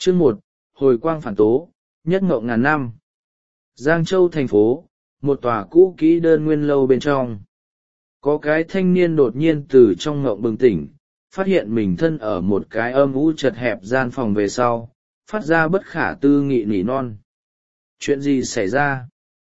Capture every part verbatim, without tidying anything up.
Chương một, hồi quang phản tố, nhất ngộng ngàn năm. Giang Châu thành phố, một tòa cũ kỹ đơn nguyên lâu bên trong. Có cái thanh niên đột nhiên từ trong ngộng bừng tỉnh, phát hiện mình thân ở một cái âm u chật hẹp gian phòng về sau, phát ra bất khả tư nghị nỉ non. Chuyện gì xảy ra?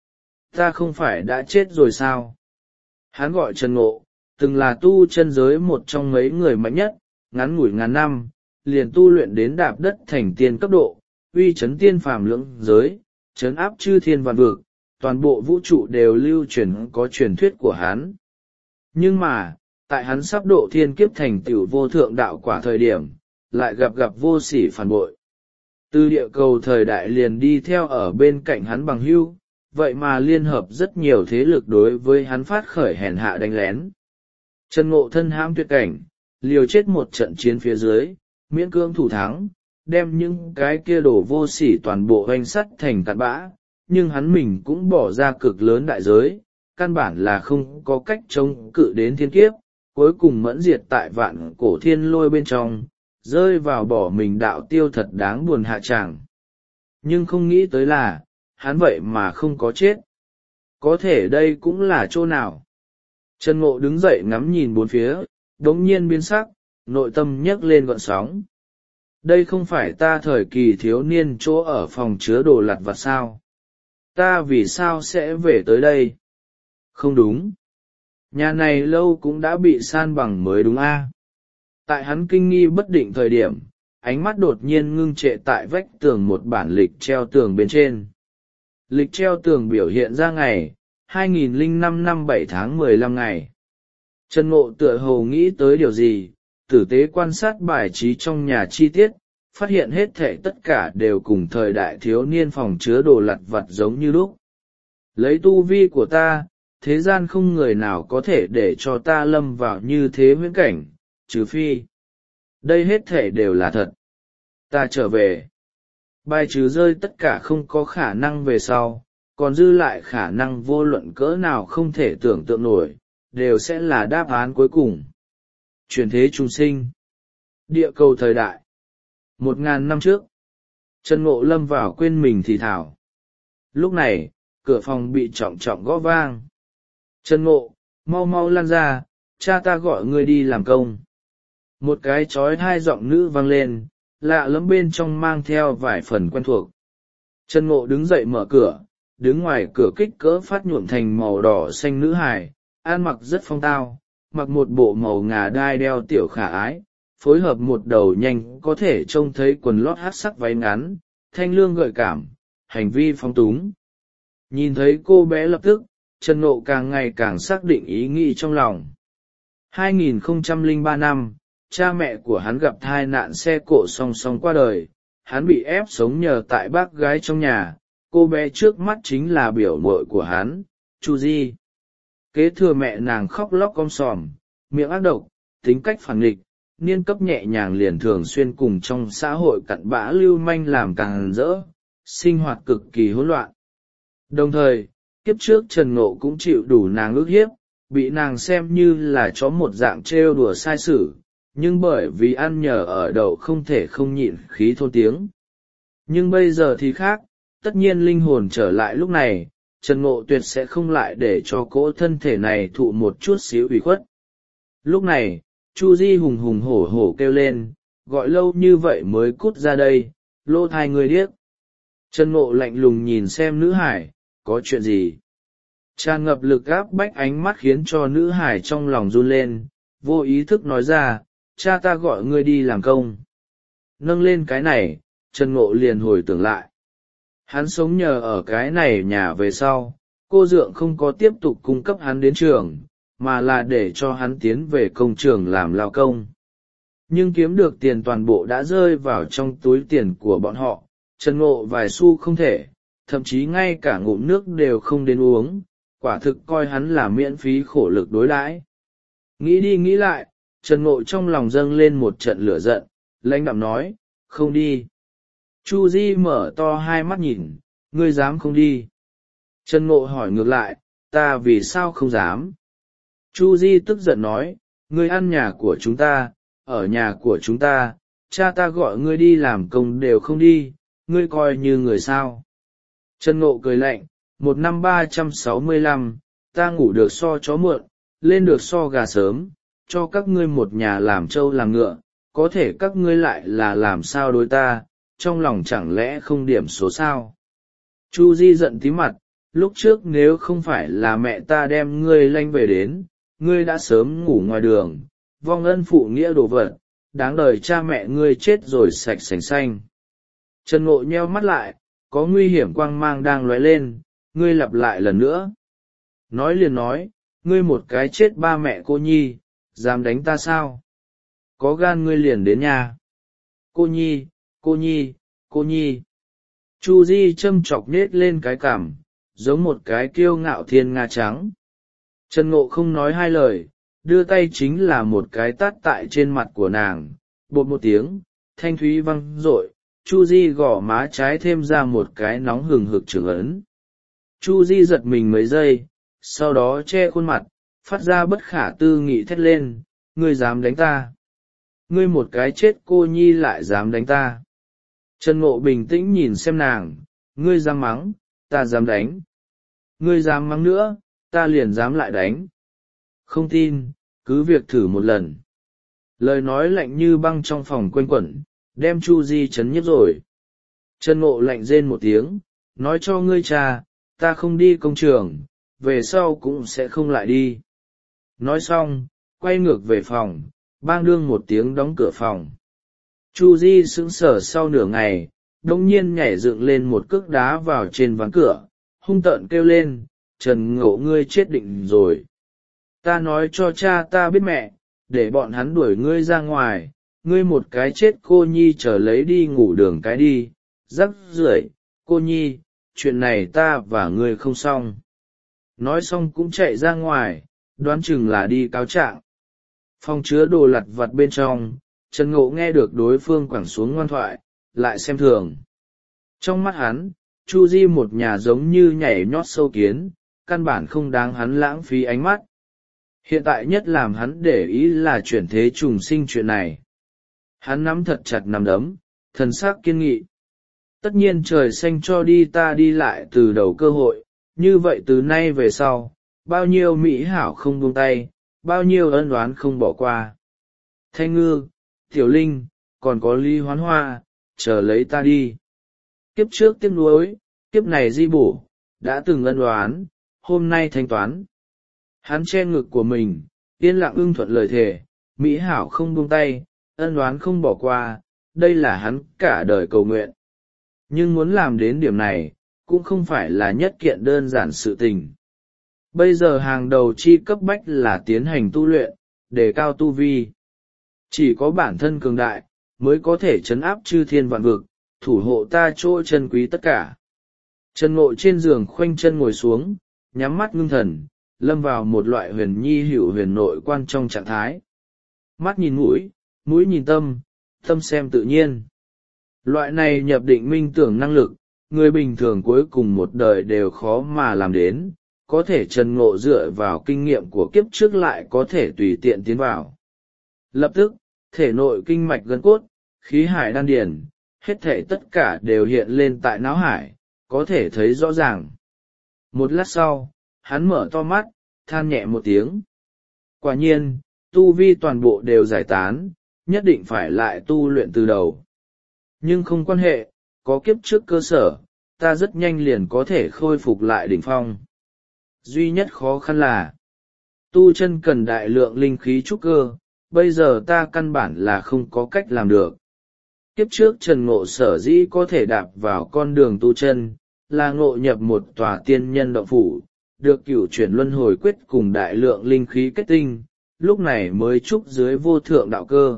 Ta không phải đã chết rồi sao? Hắn gọi Trần Ngộ, từng là tu chân giới một trong mấy người mạnh nhất, ngắn ngủi ngàn năm, liền tu luyện đến đạp đất thành tiên cấp độ, uy chấn tiên phàm lưỡng giới, chấn áp chư thiên vạn vực, toàn bộ vũ trụ đều lưu truyền có truyền thuyết của hắn. Nhưng mà, tại hắn sắp độ thiên kiếp thành tựu vô thượng đạo quả thời điểm, lại gặp gặp vô sỉ phản bội. Từ địa cầu thời đại liền đi theo ở bên cạnh hắn bằng hữu, vậy mà liên hợp rất nhiều thế lực đối với hắn phát khởi hèn hạ đánh lén. Trần Ngộ thân hãm tuyệt cảnh, liều chết một trận chiến phía dưới, miễn cưỡng thủ thắng, đem những cái kia đổ vô sỉ toàn bộ hoành sắt thành cặn bã, nhưng hắn mình cũng bỏ ra cực lớn đại giới, căn bản là không có cách chống cự đến thiên kiếp, cuối cùng mẫn diệt tại vạn cổ thiên lôi bên trong, rơi vào bỏ mình đạo tiêu thật đáng buồn hạ tràng. Nhưng không nghĩ tới là, hắn vậy mà không có chết. Có thể đây cũng là chỗ nào? Trần Ngộ đứng dậy ngắm nhìn bốn phía, đống nhiên biến sắc, nội tâm nhấc lên gợn sóng. Đây không phải ta thời kỳ thiếu niên chỗ ở phòng chứa đồ lặt vặt sao? Ta vì sao sẽ về tới đây? Không đúng. Nhà này lâu cũng đã bị san bằng mới đúng a? Tại hắn kinh nghi bất định thời điểm, ánh mắt đột nhiên ngưng trệ tại vách tường một bản lịch treo tường bên trên. Lịch treo tường biểu hiện ra ngày, hai nghìn lẻ năm năm bảy tháng mười lăm ngày. Trần Ngộ tựa hồ nghĩ tới điều gì, tử tế quan sát bài trí trong nhà chi tiết, phát hiện hết thảy tất cả đều cùng thời đại thiếu niên phòng chứa đồ lặt vặt giống như lúc. Lấy tu vi của ta, thế gian không người nào có thể để cho ta lâm vào như thế huyễn cảnh, trừ phi. Đây hết thảy đều là thật. Ta trở về. Bài trừ rơi tất cả không có khả năng về sau, còn dư lại khả năng vô luận cỡ nào không thể tưởng tượng nổi, đều sẽ là đáp án cuối cùng. Chuyển thế trung sinh. Địa cầu thời đại. Một ngàn năm trước, Trần Ngộ lâm vào quên mình thì thảo. Lúc này, cửa phòng bị trọng trọng gõ vang. Trần Ngộ, mau mau lăn ra, cha ta gọi ngươi đi làm công. Một cái trói hai giọng nữ vang lên, lạ lẫm bên trong mang theo vài phần quen thuộc. Trần Ngộ đứng dậy mở cửa, đứng ngoài cửa kích cỡ phát nhuộm thành màu đỏ xanh nữ hài, ăn mặc rất phong tao, mặc một bộ màu ngà đai đeo tiểu khả ái, phối hợp một đầu nhanh có thể trông thấy quần lót hát sắc váy ngắn, thanh lương gợi cảm, hành vi phong túng. Nhìn thấy cô bé lập tức, Trần Ngộ càng ngày càng xác định ý nghĩ trong lòng. hai nghìn không trăm lẻ ba năm, cha mẹ của hắn gặp tai nạn xe cộ song song qua đời, hắn bị ép sống nhờ tại bác gái trong nhà, cô bé trước mắt chính là biểu muội của hắn, Chu Di. Kế thừa mẹ nàng khóc lóc om sòm, miệng ác độc, tính cách phản nghịch, niên cấp nhẹ nhàng liền thường xuyên cùng trong xã hội cặn bã lưu manh làm càng rỡ, sinh hoạt cực kỳ hỗn loạn. Đồng thời, kiếp trước Trần Ngộ cũng chịu đủ nàng ức hiếp, bị nàng xem như là chó một dạng trêu đùa sai sử, nhưng bởi vì ăn nhờ ở đậu không thể không nhịn khí thôn tiếng. Nhưng bây giờ thì khác, tất nhiên linh hồn trở lại lúc này, Trần Ngộ tuyệt sẽ không lại để cho cỗ thân thể này thụ một chút xíu ủy khuất. Lúc này, Chu Di hùng hùng hổ hổ kêu lên, gọi lâu như vậy mới cút ra đây, lô thai người điếc. Trần Ngộ lạnh lùng nhìn xem nữ hải, có chuyện gì? Tràn ngập lực áp bách ánh mắt khiến cho nữ hải trong lòng run lên, vô ý thức nói ra, cha ta gọi ngươi đi làm công. Nâng lên cái này, Trần Ngộ liền hồi tưởng lại. Hắn sống nhờ ở cái này nhà về sau, cô dượng không có tiếp tục cung cấp hắn đến trường, mà là để cho hắn tiến về công trường làm lao công. Nhưng kiếm được tiền toàn bộ đã rơi vào trong túi tiền của bọn họ, Trần Ngộ vài xu không thể, thậm chí ngay cả ngụm nước đều không đến uống, quả thực coi hắn là miễn phí khổ lực đối đãi. Nghĩ đi nghĩ lại, Trần Ngộ trong lòng dâng lên một trận lửa giận, lãnh đạm nói, không đi. Chu Di mở to hai mắt nhìn, ngươi dám không đi? Trần Ngộ hỏi ngược lại, ta vì sao không dám? Chu Di tức giận nói, ngươi ăn nhà của chúng ta, ở nhà của chúng ta, cha ta gọi ngươi đi làm công đều không đi, ngươi coi như người sao. Trần Ngộ cười lạnh, một năm ba trăm sáu mươi lăm, ta ngủ được so chó mượn, lên được so gà sớm, cho các ngươi một nhà làm trâu làm ngựa, có thể các ngươi lại là làm sao đối ta, trong lòng chẳng lẽ không điểm số sao. Chu Di giận tí mặt, lúc trước nếu không phải là mẹ ta đem ngươi lanh về đến, ngươi đã sớm ngủ ngoài đường, vong ân phụ nghĩa đồ vật, đáng đời cha mẹ ngươi chết rồi sạch sành xanh. Trần Ngộ nheo mắt lại, có nguy hiểm quang mang đang lóe lên, ngươi lặp lại lần nữa. Nói liền nói, ngươi một cái chết ba mẹ cô nhi, dám đánh ta sao? Có gan ngươi liền đến nhà. Cô nhi, cô nhi, cô nhi. Chu Di châm chọc nết lên cái cằm, giống một cái kiêu ngạo thiên nga trắng. Trần Ngộ không nói hai lời, đưa tay chính là một cái tát tại trên mặt của nàng, bột một tiếng, thanh thúy văng rội, Chu Di gõ má trái thêm ra một cái nóng hừng hực trưởng ấn. Chu Di giật mình mấy giây, sau đó che khuôn mặt, phát ra bất khả tư nghị thét lên, ngươi dám đánh ta. Ngươi một cái chết cô nhi lại dám đánh ta. Trần Ngộ bình tĩnh nhìn xem nàng, ngươi dám mắng, ta dám đánh. Ngươi dám mắng nữa, ta liền dám lại đánh. Không tin, cứ việc thử một lần. Lời nói lạnh như băng trong phòng quanh quẩn, đem Chu Di chấn nhiếp rồi. Trần Ngộ lạnh rên một tiếng, nói cho ngươi cha, ta không đi công trường, về sau cũng sẽ không lại đi. Nói xong, quay ngược về phòng, bang đương một tiếng đóng cửa phòng. Chu Di sững sờ sau nửa ngày, đông nhiên nhảy dựng lên một cước đá vào trên ván cửa, hung tợn kêu lên, Trần Ngộ ngươi chết định rồi. Ta nói cho cha ta biết mẹ, để bọn hắn đuổi ngươi ra ngoài, ngươi một cái chết cô nhi trở lấy đi ngủ đường cái đi, rắc rưởi, cô nhi, chuyện này ta và ngươi không xong. Nói xong cũng chạy ra ngoài, đoán chừng là đi cáo trạng. Phòng chứa đồ lặt vặt bên trong, Trần Ngộ nghe được đối phương quẳng xuống ngoan thoại, lại xem thường. Trong mắt hắn, Chu Di một nhà giống như nhảy nhót sâu kiến, căn bản không đáng hắn lãng phí ánh mắt. Hiện tại nhất làm hắn để ý là chuyển thế trùng sinh chuyện này. Hắn nắm thật chặt nắm đấm, thần sắc kiên nghị. Tất nhiên trời xanh cho đi ta đi lại từ đầu cơ hội, như vậy từ nay về sau, bao nhiêu mỹ hảo không buông tay, bao nhiêu ân oán không bỏ qua. Thanh Ngư, Tiểu Linh, còn có Lý Hoán Hoa, chờ lấy ta đi. Kiếp trước tiếc nuối, kiếp này di bổ, đã từng ân oán, hôm nay thanh toán. Hắn che ngực của mình, yên lặng ưng thuận lời thề, mỹ hảo không buông tay, ân oán không bỏ qua, đây là hắn cả đời cầu nguyện. Nhưng muốn làm đến điểm này, cũng không phải là nhất kiện đơn giản sự tình. Bây giờ hàng đầu chi cấp bách là tiến hành tu luyện, đề cao tu vi. Chỉ có bản thân cường đại, mới có thể trấn áp chư thiên vạn vực, thủ hộ ta chỗ chân quý tất cả. Trần Ngộ trên giường khoanh chân ngồi xuống, nhắm mắt ngưng thần, lâm vào một loại huyền nhi hữu huyền nội quan trong trạng thái. Mắt nhìn mũi, mũi nhìn tâm, tâm xem tự nhiên. Loại này nhập định minh tưởng năng lực, người bình thường cuối cùng một đời đều khó mà làm đến, có thể Trần Ngộ dựa vào kinh nghiệm của kiếp trước lại có thể tùy tiện tiến vào. Lập tức, thể nội kinh mạch gân cốt, khí hải đan điền, hết thể tất cả đều hiện lên tại não hải, có thể thấy rõ ràng. Một lát sau, hắn mở to mắt, than nhẹ một tiếng. Quả nhiên, tu vi toàn bộ đều giải tán, nhất định phải lại tu luyện từ đầu. Nhưng không quan hệ, có kiếp trước cơ sở, ta rất nhanh liền có thể khôi phục lại đỉnh phong. Duy nhất khó khăn là, tu chân cần đại lượng linh khí trúc cơ, bây giờ ta căn bản là không có cách làm được. Kiếp trước Trần Ngộ sở dĩ có thể đạp vào con đường tu chân, là ngộ nhập một tòa tiên nhân động phủ, được cửu chuyển luân hồi quyết cùng đại lượng linh khí kết tinh, lúc này mới trúc dưới vô thượng đạo cơ.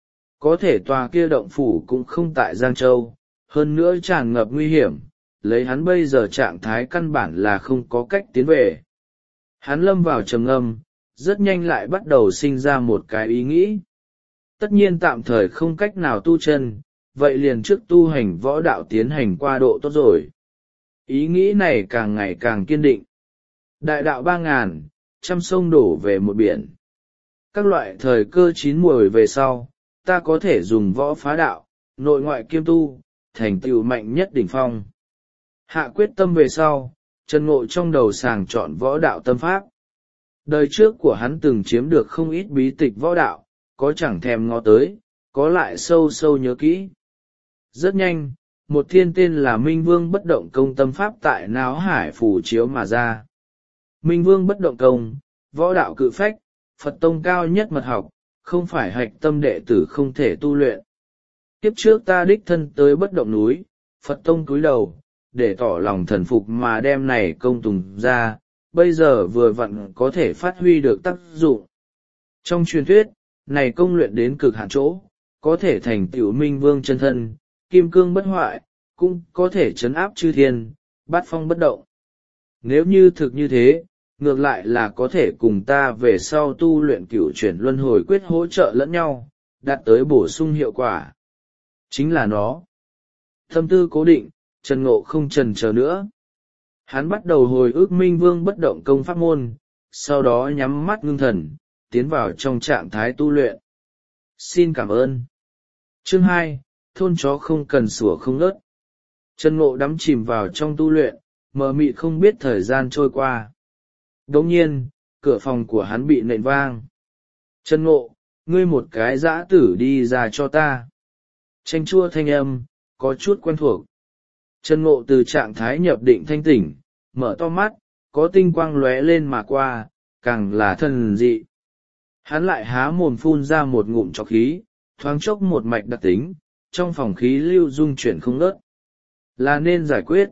Có thể tòa kia động phủ cũng không tại Giang Châu, hơn nữa tràn ngập nguy hiểm, lấy hắn bây giờ trạng thái căn bản là không có cách tiến về. Hắn lâm vào trầm ngâm, rất nhanh lại bắt đầu sinh ra một cái ý nghĩ. Tất nhiên tạm thời không cách nào tu chân, vậy liền trước tu hành võ đạo tiến hành qua độ tốt rồi. Ý nghĩ này càng ngày càng kiên định. Đại đạo ba ngàn, trăm sông đổ về một biển. Các loại thời cơ chín muồi về sau, ta có thể dùng võ phá đạo, nội ngoại kiêm tu, thành tựu mạnh nhất đỉnh phong. Hạ quyết tâm về sau, Trần Ngộ trong đầu sàng chọn võ đạo tâm pháp. Đời trước của hắn từng chiếm được không ít bí tịch võ đạo, có chẳng thèm ngó tới, có lại sâu sâu nhớ kỹ. Rất nhanh, một thiên tên là Minh Vương Bất Động Công tâm pháp tại não hải phủ chiếu mà ra. Minh Vương Bất Động Công, võ đạo cự phách, Phật tông cao nhất mật học, không phải hạch tâm đệ tử không thể tu luyện. Kiếp trước ta đích thân tới Bất Động núi, Phật tông cúi đầu, để tỏ lòng thần phục mà đem này công tùng ra, bây giờ vừa vặn có thể phát huy được tác dụng. Trong truyền thuyết, này công luyện đến cực hạn chỗ, có thể thành tựu Minh Vương chân thân, kim cương bất hoại, cũng có thể trấn áp chư thiên, bát phong bất động. Nếu như thực như thế, ngược lại là có thể cùng ta về sau tu luyện cửu chuyển luân hồi quyết hỗ trợ lẫn nhau, đạt tới bổ sung hiệu quả. Chính là nó. Tâm tư cố định, Trần Ngộ không chần chờ nữa. Hắn bắt đầu hồi ức Minh Vương Bất Động Công pháp môn, sau đó nhắm mắt ngưng thần, tiến vào trong trạng thái tu luyện. Xin cảm ơn. Chương hai, thôn chó không cần sủa không ngớt. Trần Ngộ đắm chìm vào trong tu luyện, mờ mịt không biết thời gian trôi qua. Đồng nhiên, cửa phòng của hắn bị nện vang. Trần Ngộ, ngươi một cái dã tử đi ra cho ta. Chanh chua thanh âm, có chút quen thuộc. Trần Ngộ từ trạng thái nhập định thanh tỉnh, mở to mắt, có tinh quang lóe lên mà qua, càng là thần dị. Hắn lại há mồm phun ra một ngụm trọc khí, thoáng chốc một mạch đặc tính, trong phòng khí lưu dung chuyển không ngớt. Là nên giải quyết.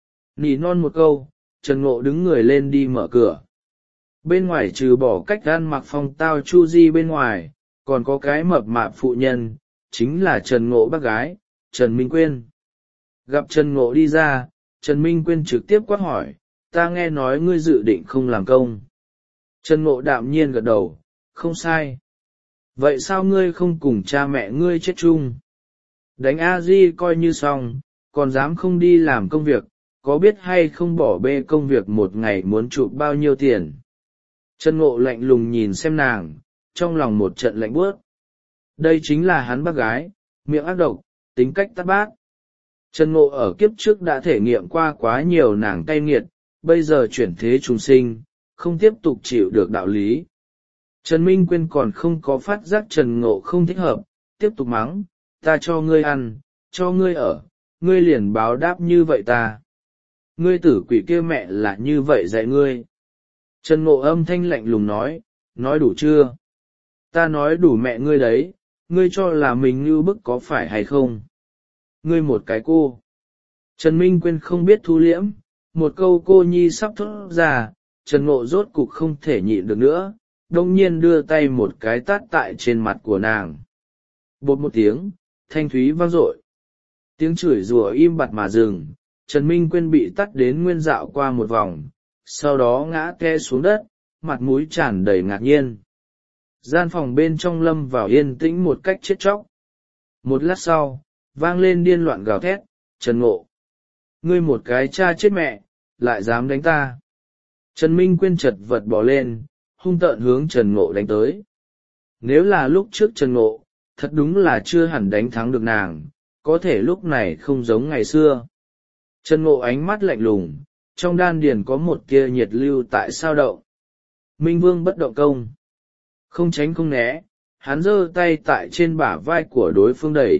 Nỉ non một câu, Trần Ngộ đứng người lên đi mở cửa. Bên ngoài trừ bỏ cách ăn mặc phong tao chu di bên ngoài, còn có cái mập mạp phụ nhân, chính là Trần Ngộ bác gái, Trần Minh Quyên. Gặp Trần Ngộ đi ra, Trần Minh Quyên trực tiếp quát hỏi, ta nghe nói ngươi dự định không làm công. Trần Ngộ đạm nhiên gật đầu, không sai. Vậy sao ngươi không cùng cha mẹ ngươi chết chung? Đánh a di coi như xong, còn dám không đi làm công việc, có biết hay không bỏ bê công việc một ngày muốn chụp bao nhiêu tiền? Trần Ngộ lạnh lùng nhìn xem nàng, trong lòng một trận lạnh buốt. Đây chính là hắn bác gái, miệng ác độc, tính cách tát bát. Trần Ngộ ở kiếp trước đã thể nghiệm qua quá nhiều nàng cay nghiệt, bây giờ chuyển thế trùng sinh, không tiếp tục chịu được đạo lý. Trần Minh Quyên còn không có phát giác Trần Ngộ không thích hợp, tiếp tục mắng, ta cho ngươi ăn, cho ngươi ở, ngươi liền báo đáp như vậy ta. Ngươi tử quỷ kia mẹ là như vậy dạy ngươi. Trần Ngộ âm thanh lạnh lùng nói, nói đủ chưa? Ta nói đủ mẹ ngươi đấy, ngươi cho là mình như bức có phải hay không? Ngươi một cái cô. Trần Minh Quyên không biết thu liễm, một câu cô nhi sắp thốt ra, Trần Ngộ rốt cục không thể nhịn được nữa, đông nhiên đưa tay một cái tát tại trên mặt của nàng. Bột một tiếng, thanh thúy vang dội. Tiếng chửi rủa im bặt mà dừng, Trần Minh Quyên bị tát đến nguyên dạo qua một vòng, sau đó ngã te xuống đất, mặt mũi tràn đầy ngạc nhiên. Gian phòng bên trong lâm vào yên tĩnh một cách chết chóc. Một lát sau, vang lên điên loạn gào thét, Trần Ngộ. Ngươi một cái cha chết mẹ, lại dám đánh ta. Trần Minh Quyên chật vật bỏ lên, hung tợn hướng Trần Ngộ đánh tới. Nếu là lúc trước Trần Ngộ, thật đúng là chưa hẳn đánh thắng được nàng, có thể lúc này không giống ngày xưa. Trần Ngộ ánh mắt lạnh lùng, trong đan điền có một tia nhiệt lưu tại sao động. Minh Vương Bất Động Công. Không tránh không né, hắn giơ tay tại trên bả vai của đối phương đẩy.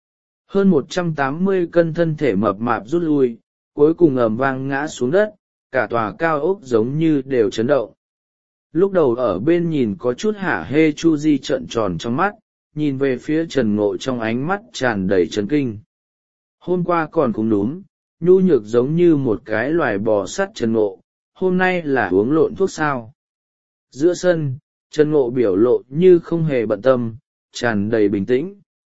Hơn một trăm tám mươi cân thân thể mập mạp rút lui, cuối cùng ầm vang ngã xuống đất, cả tòa cao ốc giống như đều chấn động. Lúc đầu ở bên nhìn có chút hả hê Chu Di trợn tròn trong mắt, nhìn về phía Trần Ngộ trong ánh mắt tràn đầy chấn kinh. Hôm qua còn cũng đúng, nhu nhược giống như một cái loài bò sắt Trần Ngộ, hôm nay là uống lộn thuốc sao. Giữa sân, Trần Ngộ biểu lộ như không hề bận tâm, tràn đầy bình tĩnh.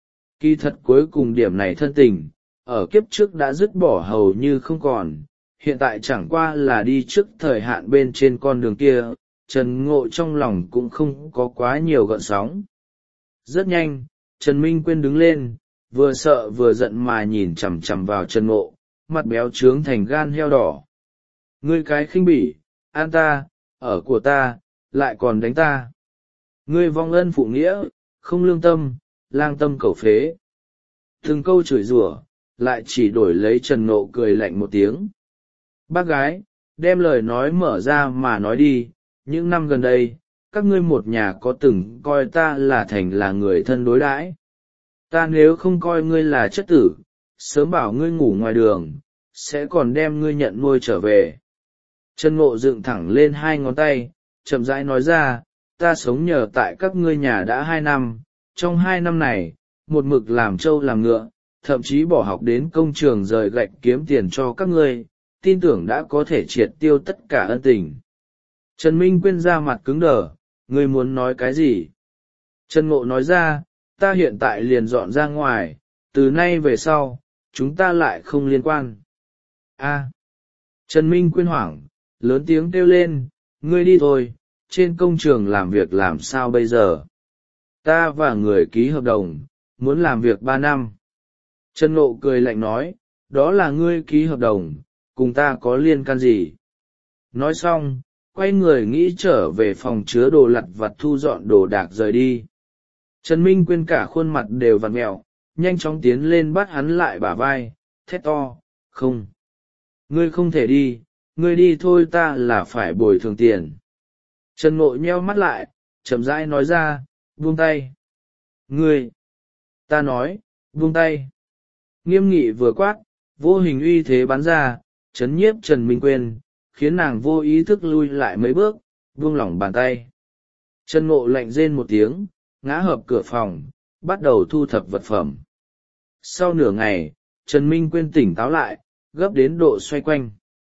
Kỳ thật cuối cùng điểm này thân tình, ở kiếp trước đã dứt bỏ hầu như không còn, hiện tại chẳng qua là đi trước thời hạn bên trên con đường kia, Trần Ngộ trong lòng cũng không có quá nhiều gợn sóng. Rất nhanh, Trần Minh Quyên đứng lên, vừa sợ vừa giận mà nhìn chằm chằm vào Trần Ngộ, mặt béo trướng thành gan heo đỏ. Ngươi cái khinh bỉ, an ta, ở của ta, lại còn đánh ta. Ngươi vong ân phụ nghĩa, không lương tâm, lang tâm cầu phế. Từng câu chửi rủa lại chỉ đổi lấy Trần Ngộ cười lạnh một tiếng. Bác gái, đem lời nói mở ra mà nói đi, những năm gần đây, các ngươi một nhà có từng coi ta là thành là người thân đối đãi? Ta nếu không coi ngươi là chất tử, sớm bảo ngươi ngủ ngoài đường, sẽ còn đem ngươi nhận nuôi trở về. Trần Ngộ dựng thẳng lên hai ngón tay, chậm rãi nói ra, ta sống nhờ tại các ngươi nhà đã hai năm, trong hai năm này, một mực làm trâu làm ngựa, thậm chí bỏ học đến công trường rời gạch kiếm tiền cho các ngươi, tin tưởng đã có thể triệt tiêu tất cả ân tình. Trần Minh Quyên ra mặt cứng đờ, ngươi muốn nói cái gì? Trần Ngộ nói ra, ta hiện tại liền dọn ra ngoài, từ nay về sau, chúng ta lại không liên quan. A. Trần Minh Quyên hoảng, lớn tiếng kêu lên, ngươi đi thôi, trên công trường làm việc làm sao bây giờ? Ta và người ký hợp đồng, muốn làm việc ba năm. Trần Ngộ cười lạnh nói, đó là ngươi ký hợp đồng, cùng ta có liên can gì? Nói xong, quay người nghĩ trở về phòng chứa đồ lặt vặt thu dọn đồ đạc rời đi. Trần Minh Quyên cả khuôn mặt đều vặn mẹo, nhanh chóng tiến lên bắt hắn lại bả vai, thét to, không. Ngươi không thể đi, ngươi đi thôi ta là phải bồi thường tiền. Trần Ngộ nheo mắt lại, chậm rãi nói ra, buông tay. Ngươi, ta nói, buông tay. Nghiêm nghị vừa quát, vô hình uy thế bắn ra, chấn nhiếp Trần Minh Quyên, khiến nàng vô ý thức lui lại mấy bước, buông lỏng bàn tay. Trần Ngộ lạnh rên một tiếng, ngã hợp cửa phòng, bắt đầu thu thập vật phẩm. Sau nửa ngày, Trần Minh Quyên tỉnh táo lại, gấp đến độ xoay quanh.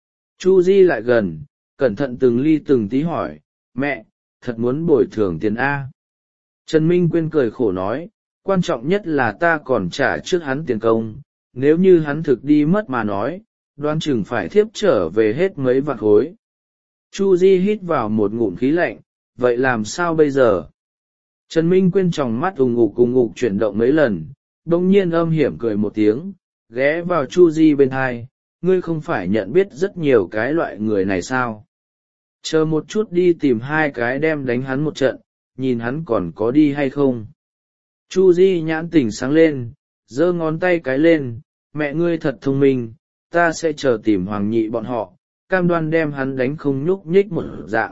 Chu Di lại gần, cẩn thận từng ly từng tí hỏi, mẹ, thật muốn bồi thường tiền A. Trần Minh Quyên cười khổ nói, quan trọng nhất là ta còn trả trước hắn tiền công, nếu như hắn thực đi mất mà nói, đoán chừng phải thiếp trở về hết mấy vạn khối. Chu Di hít vào một ngụm khí lạnh, vậy làm sao bây giờ? Trần Minh Quyên tròng mắt ùng ục ùng ục chuyển động mấy lần, bỗng nhiên âm hiểm cười một tiếng, ghé vào Chu Di bên hai, ngươi không phải nhận biết rất nhiều cái loại người này sao? Chờ một chút đi tìm hai cái đem đánh hắn một trận, nhìn hắn còn có đi hay không. Chu Di nhãn tỉnh sáng lên, giơ ngón tay cái lên, mẹ ngươi thật thông minh, ta sẽ chờ tìm Hoàng Nhị bọn họ, cam đoan đem hắn đánh không nhúc nhích một dạng.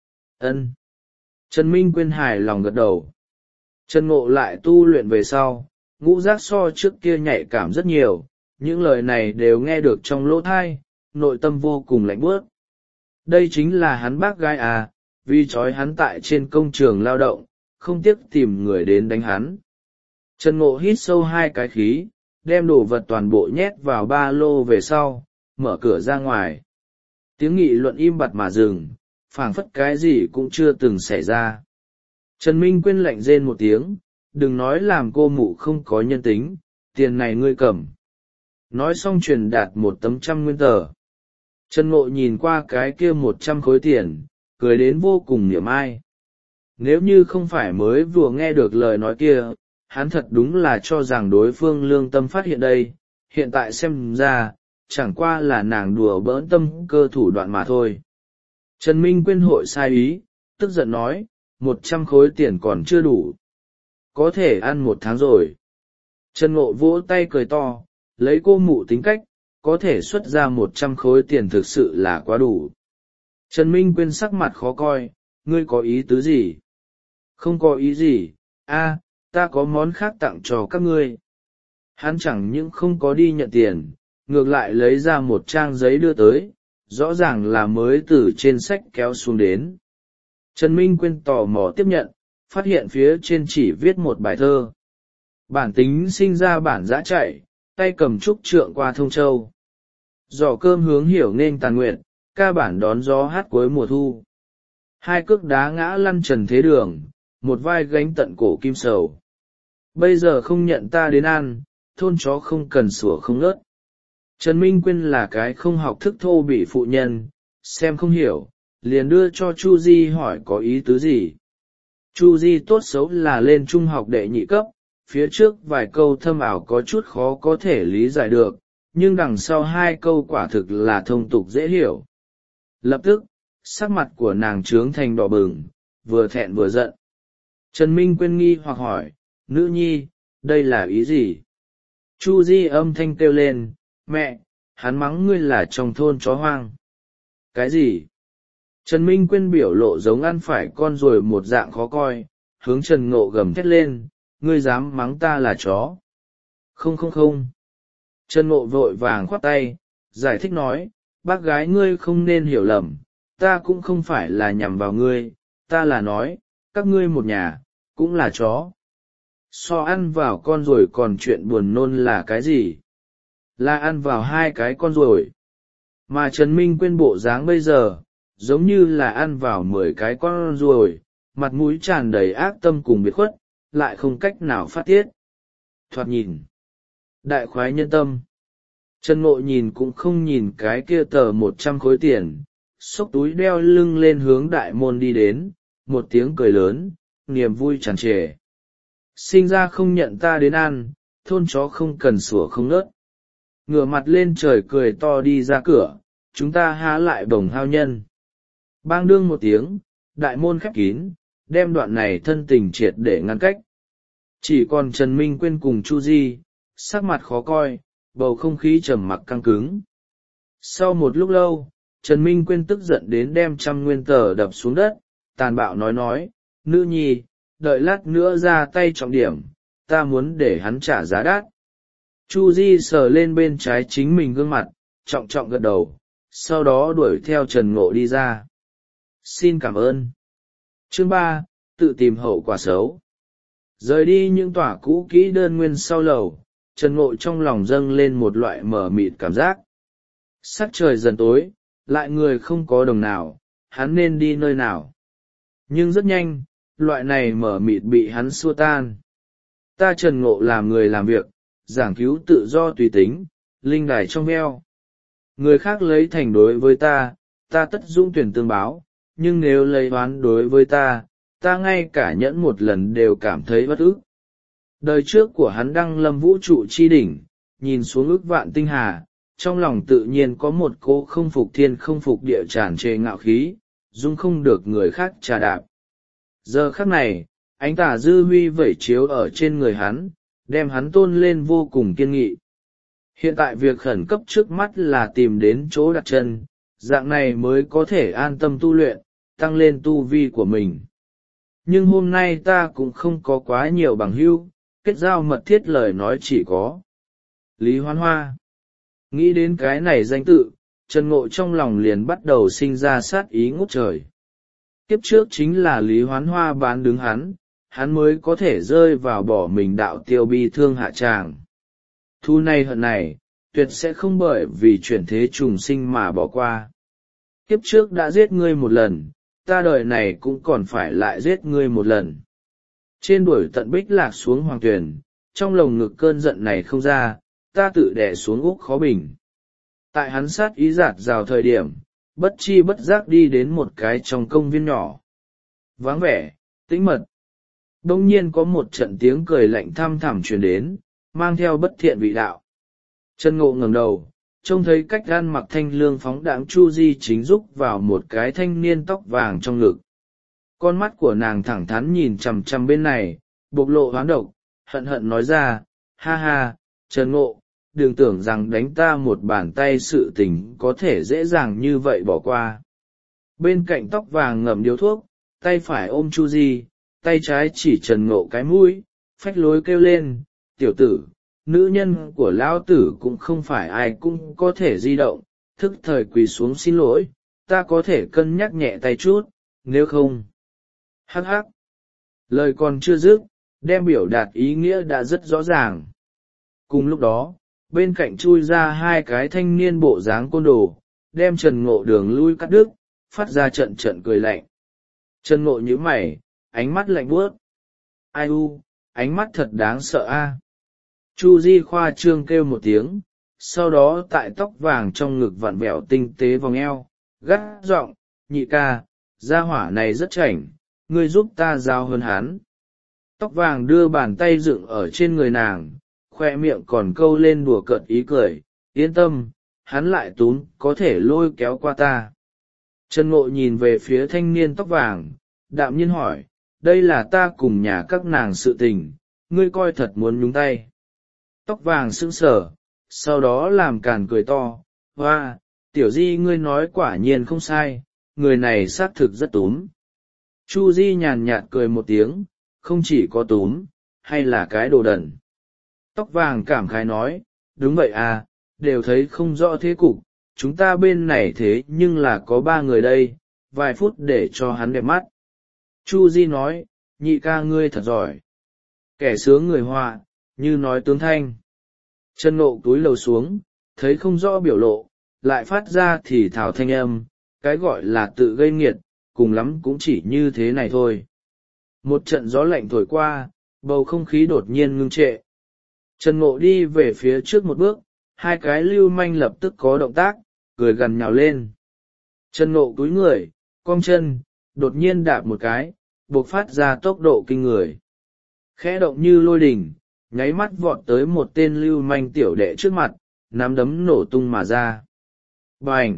Ân. Trần Minh Quyên hài lòng gật đầu. Trần Ngộ lại tu luyện về sau, ngũ giác so trước kia nhạy cảm rất nhiều, những lời này đều nghe được trong lỗ tai, nội tâm vô cùng lạnh buốt. Đây chính là hắn bác gái à, vì trói hắn tại trên công trường lao động, không tiếc tìm người đến đánh hắn. Trần Ngộ hít sâu hai cái khí, đem đồ vật toàn bộ nhét vào ba lô về sau, mở cửa ra ngoài. Tiếng nghị luận im bặt mà dừng, phảng phất cái gì cũng chưa từng xảy ra. Trần Minh Quyên lạnh rên một tiếng, đừng nói làm cô mụ không có nhân tính, tiền này ngươi cầm. Nói xong truyền đạt một tấm trăm nguyên tờ. Trần Ngộ nhìn qua cái kia một trăm khối tiền, cười đến vô cùng niềm ai. Nếu như không phải mới vừa nghe được lời nói kia, hắn thật đúng là cho rằng đối phương lương tâm phát hiện đây, hiện tại xem ra, chẳng qua là nàng đùa bỡn tâm cơ thủ đoạn mà thôi. Trần Minh Quyên hội sai ý, tức giận nói, một trăm khối tiền còn chưa đủ. Có thể ăn một tháng rồi. Trần Ngộ vỗ tay cười to, lấy cô mụ tính cách, có thể xuất ra một trăm khối tiền thực sự là quá đủ. Trần Minh Quyên sắc mặt khó coi, ngươi có ý tứ gì? Không có ý gì, a, ta có món khác tặng cho các ngươi. Hắn chẳng những không có đi nhận tiền, ngược lại lấy ra một trang giấy đưa tới, rõ ràng là mới từ trên sách kéo xuống đến. Trần Minh Quyên tò mò tiếp nhận, phát hiện phía trên chỉ viết một bài thơ. Bản tính sinh ra bản giã chạy, tay cầm trúc trượng qua thông châu. Giỏ cơm hướng hiểu nên tàn nguyện, ca bản đón gió hát cuối mùa thu. Hai cước đá ngã lăn trần thế đường, một vai gánh tận cổ kim sầu. Bây giờ không nhận ta đến ăn, thôn chó không cần sủa không ngớt. Trần Minh Quyên là cái không học thức thô bị phụ nhân, xem không hiểu, liền đưa cho Chu Di hỏi có ý tứ gì. Chu Di tốt xấu là lên trung học đệ nhị cấp, phía trước vài câu thâm ảo có chút khó có thể lý giải được, nhưng đằng sau hai câu quả thực là thông tục dễ hiểu. Lập tức, sắc mặt của nàng trướng thành đỏ bừng, vừa thẹn vừa giận. Trần Minh Quyên nghi hoặc hỏi, nữ nhi, đây là ý gì? Chu Di âm thanh kêu lên, mẹ, hắn mắng ngươi là trong thôn chó hoang. Cái gì? Trần Minh Quyên biểu lộ giống ăn phải con ruồi một dạng khó coi, hướng Trần Ngộ gầm thét lên, ngươi dám mắng ta là chó? Không không không. Trần Ngộ vội vàng khoát tay, giải thích nói, bác gái ngươi không nên hiểu lầm, ta cũng không phải là nhằm vào ngươi, ta là nói, các ngươi một nhà, cũng là chó. So ăn vào con ruồi còn chuyện buồn nôn là cái gì? Là ăn vào hai cái con ruồi. Mà Trần Minh Quyên bộ dáng bây giờ, giống như là ăn vào mười cái con ruồi, mặt mũi tràn đầy ác tâm cùng biệt khuất, lại không cách nào phát tiết. Thoạt nhìn, đại khoái nhân tâm. Trần Ngộ nhìn cũng không nhìn cái kia tờ một trăm khối tiền, xốc túi đeo lưng lên hướng đại môn đi đến, một tiếng cười lớn, niềm vui tràn trề. Sinh ra không nhận ta đến ăn, thôn chó không cần sủa không nớt. Ngửa mặt lên trời cười to đi ra cửa, chúng ta há lại bồng hao nhân. Bang đương một tiếng, đại môn khép kín, đem đoạn này thân tình triệt để ngăn cách. Chỉ còn Trần Minh Quyên cùng Chu Di, sắc mặt khó coi, bầu không khí trầm mặc căng cứng. Sau một lúc lâu, Trần Minh Quyên tức giận đến đem trăm nguyên tờ đập xuống đất, tàn bạo nói nói, nữ nhi, đợi lát nữa ra tay trọng điểm, ta muốn để hắn trả giá đắt. Chu Di sờ lên bên trái chính mình gương mặt, trọng trọng gật đầu, sau đó đuổi theo Trần Ngộ đi ra. Xin cảm ơn. Chương ba, tự tìm hậu quả xấu. Rời đi những tòa cũ kỹ đơn nguyên sau lầu, Trần Ngộ trong lòng dâng lên một loại mờ mịt cảm giác. Sắc trời dần tối, lại người không có đồng nào, hắn nên đi nơi nào. Nhưng rất nhanh, loại này mờ mịt bị hắn xua tan. Ta Trần Ngộ làm người làm việc, giảng cứu tự do tùy tính, linh đài trong veo. Người khác lấy thành đối với ta, ta tất dũng tuyển tương báo, nhưng nếu lấy oán đối với ta, ta ngay cả nhẫn một lần đều cảm thấy bất ức. Đời trước của hắn đăng lâm vũ trụ chi đỉnh, nhìn xuống ức vạn tinh hà, trong lòng tự nhiên có một cô không phục thiên không phục địa tràn trề ngạo khí, dung không được người khác trà đạp. Giờ khắc này, ánh tà dư huy vẩy chiếu ở trên người hắn, đem hắn tôn lên vô cùng kiên nghị. Hiện tại việc khẩn cấp trước mắt là tìm đến chỗ đặt chân, dạng này mới có thể an tâm tu luyện, tăng lên tu vi của mình. Nhưng hôm nay ta cũng không có quá nhiều bằng hữu, kết giao mật thiết lời nói chỉ có Lý Hoán Hoa. Nghĩ đến cái này danh tự, Trần Ngộ trong lòng liền bắt đầu sinh ra sát ý ngút trời. Kiếp trước chính là Lý Hoán Hoa bán đứng hắn, hắn mới có thể rơi vào bỏ mình đạo tiêu bi thương hạ tràng. Thu này hận này, tuyệt sẽ không bởi vì chuyển thế trùng sinh mà bỏ qua. Kiếp trước đã giết ngươi một lần, ta đời này cũng còn phải lại giết ngươi một lần. Trên đuổi tận bích lạc xuống hoàng tuyển, trong lồng ngực cơn giận này không ra, ta tự đè xuống úc khó bình. Tại hắn sát ý giạt rào thời điểm, bất chi bất giác đi đến một cái trong công viên nhỏ. Vắng vẻ, tĩnh mật. Đông nhiên có một trận tiếng cười lạnh thăm thẳm truyền đến, mang theo bất thiện vị đạo. Trần Ngộ ngẩng đầu, trông thấy cách gan mặc thanh lương phóng đãng Chu Di chính rúc vào một cái thanh niên tóc vàng trong ngực. Con mắt của nàng thẳng thắn nhìn chằm chằm bên này, bộc lộ hoán độc, hận hận nói ra, ha ha, Trần Ngộ, đừng tưởng rằng đánh ta một bàn tay sự tình có thể dễ dàng như vậy bỏ qua. Bên cạnh tóc vàng ngậm điếu thuốc, tay phải ôm Chu Di, tay trái chỉ Trần Ngộ cái mũi, phách lối kêu lên, tiểu tử, nữ nhân của lão tử cũng không phải ai cũng có thể di động, thức thời quỳ xuống xin lỗi, ta có thể cân nhắc nhẹ tay chút, nếu không. Hắc hắc. Lời còn chưa dứt, đem biểu đạt ý nghĩa đã rất rõ ràng. Cùng lúc đó, bên cạnh chui ra hai cái thanh niên bộ dáng côn đồ, đem Trần Ngộ đường lui cắt đứt, phát ra trận trận cười lạnh. Trần Ngộ nhíu mày, ánh mắt lạnh buốt. Ai u, ánh mắt thật đáng sợ a. Chu Di khoa trương kêu một tiếng, sau đó tại tóc vàng trong ngực vặn vẹo tinh tế vòng eo, gắt giọng, nhị ca, gia hỏa này rất chảnh, ngươi giúp ta giao hơn hắn. Tóc vàng đưa bàn tay dựng ở trên người nàng, khoe miệng còn câu lên đùa cợt ý cười, yên tâm, hắn lại túm có thể lôi kéo qua ta. Trần Ngộ nhìn về phía thanh niên tóc vàng, đạm nhiên hỏi, đây là ta cùng nhà các nàng sự tình, ngươi coi thật muốn nhúng tay. Tóc vàng sững sờ, sau đó làm càn cười to, hoa, tiểu di ngươi nói quả nhiên không sai, người này xác thực rất túm. Chu Di nhàn nhạt cười một tiếng, không chỉ có túm, hay là cái đồ đần. Tóc vàng cảm khái nói, đúng vậy à, đều thấy không rõ thế cục, chúng ta bên này thế nhưng là có ba người đây, vài phút để cho hắn đẹp mắt. Chu Di nói, nhị ca ngươi thật giỏi. Kẻ sướng người họa, như nói tướng thanh. Trần Ngộ túi lầu xuống, thấy không rõ biểu lộ, lại phát ra thì thảo thanh âm, cái gọi là tự gây nghiệt, cùng lắm cũng chỉ như thế này thôi. Một trận gió lạnh thổi qua, bầu không khí đột nhiên ngưng trệ. Trần Ngộ đi về phía trước một bước, hai cái lưu manh lập tức có động tác, cười gần nhào lên. Trần Ngộ cúi người, cong chân, đột nhiên đạp một cái, buộc phát ra tốc độ kinh người. Khẽ động như lôi đỉnh, nháy mắt vọt tới một tên lưu manh tiểu đệ trước mặt, nắm đấm nổ tung mà ra. Bành!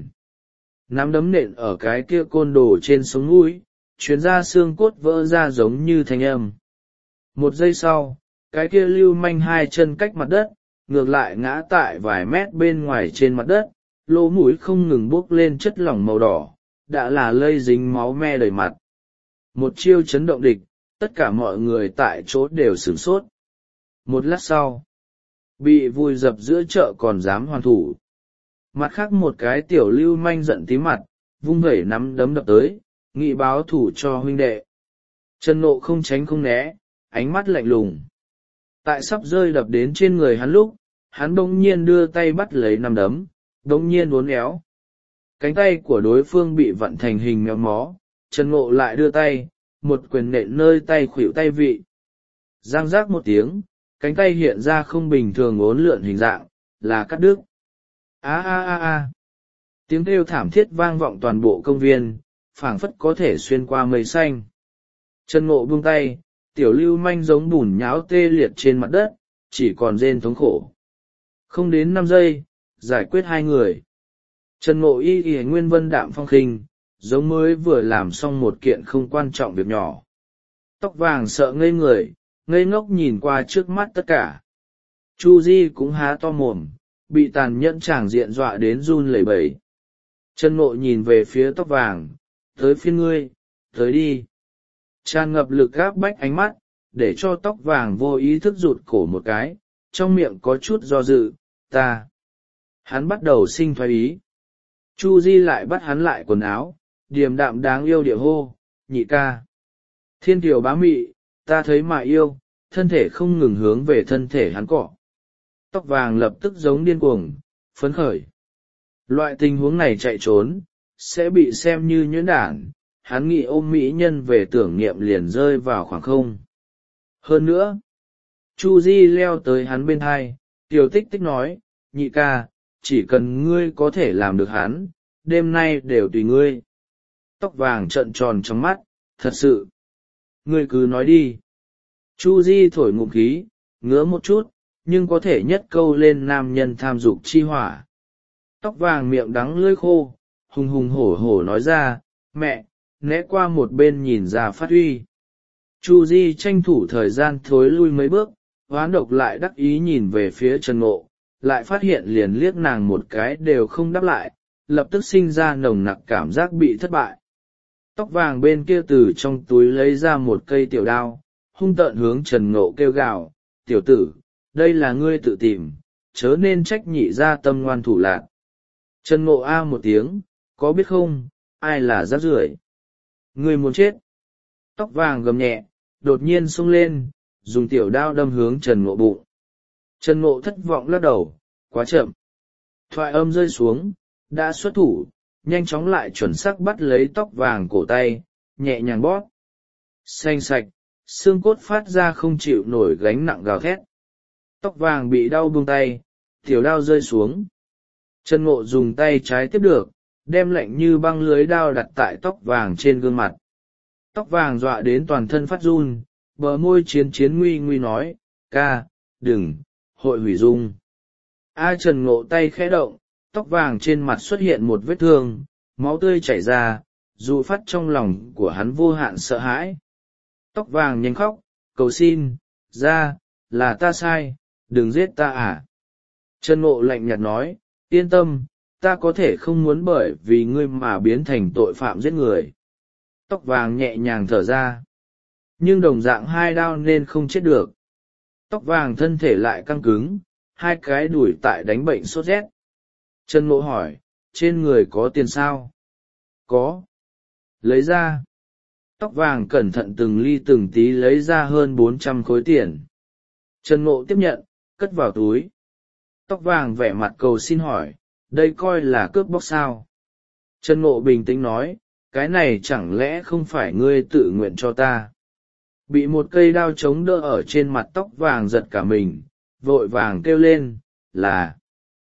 Nắm đấm nện ở cái kia côn đồ trên sống mũi, chuyến ra xương cốt vỡ ra giống như thanh âm. Một giây sau, cái kia lưu manh hai chân cách mặt đất, ngược lại ngã tại vài mét bên ngoài trên mặt đất, lỗ mũi không ngừng bốc lên chất lỏng màu đỏ, đã là lây dính máu me đầy mặt. Một chiêu chấn động địch, tất cả mọi người tại chỗ đều sửng sốt. Một lát sau, bị vùi dập giữa chợ còn dám hoàn thủ. Mặt khác một cái tiểu lưu manh giận tí mặt, vung vẩy nắm đấm đập tới, nghị báo thủ cho huynh đệ. Trần Ngộ không tránh không né, ánh mắt lạnh lùng. Tại sắp rơi đập đến trên người hắn lúc, hắn bỗng nhiên đưa tay bắt lấy nắm đấm, bỗng nhiên uốn éo. Cánh tay của đối phương bị vặn thành hình méo mó, Trần Ngộ lại đưa tay, một quyền nện nơi tay khuỷu tay vị. Giang rác một tiếng, cánh tay hiện ra không bình thường uốn lượn hình dạng, là cắt đứt. A a a a. Tiếng kêu thảm thiết vang vọng toàn bộ công viên, phảng phất có thể xuyên qua mây xanh. Trần Ngộ buông tay, tiểu lưu manh giống bùn nháo tê liệt trên mặt đất, chỉ còn rên thống khổ. Không đến năm giây, giải quyết hai người. Trần Ngộ y y nguyên vân đạm phong khinh, giống mới vừa làm xong một kiện không quan trọng việc nhỏ. Tóc vàng sợ ngây người, ngây ngốc nhìn qua trước mắt tất cả. Chu Di cũng há to mồm, bị tàn nhẫn tràng diện dọa đến run lẩy bẩy. Trần Ngộ nhìn về phía tóc vàng, tới phiên ngươi, tới đi. Tràn ngập lực gáp bách ánh mắt, để cho tóc vàng vô ý thức rụt cổ một cái, trong miệng có chút do dự, ta. Hắn bắt đầu sinh thoái ý. Chu Di lại bắt hắn lại quần áo, điềm đạm đáng yêu địa hô, nhị ca. Thiên kiều bá mị, ta thấy mà yêu, thân thể không ngừng hướng về thân thể hắn cọ. Tóc vàng lập tức giống điên cuồng, phấn khởi. Loại tình huống này chạy trốn, sẽ bị xem như nhuyễn đản, hắn nghĩ ôm mỹ nhân về tưởng niệm liền rơi vào khoảng không. Hơn nữa, Chu Di leo tới hắn bên hai, tiểu tích tích nói, nhị ca, chỉ cần ngươi có thể làm được hắn, đêm nay đều tùy ngươi. Tóc vàng trợn tròn trong mắt, thật sự. Ngươi cứ nói đi. Chu Di thổi ngụm khí, ngứa một chút, nhưng có thể nhất câu lên nam nhân tham dục chi hỏa. Tóc vàng miệng đắng lưỡi khô, hùng hùng hổ hổ nói ra, mẹ, né qua một bên nhìn ra phát huy. Chu Di tranh thủ thời gian thối lui mấy bước, hoán độc lại đắc ý nhìn về phía Trần Ngộ, lại phát hiện liền liếc nàng một cái đều không đáp lại, lập tức sinh ra nồng nặc cảm giác bị thất bại. Tóc vàng bên kia từ trong túi lấy ra một cây tiểu đao, hung tợn hướng Trần Ngộ kêu gào, tiểu tử, đây là ngươi tự tìm, chớ nên trách nhị ra tâm ngoan thủ lạn. Trần Ngộ a một tiếng, có biết không, ai là rác rưởi? Ngươi muốn chết. Tóc vàng gầm nhẹ, đột nhiên xông lên, dùng tiểu đao đâm hướng Trần Ngộ bụng. Trần Ngộ thất vọng lắc đầu, quá chậm. Thoại âm rơi xuống, đã xuất thủ, nhanh chóng lại chuẩn xác bắt lấy tóc vàng cổ tay, nhẹ nhàng bóp. Xanh sạch, xương cốt phát ra không chịu nổi gánh nặng gào thét. Tóc vàng bị đau buông tay, tiểu đao rơi xuống. Trần Ngộ dùng tay trái tiếp được, đem lạnh như băng lưới đao đặt tại tóc vàng trên gương mặt. Tóc vàng dọa đến toàn thân phát run, bờ môi chiến chiến nguy nguy nói, ca, đừng, hội hủy dung. A Trần Ngộ tay khẽ động, tóc vàng trên mặt xuất hiện một vết thương, máu tươi chảy ra, dụ phát trong lòng của hắn vô hạn sợ hãi. Tóc vàng nhanh khóc, cầu xin, ra, là ta sai, đừng giết ta à. Trần Ngộ lạnh nhạt nói, yên tâm, ta có thể không muốn bởi vì ngươi mà biến thành tội phạm giết người. Tóc vàng nhẹ nhàng thở ra. Nhưng đồng dạng hai đao nên không chết được. Tóc vàng thân thể lại căng cứng, hai cái đùi tại đánh bệnh sốt rét. Trần Ngộ hỏi, trên người có tiền sao? Có. Lấy ra. Tóc vàng cẩn thận từng ly từng tí lấy ra hơn bốn trăm khối tiền. Trần Ngộ tiếp nhận, cất vào túi. Tóc vàng vẻ mặt cầu xin hỏi, đây coi là cướp bóc sao? Trần Ngộ bình tĩnh nói, cái này chẳng lẽ không phải ngươi tự nguyện cho ta? Bị một cây đao chống đỡ ở trên mặt, tóc vàng giật cả mình, vội vàng kêu lên, là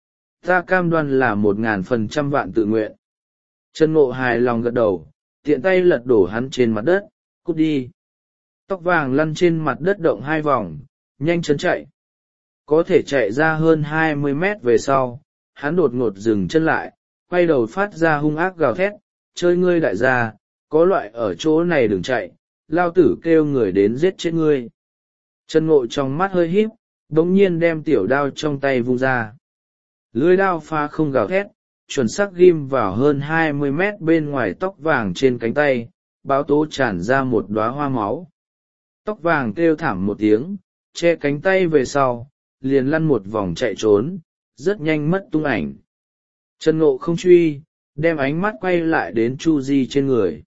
ta cam đoan là một ngàn phần trăm vạn tự nguyện. Trần Ngộ hài lòng gật đầu, tiện tay lật đổ hắn trên mặt đất, cút đi. Tóc vàng lăn trên mặt đất động hai vòng, nhanh chân chạy. Có thể chạy ra hơn hai mươi mét về sau, hắn đột ngột dừng chân lại, quay đầu phát ra hung ác gào thét, chơi ngươi đại gia, có loại ở chỗ này đừng chạy, lao tử kêu người đến giết chết ngươi. Trần Ngộ trong mắt hơi híp, bỗng nhiên đem tiểu đao trong tay vung ra. Lưỡi đao pha không gào thét, chuẩn xác ghim vào hơn hai mươi mét bên ngoài tóc vàng trên cánh tay, báo tố tràn ra một đóa hoa máu. Tóc vàng kêu thảm một tiếng, che cánh tay về sau, liền lăn một vòng chạy trốn, rất nhanh mất tung ảnh. Trần Ngộ không truy, đem ánh mắt quay lại đến Chu Di trên người.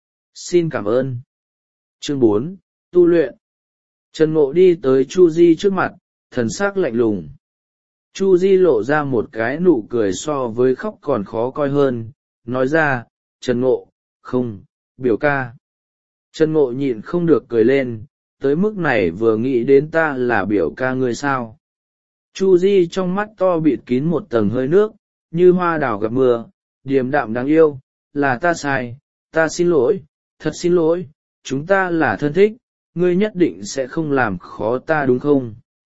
Xin cảm ơn. Chương bốn, tu luyện. Trần Ngộ đi tới Chu Di trước mặt, thần sắc lạnh lùng. Chu Di lộ ra một cái nụ cười so với khóc còn khó coi hơn, nói ra, Trần Ngộ, không, biểu ca. Trần Ngộ nhịn không được cười lên, tới mức này vừa nghĩ đến ta là biểu ca ngươi sao. Chu Di trong mắt to bịt kín một tầng hơi nước, như hoa đào gặp mưa, điềm đạm đáng yêu, là ta sai, ta xin lỗi, thật xin lỗi, chúng ta là thân thích, ngươi nhất định sẽ không làm khó ta đúng không?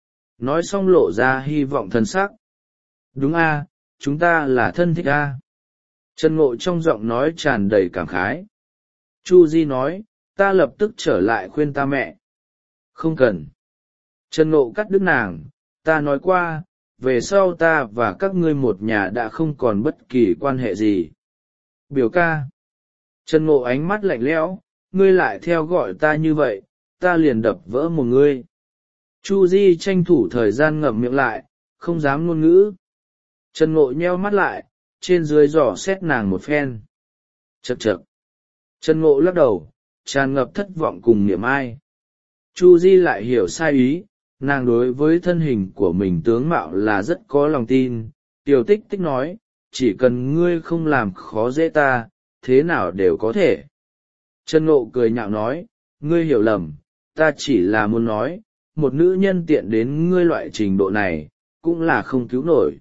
Nói xong lộ ra hy vọng thần sắc. Đúng a, chúng ta là thân thích a. Trần Ngộ trong giọng nói tràn đầy cảm khái. Chu Di nói, ta lập tức trở lại khuyên ta mẹ. Không cần. Trần Ngộ cắt đứt nàng, ta nói qua, về sau ta và các ngươi một nhà đã không còn bất kỳ quan hệ gì. Biểu ca. Trần Ngộ ánh mắt lạnh lẽo, ngươi lại theo gọi ta như vậy, ta liền đập vỡ một ngươi. Chu Di tranh thủ thời gian ngậm miệng lại, không dám ngôn ngữ. Trần Ngộ nheo mắt lại, trên dưới dò xét nàng một phen. Chậc chậc. Trần Ngộ lắc đầu, tràn ngập thất vọng cùng niềm ai. Chu Di lại hiểu sai ý, nàng đối với thân hình của mình tướng mạo là rất có lòng tin. Tiểu Tích Tích nói, chỉ cần ngươi không làm khó dễ ta, thế nào đều có thể. Trần Ngộ cười nhạo nói, ngươi hiểu lầm, ta chỉ là muốn nói, một nữ nhân tiện đến ngươi loại trình độ này, cũng là không cứu nổi.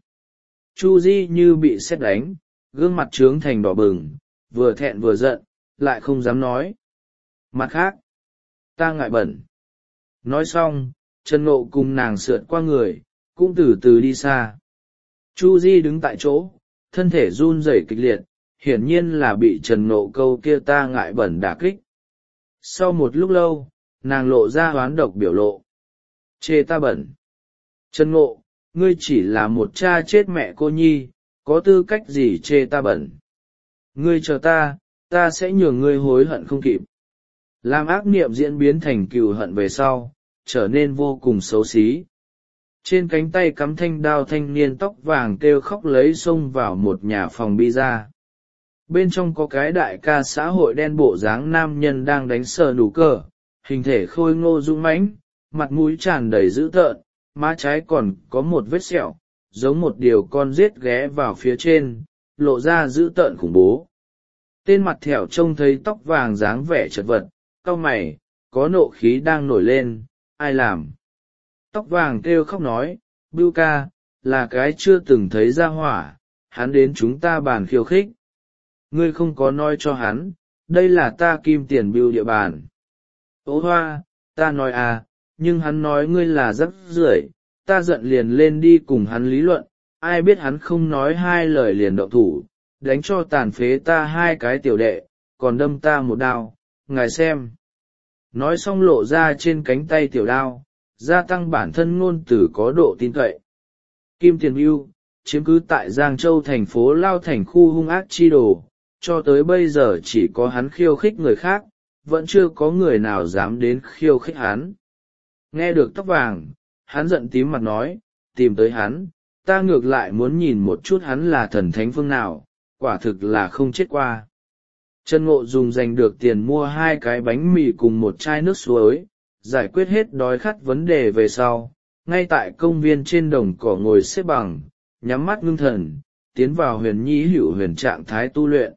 Chu Di như bị sét đánh, gương mặt trướng thành đỏ bừng, vừa thẹn vừa giận, lại không dám nói. Mặt khác, ta ngại bẩn. Nói xong, Trần Ngộ cùng nàng sượt qua người, cũng từ từ đi xa. Chu Di đứng tại chỗ, thân thể run rẩy kịch liệt, hiển nhiên là bị Trần Ngộ câu kia ta ngại bẩn đả kích. Sau một lúc lâu, nàng lộ ra hoán độc biểu lộ. Chê ta bẩn. Trần Ngộ, ngươi chỉ là một cha chết mẹ cô nhi, có tư cách gì chê ta bẩn. Ngươi chờ ta, ta sẽ nhường ngươi hối hận không kịp. Làm ác niệm diễn biến thành cừu hận về sau, trở nên vô cùng xấu xí. Trên cánh tay cắm thanh đao thanh niên tóc vàng kêu khóc lấy xông vào một nhà phòng bi ra. Bên trong có cái đại ca xã hội đen bộ dáng nam nhân đang đánh sờ nủ cờ, hình thể khôi ngô dũng mãnh, mặt mũi tràn đầy dữ tợn, má trái còn có một vết sẹo, giống một điều con rết ghé vào phía trên, lộ ra dữ tợn khủng bố. Tên mặt thẻo trông thấy tóc vàng dáng vẻ chật vật, cau mày, có nộ khí đang nổi lên, ai làm? Tóc vàng kêu khóc nói, Bưu ca, là cái chưa từng thấy ra hỏa, hắn đến chúng ta bàn khiêu khích. Ngươi không có nói cho hắn, đây là ta kim tiền Bưu địa bàn. Ô hoa, ta nói à, nhưng hắn nói ngươi là rắc rưởi, ta giận liền lên đi cùng hắn lý luận, ai biết hắn không nói hai lời liền động thủ, đánh cho tàn phế ta hai cái tiểu đệ, còn đâm ta một đao, ngài xem. Nói xong lộ ra trên cánh tay tiểu đao, gia tăng bản thân ngôn từ có độ tin cậy. Kim Tiền Mưu, chiếm cứ tại Giang Châu thành phố Lao Thành khu hung ác chi đồ, cho tới bây giờ chỉ có hắn khiêu khích người khác, vẫn chưa có người nào dám đến khiêu khích hắn. Nghe được Tóc Vàng, hắn giận tím mặt nói, tìm tới hắn, ta ngược lại muốn nhìn một chút hắn là thần thánh phương nào, quả thực là không chết qua. Trần Ngộ dùng giành được tiền mua hai cái bánh mì cùng một chai nước suối, giải quyết hết đói khát vấn đề về sau, ngay tại công viên trên đồng cỏ ngồi xếp bằng, nhắm mắt ngưng thần, tiến vào huyền nhi hữu huyền trạng thái tu luyện.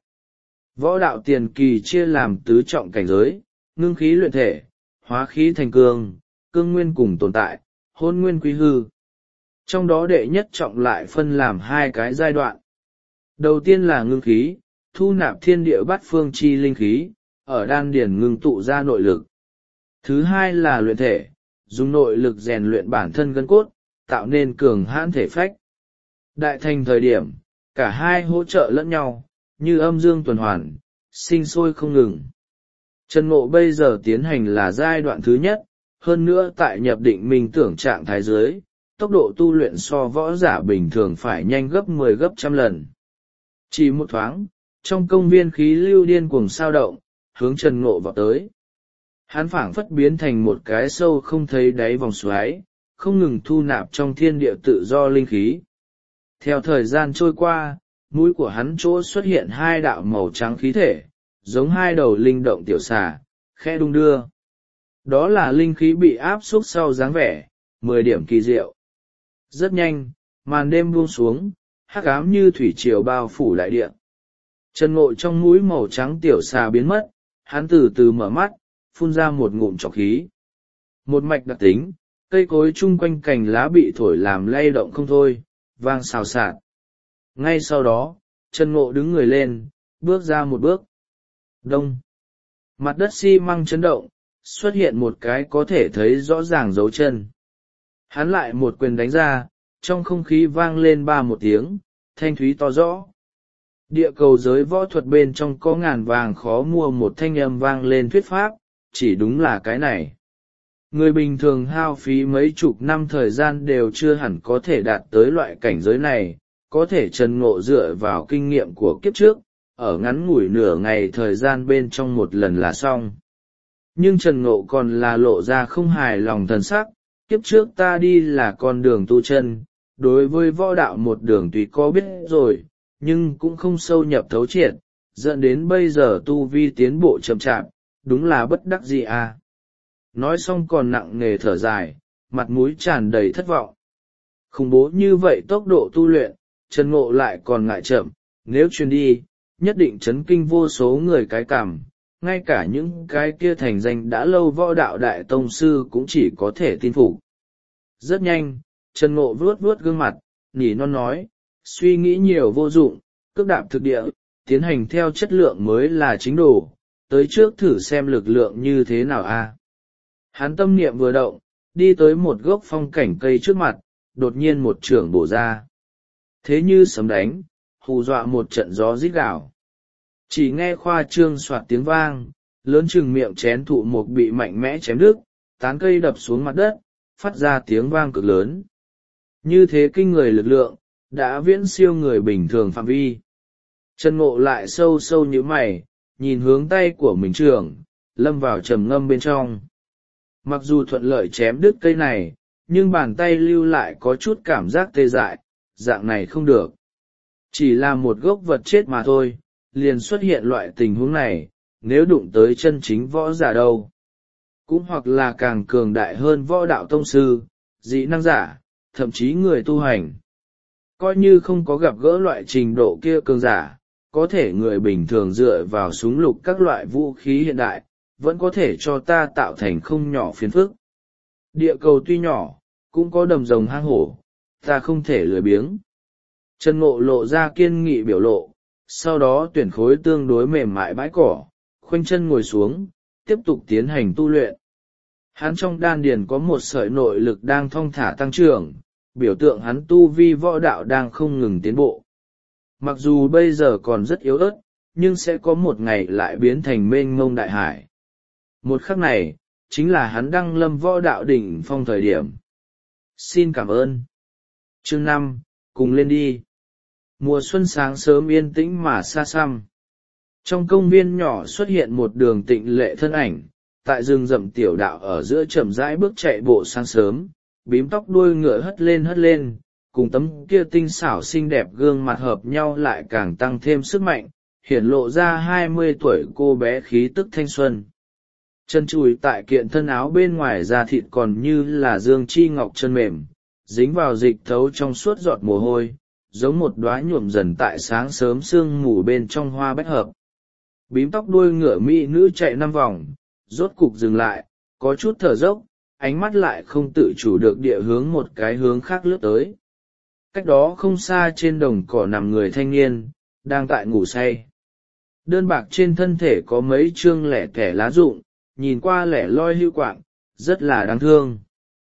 Võ đạo tiền kỳ chia làm tứ trọng cảnh giới, ngưng khí luyện thể, hóa khí thành cương, cương nguyên cùng tồn tại, hôn nguyên quý hư. Trong đó đệ nhất trọng lại phân làm hai cái giai đoạn. Đầu tiên là ngưng khí, thu nạp thiên địa bát phương chi linh khí, ở đan điển ngưng tụ ra nội lực. Thứ hai là luyện thể, dùng nội lực rèn luyện bản thân gân cốt, tạo nên cường hãn thể phách. Đại thành thời điểm, cả hai hỗ trợ lẫn nhau, như âm dương tuần hoàn, sinh sôi không ngừng. Trần Ngộ bây giờ tiến hành là giai đoạn thứ nhất, hơn nữa tại nhập định minh tưởng trạng thái dưới, tốc độ tu luyện so võ giả bình thường phải nhanh gấp mười gấp trăm lần. Chỉ một thoáng, trong công viên khí lưu điên cuồng sao động, hướng Trần Ngộ vào tới. Hắn phảng phất biến thành một cái sâu không thấy đáy vòng xoáy, không ngừng thu nạp trong thiên địa tự do linh khí. Theo thời gian trôi qua, mũi của hắn chỗ xuất hiện hai đạo màu trắng khí thể, giống hai đầu linh động tiểu xà, khẽ đung đưa. Đó là linh khí bị áp xúc sau dáng vẻ, mười điểm kỳ diệu. Rất nhanh, màn đêm buông xuống, hắc ám như thủy triều bao phủ đại địa. Trần Ngộ trong mũi màu trắng tiểu xà biến mất, hắn từ từ mở mắt, phun ra một ngụm trọc khí. Một mạch đặc tính, cây cối chung quanh cành lá bị thổi làm lay động không thôi, vang xào xạc. Ngay sau đó, Trần Ngộ đứng người lên, bước ra một bước. Đông. Mặt đất xi măng chấn động, xuất hiện một cái có thể thấy rõ ràng dấu chân. Hắn lại một quyền đánh ra, trong không khí vang lên ba một tiếng, thanh thúy to rõ. Địa cầu giới võ thuật bên trong có ngàn vàng khó mua một thanh âm vang lên thuyết pháp, chỉ đúng là cái này. Người bình thường hao phí mấy chục năm thời gian đều chưa hẳn có thể đạt tới loại cảnh giới này, có thể Trần Ngộ dựa vào kinh nghiệm của kiếp trước, ở ngắn ngủi nửa ngày thời gian bên trong một lần là xong. Nhưng Trần Ngộ còn là lộ ra không hài lòng thần sắc, kiếp trước ta đi là con đường tu chân, đối với võ đạo một đường tùy có biết rồi, nhưng cũng không sâu nhập thấu triệt, dẫn đến bây giờ tu vi tiến bộ chậm chạp, đúng là bất đắc dĩ à. Nói xong còn nặng nề thở dài, mặt mũi tràn đầy thất vọng. Khủng bố như vậy tốc độ tu luyện, Trần Ngộ lại còn ngại chậm, nếu truyền đi, nhất định chấn kinh vô số người cái cảm, ngay cả những cái kia thành danh đã lâu võ đạo đại tông sư cũng chỉ có thể tin phục. Rất nhanh, Trần Ngộ vuốt vuốt gương mặt, nhỉ non nói, suy nghĩ nhiều vô dụng, cước đạp thực địa, tiến hành theo chất lượng mới là chính đồ, tới trước thử xem lực lượng như thế nào a. Hắn tâm niệm vừa động, đi tới một gốc phong cảnh cây trước mặt, đột nhiên một chưởng bổ ra. Thế như sấm đánh, hù dọa một trận gió rít gào. Chỉ nghe khoa trương soạt tiếng vang, lớn chừng miệng chén thụ mục bị mạnh mẽ chém đứt, tán cây đập xuống mặt đất, phát ra tiếng vang cực lớn. Như thế kinh người lực lượng, đã viễn siêu người bình thường phạm vi. Trần Ngộ lại sâu sâu như mày, nhìn hướng tay của mình trưởng, lâm vào trầm ngâm bên trong. Mặc dù thuận lợi chém đứt cây này, nhưng bàn tay lưu lại có chút cảm giác tê dại, dạng này không được. Chỉ là một gốc vật chết mà thôi, liền xuất hiện loại tình huống này, nếu đụng tới chân chính võ giả đâu. Cũng hoặc là càng cường đại hơn võ đạo tông sư, dị năng giả, thậm chí người tu hành. Coi như không có gặp gỡ loại trình độ kia cường giả, có thể người bình thường dựa vào súng lục các loại vũ khí hiện đại, vẫn có thể cho ta tạo thành không nhỏ phiền phức. Địa cầu tuy nhỏ, cũng có đầm rồng hang hổ, ta không thể lười biếng. Trần Ngộ lộ ra kiên nghị biểu lộ, sau đó tuyển khối tương đối mềm mại bãi cỏ, khoanh chân ngồi xuống, tiếp tục tiến hành tu luyện. Hắn trong đan điền có một sợi nội lực đang thong thả tăng trưởng, biểu tượng hắn tu vi võ đạo đang không ngừng tiến bộ. Mặc dù bây giờ còn rất yếu ớt, nhưng sẽ có một ngày lại biến thành mênh mông đại hải. Một khắc này, chính là hắn đăng lâm võ đạo đỉnh phong thời điểm. Xin cảm ơn. Chương năm, cùng lên đi. Mùa xuân sáng sớm yên tĩnh mà xa xăm. Trong công viên nhỏ xuất hiện một đường tịnh lệ thân ảnh, tại rừng rậm tiểu đạo ở giữa chậm rãi bước chạy bộ sáng sớm, bím tóc đuôi ngựa hất lên hất lên, cùng tấm kia tinh xảo xinh đẹp gương mặt hợp nhau lại càng tăng thêm sức mạnh, hiển lộ ra hai mươi tuổi cô bé khí tức thanh xuân. Chân chùi tại kiện thân áo bên ngoài da thịt còn như là dương chi ngọc chân mềm, dính vào dịch thấu trong suốt giọt mồ hôi, giống một đóa nhuộm dần tại sáng sớm sương mù bên trong hoa bách hợp. Bím tóc đuôi ngựa mỹ nữ chạy năm vòng, rốt cục dừng lại, có chút thở dốc, ánh mắt lại không tự chủ được địa hướng một cái hướng khác lướt tới. Cách đó không xa trên đồng cỏ nằm người thanh niên, đang tại ngủ say. Đơn bạc trên thân thể có mấy chương lẻ tẻ lá rụng, nhìn qua lẻ loi hưu quạng, rất là đáng thương.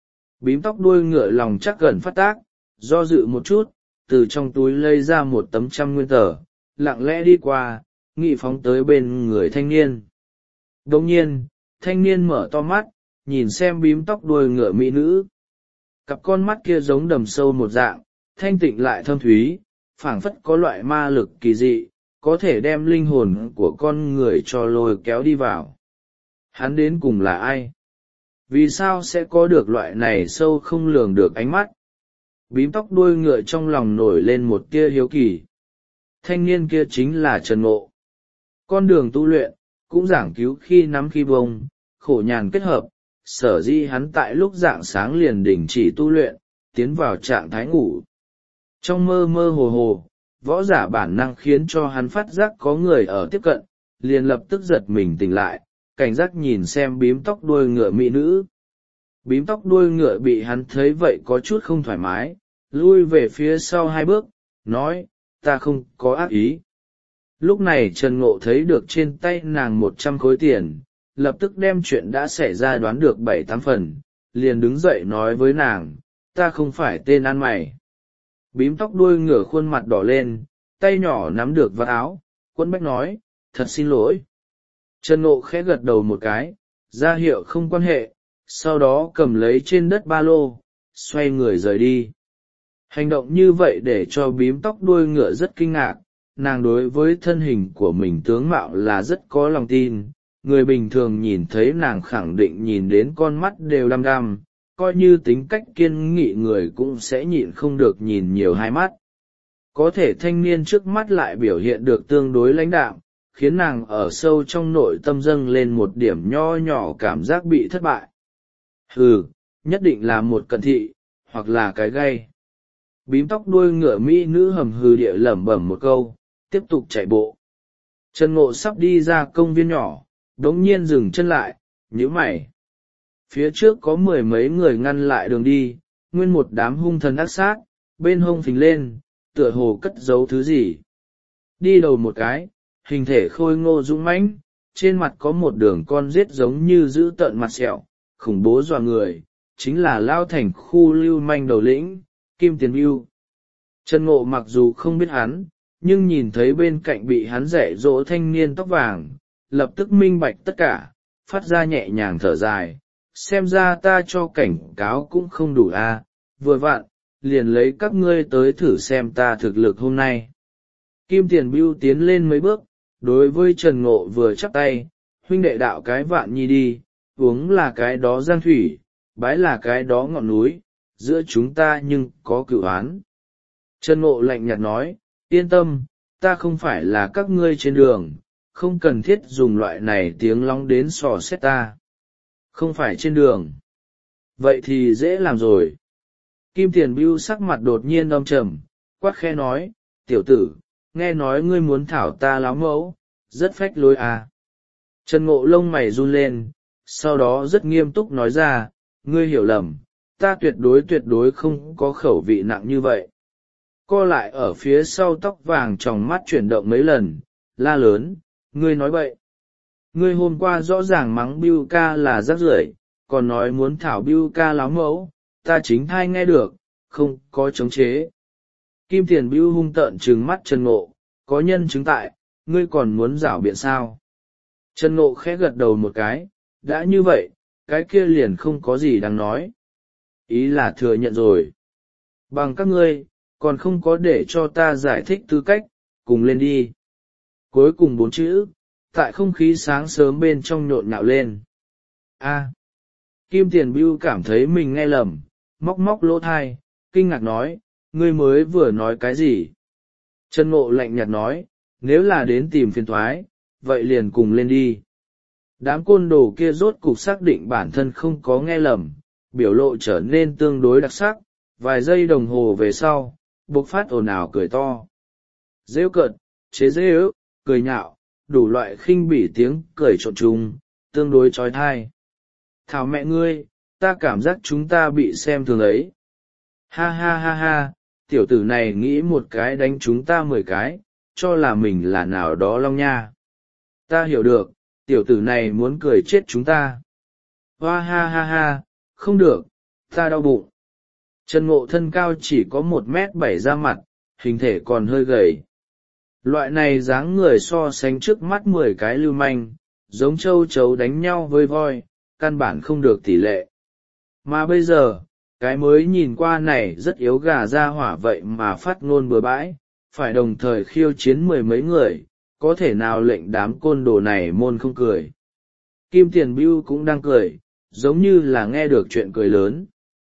Bím tóc đuôi ngựa lòng chắc gần phát tác, do dự một chút, từ trong túi lấy ra một tấm trăm nguyên tờ, lặng lẽ đi qua, nghị phóng tới bên người thanh niên. Đồng nhiên, thanh niên mở to mắt, nhìn xem bím tóc đuôi ngựa mỹ nữ. Cặp con mắt kia giống đầm sâu một dạng, thanh tịnh lại thâm thúy, phảng phất có loại ma lực kỳ dị, có thể đem linh hồn của con người cho lôi kéo đi vào. Hắn đến cùng là ai? Vì sao sẽ có được loại này sâu không lường được ánh mắt? Bím tóc đuôi ngựa trong lòng nổi lên một tia hiếu kỳ. Thanh niên kia chính là Trần Ngộ. Con đường tu luyện, cũng giảng cứu khi nắm khi bông, khổ nhàn kết hợp, sở dĩ hắn tại lúc rạng sáng liền đình chỉ tu luyện, tiến vào trạng thái ngủ. Trong mơ mơ hồ hồ, võ giả bản năng khiến cho hắn phát giác có người ở tiếp cận, liền lập tức giật mình tỉnh lại, cảnh giác nhìn xem bím tóc đuôi ngựa mỹ nữ. Bím tóc đuôi ngựa bị hắn thấy vậy có chút không thoải mái, lui về phía sau hai bước, nói, ta không có ác ý. Lúc này Trần Ngộ thấy được trên tay nàng một trăm khối tiền, lập tức đem chuyện đã xảy ra đoán được bảy tám phần, liền đứng dậy nói với nàng, ta không phải tên ăn mày. Bím tóc đuôi ngửa khuôn mặt đỏ lên, tay nhỏ nắm được vạt áo, quấn bách nói, thật xin lỗi. Trần Ngộ khẽ gật đầu một cái, ra hiệu không quan hệ, sau đó cầm lấy trên đất ba lô, xoay người rời đi. Hành động như vậy để cho bím tóc đuôi ngựa rất kinh ngạc, nàng đối với thân hình của mình tướng mạo là rất có lòng tin, người bình thường nhìn thấy nàng khẳng định nhìn đến con mắt đều đăm đăm, coi như tính cách kiên nghị người cũng sẽ nhịn không được nhìn nhiều hai mắt. Có thể thanh niên trước mắt lại biểu hiện được tương đối lãnh đạm, khiến nàng ở sâu trong nội tâm dâng lên một điểm nho nhỏ cảm giác bị thất bại. Hừ, nhất định là một cận thị, hoặc là cái gay. Bím tóc đuôi ngựa mỹ nữ hầm hừ địa lẩm bẩm một câu, tiếp tục chạy bộ. Trần Ngộ sắp đi ra công viên nhỏ, đống nhiên dừng chân lại, nhíu mày. Phía trước có mười mấy người ngăn lại đường đi, nguyên một đám hung thần ác sát, bên hông phình lên, tựa hồ cất giấu thứ gì. Đi đầu một cái, hình thể khôi ngô dũng mãnh, trên mặt có một đường con rết giống như giữ tợn mặt sẹo, khủng bố dọa người, chính là Lao Thành khu lưu manh đầu lĩnh, Kim Tiền Bưu. Trần Ngộ mặc dù không biết hắn, nhưng nhìn thấy bên cạnh bị hắn dạy dỗ thanh niên tóc vàng, lập tức minh bạch tất cả, phát ra nhẹ nhàng thở dài, xem ra ta cho cảnh cáo cũng không đủ a, à, vừa vặn, liền lấy các ngươi tới thử xem ta thực lực hôm nay. Kim Tiền Bưu tiến lên mấy bước, đối với Trần Ngộ vừa chắp tay, huynh đệ đạo cái vạn nhi đi, uống là cái đó giang thủy, bái là cái đó ngọn núi, giữa chúng ta nhưng có cựu án. Trần Ngộ lạnh nhạt nói, yên tâm, ta không phải là các ngươi trên đường, không cần thiết dùng loại này tiếng long đến sò xét ta. Không phải trên đường. Vậy thì dễ làm rồi. Kim Tiền Bưu sắc mặt đột nhiên âm trầm, quát khẽ nói, tiểu tử, nghe nói ngươi muốn thảo ta láo mẫu, rất phách lối à. Trần Ngộ lông mày run lên, sau đó rất nghiêm túc nói ra, ngươi hiểu lầm, ta tuyệt đối tuyệt đối không có khẩu vị nặng như vậy. Co lại ở phía sau tóc vàng tròng mắt chuyển động mấy lần, la lớn, ngươi nói bậy. Ngươi hôm qua rõ ràng mắng Bưu ca là rác rưởi, còn nói muốn thảo Bưu ca láo mẫu, ta chính thai nghe được, không có chống chế. Kim Tiền Bưu hung tợn trừng mắt Trần Ngộ, có nhân chứng tại, ngươi còn muốn rảo biện sao? Trần Ngộ khẽ gật đầu một cái, đã như vậy, cái kia liền không có gì đáng nói. Ý là thừa nhận rồi. Bằng các ngươi, còn không có để cho ta giải thích tư cách, cùng lên đi. Cuối cùng bốn chữ, tại không khí sáng sớm bên trong nhộn nhạo lên. A. Kim Tiền Bưu cảm thấy mình nghe lầm, móc móc lỗ thai, kinh ngạc nói, ngươi mới vừa nói cái gì? Trần Ngộ lạnh nhạt nói, nếu là đến tìm phiền toái, vậy liền cùng lên đi. Đám côn đồ kia rốt cục xác định bản thân không có nghe lầm, biểu lộ trở nên tương đối đặc sắc, vài giây đồng hồ về sau, bộc phát ồn ào cười to. Rêu cợt, chế dê ước, cười nhạo, đủ loại khinh bỉ tiếng cười trộn trùng, tương đối trói thai. Thảo mẹ ngươi, ta cảm giác chúng ta bị xem thường ấy. Ha ha ha ha, tiểu tử này nghĩ một cái đánh chúng ta mười cái, cho là mình là nào đó long nha. Ta hiểu được, tiểu tử này muốn cười chết chúng ta. Hoa ha ha ha, không được, ta đau bụng. Trần Ngộ thân cao chỉ có một mét bảy ra mặt, hình thể còn hơi gầy. Loại này dáng người so sánh trước mắt mười cái lưu manh, giống châu chấu đánh nhau với voi, căn bản không được tỷ lệ. Mà bây giờ, cái mới nhìn qua này rất yếu gà ra hỏa vậy mà phát ngôn bừa bãi, phải đồng thời khiêu chiến mười mấy người, có thể nào lệnh đám côn đồ này môn không cười. Kim Tiền Bưu cũng đang cười, giống như là nghe được chuyện cười lớn.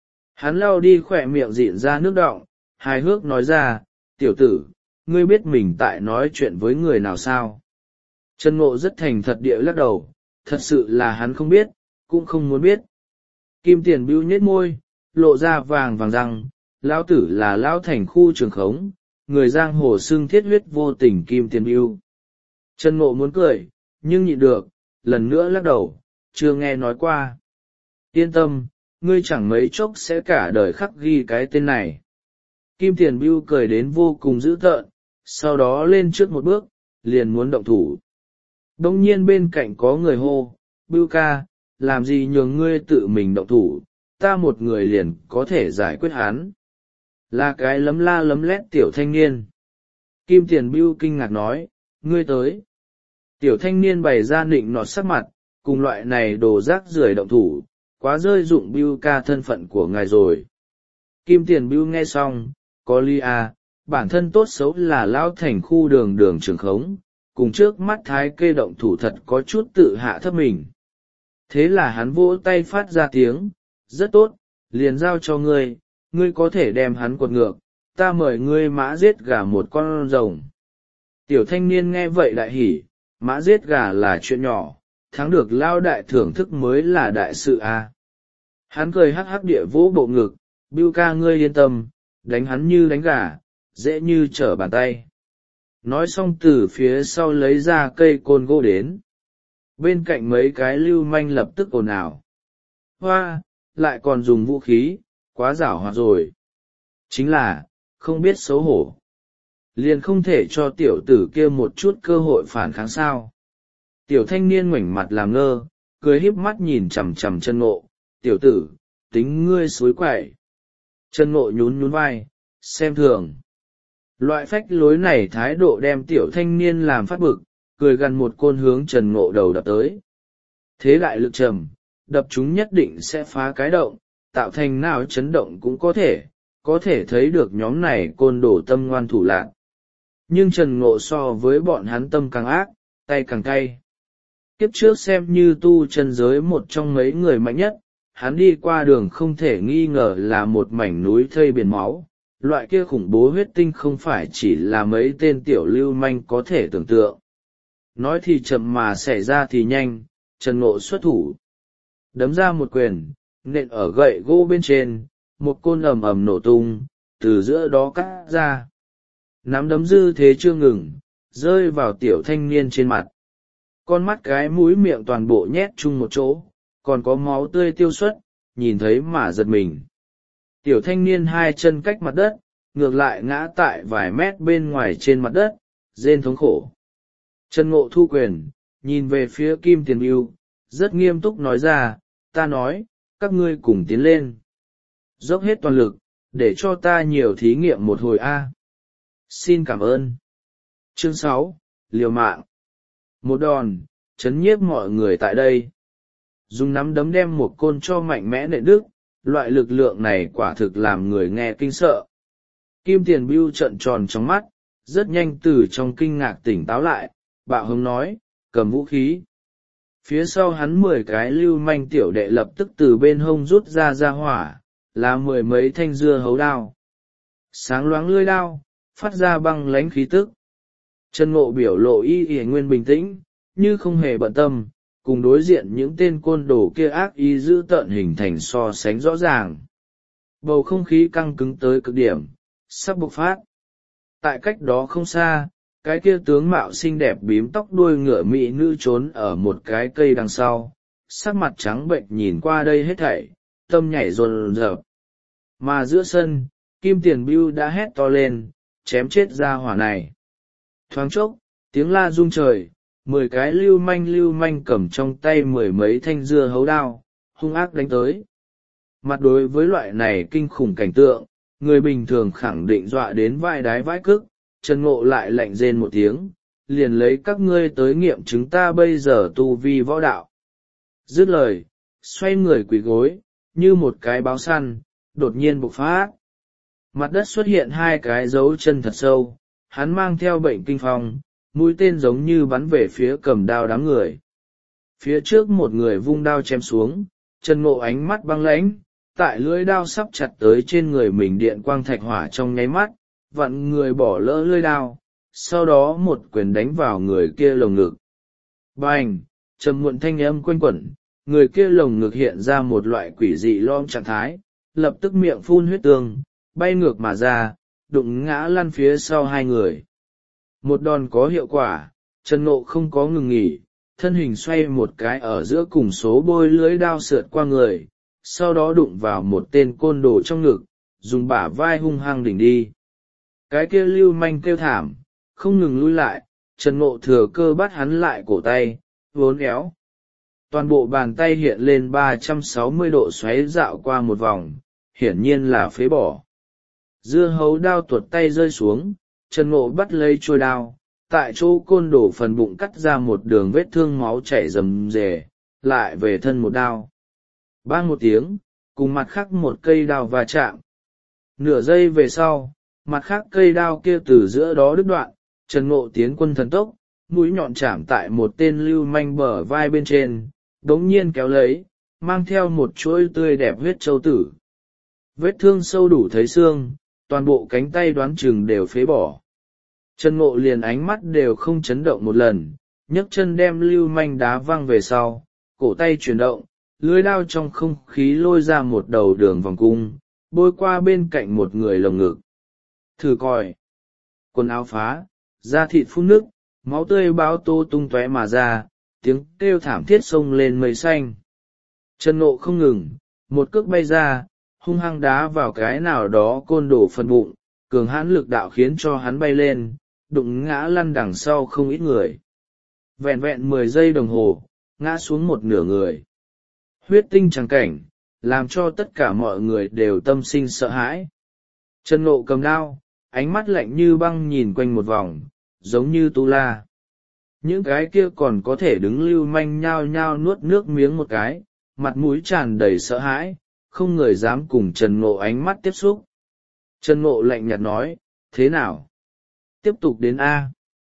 Hắn lau đi khỏe miệng dịn ra nước đọng, hài hước nói ra, tiểu tử, ngươi biết mình tại nói chuyện với người nào sao? Trần Ngộ rất thành thật địa lắc đầu, thật sự là hắn không biết, cũng không muốn biết. Kim Tiền Bưu nhếch môi, lộ ra vàng vàng răng, lão tử là lão thành khu trường khống, người giang hồ xưng thiết huyết vô tình Kim Tiền Bưu. Trần Ngộ muốn cười, nhưng nhịn được, lần nữa lắc đầu, chưa nghe nói qua. Yên tâm, ngươi chẳng mấy chốc sẽ cả đời khắc ghi cái tên này. Kim Tiền Bưu cười đến vô cùng dữ tợn, sau đó lên trước một bước, liền muốn động thủ. Đông nhiên bên cạnh có người hô, Bưu ca, làm gì nhường ngươi tự mình động thủ, ta một người liền có thể giải quyết hắn. Là cái lấm la lấm lét tiểu thanh niên. Kim Tiền Bưu kinh ngạc nói, ngươi tới. Tiểu thanh niên bày ra nịnh nọt sắc mặt, cùng loại này đồ rác rưởi động thủ, quá rơi dụng Bưu ca thân phận của ngài rồi. Kim Tiền Bưu nghe xong, có ly à, bản thân tốt xấu là lão thành khu đường đường trường khống, cùng trước mắt thái kê động thủ thật có chút tự hạ thấp mình. Thế là hắn vỗ tay phát ra tiếng, rất tốt, liền giao cho ngươi, ngươi có thể đem hắn quật ngược, ta mời ngươi mã giết gà một con rồng. Tiểu thanh niên nghe vậy đại hỉ, mã giết gà là chuyện nhỏ, thắng được lao đại thưởng thức mới là đại sự a. À. Hắn cười hắc hắc địa vỗ bộ ngực, Bưu ca ngươi yên tâm, đánh hắn như đánh gà, dễ như trở bàn tay. Nói xong từ phía sau lấy ra cây côn gỗ đến. Bên cạnh mấy cái lưu manh lập tức ồn ào. Hoa, lại còn dùng vũ khí, quá giảo hoạt rồi. Chính là, không biết xấu hổ. Liền không thể cho tiểu tử kia một chút cơ hội phản kháng sao. Tiểu thanh niên ngoảnh mặt làm ngơ, cười híp mắt nhìn chằm chằm Trần Ngộ, tiểu tử, tính ngươi xối quậy. Trần Ngộ nhún nhún vai, xem thường. Loại phách lối này thái độ đem tiểu thanh niên làm phát bực, cười gần một côn hướng Trần Ngộ đầu đập tới. Thế đại lực trầm, đập chúng nhất định sẽ phá cái động, tạo thành nào chấn động cũng có thể, có thể thấy được nhóm này côn đổ tâm ngoan thủ lạn. Nhưng Trần Ngộ so với bọn hắn tâm càng ác, tay càng cay. Kiếp trước xem như tu chân giới một trong mấy người mạnh nhất, hắn đi qua đường không thể nghi ngờ là một mảnh núi thây biển máu. Loại kia khủng bố huyết tinh không phải chỉ là mấy tên tiểu lưu manh có thể tưởng tượng. Nói thì chậm mà xảy ra thì nhanh, Trần Ngộ xuất thủ. Đấm ra một quyền, nện ở gậy gỗ bên trên, một côn ầm ầm nổ tung, từ giữa đó cắt ra. Nắm đấm dư thế chưa ngừng, rơi vào tiểu thanh niên trên mặt. Con mắt cái mũi miệng toàn bộ nhét chung một chỗ, còn có máu tươi tiêu xuất, nhìn thấy mà giật mình. Tiểu thanh niên hai chân cách mặt đất, ngược lại ngã tại vài mét bên ngoài trên mặt đất, rên thống khổ. Trần Ngộ thu quyền, nhìn về phía Kim Tiền Bưu, rất nghiêm túc nói ra, ta nói, các ngươi cùng tiến lên. Dốc hết toàn lực, để cho ta nhiều thí nghiệm một hồi a. Xin cảm ơn. Chương sáu, liều mạng. Một đòn, chấn nhiếp mọi người tại đây. dùng nắm đấm đem một côn cho mạnh mẽ nện đứt. Loại lực lượng này quả thực làm người nghe kinh sợ. Kim Tiền Bưu trợn tròn trong mắt, rất nhanh từ trong kinh ngạc tỉnh táo lại, bạo hứng nói, cầm vũ khí. Phía sau hắn mười cái lưu manh tiểu đệ lập tức từ bên hông rút ra ra hỏa, là mười mấy thanh dưa hấu đao. Sáng loáng lưỡi đao, phát ra băng lãnh khí tức. Trần Ngộ biểu lộ y y nguyên bình tĩnh, như không hề bận tâm, cùng đối diện những tên côn đồ kia ác ý dữ tợn hình thành so sánh rõ ràng. Bầu không khí căng cứng tới cực điểm, sắp bộc phát. Tại cách đó không xa, cái kia tướng mạo xinh đẹp bím tóc đuôi ngựa mỹ nữ trốn ở một cái cây đằng sau, sắc mặt trắng bệnh nhìn qua đây hết thảy, tâm nhảy rồn rợp. Mà giữa sân, Kim Tiền Bưu đã hét to lên, chém chết ra hỏa này. Thoáng chốc, tiếng la rung trời, mười cái lưu manh lưu manh cầm trong tay mười mấy thanh dưa hấu đao, hung ác đánh tới. Mặt đối với loại này kinh khủng cảnh tượng, người bình thường khẳng định dọa đến vai đái vãi cức. Trần Ngộ lại lạnh rên một tiếng, liền lấy các ngươi tới nghiệm chứng ta bây giờ tu vi võ đạo. Dứt lời, xoay người quỳ gối, như một cái báo săn, đột nhiên bộc phát. Mặt đất xuất hiện hai cái dấu chân thật sâu, hắn mang theo bệnh kinh phong, mũi tên giống như bắn về phía cầm đao đám người. Phía trước một người vung đao chém xuống, Trần Ngộ ánh mắt băng lãnh, tại lưỡi đao sắp chặt tới trên người mình điện quang thạch hỏa trong nháy mắt, vặn người bỏ lỡ lưỡi đao, sau đó một quyền đánh vào người kia lồng ngực. Bành, trầm muộn thanh âm quanh quẩn, người kia lồng ngực hiện ra một loại quỷ dị lom trạng thái, lập tức miệng phun huyết tương, bay ngược mà ra, đụng ngã lăn phía sau hai người. Một đòn có hiệu quả, Trần Ngộ không có ngừng nghỉ, thân hình xoay một cái ở giữa cùng số bôi lưỡi đao sượt qua người, sau đó đụng vào một tên côn đồ trong ngực, dùng bả vai hung hăng đỉnh đi. Cái kia lưu manh kêu thảm, không ngừng lui lại, Trần Ngộ thừa cơ bắt hắn lại cổ tay, vốn éo. Toàn bộ bàn tay hiện lên ba trăm sáu mươi độ xoáy dạo qua một vòng, hiển nhiên là phế bỏ. Dưa hấu đao tuột tay rơi xuống, Trần Ngộ bắt lấy trôi đao, tại chỗ côn đổ phần bụng cắt ra một đường vết thương máu chảy rầm rề, lại về thân một đao. Bang một tiếng, cùng mặt khác một cây đao va chạm. Nửa giây về sau, mặt khác cây đao kia từ giữa đó đứt đoạn, Trần Ngộ tiến quân thần tốc, mũi nhọn chạm tại một tên lưu manh bờ vai bên trên, đống nhiên kéo lấy, mang theo một chuỗi tươi đẹp huyết châu tử. Vết thương sâu đủ thấy xương, toàn bộ cánh tay đoán chừng đều phế bỏ. Trần Ngộ liền ánh mắt đều không chấn động một lần, nhấc chân đem lưu manh đá văng về sau, cổ tay chuyển động, lưỡi đao trong không khí lôi ra một đầu đường vòng cung, bôi qua bên cạnh một người lồng ngực. Thử coi. Quần áo phá, da thịt phun nước, máu tươi báo tô tung tóe mà ra, tiếng kêu thảm thiết xông lên mây xanh. Trần Ngộ không ngừng, một cước bay ra, hung hăng đá vào cái nào đó côn đổ phần bụng, cường hãn lực đạo khiến cho hắn bay lên, đụng ngã lăn đằng sau không ít người. Vẹn vẹn mười giây đồng hồ, ngã xuống một nửa người. Huyết tinh trắng cảnh, làm cho tất cả mọi người đều tâm sinh sợ hãi. Trần Ngộ cầm đao, ánh mắt lạnh như băng nhìn quanh một vòng, giống như tu la. Những cái kia còn có thể đứng lưu manh nhao nhao nuốt nước miếng một cái, mặt mũi tràn đầy sợ hãi, không người dám cùng Trần Ngộ ánh mắt tiếp xúc. Trần Ngộ lạnh nhạt nói, thế nào? Tiếp tục đến A.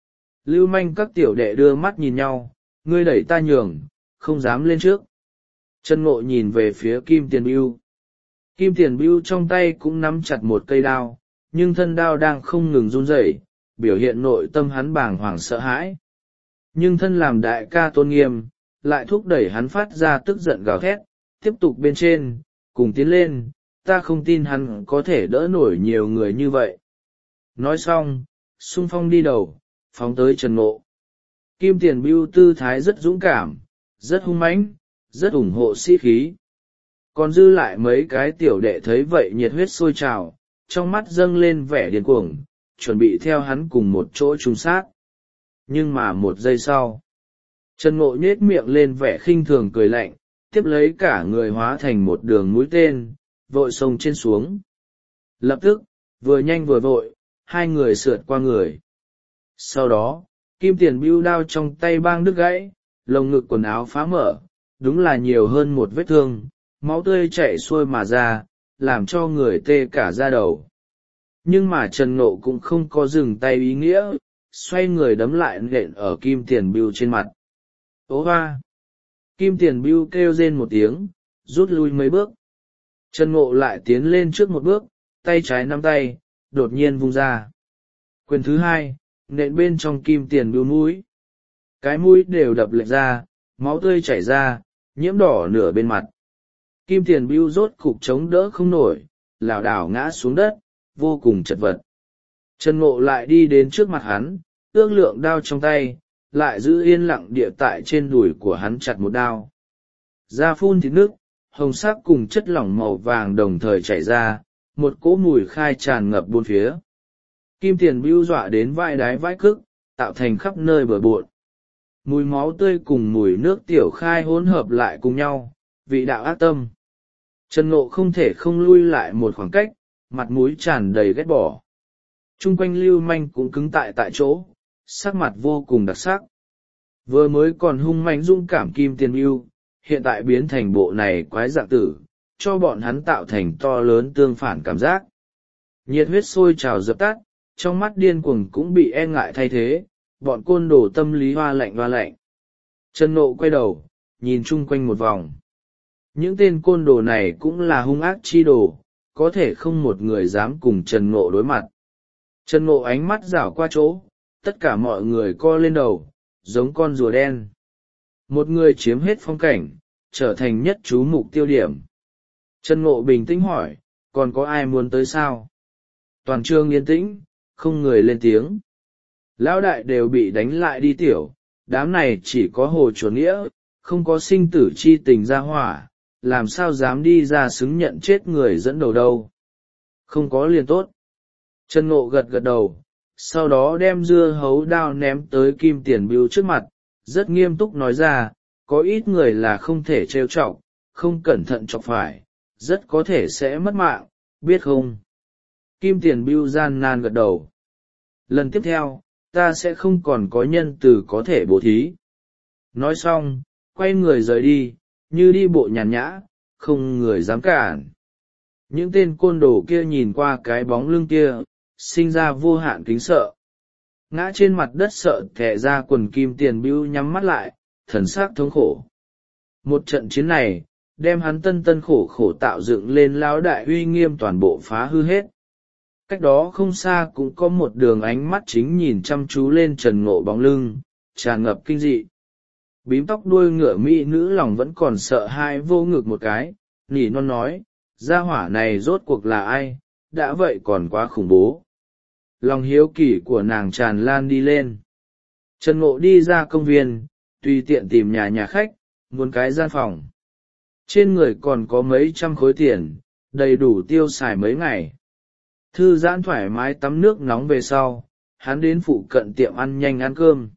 Lưu manh các tiểu đệ đưa mắt nhìn nhau, ngươi đẩy ta nhường, không dám lên trước. Trần Ngộ nhìn về phía Kim Tiền Bưu. Kim Tiền Bưu trong tay cũng nắm chặt một cây đao, nhưng thân đao đang không ngừng run rẩy, biểu hiện nội tâm hắn bàng hoàng sợ hãi. Nhưng thân làm đại ca tôn nghiêm, lại thúc đẩy hắn phát ra tức giận gào thét, tiếp tục bên trên, cùng tiến lên, ta không tin hắn có thể đỡ nổi nhiều người như vậy. Nói xong, xung phong đi đầu, phóng tới Trần Ngộ. Kim Tiền Bưu tư thái rất dũng cảm, rất hung mãnh, rất ủng hộ sĩ khí. Còn dư lại mấy cái tiểu đệ thấy vậy nhiệt huyết sôi trào, trong mắt dâng lên vẻ điên cuồng, chuẩn bị theo hắn cùng một chỗ trùng sát. Nhưng mà một giây sau, Trần Ngộ nhếch miệng lên vẻ khinh thường cười lạnh, tiếp lấy cả người hóa thành một đường mũi tên, vội xông trên xuống. Lập tức, vừa nhanh vừa vội, hai người sượt qua người. Sau đó, Kim Tiền Bưu đao trong tay bang đứt gãy, lồng ngực quần áo phá mở, đúng là nhiều hơn một vết thương, máu tươi chảy xuôi mà ra, làm cho người tê cả da đầu. Nhưng mà Trần Ngộ cũng không có dừng tay ý nghĩa, xoay người đấm lại nện ở Kim Tiền Bưu trên mặt. Ố hoa! Kim Tiền Bưu kêu rên một tiếng, rút lui mấy bước. Trần Ngộ lại tiến lên trước một bước, tay trái nắm tay, đột nhiên vung ra. Quyền thứ hai, nện bên trong Kim Tiền Bưu mũi. Cái mũi đều đập lệch ra, máu tươi chảy ra, nhiễm đỏ nửa bên mặt. Kim Tiền Bưu rốt cục chống đỡ không nổi, lảo đảo ngã xuống đất, vô cùng chật vật. Trần Ngộ lại đi đến trước mặt hắn, ước lượng đao trong tay, lại giữ yên lặng địa tại trên đùi của hắn chặt một đao. Da phun thịt nước, hồng sắc cùng chất lỏng màu vàng đồng thời chảy ra, một cỗ mùi khai tràn ngập bốn phía. Kim Tiền Bưu dọa đến vai đái vãi cức, tạo thành khắp nơi bừa bộn. Mùi máu tươi cùng mùi nước tiểu khai hỗn hợp lại cùng nhau, vị đạo ác tâm. Trần Ngộ không thể không lui lại một khoảng cách, mặt mũi tràn đầy ghét bỏ. Trung quanh Lưu Manh cũng cứng tại tại chỗ, sắc mặt vô cùng đặc sắc. Vừa mới còn hung mãnh dũng cảm Kim Tiền Bưu, hiện tại biến thành bộ này quái dạng tử, cho bọn hắn tạo thành to lớn tương phản cảm giác. Nhiệt huyết sôi trào dập tắt, trong mắt điên cuồng cũng bị e ngại thay thế, bọn côn đồ tâm lý hoa lạnh hoa lạnh. Trần Ngộ quay đầu, nhìn chung quanh một vòng. Những tên côn đồ này cũng là hung ác chi đồ, có thể không một người dám cùng Trần Ngộ đối mặt. Trần Ngộ ánh mắt rảo qua chỗ, tất cả mọi người co lên đầu, giống con rùa đen. Một người chiếm hết phong cảnh, trở thành nhất chú mục tiêu điểm. Trần Ngộ bình tĩnh hỏi, còn có ai muốn tới sao? Toàn trường yên tĩnh, không người lên tiếng. Lão đại đều bị đánh lại đi tiểu, đám này chỉ có hồ chuột nghĩa, không có sinh tử chi tình ra hỏa, làm sao dám đi ra xứng nhận chết người dẫn đầu đâu. Không có liền tốt. Trần Ngộ gật gật đầu, sau đó đem dưa hấu đao ném tới Kim Tiền Bưu trước mặt, rất nghiêm túc nói ra, có ít người là không thể trêu chọc, không cẩn thận chọc phải, rất có thể sẽ mất mạng, biết không? Kim Tiền Bưu gian nan gật đầu. Lần tiếp theo, ta sẽ không còn có nhân từ có thể bố thí. Nói xong, quay người rời đi, như đi bộ nhàn nhã, không người dám cản. Những tên côn đồ kia nhìn qua cái bóng lưng kia, sinh ra vô hạn kính sợ. Ngã trên mặt đất sợ thẻ ra quần Kim Tiền Bưu nhắm mắt lại, thần sắc thống khổ. Một trận chiến này, đem hắn tân tân khổ khổ tạo dựng lên lão đại uy nghiêm toàn bộ phá hư hết. Cách đó không xa cũng có một đường ánh mắt chính nhìn chăm chú lên Trần Ngộ bóng lưng, tràn ngập kinh dị. Bím tóc đuôi ngựa mỹ nữ lòng vẫn còn sợ hãi vô ngực một cái, nỉ non nói, gia hỏa này rốt cuộc là ai, đã vậy còn quá khủng bố. Lòng hiếu kỳ của nàng tràn lan đi lên. Trần Ngộ đi ra công viên, tùy tiện tìm nhà nhà khách, muốn cái gian phòng. Trên người còn có mấy trăm khối tiền, đầy đủ tiêu xài mấy ngày. Thư giãn thoải mái tắm nước nóng về sau, hắn đến phụ cận tiệm ăn nhanh ăn cơm.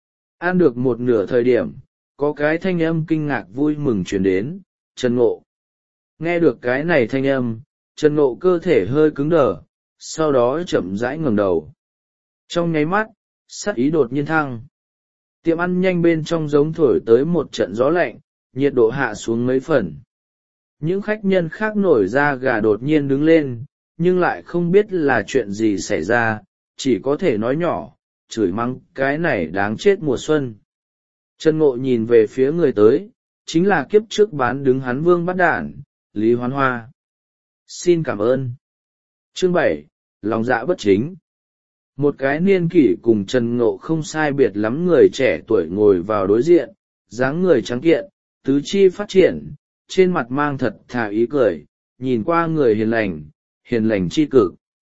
Ăn được một nửa thời điểm, có cái thanh âm kinh ngạc vui mừng truyền đến, Trần Ngộ. Nghe được cái này thanh âm, Trần Ngộ cơ thể hơi cứng đờ, sau đó chậm rãi ngẩng đầu. Trong nháy mắt, sát ý đột nhiên thăng. Tiệm ăn nhanh bên trong giống thổi tới một trận gió lạnh, nhiệt độ hạ xuống mấy phần. Những khách nhân khác nổi da gà đột nhiên đứng lên, nhưng lại không biết là chuyện gì xảy ra, chỉ có thể nói nhỏ, chửi mắng cái này đáng chết mùa xuân. Trần Ngộ nhìn về phía người tới, chính là kiếp trước bán đứng hắn vương bắt đản, Lý Hoán Hoa. Xin cảm ơn. Chương bảy, lòng dạ bất chính. Một cái niên kỷ cùng Trần Ngộ không sai biệt lắm người trẻ tuổi ngồi vào đối diện, dáng người trắng kiện, tứ chi phát triển, trên mặt mang thật thà ý cười, nhìn qua người hiền lành, hiền lành chi cực.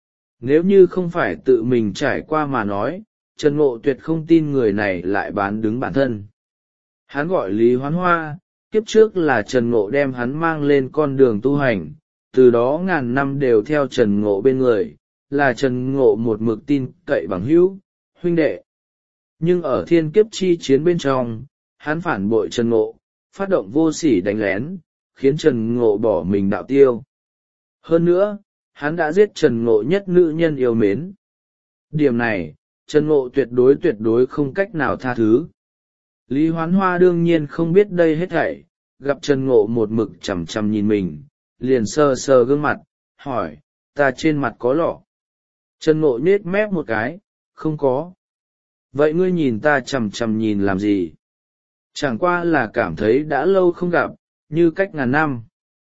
Nếu như không phải tự mình trải qua mà nói, Trần Ngộ tuyệt không tin người này lại bán đứng bản thân. Hắn gọi Lý Hoán Hoa, kiếp trước là Trần Ngộ đem hắn mang lên con đường tu hành, từ đó ngàn năm đều theo Trần Ngộ bên người, là Trần Ngộ một mực tin cậy bằng hữu, huynh đệ. Nhưng ở thiên kiếp chi chiến bên trong, hắn phản bội Trần Ngộ, phát động vô sỉ đánh lén, khiến Trần Ngộ bỏ mình đạo tiêu. Hơn nữa, hắn đã giết Trần Ngộ nhất nữ nhân yêu mến. Điểm này, Trần Ngộ tuyệt đối tuyệt đối không cách nào tha thứ. Lý Hoán Hoa đương nhiên không biết đây hết thảy, gặp Trần Ngộ một mực chằm chằm nhìn mình, liền sờ sờ gương mặt, hỏi, ta trên mặt có lọ? Trần Ngộ nhếch mép một cái, không có. Vậy ngươi nhìn ta chằm chằm nhìn làm gì? Chẳng qua là cảm thấy đã lâu không gặp, như cách ngàn năm.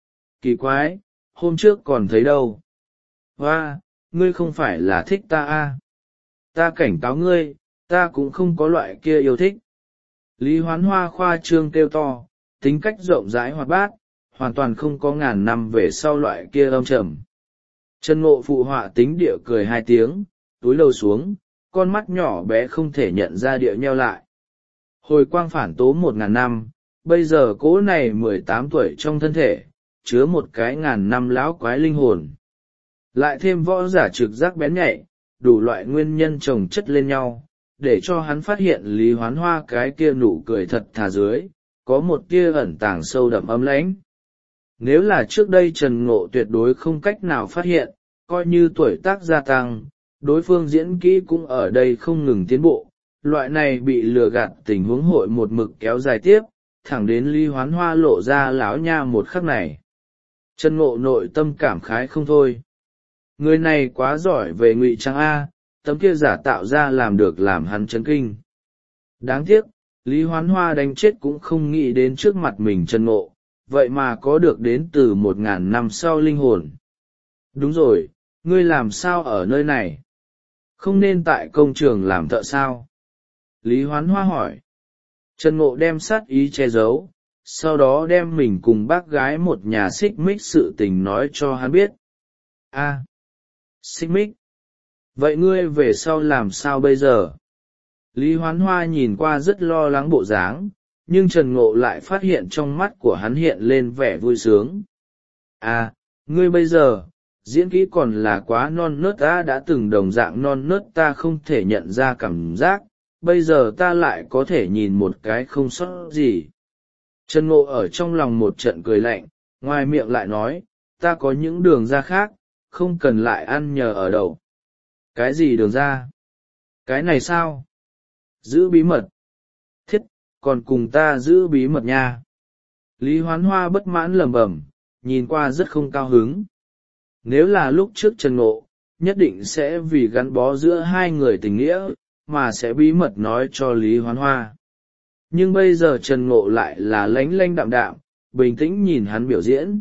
Kỳ quái, hôm trước còn thấy đâu. Hoa, ngươi không phải là thích ta à? Ta cảnh cáo ngươi, ta cũng không có loại kia yêu thích. Lý Hoán Hoa khoa trương kêu to, tính cách rộng rãi hoạt bát, hoàn toàn không có ngàn năm về sau loại kia âm trầm. Trần Ngộ phụ họa tính địa cười hai tiếng, túi lầu xuống, con mắt nhỏ bé không thể nhận ra địa nheo lại. Hồi quang phản tố một ngàn năm, bây giờ cỗ này mười tám tuổi trong thân thể, chứa một cái ngàn năm lão quái linh hồn. Lại thêm võ giả trực giác bén nhạy, đủ loại nguyên nhân chồng chất lên nhau, để cho hắn phát hiện Lý Hoán Hoa cái kia nụ cười thật thà dưới, có một tia ẩn tàng sâu đậm ấm lãnh. Nếu là trước đây Trần Ngộ tuyệt đối không cách nào phát hiện, coi như tuổi tác gia tăng, đối phương diễn kỹ cũng ở đây không ngừng tiến bộ, loại này bị lừa gạt tình huống hội một mực kéo dài tiếp, thẳng đến Lý Hoán Hoa lộ ra láo nha một khắc này. Trần Ngộ nội tâm cảm khái không thôi. Người này quá giỏi về ngụy trang A, tấm kia giả tạo ra làm được làm hắn chấn kinh. Đáng tiếc, Lý Hoán Hoa đánh chết cũng không nghĩ đến trước mặt mình Trần Ngộ, vậy mà có được đến từ một ngàn năm sau linh hồn. Đúng rồi, ngươi làm sao ở nơi này? Không nên tại công trường làm thợ sao? Lý Hoán Hoa hỏi. Trần Ngộ đem sát ý che giấu, sau đó đem mình cùng bác gái một nhà xích mích sự tình nói cho hắn biết. A, à, xích mích. Vậy ngươi về sau làm sao bây giờ? Lý Hoán Hoa nhìn qua rất lo lắng bộ dáng, nhưng Trần Ngộ lại phát hiện trong mắt của hắn hiện lên vẻ vui sướng. À, ngươi bây giờ, diễn kỹ còn là quá non nớt, ta đã từng đồng dạng non nớt ta không thể nhận ra cảm giác, bây giờ ta lại có thể nhìn một cái không sót gì. Trần Ngộ ở trong lòng một trận cười lạnh, ngoài miệng lại nói, ta có những đường ra khác, không cần lại ăn nhờ ở đậu. Cái gì đường ra? Cái này sao? Giữ bí mật. Thiết, còn cùng ta giữ bí mật nha. Lý Hoán Hoa bất mãn lẩm bẩm, nhìn qua rất không cao hứng. Nếu là lúc trước Trần Ngộ, nhất định sẽ vì gắn bó giữa hai người tình nghĩa, mà sẽ bí mật nói cho Lý Hoán Hoa. Nhưng bây giờ Trần Ngộ lại là lánh lánh đạm đạm, bình tĩnh nhìn hắn biểu diễn.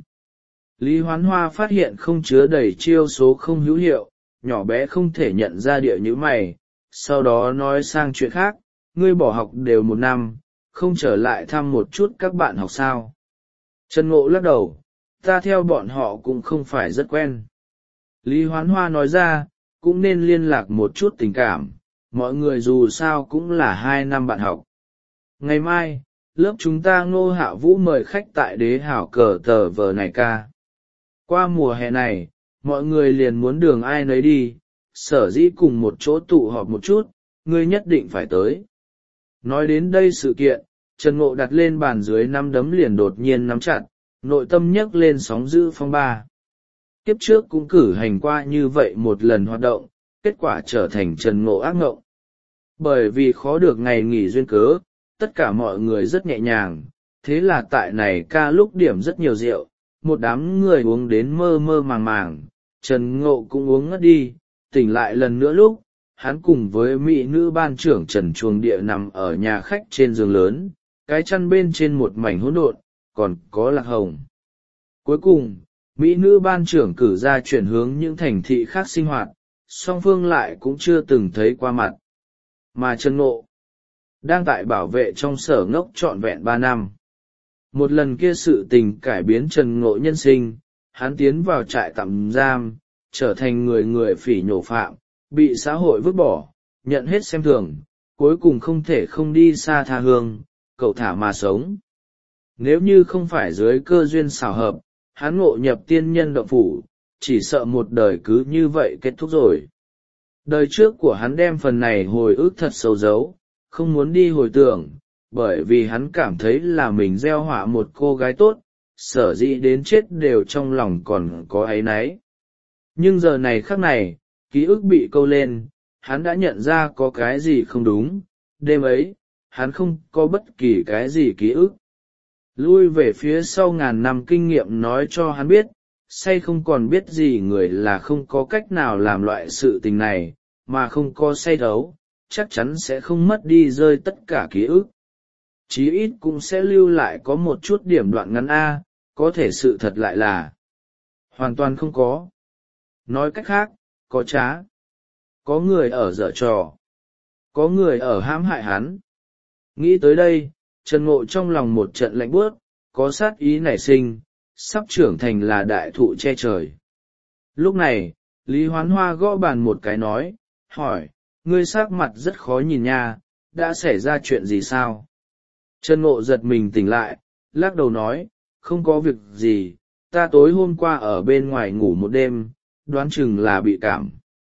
Lý Hoán Hoa phát hiện không chứa đầy chiêu số không hữu hiệu, nhỏ bé không thể nhận ra địa như mày, sau đó nói sang chuyện khác, ngươi bỏ học đều một năm, không trở lại thăm một chút các bạn học sao. Trần Ngộ lắc đầu, ta theo bọn họ cũng không phải rất quen. Lý Hoán Hoa nói ra, cũng nên liên lạc một chút tình cảm, mọi người dù sao cũng là hai năm bạn học. Ngày mai, lớp chúng ta Ngô Hạ Vũ mời khách tại Đế Hảo cờ tờ vờ này ca. Qua mùa hè này, mọi người liền muốn đường ai nấy đi, sở dĩ cùng một chỗ tụ họp một chút, ngươi nhất định phải tới. Nói đến đây sự kiện, Trần Ngộ đặt lên bàn dưới nắm đấm liền đột nhiên nắm chặt, nội tâm nhấc lên sóng dữ phong ba. Kiếp trước cũng cử hành qua như vậy một lần hoạt động, kết quả trở thành Trần Ngộ ác ngộng. Bởi vì khó được ngày nghỉ duyên cớ, tất cả mọi người rất nhẹ nhàng, thế là tại này ca lúc điểm rất nhiều rượu, một đám người uống đến mơ mơ màng màng, Trần Ngộ cũng uống ngất đi, tỉnh lại lần nữa lúc, hắn cùng với mỹ nữ ban trưởng Trần Chuồng Địa nằm ở nhà khách trên giường lớn, cái chăn bên trên một mảnh hỗn độn, còn có lạc hồng. Cuối cùng, mỹ nữ ban trưởng cử ra chuyển hướng những thành thị khác sinh hoạt, song phương lại cũng chưa từng thấy qua mặt. Mà Trần Ngộ đang tại bảo vệ trong sở ngốc trọn vẹn ba năm. Một lần kia sự tình cải biến Trần Ngộ nhân sinh, hắn tiến vào trại tạm giam, trở thành người người phỉ nhổ phạm, bị xã hội vứt bỏ, nhận hết xem thường, cuối cùng không thể không đi xa tha hương, cậu thả mà sống. Nếu như không phải dưới cơ duyên xảo hợp, hắn ngộ nhập tiên nhân động phủ, chỉ sợ một đời cứ như vậy kết thúc rồi. Đời trước của hắn đem phần này hồi ức thật sâu giấu, không muốn đi hồi tưởng, bởi vì hắn cảm thấy là mình gieo họa một cô gái tốt, sở dĩ đến chết đều trong lòng còn có áy náy. Nhưng giờ này khắc này, ký ức bị câu lên, hắn đã nhận ra có cái gì không đúng, đêm ấy, hắn không có bất kỳ cái gì ký ức. lui về phía sau ngàn năm kinh nghiệm nói cho hắn biết, say không còn biết gì người là không có cách nào làm loại sự tình này, mà không có say đấu, chắc chắn sẽ không mất đi rơi tất cả ký ức. Chí ít cũng sẽ lưu lại có một chút điểm đoạn ngắn a, có thể sự thật lại là hoàn toàn không có. Nói cách khác, có trá, có người ở giở trò, có người ở hãm hại hắn. Nghĩ tới đây, Trần Ngộ trong lòng một trận lạnh buốt, có sát ý nảy sinh, sắp trưởng thành là đại thụ che trời. Lúc này, Lý Hoán Hoa gõ bàn một cái nói, hỏi, ngươi sắc mặt rất khó nhìn nha, đã xảy ra chuyện gì sao? Trần Ngộ giật mình tỉnh lại, lắc đầu nói, không có việc gì, ta tối hôm qua ở bên ngoài ngủ một đêm, đoán chừng là bị cảm.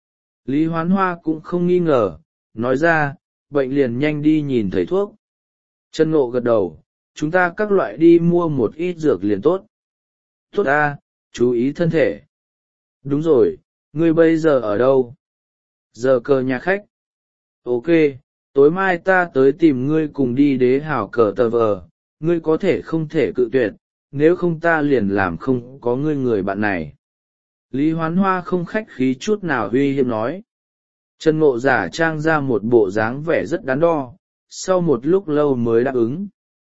Lý Hoán Hoa cũng không nghi ngờ, nói ra, bệnh liền nhanh đi nhìn thầy thuốc. Trần Ngộ gật đầu, chúng ta các loại đi mua một ít dược liền tốt. Tốt a, chú ý thân thể. Đúng rồi, ngươi bây giờ ở đâu? Giờ cờ nhà khách. Ok, tối mai ta tới tìm ngươi cùng đi đế hảo cờ tờ vờ, ngươi có thể không thể cự tuyệt, nếu không ta liền làm không có ngươi người bạn này. Lý Hoán Hoa không khách khí chút nào uy hiếp nói. Trần Ngộ giả trang ra một bộ dáng vẻ rất đắn đo, sau một lúc lâu mới đáp ứng.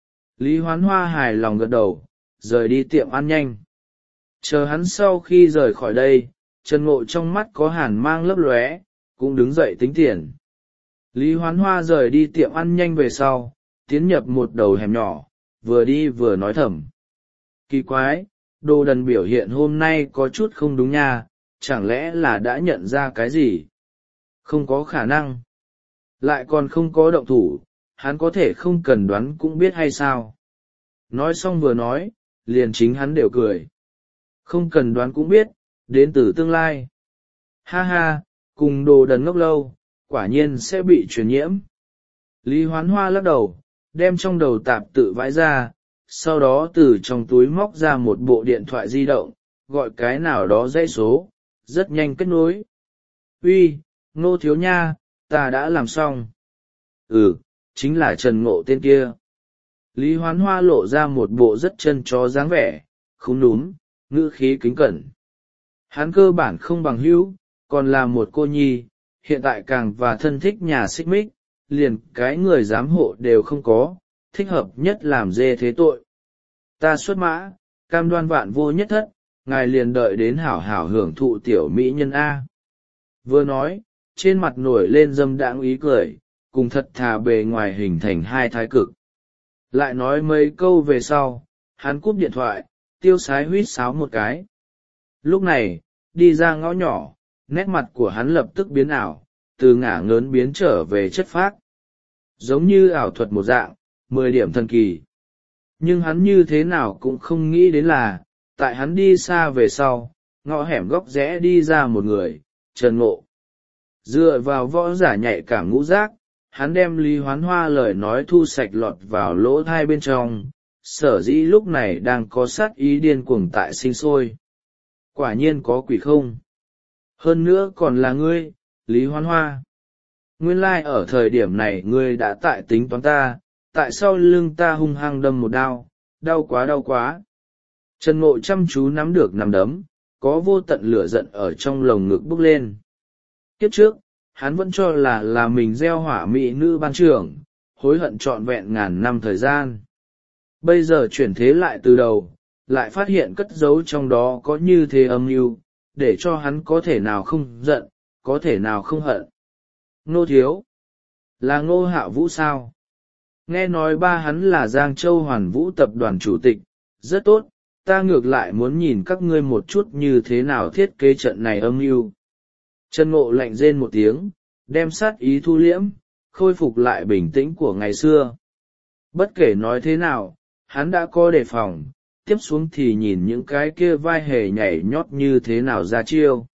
Lý Hoán Hoa hài lòng gật đầu, rời đi tiệm ăn nhanh. Chờ hắn sau khi rời khỏi đây, Trần Ngộ trong mắt có hàn mang lấp lóe, cũng đứng dậy tính tiền. Lý Hoán Hoa rời đi tiệm ăn nhanh về sau, tiến nhập một đầu hẻm nhỏ, vừa đi vừa nói thầm. Kỳ quái, Đồ Đần biểu hiện hôm nay có chút không đúng nha, chẳng lẽ là đã nhận ra cái gì? Không có khả năng. Lại còn không có động thủ, hắn có thể không cần đoán cũng biết hay sao? Nói xong vừa nói, liền chính hắn đều cười. Không cần đoán cũng biết, đến từ tương lai. Ha ha, cùng Đồ Đần ngốc lâu, quả nhiên sẽ bị truyền nhiễm. Lý Hoán Hoa lắc đầu, đem trong đầu tạp tự vãi ra, sau đó từ trong túi móc ra một bộ điện thoại di động, gọi cái nào đó dãy số, rất nhanh kết nối. Uy, Ngô thiếu nha, ta đã làm xong. Ừ, chính là Trần Ngộ tên kia. Lý Hoán Hoa lộ ra một bộ rất chân chó dáng vẻ, không đúng, ngữ khí kính cẩn. Hắn cơ bản không bằng hữu, còn là một cô nhi, hiện tại càng và thân thích nhà xích mích, liền cái người giám hộ đều không có, thích hợp nhất làm dê thế tội. Ta xuất mã, cam đoan vạn vô nhất thất, ngài liền đợi đến hảo hảo hưởng thụ tiểu mỹ nhân A. Vừa nói, trên mặt nổi lên dâm đãng ý cười, cùng thật thà bề ngoài hình thành hai thái cực. Lại nói mấy câu về sau, hắn cúp điện thoại, tiêu sái huýt sáo một cái. Lúc này, đi ra ngõ nhỏ, nét mặt của hắn lập tức biến ảo, từ ngả ngớn biến trở về chất phác. Giống như ảo thuật một dạng, mười điểm thần kỳ. Nhưng hắn như thế nào cũng không nghĩ đến là, tại hắn đi xa về sau, ngõ hẻm góc rẽ đi ra một người, Trần Ngộ. Dựa vào võ giả nhạy cảm ngũ giác, hắn đem Lý Hoán Hoa lời nói thu sạch lọt vào lỗ thai bên trong, sở dĩ lúc này đang có sát ý điên cuồng tại sinh sôi. Quả nhiên có quỷ không? Hơn nữa còn là ngươi, Lý Hoán Hoa. Nguyên lai like ở thời điểm này ngươi đã tại tính toán ta, tại sao lưng ta hung hăng đâm một đau, đau quá đau quá. Trần Ngộ chăm chú nắm được nắm đấm, có vô tận lửa giận ở trong lồng ngực bốc lên. Kiếp trước, hắn vẫn cho là là mình gieo hỏa mỹ nữ ban trưởng, hối hận trọn vẹn ngàn năm thời gian. Bây giờ chuyển thế lại từ đầu, lại phát hiện cất giấu trong đó có như thế âm mưu, để cho hắn có thể nào không giận, có thể nào không hận. Ngô thiếu, là Ngô Hạo Vũ sao? Nghe nói ba hắn là Giang Châu Hoàn Vũ tập đoàn chủ tịch, rất tốt, ta ngược lại muốn nhìn các ngươi một chút như thế nào thiết kế trận này âm mưu. Trần Ngộ lạnh rên một tiếng, đem sát ý thu liễm, khôi phục lại bình tĩnh của ngày xưa. Bất kể nói thế nào, hắn đã có đề phòng, tiếp xuống thì nhìn những cái kia vai hề nhảy nhót như thế nào ra chiêu.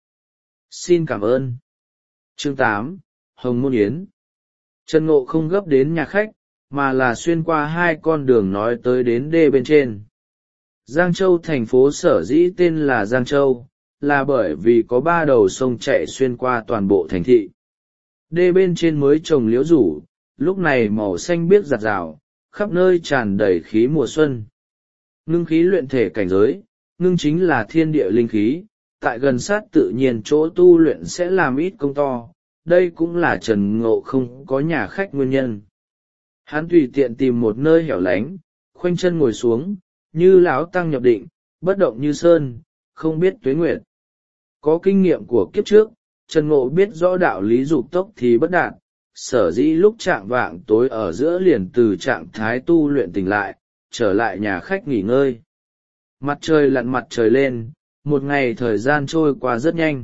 Xin cảm ơn. Chương tám, Hồng Môn Yến. Trần Ngộ không gấp đến nhà khách, mà là xuyên qua hai con đường nói tới đến đê bên trên. Giang Châu thành phố sở dĩ tên là Giang Châu, là bởi vì có ba đầu sông chạy xuyên qua toàn bộ thành thị. Đê bên trên mới trồng liễu rủ, lúc này màu xanh biếc rạt rào, khắp nơi tràn đầy khí mùa xuân. Ngưng khí luyện thể cảnh giới, ngưng chính là thiên địa linh khí, tại gần sát tự nhiên chỗ tu luyện sẽ làm ít công to, đây cũng là Trần Ngộ không có nhà khách nguyên nhân. Hắn tùy tiện tìm một nơi hẻo lánh, khoanh chân ngồi xuống, như lão tăng nhập định, bất động như sơn, không biết tuế nguyệt. Có kinh nghiệm của kiếp trước, Trần Ngộ biết rõ đạo lý dục tốc thì bất đạt, sở dĩ lúc chạng vạng tối ở giữa liền từ trạng thái tu luyện tỉnh lại, trở lại nhà khách nghỉ ngơi. Mặt trời lặn mặt trời lên, một ngày thời gian trôi qua rất nhanh.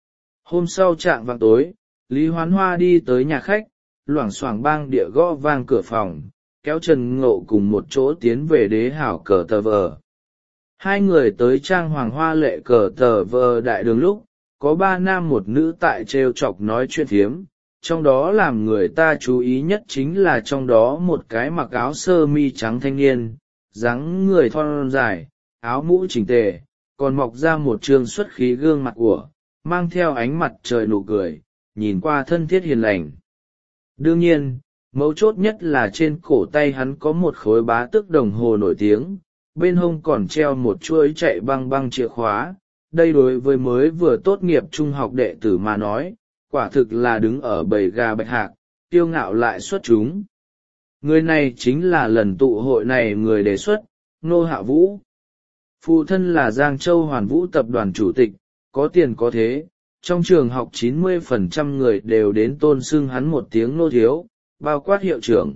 Hôm sau chạng vạng tối, Lý Hoán Hoa đi tới nhà khách, loảng xoảng bang địa gõ vang cửa phòng, kéo Trần Ngộ cùng một chỗ tiến về đế hảo cờ tờ vờ. Hai người tới trang hoàng hoa lệ cờ tờ vờ đại đường lúc, có ba nam một nữ tại trêu chọc nói chuyện phiếm, trong đó làm người ta chú ý nhất chính là trong đó một cái mặc áo sơ mi trắng thanh niên, dáng người thon dài, áo mũ chỉnh tề, còn mọc ra một trương xuất khí gương mặt của, mang theo ánh mặt trời nụ cười, nhìn qua thân thiết hiền lành. Đương nhiên, mấu chốt nhất là trên cổ tay hắn có một khối bá tước đồng hồ nổi tiếng, bên hông còn treo một chuỗi chạy băng băng chìa khóa. Đây đối với mới vừa tốt nghiệp trung học đệ tử mà nói, quả thực là đứng ở bầy gà bạch hạc, kiêu ngạo lại xuất chúng. Người này chính là lần tụ hội này người đề xuất, Ngô Hạ Vũ. Phụ thân là Giang Châu Hoàn Vũ tập đoàn chủ tịch, có tiền có thế, trong trường học chín mươi phần trăm người đều đến tôn xưng hắn một tiếng Ngô thiếu, bao quát hiệu trưởng.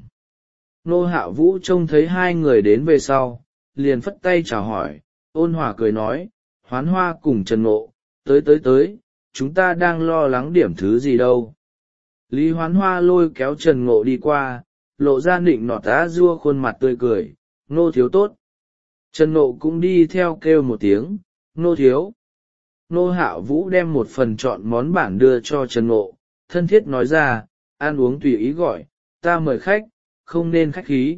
Ngô Hạ Vũ trông thấy hai người đến về sau, liền phất tay chào hỏi, ôn hòa cười nói, Hoán Hoa cùng Trần Ngộ, tới tới tới, chúng ta đang lo lắng điểm thứ gì đâu. Lý Hoán Hoa lôi kéo Trần Ngộ đi qua, lộ ra nịnh nọt tá dua khuôn mặt tươi cười, Ngô thiếu tốt. Trần Ngộ cũng đi theo kêu một tiếng, Ngô thiếu. Ngô Hạo Vũ đem một phần chọn món bản đưa cho Trần Ngộ, thân thiết nói ra, ăn uống tùy ý gọi, ta mời khách, không nên khách khí.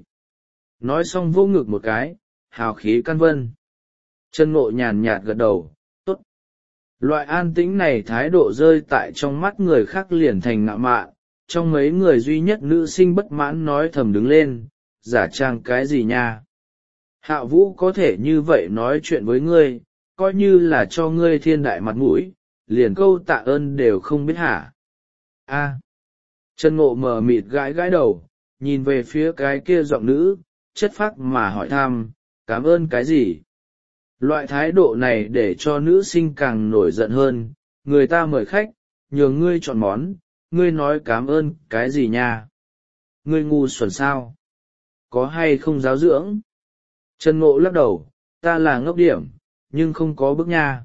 Nói xong vô ngực một cái, hào khí căn vân. Trần Ngộ nhàn nhạt gật đầu, tốt. Loại an tĩnh này thái độ rơi tại trong mắt người khác liền thành ngạo mạn, trong mấy người duy nhất nữ sinh bất mãn nói thầm đứng lên, giả trang cái gì nha. Hạo Vũ có thể như vậy nói chuyện với ngươi, coi như là cho ngươi thiên đại mặt mũi, liền câu tạ ơn đều không biết hả. A. Trần Ngộ mờ mịt gãi gãi đầu, nhìn về phía cái kia giọng nữ, chất phác mà hỏi thăm, cảm ơn cái gì? Loại thái độ này để cho nữ sinh càng nổi giận hơn, người ta mời khách, nhường ngươi chọn món, ngươi nói cảm ơn cái gì nha? Ngươi ngu xuẩn sao? Có hay không giáo dưỡng? Trần Ngộ lắc đầu, ta là ngốc điểm, nhưng không có bức nha.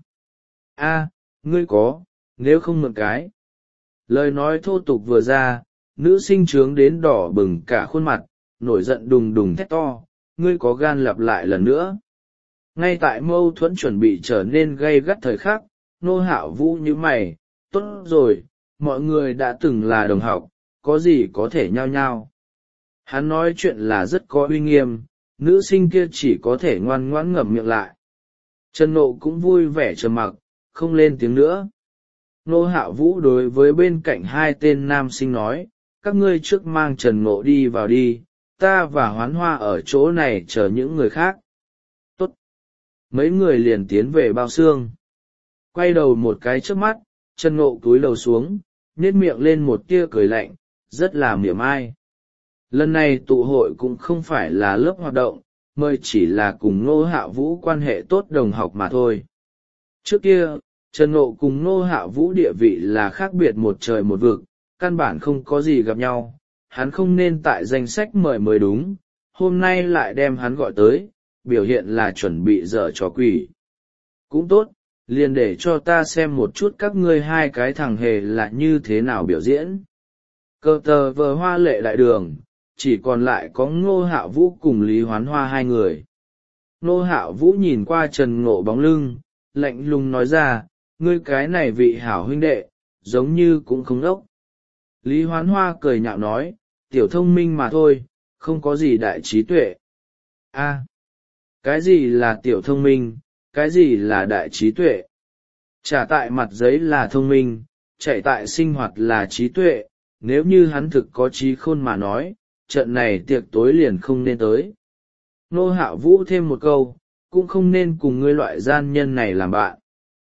A, ngươi có, nếu không mượn cái. Lời nói thô tục vừa ra, nữ sinh trướng đến đỏ bừng cả khuôn mặt, nổi giận đùng đùng thét to, ngươi có gan lặp lại lần nữa. Ngay tại mâu thuẫn chuẩn bị trở nên gay gắt thời khắc, Ngô Hạo Vũ như mày, tốt rồi, mọi người đã từng là đồng học, có gì có thể nhao nhao. Hắn nói chuyện là rất có uy nghiêm, nữ sinh kia chỉ có thể ngoan ngoãn ngậm miệng lại. Trần Ngộ cũng vui vẻ trầm mặc, không lên tiếng nữa. Ngô Hạo Vũ đối với bên cạnh hai tên nam sinh nói, các ngươi trước mang Trần Ngộ đi vào đi, ta và Hoán Hoa ở chỗ này chờ những người khác. Tốt. Mấy người liền tiến về bao xương. Quay đầu một cái trước mắt, Trần Ngộ cúi đầu xuống, nhếch miệng lên một tia cười lạnh, rất là mỉa mai. Lần này tụ hội cũng không phải là lớp hoạt động, mời chỉ là cùng Ngô Hạo Vũ quan hệ tốt đồng học mà thôi. Trước kia, Trần Ngộ cùng Ngô Hạo Vũ địa vị là khác biệt một trời một vực, căn bản không có gì gặp nhau, hắn không nên tại danh sách mời mới đúng, hôm nay lại đem hắn gọi tới, biểu hiện là chuẩn bị dở trò quỷ. Cũng tốt, liền để cho ta xem một chút các ngươi hai cái thằng hề là như thế nào biểu diễn. Cờ tờ vờ hoa lệ đại đường, chỉ còn lại có Ngô Hạo Vũ cùng Lý Hoán Hoa hai người. Ngô Hạo Vũ nhìn qua Trần Ngộ bóng lưng, lạnh lùng nói ra, ngươi cái này vị hảo huynh đệ, giống như cũng không đốc. Lý Hoán Hoa cười nhạo nói, tiểu thông minh mà thôi, không có gì đại trí tuệ. A, cái gì là tiểu thông minh, cái gì là đại trí tuệ? Trả tại mặt giấy là thông minh, chạy tại sinh hoạt là trí tuệ, nếu như hắn thực có trí khôn mà nói, trận này tiệc tối liền không nên tới. Ngô Hạo Vũ thêm một câu, cũng không nên cùng ngươi loại gian nhân này làm bạn.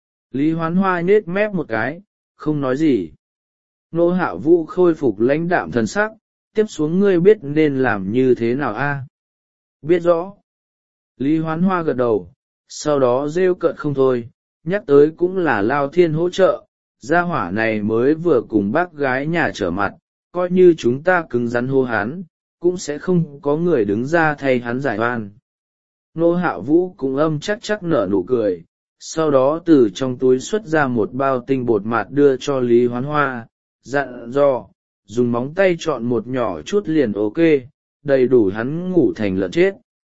Lý Hoán Hoa nhết mép một cái, không nói gì. Nô Hạ Vũ khôi phục lãnh đạm thần sắc, tiếp xuống ngươi biết nên làm như thế nào a? Biết rõ. Lý Hoán Hoa gật đầu, sau đó rêu cợt không thôi, nhắc tới cũng là Lao Thiên hỗ trợ, gia hỏa này mới vừa cùng bác gái nhà trở mặt, coi như chúng ta cứng rắn hô hắn, cũng sẽ không có người đứng ra thay hắn giải oan. Nô Hạ Vũ cũng âm chắc chắc nở nụ cười, sau đó từ trong túi xuất ra một bao tinh bột mạt đưa cho Lý Hoán Hoa, dặn dò, dùng móng tay chọn một nhỏ chút liền ok, đầy đủ hắn ngủ thành lợn chết.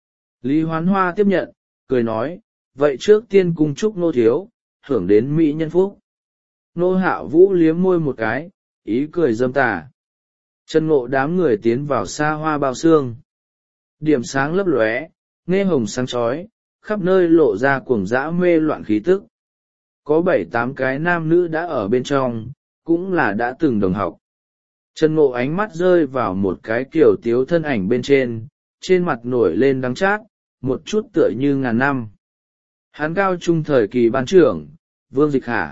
Lý Hoán Hoa tiếp nhận, cười nói, vậy trước tiên cung chúc nô thiếu, hưởng đến mỹ nhân phúc. Nô Hạ Vũ liếm môi một cái, ý cười dâm tà. Chân ngộ đám người tiến vào xa hoa bao xương. Điểm sáng lấp lóe, nghe hồng sáng chói, khắp nơi lộ ra cuồng dã mê loạn khí tức. Có bảy tám cái nam nữ đã ở bên trong, cũng là đã từng đồng học. Trần Ngộ ánh mắt rơi vào một cái kiểu tiếu thân ảnh bên trên, trên mặt nổi lên đắng chát, một chút tựa như ngàn năm. Hắn cao trung thời kỳ ban trưởng, Vương Dịch Khả.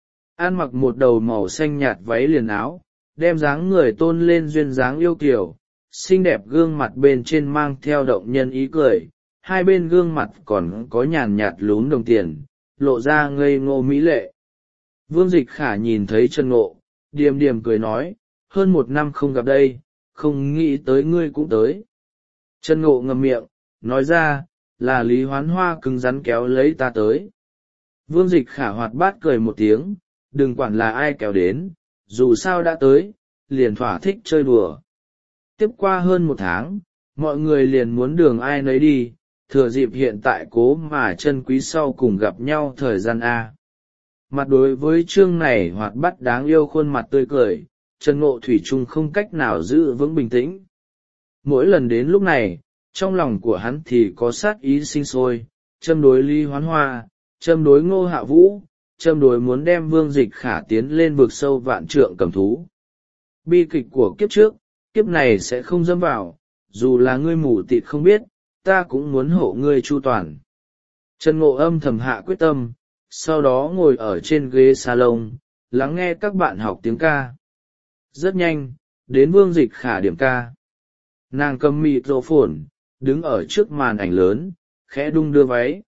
Ăn mặc một đầu màu xanh nhạt váy liền áo, đem dáng người tôn lên duyên dáng yêu kiều, xinh đẹp gương mặt bên trên mang theo động nhân ý cười, hai bên gương mặt còn có nhàn nhạt lún đồng tiền, lộ ra ngây ngô mỹ lệ. Vương Dịch Khả nhìn thấy Trần Ngộ, điềm điềm cười nói, hơn một năm không gặp đây, không nghĩ tới ngươi cũng tới. Trần Ngộ ngậm miệng, nói ra, là Lý Hoán Hoa cứng rắn kéo lấy ta tới. Vương Dịch Khả hoạt bát cười một tiếng, đừng quản là ai kéo đến, dù sao đã tới, liền thỏa thích chơi đùa. Tiếp qua hơn một tháng, mọi người liền muốn đường ai nấy đi, thừa dịp hiện tại cố mà chân quý sau cùng gặp nhau thời gian A. Mặt đối với chương này hoạt bát đáng yêu khuôn mặt tươi cười, Trần Ngộ thủy chung không cách nào giữ vững bình tĩnh. Mỗi lần đến lúc này, trong lòng của hắn thì có sát ý sinh sôi, châm đối Lý Hoán Hoa, châm đối Ngô Hạ Vũ, châm đối muốn đem Vương Dịch Khả tiến lên vực sâu vạn trượng cầm thú. Bi kịch của kiếp trước, kiếp này sẽ không dâm vào, dù là ngươi mù tịt không biết, ta cũng muốn hộ ngươi chu toàn. Trần Ngộ âm thầm hạ quyết tâm, sau đó ngồi ở trên ghế salon, lắng nghe các bạn học tiếng ca. Rất nhanh, đến Vương Dịch Khả điểm ca. Nàng cầm mịt rộ phồn, đứng ở trước màn ảnh lớn, khẽ đung đưa váy.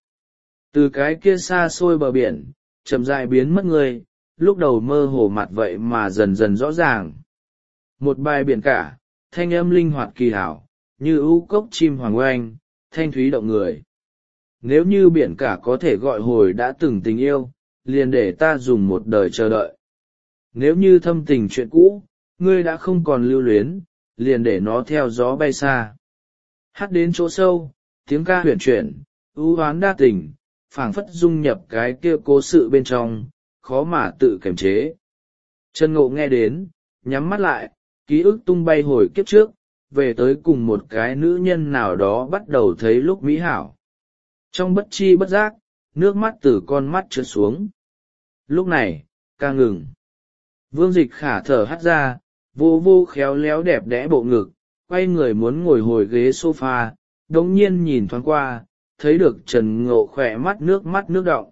Từ cái kia xa xôi bờ biển, chậm rãi biến mất người, lúc đầu mơ hồ mặt vậy mà dần dần rõ ràng. Một bài biển cả, thanh âm linh hoạt kỳ hảo, như ưu cốc chim hoàng oanh, thanh thúy động người. Nếu như biển cả có thể gọi hồi đã từng tình yêu, liền để ta dùng một đời chờ đợi. Nếu như thâm tình chuyện cũ, ngươi đã không còn lưu luyến, liền để nó theo gió bay xa. Hát đến chỗ sâu, tiếng ca huyền chuyển, ưu hoán đa tình, phảng phất dung nhập cái kia cố sự bên trong, khó mà tự kiềm chế. Trần Ngộ nghe đến, nhắm mắt lại, ký ức tung bay hồi kiếp trước, về tới cùng một cái nữ nhân nào đó bắt đầu thấy lúc mỹ hảo. Trong bất chi bất giác, nước mắt từ con mắt trượt xuống. Lúc này, ca ngừng. Vương Dịch Khả thở hắt ra, vô vô khéo léo đẹp đẽ bộ ngực, quay người muốn ngồi hồi ghế sofa, đống nhiên nhìn thoáng qua, thấy được Trần Ngộ khỏe mắt nước mắt nước đọng.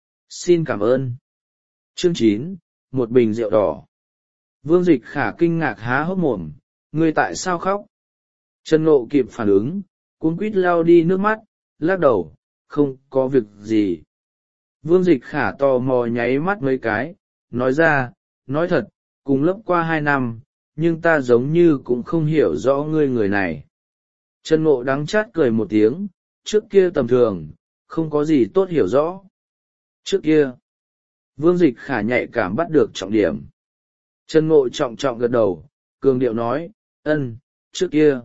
Xin cảm ơn. Chương chín, một bình rượu đỏ. Vương Dịch Khả kinh ngạc há hốc mồm, ngươi tại sao khóc? Trần Ngộ kịp phản ứng, cuống quýt lau đi nước mắt, lắc đầu, không có việc gì. Vương Dịch Khả tò mò nháy mắt mấy cái, nói ra, nói thật, cùng lớp qua hai năm, nhưng ta giống như cũng không hiểu rõ ngươi người này. Trần Ngộ đắng chát cười một tiếng, trước kia tầm thường, không có gì tốt hiểu rõ. Trước kia, Vương Dịch Khả nhạy cảm bắt được trọng điểm. Trần Ngộ trọng trọng gật đầu, cường điệu nói, ân, trước kia.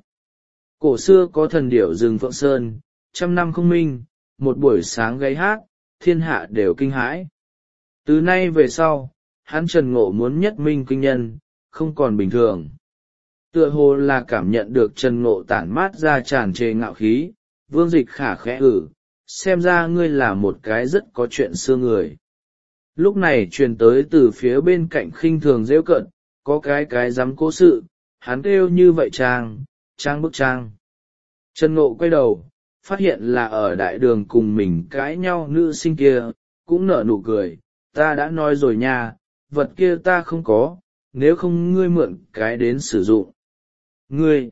Cổ xưa có thần điểu rừng Phượng Sơn, trăm năm không minh, một buổi sáng gáy hát, thiên hạ đều kinh hãi. Từ nay về sau, hắn Trần Ngộ muốn nhất minh kinh nhân, không còn bình thường. Tựa hồ là cảm nhận được Trần Ngộ tản mát ra tràn trề ngạo khí, Vương Dịch Khả khẽ ử, xem ra ngươi là một cái rất có chuyện xưa người. Lúc này truyền tới từ phía bên cạnh khinh thường rêu cận, có cái cái dám cố sự, hắn kêu như vậy trang, trang bức trang. Trần Ngộ quay đầu, phát hiện là ở đại đường cùng mình cãi nhau nữ sinh kia, cũng nở nụ cười. Ta đã nói rồi nha, vật kia ta không có, nếu không ngươi mượn cái đến sử dụng. Ngươi!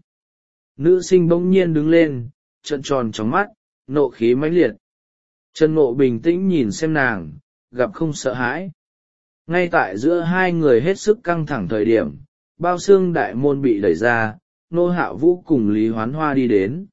Nữ sinh bỗng nhiên đứng lên, trợn tròn trong mắt, nộ khí mãnh liệt. Trần Ngộ bình tĩnh nhìn xem nàng, gặp không sợ hãi. Ngay tại giữa hai người hết sức căng thẳng thời điểm, bao xương đại môn bị đẩy ra, Ngô Hạ Vũ cùng Lý Hoán Hoa đi đến.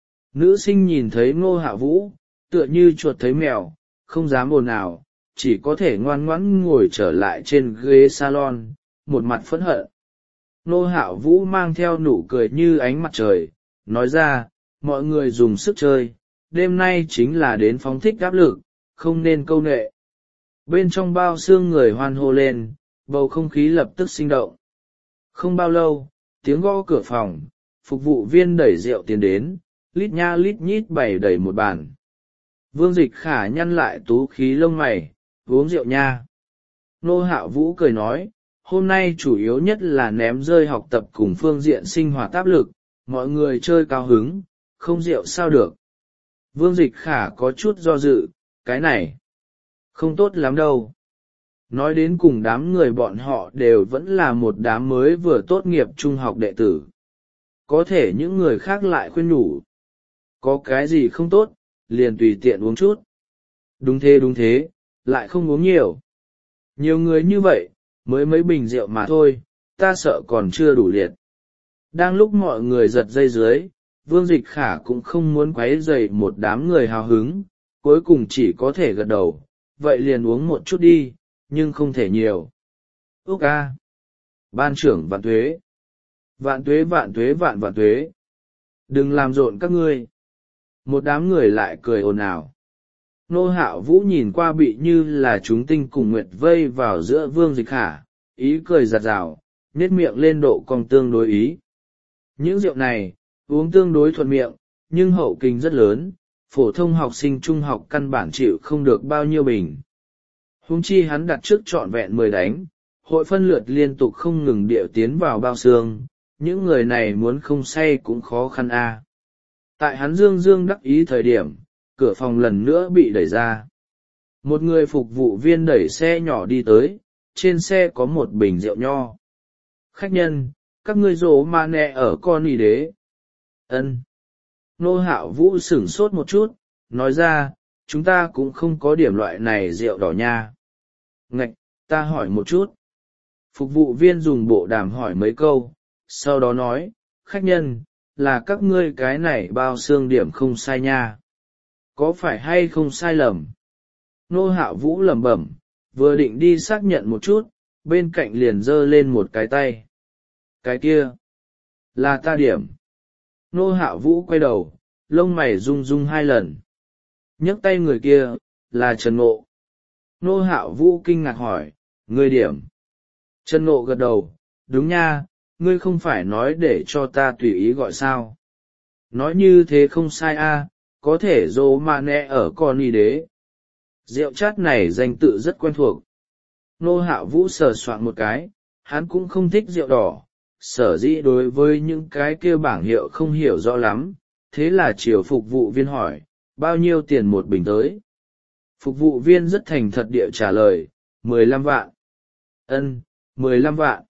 Nữ sinh nhìn thấy Ngô Hạ Vũ, tựa như chuột thấy mèo, không dám ồn ào, chỉ có thể ngoan ngoãn ngồi trở lại trên ghế salon, một mặt phẫn hận. Ngô Hạ Vũ mang theo nụ cười như ánh mặt trời, nói ra, mọi người dùng sức chơi, đêm nay chính là đến phóng thích áp lực, không nên câu nệ. Bên trong bao xương người hoan hô lên, bầu không khí lập tức sinh động. Không bao lâu, tiếng gõ cửa phòng, phục vụ viên đẩy rượu tiến đến, lít nha lít nhít bày đầy một bàn. Vương Dịch Khả nhăn lại tú khí lông mày, uống rượu nha. Nô Hạo Vũ cười nói, hôm nay chủ yếu nhất là ném rơi học tập cùng phương diện sinh hoạt áp lực, mọi người chơi cao hứng, không rượu sao được. Vương Dịch Khả có chút do dự, cái này không tốt lắm đâu. Nói đến cùng đám người bọn họ đều vẫn là một đám mới vừa tốt nghiệp trung học đệ tử. Có thể những người khác lại khuyên nhủ. Có cái gì không tốt, liền tùy tiện uống chút. Đúng thế đúng thế, lại không uống nhiều. Nhiều người như vậy, mới mấy bình rượu mà thôi, ta sợ còn chưa đủ liệt. Đang lúc mọi người giật dây dưới, Vương Dịch Khả cũng không muốn quấy rầy một đám người hào hứng, cuối cùng chỉ có thể gật đầu, vậy liền uống một chút đi, nhưng không thể nhiều. Úc a! Ban trưởng vạn tuế! Vạn tuế vạn tuế vạn vạn tuế! Đừng làm rộn các ngươi! Một đám người lại cười ồn ào. Nô Hạo Vũ nhìn qua bị như là chúng tinh cùng nguyệt vây vào giữa Vương Dịch Khả, ý cười giặt rào, nết miệng lên độ cong tương đối ý. Những rượu này, uống tương đối thuận miệng, nhưng hậu kinh rất lớn, phổ thông học sinh trung học căn bản chịu không được bao nhiêu bình. Huống chi hắn đặt trước trọn vẹn mười đánh, hội phân lượt liên tục không ngừng điệu tiến vào bao xương, những người này muốn không say cũng khó khăn a. Tại hắn dương dương đắc ý thời điểm, cửa phòng lần nữa bị đẩy ra. Một người phục vụ viên đẩy xe nhỏ đi tới, trên xe có một bình rượu nho. Khách nhân, các ngươi rổ mà nẹ ở con y đế. Ân. Nô Hạo Vũ sửng sốt một chút, nói ra, chúng ta cũng không có điểm loại này rượu đỏ nha. Ngạch, ta hỏi một chút. Phục vụ viên dùng bộ đàm hỏi mấy câu, sau đó nói, khách nhân, là các ngươi cái này bao xương điểm không sai nha. Có phải hay không sai lầm? Nô Hạo Vũ lẩm bẩm, vừa định đi xác nhận một chút, bên cạnh liền giơ lên một cái tay. Cái kia, là ta điểm. Nô Hạo Vũ quay đầu, lông mày rung rung hai lần. Nhấc tay người kia, là Trần Ngộ. Nô Hạo Vũ kinh ngạc hỏi, ngươi điểm. Trần Ngộ gật đầu, đúng nha, ngươi không phải nói để cho ta tùy ý gọi sao. Nói như thế không sai a, có thể dô mà nẹ ở con y đế. Rượu chát này danh tự rất quen thuộc. Nô Hạo Vũ sờ soạn một cái, hắn cũng không thích rượu đỏ, sở dĩ đối với những cái kia bảng hiệu không hiểu rõ lắm, thế là chiều phục vụ viên hỏi, bao nhiêu tiền một bình tới. Phục vụ viên rất thành thật địa trả lời, mười lăm vạn. Ân, mười lăm vạn.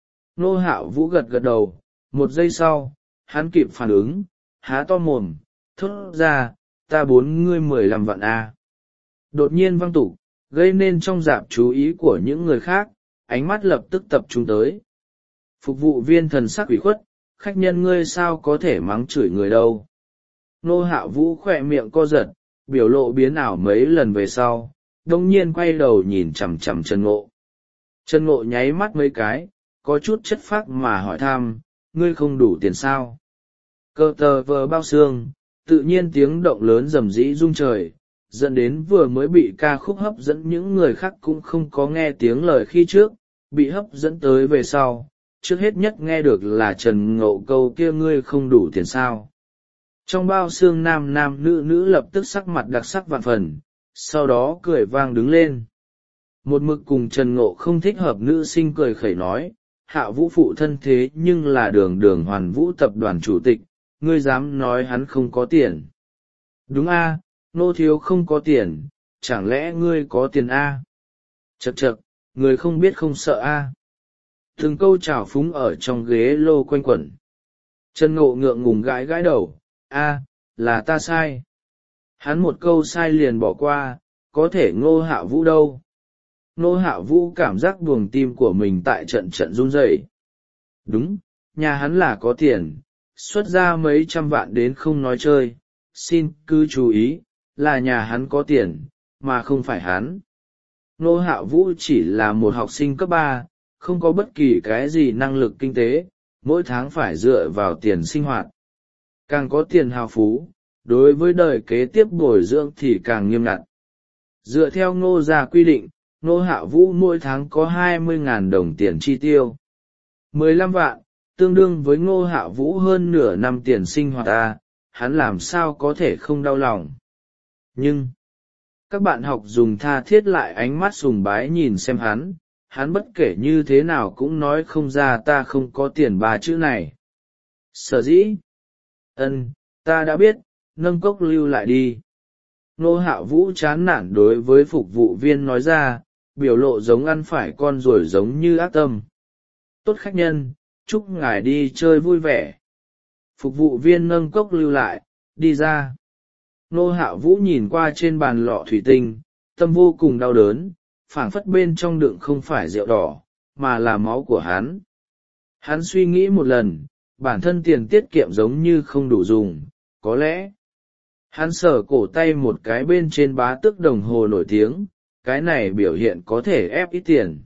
Nô Hạo Vũ gật gật đầu, một giây sau, hắn kịp phản ứng, há to mồm, thốt ra, ta bốn ngươi mười lăm vạn a. Đột nhiên văng tục, gây nên trong dạp chú ý của những người khác, ánh mắt lập tức tập trung tới. Phục vụ viên thần sắc ủy khuất, khách nhân ngươi sao có thể mắng chửi người đâu. Nô Hạo Vũ khỏe miệng co giật, biểu lộ biến ảo mấy lần về sau, đông nhiên quay đầu nhìn chằm chằm Trần Ngộ. Trần Ngộ nháy mắt mấy cái, có chút chất phác mà hỏi thăm, ngươi không đủ tiền sao? Cơ tờ vờ bao xương, tự nhiên tiếng động lớn rầm rĩ rung trời, dẫn đến vừa mới bị ca khúc hấp dẫn những người khác cũng không có nghe tiếng lời khi trước, bị hấp dẫn tới về sau, trước hết nhất nghe được là Trần Ngộ câu kia ngươi không đủ tiền sao. Trong bao xương nam nam nữ nữ lập tức sắc mặt đặc sắc vạn phần, sau đó cười vang đứng lên. Một mực cùng Trần Ngộ không thích hợp nữ sinh cười khẩy nói, Hạ Vũ phụ thân thế nhưng là đường đường Hoàn Vũ tập đoàn chủ tịch, ngươi dám nói hắn không có tiền. Đúng a, nô thiếu không có tiền, chẳng lẽ ngươi có tiền a? Chậc chậc, người không biết không sợ a. Từng câu trào phúng ở trong ghế lô quanh quẩn. Trần Ngộ ngượng ngùng gãi gãi đầu, a, là ta sai. Hắn một câu sai liền bỏ qua, có thể Ngô Hạ Vũ đâu. Ngô Hạ Vũ cảm giác buồng tim của mình tại trận trận run rẩy. Đúng, nhà hắn là có tiền, xuất ra mấy trăm vạn đến không nói chơi, xin cứ chú ý, là nhà hắn có tiền, mà không phải hắn. Ngô Hạ Vũ chỉ là một học sinh cấp ba, không có bất kỳ cái gì năng lực kinh tế, mỗi tháng phải dựa vào tiền sinh hoạt. Càng có tiền hào phú, đối với đời kế tiếp bồi dưỡng thì càng nghiêm ngặt. Dựa theo Ngô gia quy định, Ngô Hạ Vũ mỗi tháng có hai mươi nghìn đồng tiền chi tiêu. mười lăm vạn, tương đương với Ngô Hạ Vũ hơn nửa năm tiền sinh hoạt ta, hắn làm sao có thể không đau lòng. Nhưng, các bạn học dùng tha thiết lại ánh mắt sùng bái nhìn xem hắn, hắn bất kể như thế nào cũng nói không ra ta không có tiền ba chữ này. Sở dĩ, ân, ta đã biết, nâng cốc lưu lại đi. Ngô Hạ Vũ chán nản đối với phục vụ viên nói ra, biểu lộ giống ăn phải con ruồi giống như ác tâm. Tốt khách nhân, chúc ngài đi chơi vui vẻ. Phục vụ viên nâng cốc lưu lại, đi ra. Ngô Hạ Vũ nhìn qua trên bàn lọ thủy tinh, tâm vô cùng đau đớn, phảng phất bên trong đựng không phải rượu đỏ, mà là máu của hắn. Hắn suy nghĩ một lần, bản thân tiền tiết kiệm giống như không đủ dùng, có lẽ. Hắn sờ cổ tay một cái bên trên bá tước đồng hồ nổi tiếng, cái này biểu hiện có thể ép ít tiền.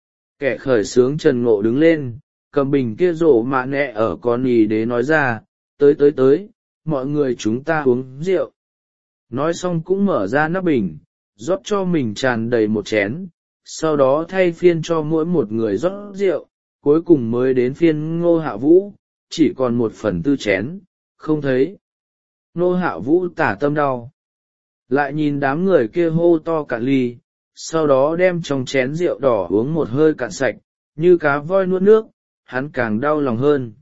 Kẻ khởi xướng Trần Ngộ đứng lên, cầm bình kia rổ mạ nẹ ở con ý đế nói ra, tới tới tới, mọi người chúng ta uống rượu. Nói xong cũng mở ra nắp bình, rót cho mình tràn đầy một chén, sau đó thay phiên cho mỗi một người rót rượu, cuối cùng mới đến phiên Ngô Hạ Vũ, chỉ còn một phần tư chén, không thấy. Ngô Hạ Vũ tả tâm đau. Lại nhìn đám người kia hô to cạn ly, sau đó đem trong chén rượu đỏ uống một hơi cạn sạch, như cá voi nuốt nước, hắn càng đau lòng hơn.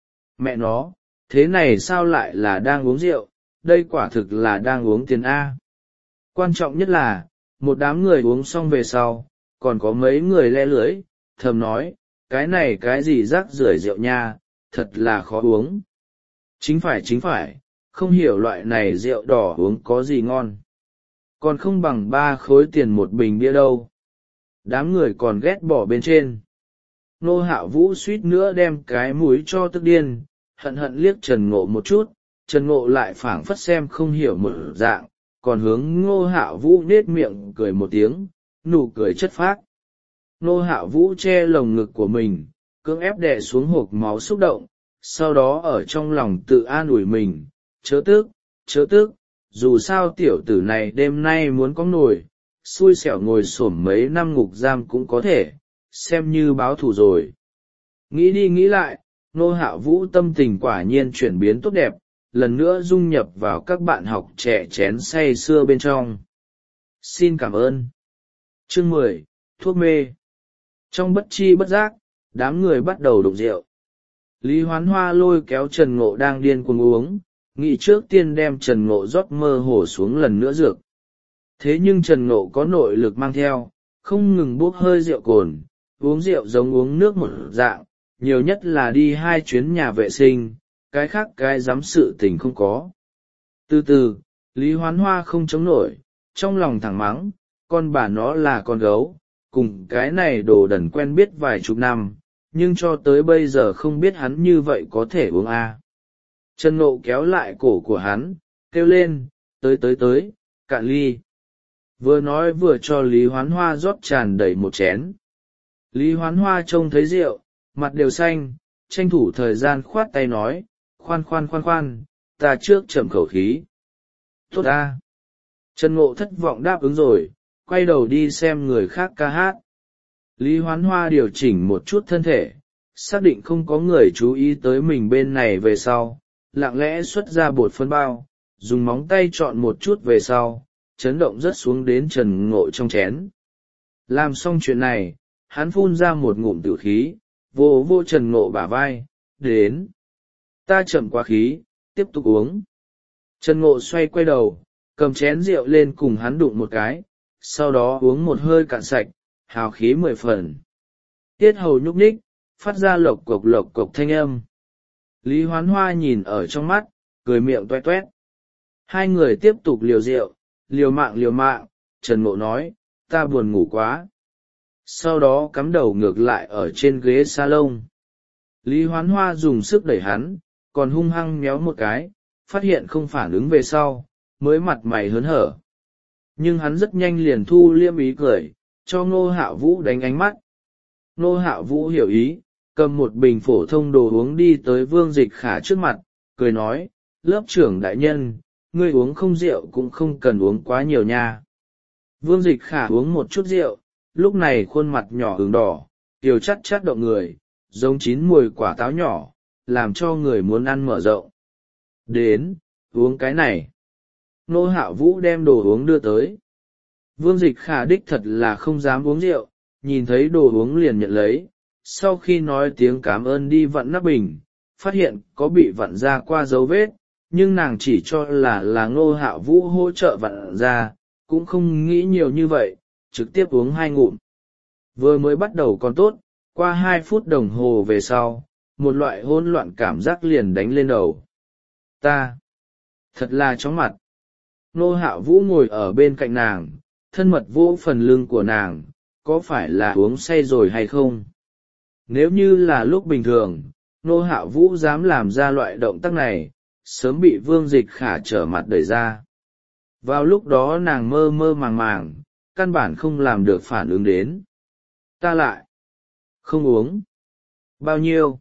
Mẹ nó, thế này sao lại là đang uống rượu, đây quả thực là đang uống tiền A. Quan trọng nhất là, một đám người uống xong về sau, còn có mấy người le lưỡi, thầm nói, cái này cái gì rác rưởi rượu nha, thật là khó uống. Chính phải chính phải, không hiểu loại này rượu đỏ uống có gì ngon. Còn không bằng ba khối tiền một bình bia đâu. Đám người còn ghét bỏ bên trên. Ngô Hạ Vũ suýt nữa đem cái mũi cho tức điên, hận hận liếc Trần Ngộ một chút, Trần Ngộ lại phảng phất xem không hiểu một dạng, còn hướng Ngô Hạ Vũ nết miệng cười một tiếng, nụ cười chất phác. Ngô Hạ Vũ che lồng ngực của mình, cưỡng ép đè xuống hộc máu xúc động, sau đó ở trong lòng tự an ủi mình, chớ tức, chớ tức, dù sao tiểu tử này đêm nay muốn có nổi, xui xẻo ngồi xổm mấy năm ngục giam cũng có thể, xem như báo thù rồi. Nghĩ đi nghĩ lại, Ngô Hạ Vũ tâm tình quả nhiên chuyển biến tốt đẹp, lần nữa dung nhập vào các bạn học trẻ chén say sưa bên trong. Xin cảm ơn. Chương mười, thuốc mê. Trong bất chi bất giác, đám người bắt đầu đụng rượu. Lý Hoán Hoa lôi kéo Trần Ngộ đang điên cuồng uống, nghĩ trước tiên đem Trần Ngộ rót mơ hồ xuống lần nữa dược. Thế nhưng Trần Ngộ có nội lực mang theo, không ngừng bốc hơi rượu cồn, uống rượu giống uống nước một dạng, nhiều nhất là đi hai chuyến nhà vệ sinh, cái khác cái dám sự tình không có. Từ từ, Lý Hoán Hoa không chống nổi, trong lòng thẳng mắng, con bà nó là con gấu, cùng cái này đồ đần quen biết vài chục năm, nhưng cho tới bây giờ không biết hắn như vậy có thể uống à. Trần Ngộ kéo lại cổ của hắn, kêu lên, tới tới tới, cạn ly. Vừa nói vừa cho Lý Hoán Hoa rót tràn đầy một chén. Lý Hoán Hoa trông thấy rượu, mặt đều xanh, tranh thủ thời gian khoát tay nói, khoan khoan khoan khoan, ta trước chậm khẩu khí. Tốt ta. Trần Ngộ thất vọng đáp ứng rồi, quay đầu đi xem người khác ca hát. Lý Hoán Hoa điều chỉnh một chút thân thể, xác định không có người chú ý tới mình bên này về sau, lặng lẽ xuất ra bột phân bao, dùng móng tay chọn một chút về sau, chấn động rất xuống đến Trần Ngộ trong chén. Làm xong chuyện này, hắn phun ra một ngụm tử khí, vô vô Trần Ngộ bả vai, đến. Ta chậm quá khí, tiếp tục uống. Trần Ngộ xoay quay đầu, cầm chén rượu lên cùng hắn đụng một cái, sau đó uống một hơi cạn sạch, hào khí mười phần. Tiết hầu nhúc nhích, phát ra lộc cộc lộc cộc thanh âm. Lý Hoán Hoa nhìn ở trong mắt, cười miệng toét toét. Hai người tiếp tục liều rượu, liều mạng liều mạng, Trần Ngộ nói, ta buồn ngủ quá. Sau đó cắm đầu ngược lại ở trên ghế salon. Lý Hoán Hoa dùng sức đẩy hắn, còn hung hăng méo một cái, phát hiện không phản ứng về sau, mới mặt mày hớn hở. Nhưng hắn rất nhanh liền thu liêm ý cười, cho Ngô Hạo Vũ đánh ánh mắt. Ngô Hạo Vũ hiểu ý, cầm một bình phổ thông đồ uống đi tới Vương Dịch Khả trước mặt, cười nói, lớp trưởng đại nhân, ngươi uống không rượu cũng không cần uống quá nhiều nha. Vương Dịch Khả uống một chút rượu, lúc này khuôn mặt nhỏ ửng đỏ, kiều chắt chắt động người, giống chín mùi quả táo nhỏ, làm cho người muốn ăn mở rộng. Đến, uống cái này. Ngô Hạo Vũ đem đồ uống đưa tới. Vương Dịch Khả đích thật là không dám uống rượu, nhìn thấy đồ uống liền nhận lấy, sau khi nói tiếng cảm ơn đi vặn nắp bình, phát hiện có bị vặn ra qua dấu vết, nhưng nàng chỉ cho là là Ngô Hạo Vũ hỗ trợ vặn ra, cũng không nghĩ nhiều như vậy, trực tiếp uống hai ngụm. Vừa mới bắt đầu còn tốt, qua hai phút đồng hồ về sau, một loại hỗn loạn cảm giác liền đánh lên đầu. Ta, thật là chóng mặt. Ngô Hạo Vũ ngồi ở bên cạnh nàng, thân mật vỗ phần lưng của nàng, có phải là uống say rồi hay không? Nếu như là lúc bình thường, Ngô Hạo Vũ dám làm ra loại động tác này, sớm bị Vương Dịch Khả trở mặt đẩy ra. Vào lúc đó nàng mơ mơ màng màng, căn bản không làm được phản ứng đến. Ta lại không uống. Bao nhiêu?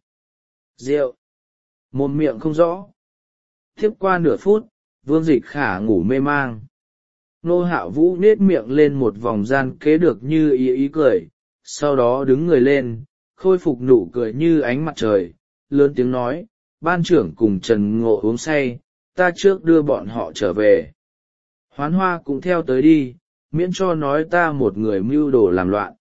Rượu. Mồm miệng không rõ. Tiếp qua nửa phút, Vương Dịch Khả ngủ mê mang. Ngô Hạo Vũ nết miệng lên một vòng gian kế được như ý ý cười, sau đó đứng người lên, khôi phục nụ cười như ánh mặt trời, lớn tiếng nói, ban trưởng cùng Trần Ngộ uống say, ta trước đưa bọn họ trở về. Hoán Hoa cũng theo tới đi, miễn cho nói ta một người mưu đồ làm loạn.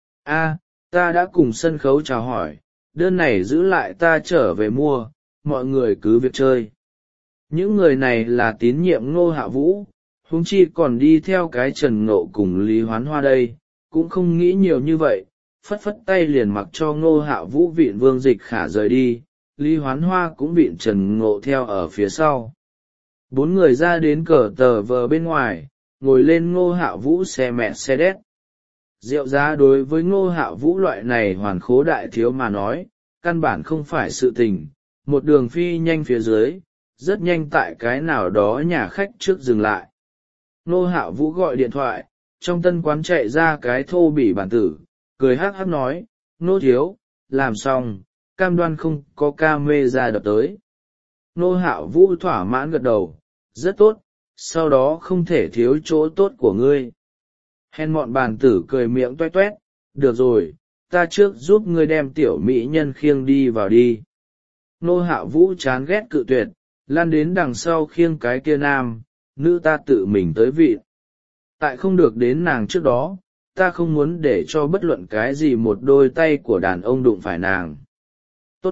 A, ta đã cùng sân khấu chào hỏi, đơn này giữ lại ta trở về mua, mọi người cứ việc chơi. Những người này là tín nhiệm Ngô Hạo Vũ, huống chi còn đi theo cái Trần Ngộ cùng Lý Hoán Hoa đây, cũng không nghĩ nhiều như vậy, phất phất tay liền mặc cho Ngô Hạo Vũ vịn Vương Dịch Khả rời đi, Lý Hoán Hoa cũng vịn Trần Ngộ theo ở phía sau. Bốn người ra đến cờ tờ vờ bên ngoài, ngồi lên Ngô Hạo Vũ xe mẹ xe đét. Rượu giá đối với Ngô Hạo Vũ loại này hoàn khố đại thiếu mà nói, căn bản không phải sự tình, một đường phi nhanh phía dưới, rất nhanh tại cái nào đó nhà khách trước dừng lại. Ngô Hạo Vũ gọi điện thoại, trong tân quán chạy ra cái thô bỉ bản tử, cười hắc hắc nói, Ngô thiếu, làm xong, cam đoan không có ca mê ra đập tới. Ngô Hạo Vũ thỏa mãn gật đầu, rất tốt, sau đó không thể thiếu chỗ tốt của ngươi. Hèn mọn bàn tử cười miệng toét toét, được rồi, ta trước giúp ngươi đem tiểu mỹ nhân khiêng đi vào đi. Ngô Hạo Vũ chán ghét cự tuyệt, lan đến đằng sau khiêng cái kia nam, nữ ta tự mình tới vị. Tại không được đến nàng trước đó, ta không muốn để cho bất luận cái gì một đôi tay của đàn ông đụng phải nàng. Tốt.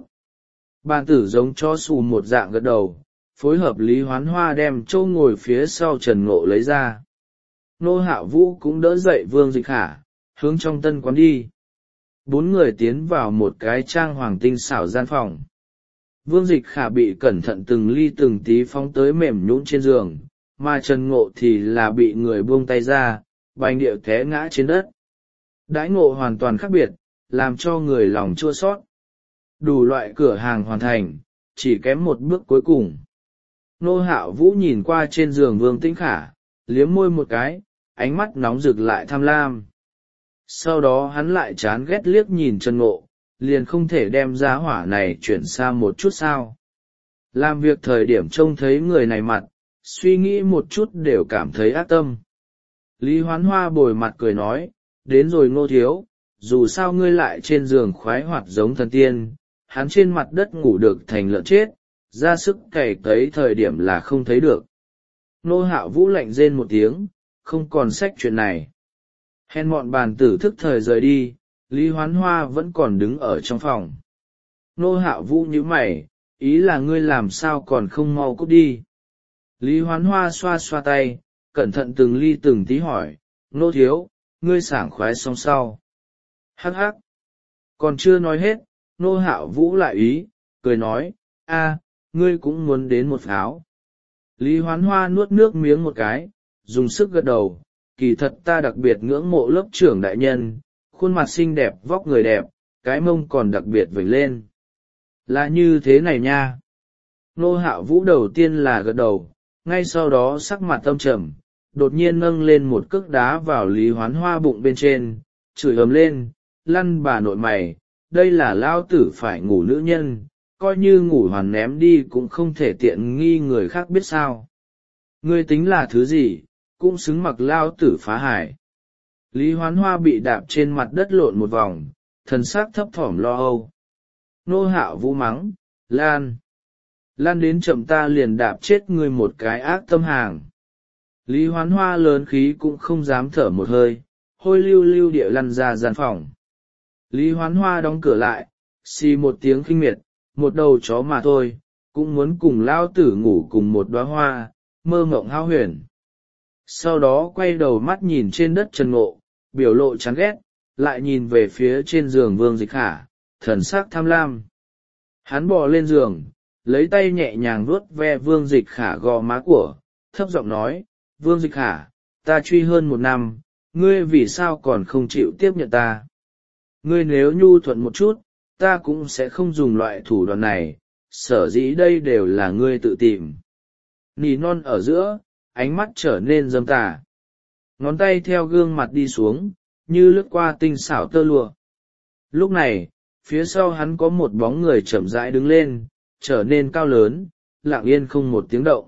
Bàn tử giống cho xù một dạng gật đầu, phối hợp Lý Hoán Hoa đem châu ngồi phía sau Trần Ngộ lấy ra. Ngô Hạo Vũ cũng đỡ dậy Vương Dịch Khả, hướng trong tân quán đi. Bốn người tiến vào một cái trang hoàng tinh xảo gian phòng. Vương Dịch Khả bị cẩn thận từng ly từng tí phóng tới mềm nhũn trên giường, mà Trần Ngộ thì là bị người buông tay ra, bành điệu té ngã trên đất. Đãi ngộ hoàn toàn khác biệt, làm cho người lòng chua xót. Đủ loại cửa hàng hoàn thành, chỉ kém một bước cuối cùng. Ngô Hạo Vũ nhìn qua trên giường Vương Tĩnh Khả, liếm môi một cái, ánh mắt nóng rực lại tham lam. Sau đó hắn lại chán ghét liếc nhìn Trần Ngộ, liền không thể đem giá hỏa này chuyển sang một chút sao. Làm việc thời điểm trông thấy người này mặt, suy nghĩ một chút đều cảm thấy ác tâm. Lý Hoán Hoa bồi mặt cười nói, đến rồi Ngô thiếu, dù sao ngươi lại trên giường khoái hoạt giống thần tiên, hắn trên mặt đất ngủ được thành lợn chết, ra sức cày cấy thời điểm là không thấy được. Ngô Hạo Vũ lạnh rên một tiếng, không còn sách chuyện này. Hèn mọn bàn tử thức thời rời đi, Lý Hoán Hoa vẫn còn đứng ở trong phòng. Ngô Hạo Vũ nhíu mày, ý là ngươi làm sao còn không mau cút đi. Lý Hoán Hoa xoa xoa tay, cẩn thận từng ly từng tí hỏi, Nô thiếu, ngươi sảng khoái xong sau. Hắc hắc. Còn chưa nói hết, Nô Hạo Vũ lại ý, cười nói, a, ngươi cũng muốn đến một pháo. Lý Hoán Hoa nuốt nước miếng một cái, dùng sức gật đầu, kỳ thật ta đặc biệt ngưỡng mộ lớp trưởng đại nhân, khuôn mặt xinh đẹp vóc người đẹp, cái mông còn đặc biệt vểnh lên. Là như thế này nha. Nô Hạo Vũ đầu tiên là gật đầu, ngay sau đó sắc mặt âm trầm, đột nhiên nâng lên một cước đá vào Lý Hoán Hoa bụng bên trên, chửi ầm lên, lăn bà nội mày, đây là lao tử phải ngủ nữ nhân, coi như ngủ hoàn ném đi cũng không thể tiện nghi người khác biết sao. Ngươi tính là thứ gì, cũng xứng mặc lao tử phá hải. Lý Hoán Hoa bị đạp trên mặt đất lộn một vòng, thần sắc thấp thỏm lo âu. Nô Hạo Vũ mắng, Lan. Lan đến chậm ta liền đạp chết ngươi một cái ác tâm hàng. Lý Hoán Hoa lớn khí cũng không dám thở một hơi, hôi lưu lưu địa lăn ra gian phòng. Lý Hoán Hoa đóng cửa lại, xì một tiếng khinh miệt, một đầu chó mà thôi, cũng muốn cùng lao tử ngủ cùng một đóa hoa, mơ mộng hão huyền. Sau đó quay đầu mắt nhìn trên đất Trần Ngộ, biểu lộ chán ghét, lại nhìn về phía trên giường Vương Dịch Khả, thần sắc tham lam. Hắn bò lên giường, lấy tay nhẹ nhàng vuốt ve Vương Dịch Khả gò má của, thấp giọng nói, Vương Dịch Khả, ta truy hơn một năm, ngươi vì sao còn không chịu tiếp nhận ta? Ngươi nếu nhu thuận một chút, ta cũng sẽ không dùng loại thủ đoạn này, sở dĩ đây đều là ngươi tự tìm. Nỉ non ở giữa, ánh mắt trở nên dâm tà. Ngón tay theo gương mặt đi xuống, như lướt qua tinh xảo tơ lụa. Lúc này, phía sau hắn có một bóng người chậm rãi đứng lên, trở nên cao lớn, lặng yên không một tiếng động.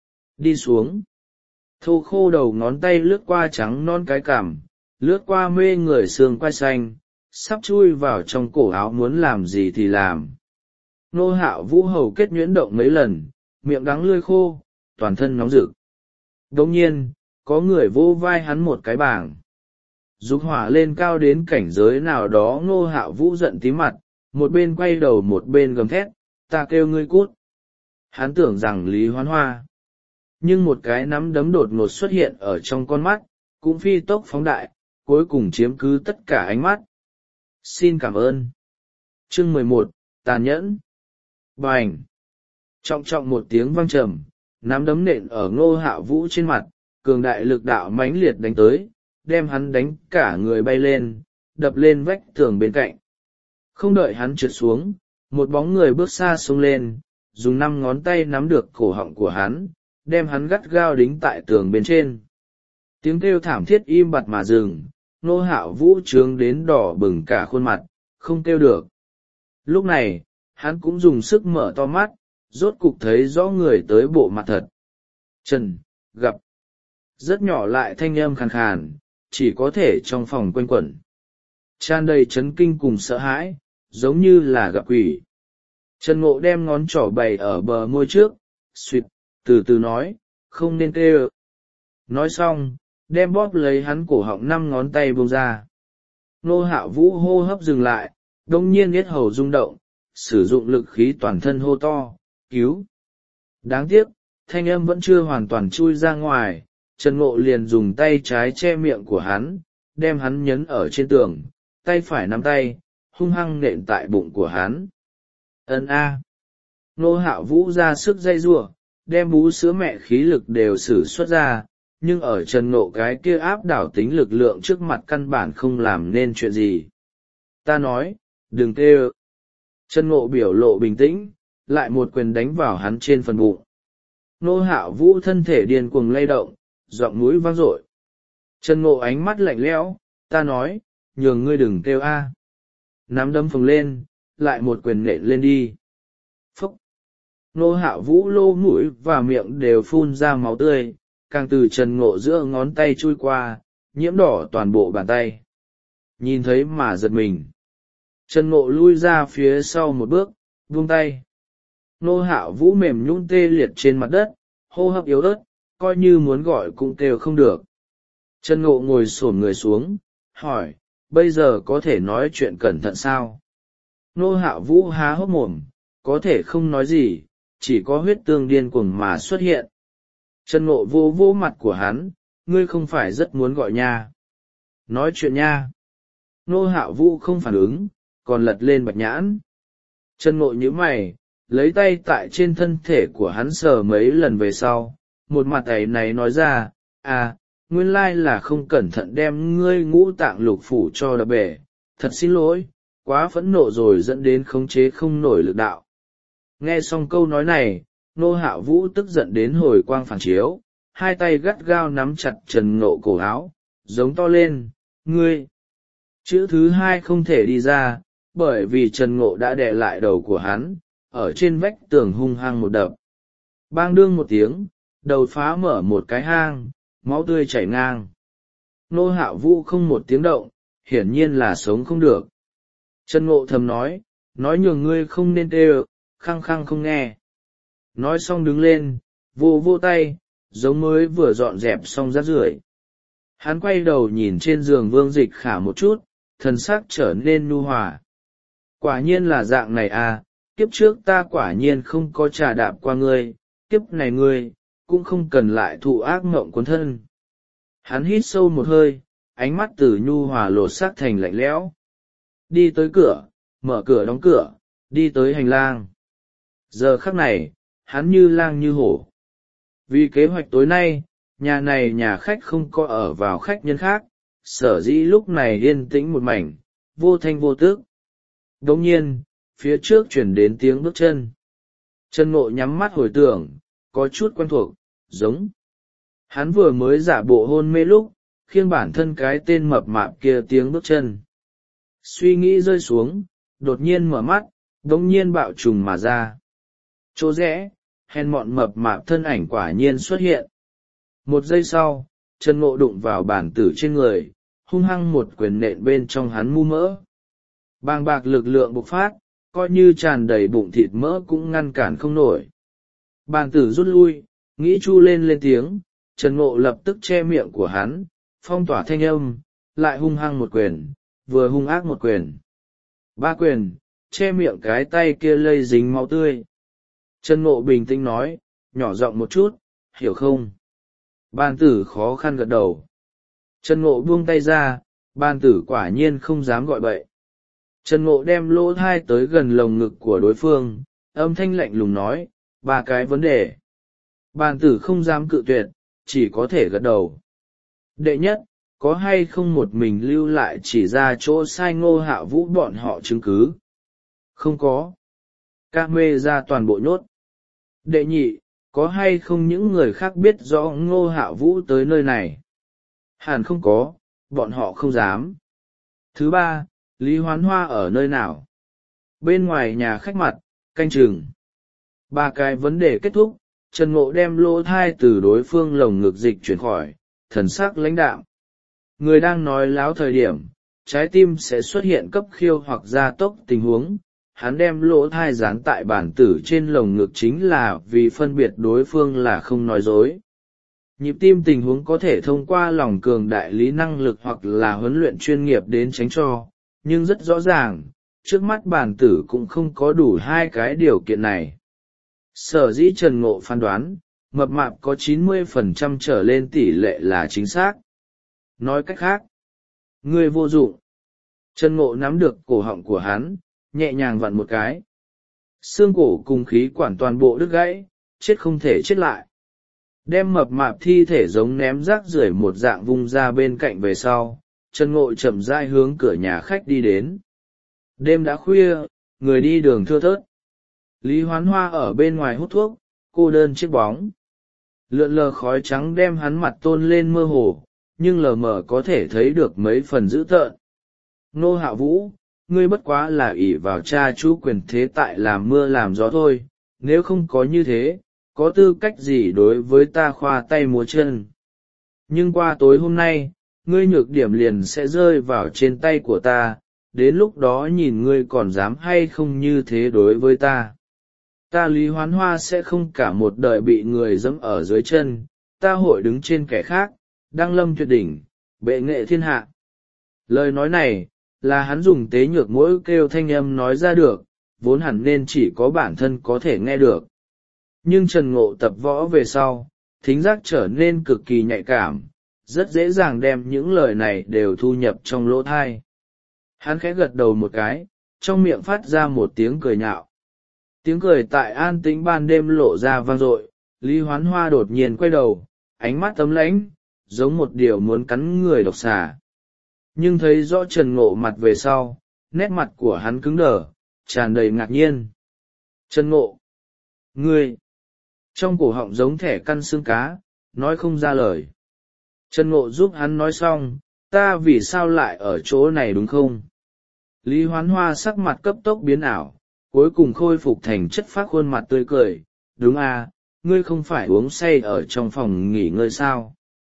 Đi xuống. Thô khô đầu ngón tay lướt qua trắng non cái cằm, lướt qua mê người xương quai xanh, sắp chui vào trong cổ áo muốn làm gì thì làm. Nô Hạo Vũ hầu kết nhuyễn động mấy lần, miệng đắng lưỡi khô, toàn thân nóng rực. Đồng nhiên, có người vô vai hắn một cái bảng. Dục hỏa lên cao đến cảnh giới nào đó. Nô Hạo Vũ giận tím mặt, một bên quay đầu một bên gầm thét, ta kêu ngươi cút. Hắn tưởng rằng Lý Hoán Hoa. Nhưng một cái nắm đấm đột ngột xuất hiện ở trong con mắt, cũng phi tốc phóng đại, cuối cùng chiếm cứ tất cả ánh mắt. Xin cảm ơn. Chương mười một, tàn nhẫn. Bành. Trọng trọng một tiếng vang trầm, nắm đấm nện ở Ngô Hạo Vũ trên mặt, cường đại lực đạo mãnh liệt đánh tới, đem hắn đánh cả người bay lên, đập lên vách tường bên cạnh. Không đợi hắn trượt xuống, một bóng người bước xa xông lên, dùng năm ngón tay nắm được cổ họng của hắn, đem hắn gắt gao đính tại tường bên trên. Tiếng kêu thảm thiết im bặt mà dừng, Ngô Hạo Vũ trướng đến đỏ bừng cả khuôn mặt, không kêu được. Lúc này, hắn cũng dùng sức mở to mắt, rốt cục thấy rõ người tới bộ mặt thật. Trần, gặp. Rất nhỏ lại thanh âm khàn khàn, chỉ có thể trong phòng quanh quẩn. Tràn đầy chấn kinh cùng sợ hãi, giống như là gặp quỷ. Trần Ngộ đem ngón trỏ bày ở bờ môi trước, suýt, từ từ nói, không nên kêu. Nói xong, đem bóp lấy hắn cổ họng năm ngón tay buông ra. Nô Hạo Vũ hô hấp dừng lại, đông nhiên yết hầu rung động, sử dụng lực khí toàn thân hô to, cứu. Đáng tiếc, thanh âm vẫn chưa hoàn toàn chui ra ngoài, Trần Ngộ liền dùng tay trái che miệng của hắn, đem hắn nhấn ở trên tường, tay phải nắm tay, hung hăng nện tại bụng của hắn. Ân a. Nô Hạo Vũ ra sức dây giụa, đem bú sữa mẹ khí lực đều sử xuất ra, nhưng ở Trần Ngộ cái kia áp đảo tính lực lượng trước mặt căn bản không làm nên chuyện gì. Ta nói, đừng kêu. Trần Ngộ biểu lộ bình tĩnh, lại một quyền đánh vào hắn trên phần bụng. Nô Hạo Vũ thân thể điên cuồng lay động, giọng mũi vang dội. Trần Ngộ ánh mắt lạnh lẽo, ta nói, nhường ngươi đừng kêu a. Nắm đấm phồng lên, lại một quyền nện lên đi. Phúc. Nô Hạo Vũ lô mũi và miệng đều phun ra máu tươi, càng từ Trần Ngộ giữa ngón tay chui qua, nhiễm đỏ toàn bộ bàn tay. Nhìn thấy mà giật mình. Trần Ngộ lui ra phía sau một bước, buông tay. Nô Hạo Vũ mềm nhũn tê liệt trên mặt đất, hô hấp yếu ớt, coi như muốn gọi cũng kêu không được. Trần Ngộ ngồi xổm người xuống, hỏi, bây giờ có thể nói chuyện cẩn thận sao? Nô Hạo Vũ há hốc mồm, có thể không nói gì, chỉ có huyết tương điên cuồng mà xuất hiện. Trần Ngộ vô vô mặt của hắn, ngươi không phải rất muốn gọi nha. Nói chuyện nha. Ngô Hạo Vũ không phản ứng, còn lật lên bạch nhãn. Trần Ngộ nhíu mày, lấy tay tại trên thân thể của hắn sờ mấy lần về sau, một mặt ấy này nói ra, à, nguyên lai là không cẩn thận đem ngươi ngũ tạng lục phủ cho đập bể, thật xin lỗi, quá phẫn nộ rồi dẫn đến khống chế không nổi lực đạo. Nghe xong câu nói này, Ngô Hạo Vũ tức giận đến hồi quang phản chiếu, hai tay gắt gao nắm chặt Trần Ngộ cổ áo, giống to lên, ngươi. Chữ thứ hai không thể đi ra, bởi vì Trần Ngộ đã đè lại đầu của hắn, ở trên vách tường hung hăng một đập. Bang đương một tiếng, đầu phá mở một cái hang, máu tươi chảy ngang. Ngô Hạo Vũ không một tiếng động, hiển nhiên là sống không được. Trần Ngộ thầm nói, nói nhường ngươi không nên tê ơ, khăng khăng không nghe. Nói xong đứng lên, vô vô tay, giống mới vừa dọn dẹp xong rác rưởi. Hắn quay đầu nhìn trên giường Vương Dịch Khả một chút, thần sắc trở nên nhu hòa. Quả nhiên là dạng này à, kiếp trước ta quả nhiên không có trà đạp qua ngươi, kiếp này ngươi, cũng không cần lại thụ ác mộng cuốn thân. Hắn hít sâu một hơi, ánh mắt từ nhu hòa lột xác thành lạnh lẽo. Đi tới cửa, mở cửa đóng cửa, đi tới hành lang. Giờ khắc này, hắn như lang như hổ. Vì kế hoạch tối nay, nhà này nhà khách không có ở vào khách nhân khác, sở dĩ lúc này yên tĩnh một mảnh, vô thanh vô tức. Đồng nhiên, phía trước chuyển đến tiếng bước chân. Trần Ngộ nhắm mắt hồi tưởng, có chút quen thuộc, giống. Hắn vừa mới giả bộ hôn mê lúc, khiêng bản thân cái tên mập mạp kia tiếng bước chân. Suy nghĩ rơi xuống, đột nhiên mở mắt, đống nhiên bạo trùng mà ra. Chỗ rẽ, hèn mọn mập mạp thân ảnh quả nhiên xuất hiện. Một giây sau, Trần Ngộ đụng vào bản tử trên người, hung hăng một quyền nện bên trong hắn mu mỡ. Bàng bạc lực lượng bộc phát, coi như tràn đầy bụng thịt mỡ cũng ngăn cản không nổi. Bản tử rút lui, nghĩ chu lên lên tiếng, Trần Ngộ lập tức che miệng của hắn, phong tỏa thanh âm, lại hung hăng một quyền, vừa hung ác một quyền. Ba quyền, che miệng cái tay kia lây dính máu tươi. Trần Ngộ bình tĩnh nói, nhỏ giọng một chút, hiểu không? Bàn tử khó khăn gật đầu. Trần Ngộ buông tay ra, bàn tử quả nhiên không dám gọi bậy. Trần Ngộ đem lỗ thai tới gần lồng ngực của đối phương, âm thanh lạnh lùng nói, ba cái vấn đề. Bàn tử không dám cự tuyệt, chỉ có thể gật đầu. Đệ nhất, có hay không một mình lưu lại chỉ ra chỗ sai Ngô Hạo Vũ bọn họ chứng cứ? Không có. Ca mê ra toàn bộ nhốt. Đệ nhị, có hay không những người khác biết rõ Ngô Hạo Vũ tới nơi này? Hẳn không có, bọn họ không dám. Thứ ba, Lý Hoán Hoa ở nơi nào? Bên ngoài nhà khách mặt, canh chừng. Ba cái vấn đề kết thúc, Trần Ngộ đem lỗ thai từ đối phương lồng ngực dịch chuyển khỏi, thần sắc lãnh đạm. Người đang nói láo thời điểm, trái tim sẽ xuất hiện cấp khiêu hoặc gia tốc tình huống. Hắn đem lỗ thai dán tại bản tử trên lồng ngực chính là vì phân biệt đối phương là không nói dối. Nhịp tim tình huống có thể thông qua lòng cường đại lý năng lực hoặc là huấn luyện chuyên nghiệp đến tránh cho, nhưng rất rõ ràng, trước mắt bản tử cũng không có đủ hai cái điều kiện này. Sở dĩ Trần Ngộ phán đoán, mập mạp có chín mươi phần trăm trở lên tỷ lệ là chính xác. Nói cách khác, người vô dụng. Trần Ngộ nắm được cổ họng của hắn, nhẹ nhàng vặn một cái. Xương cổ cùng khí quản toàn bộ đứt gãy, chết không thể chết lại. Đem mập mạp thi thể giống ném rác rưởi một dạng vung ra bên cạnh về sau, Trần Ngộ chậm rãi hướng cửa nhà khách đi đến. Đêm đã khuya, người đi đường thưa thớt. Lý Hoán Hoa ở bên ngoài hút thuốc, cô đơn chiếc bóng. Lượn lờ khói trắng đem hắn mặt tôn lên mơ hồ, nhưng lờ mờ có thể thấy được mấy phần dữ tợn. Ngô Hạo Vũ, ngươi bất quá là ỷ vào cha chú quyền thế tại làm mưa làm gió thôi, nếu không có như thế, có tư cách gì đối với ta khoa tay múa chân. Nhưng qua tối hôm nay, ngươi nhược điểm liền sẽ rơi vào trên tay của ta, đến lúc đó nhìn ngươi còn dám hay không như thế đối với ta. Ta Lý Hoán Hoa sẽ không cả một đời bị người dẫm ở dưới chân, ta hội đứng trên kẻ khác, đăng lâm tuyệt đỉnh, bệ nghệ thiên hạ. Lời nói này, là hắn dùng tế nhược mỗi kêu thanh âm nói ra được, vốn hẳn nên chỉ có bản thân có thể nghe được. Nhưng Trần Ngộ tập võ về sau, thính giác trở nên cực kỳ nhạy cảm, rất dễ dàng đem những lời này đều thu nhập trong lỗ thai. Hắn khẽ gật đầu một cái, trong miệng phát ra một tiếng cười nhạo. Tiếng cười tại an tĩnh ban đêm lộ ra vang dội. Lý Hoán Hoa đột nhiên quay đầu, ánh mắt ấm lãnh, giống một điều muốn cắn người độc xà. Nhưng thấy rõ Trần Ngộ mặt về sau, nét mặt của hắn cứng đờ, tràn đầy ngạc nhiên. Trần Ngộ! Ngươi! Trong cổ họng giống thẻ căn xương cá, nói không ra lời. Trần Ngộ giúp hắn nói xong, ta vì sao lại ở chỗ này đúng không? Lý Hoán Hoa sắc mặt cấp tốc biến ảo, cuối cùng khôi phục thành chất phác khuôn mặt tươi cười. Đúng à, ngươi không phải uống say ở trong phòng nghỉ ngơi sao?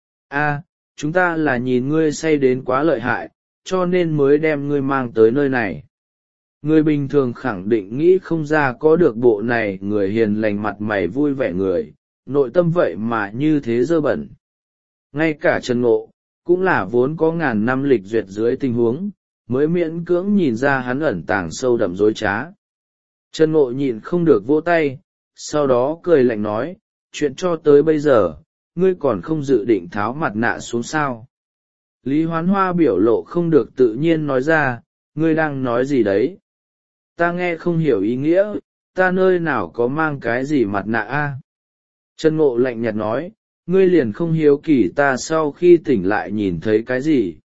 À, chúng ta là nhìn ngươi say đến quá lợi hại, cho nên mới đem ngươi mang tới nơi này. Người bình thường khẳng định nghĩ không ra có được bộ này người hiền lành mặt mày vui vẻ người, nội tâm vậy mà như thế dơ bẩn. Ngay cả Trần Ngộ, cũng là vốn có ngàn năm lịch duyệt dưới tình huống, mới miễn cưỡng nhìn ra hắn ẩn tàng sâu đậm dối trá. Trần Ngộ nhịn không được vỗ tay, sau đó cười lạnh nói, chuyện cho tới bây giờ, ngươi còn không dự định tháo mặt nạ xuống sao? Lý Hoán Hoa biểu lộ không được tự nhiên nói ra, ngươi đang nói gì đấy? Ta nghe không hiểu ý nghĩa, ta nơi nào có mang cái gì mặt nạ a? Trần Ngộ lạnh nhạt nói, ngươi liền không hiếu kỳ ta sau khi tỉnh lại nhìn thấy cái gì?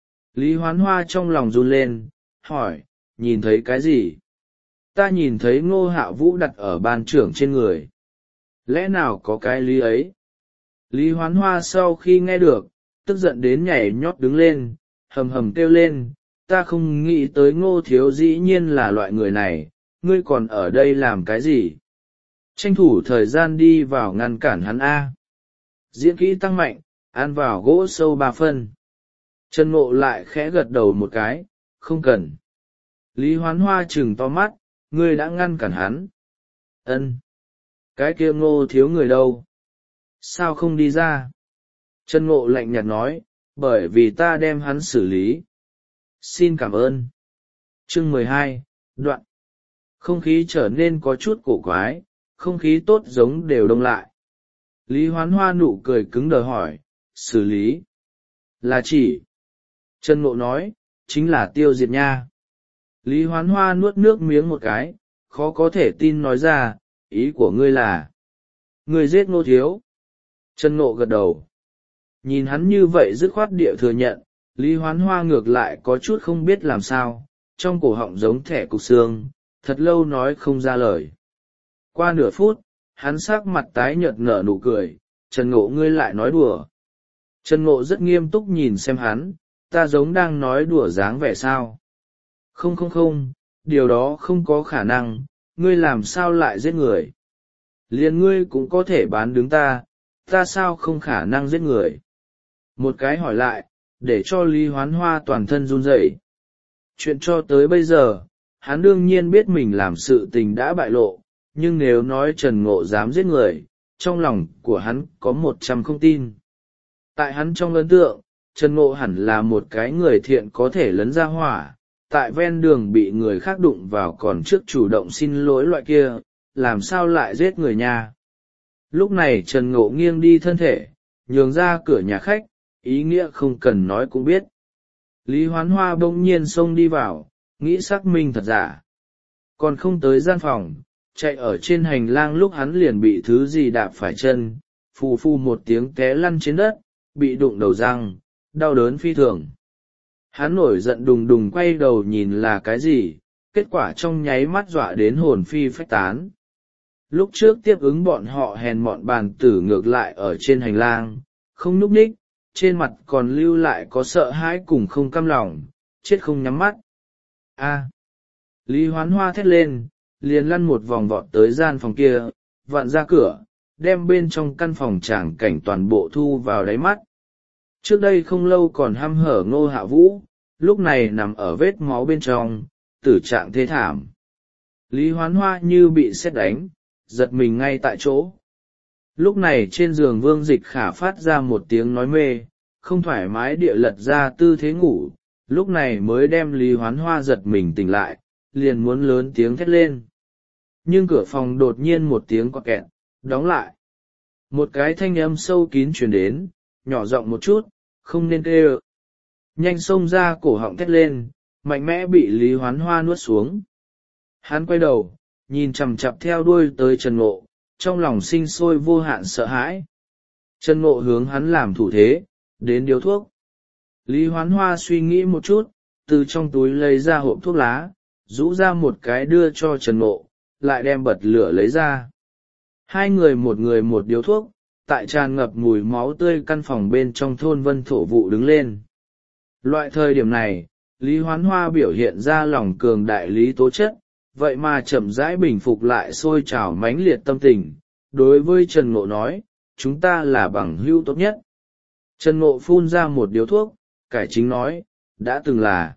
Lý Hoán Hoa trong lòng run lên, hỏi, nhìn thấy cái gì? Ta nhìn thấy Ngô Hạo Vũ đặt ở ban trưởng trên người. Lẽ nào có cái lý ấy? Lý Hoán Hoa sau khi nghe được, tức giận đến nhảy nhót đứng lên, hầm hầm kêu lên, ta không nghĩ tới Ngô thiếu dĩ nhiên là loại người này, ngươi còn ở đây làm cái gì? Tranh thủ thời gian đi vào ngăn cản hắn A. Diễn kỹ tăng mạnh, ăn vào gỗ sâu ba phân. Trần Ngộ lại khẽ gật đầu một cái, không cần. Lý Hoán Hoa trừng to mắt, ngươi đã ngăn cản hắn. Ân, cái kia Ngô thiếu người đâu? Sao không đi ra? Trần Ngộ lạnh nhạt nói, bởi vì ta đem hắn xử lý. Xin cảm ơn. Chương mười hai, đoạn. Không khí trở nên có chút cổ quái, không khí tốt giống đều đông lại. Lý Hoán Hoa nụ cười cứng đờ hỏi, xử lý? Là chỉ. Trần Ngộ nói, chính là tiêu diệt nha. Lý Hoán Hoa nuốt nước miếng một cái, khó có thể tin nói ra, ý của ngươi là, ngươi giết Ngô thiếu. Trần Ngộ gật đầu. Nhìn hắn như vậy dứt khoát địa thừa nhận, Lý Hoán Hoa ngược lại có chút không biết làm sao, trong cổ họng giống thẻ cục xương, thật lâu nói không ra lời. Qua nửa phút, hắn sắc mặt tái nhợt nở nụ cười, Trần Ngộ ngươi lại nói đùa. Trần Ngộ rất nghiêm túc nhìn xem hắn, ta giống đang nói đùa dáng vẻ sao. Không không không, điều đó không có khả năng, ngươi làm sao lại giết người. Liền ngươi cũng có thể bán đứng ta, ta sao không khả năng giết người. Một cái hỏi lại, để cho Lý Hoán Hoa toàn thân run rẩy. Chuyện cho tới bây giờ, hắn đương nhiên biết mình làm sự tình đã bại lộ, nhưng nếu nói Trần Ngộ dám giết người, trong lòng của hắn có một trăm không tin. Tại hắn trong ấn tượng, Trần Ngộ hẳn là một cái người thiện có thể lấn ra hỏa, tại ven đường bị người khác đụng vào còn trước chủ động xin lỗi loại kia, làm sao lại giết người nha. Lúc này Trần Ngộ nghiêng đi thân thể, nhường ra cửa nhà khách, ý nghĩa không cần nói cũng biết. Lý Hoán Hoa bỗng nhiên xông đi vào, nghĩ xác minh thật giả. Còn không tới gian phòng, chạy ở trên hành lang lúc hắn liền bị thứ gì đạp phải chân, phù phù một tiếng té lăn trên đất, bị đụng đầu răng, đau đớn phi thường. Hắn nổi giận đùng đùng quay đầu nhìn là cái gì, kết quả trong nháy mắt dọa đến hồn phi phách tán. Lúc trước tiếp ứng bọn họ hèn mọn bàn tử ngược lại ở trên hành lang, không nhúc nhích, trên mặt còn lưu lại có sợ hãi cùng không cam lòng, chết không nhắm mắt. A! Lý Hoán Hoa thét lên, liền lăn một vòng vọt tới gian phòng kia, vặn ra cửa, đem bên trong căn phòng tràng cảnh toàn bộ thu vào đáy mắt. Trước đây không lâu còn hăm hở Ngô Hạ Vũ, lúc này nằm ở vết máu bên trong, tử trạng thê thảm. Lý Hoán Hoa như bị sét đánh, giật mình ngay tại chỗ. Lúc này trên giường Vương Dịch Khả phát ra một tiếng nói mê, không thoải mái địa lật ra tư thế ngủ, lúc này mới đem Lý Hoán Hoa giật mình tỉnh lại, liền muốn lớn tiếng thét lên. Nhưng cửa phòng đột nhiên một tiếng quạt kẹt, đóng lại. Một cái thanh âm sâu kín truyền đến, nhỏ giọng một chút, không nên kêu. Nhanh xông ra cổ họng thét lên, mạnh mẽ bị Lý Hoán Hoa nuốt xuống. Hắn quay đầu, nhìn chằm chằm theo đuôi tới Trần Ngộ, trong lòng sinh sôi vô hạn sợ hãi. Trần Ngộ hướng hắn làm thủ thế, đến điếu thuốc. Lý Hoán Hoa suy nghĩ một chút, từ trong túi lấy ra hộp thuốc lá, rũ ra một cái đưa cho Trần Ngộ, lại đem bật lửa lấy ra. Hai người một người một điếu thuốc, tại tràn ngập mùi máu tươi căn phòng bên trong thôn Vân Thổ Vụ đứng lên. Loại thời điểm này, Lý Hoán Hoa biểu hiện ra lòng cường đại lý tố chất, vậy mà chậm rãi bình phục lại sôi trào mãnh liệt tâm tình. Đối với Trần Ngộ nói, chúng ta là bằng hữu tốt nhất. Trần Ngộ phun ra một điếu thuốc, cải chính nói, đã từng là.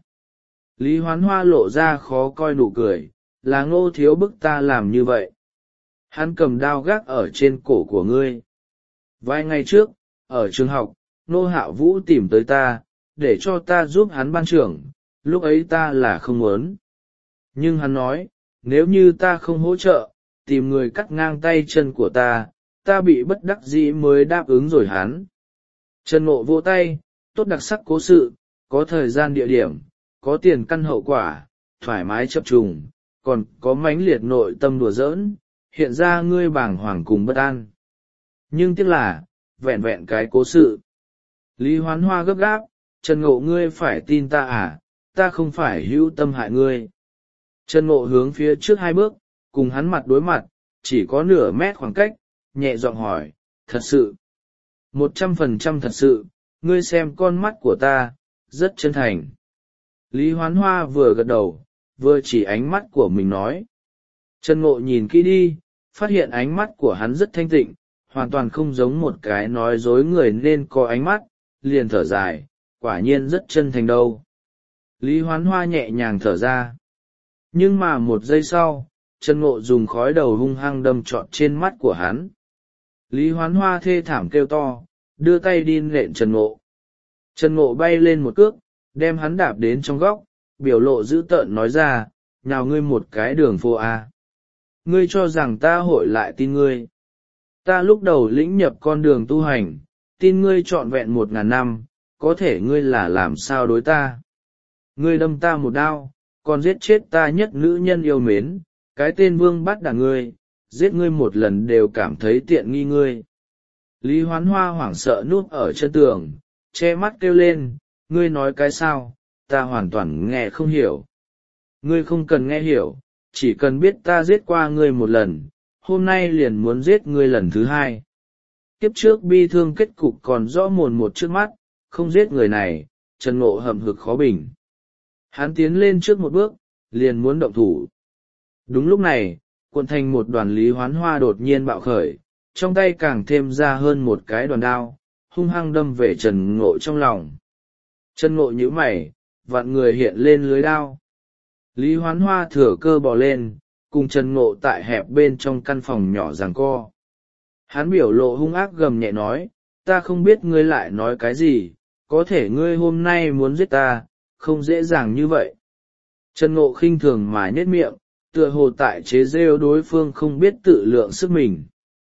Lý Hoán Hoa lộ ra khó coi nụ cười, là Ngô thiếu bức ta làm như vậy. Hắn cầm đao gác ở trên cổ của ngươi. Vài ngày trước, ở trường học, Ngô Hạo Vũ tìm tới ta, để cho ta giúp hắn ban trưởng, lúc ấy ta là không muốn. Nhưng hắn nói, nếu như ta không hỗ trợ, tìm người cắt ngang tay chân của ta, ta bị bất đắc dĩ mới đáp ứng rồi hắn. Trần Ngộ vỗ tay, tốt đặc sắc cố sự, có thời gian địa điểm, có tiền căn hậu quả, thoải mái chập trùng, còn có mãnh liệt nội tâm đùa giỡn, hiện ra ngươi bàng hoàng cùng bất an. Nhưng tiếc là, vẹn vẹn cái cố sự. Lý Hoán Hoa gấp gáp, Trần Ngộ ngươi phải tin ta à, ta không phải hữu tâm hại ngươi. Trần Ngộ hướng phía trước hai bước, cùng hắn mặt đối mặt, chỉ có nửa mét khoảng cách, nhẹ giọng hỏi, thật sự. Một trăm phần trăm thật sự, ngươi xem con mắt của ta, rất chân thành. Lý Hoán Hoa vừa gật đầu, vừa chỉ ánh mắt của mình nói. Trần Ngộ nhìn kỹ đi, phát hiện ánh mắt của hắn rất thanh tịnh, hoàn toàn không giống một cái nói dối người nên có ánh mắt, liền thở dài, quả nhiên rất chân thành đâu. Lý Hoán Hoa nhẹ nhàng thở ra. Nhưng mà một giây sau, Trần Ngộ dùng khói đầu hung hăng đâm trọn trên mắt của hắn. Lý Hoán Hoa thê thảm kêu to, đưa tay đi nện Trần Ngộ. Trần Ngộ bay lên một cước, đem hắn đạp đến trong góc, biểu lộ dữ tợn nói ra, nhào ngươi một cái đường phố à. Ngươi cho rằng ta hội lại tin ngươi. Ta lúc đầu lĩnh nhập con đường tu hành, tin ngươi trọn vẹn một ngàn năm, có thể ngươi là làm sao đối ta. Ngươi đâm ta một đao, còn giết chết ta nhất nữ nhân yêu mến, cái tên vương bắt đả ngươi, giết ngươi một lần đều cảm thấy tiện nghi ngươi. Lý Hoán Hoa hoảng sợ núp ở chân tường, che mắt kêu lên, ngươi nói cái sao, ta hoàn toàn nghe không hiểu. Ngươi không cần nghe hiểu, chỉ cần biết ta giết qua ngươi một lần, hôm nay liền muốn giết ngươi lần thứ hai. Kiếp trước bi thương kết cục còn rõ mồn một trước mắt, không giết người này, Trần Ngộ hậm hực khó bình. Hắn tiến lên trước một bước, liền muốn động thủ. Đúng lúc này, cuộn thành một đoàn Lý Hoán Hoa đột nhiên bạo khởi, trong tay càng thêm ra hơn một cái đoàn đao, hung hăng đâm về Trần Ngộ trong lòng. Trần Ngộ nhíu mày, vặn người hiện lên lưới đao. Lý Hoán Hoa thừa cơ bò lên, cùng Trần Ngộ tại hẹp bên trong căn phòng nhỏ giằng co. Hắn biểu lộ hung ác gầm nhẹ nói, ta không biết ngươi lại nói cái gì, có thể ngươi hôm nay muốn giết ta, không dễ dàng như vậy. Trần Ngộ khinh thường mà nhếch miệng, tựa hồ tại chế rêu đối phương không biết tự lượng sức mình.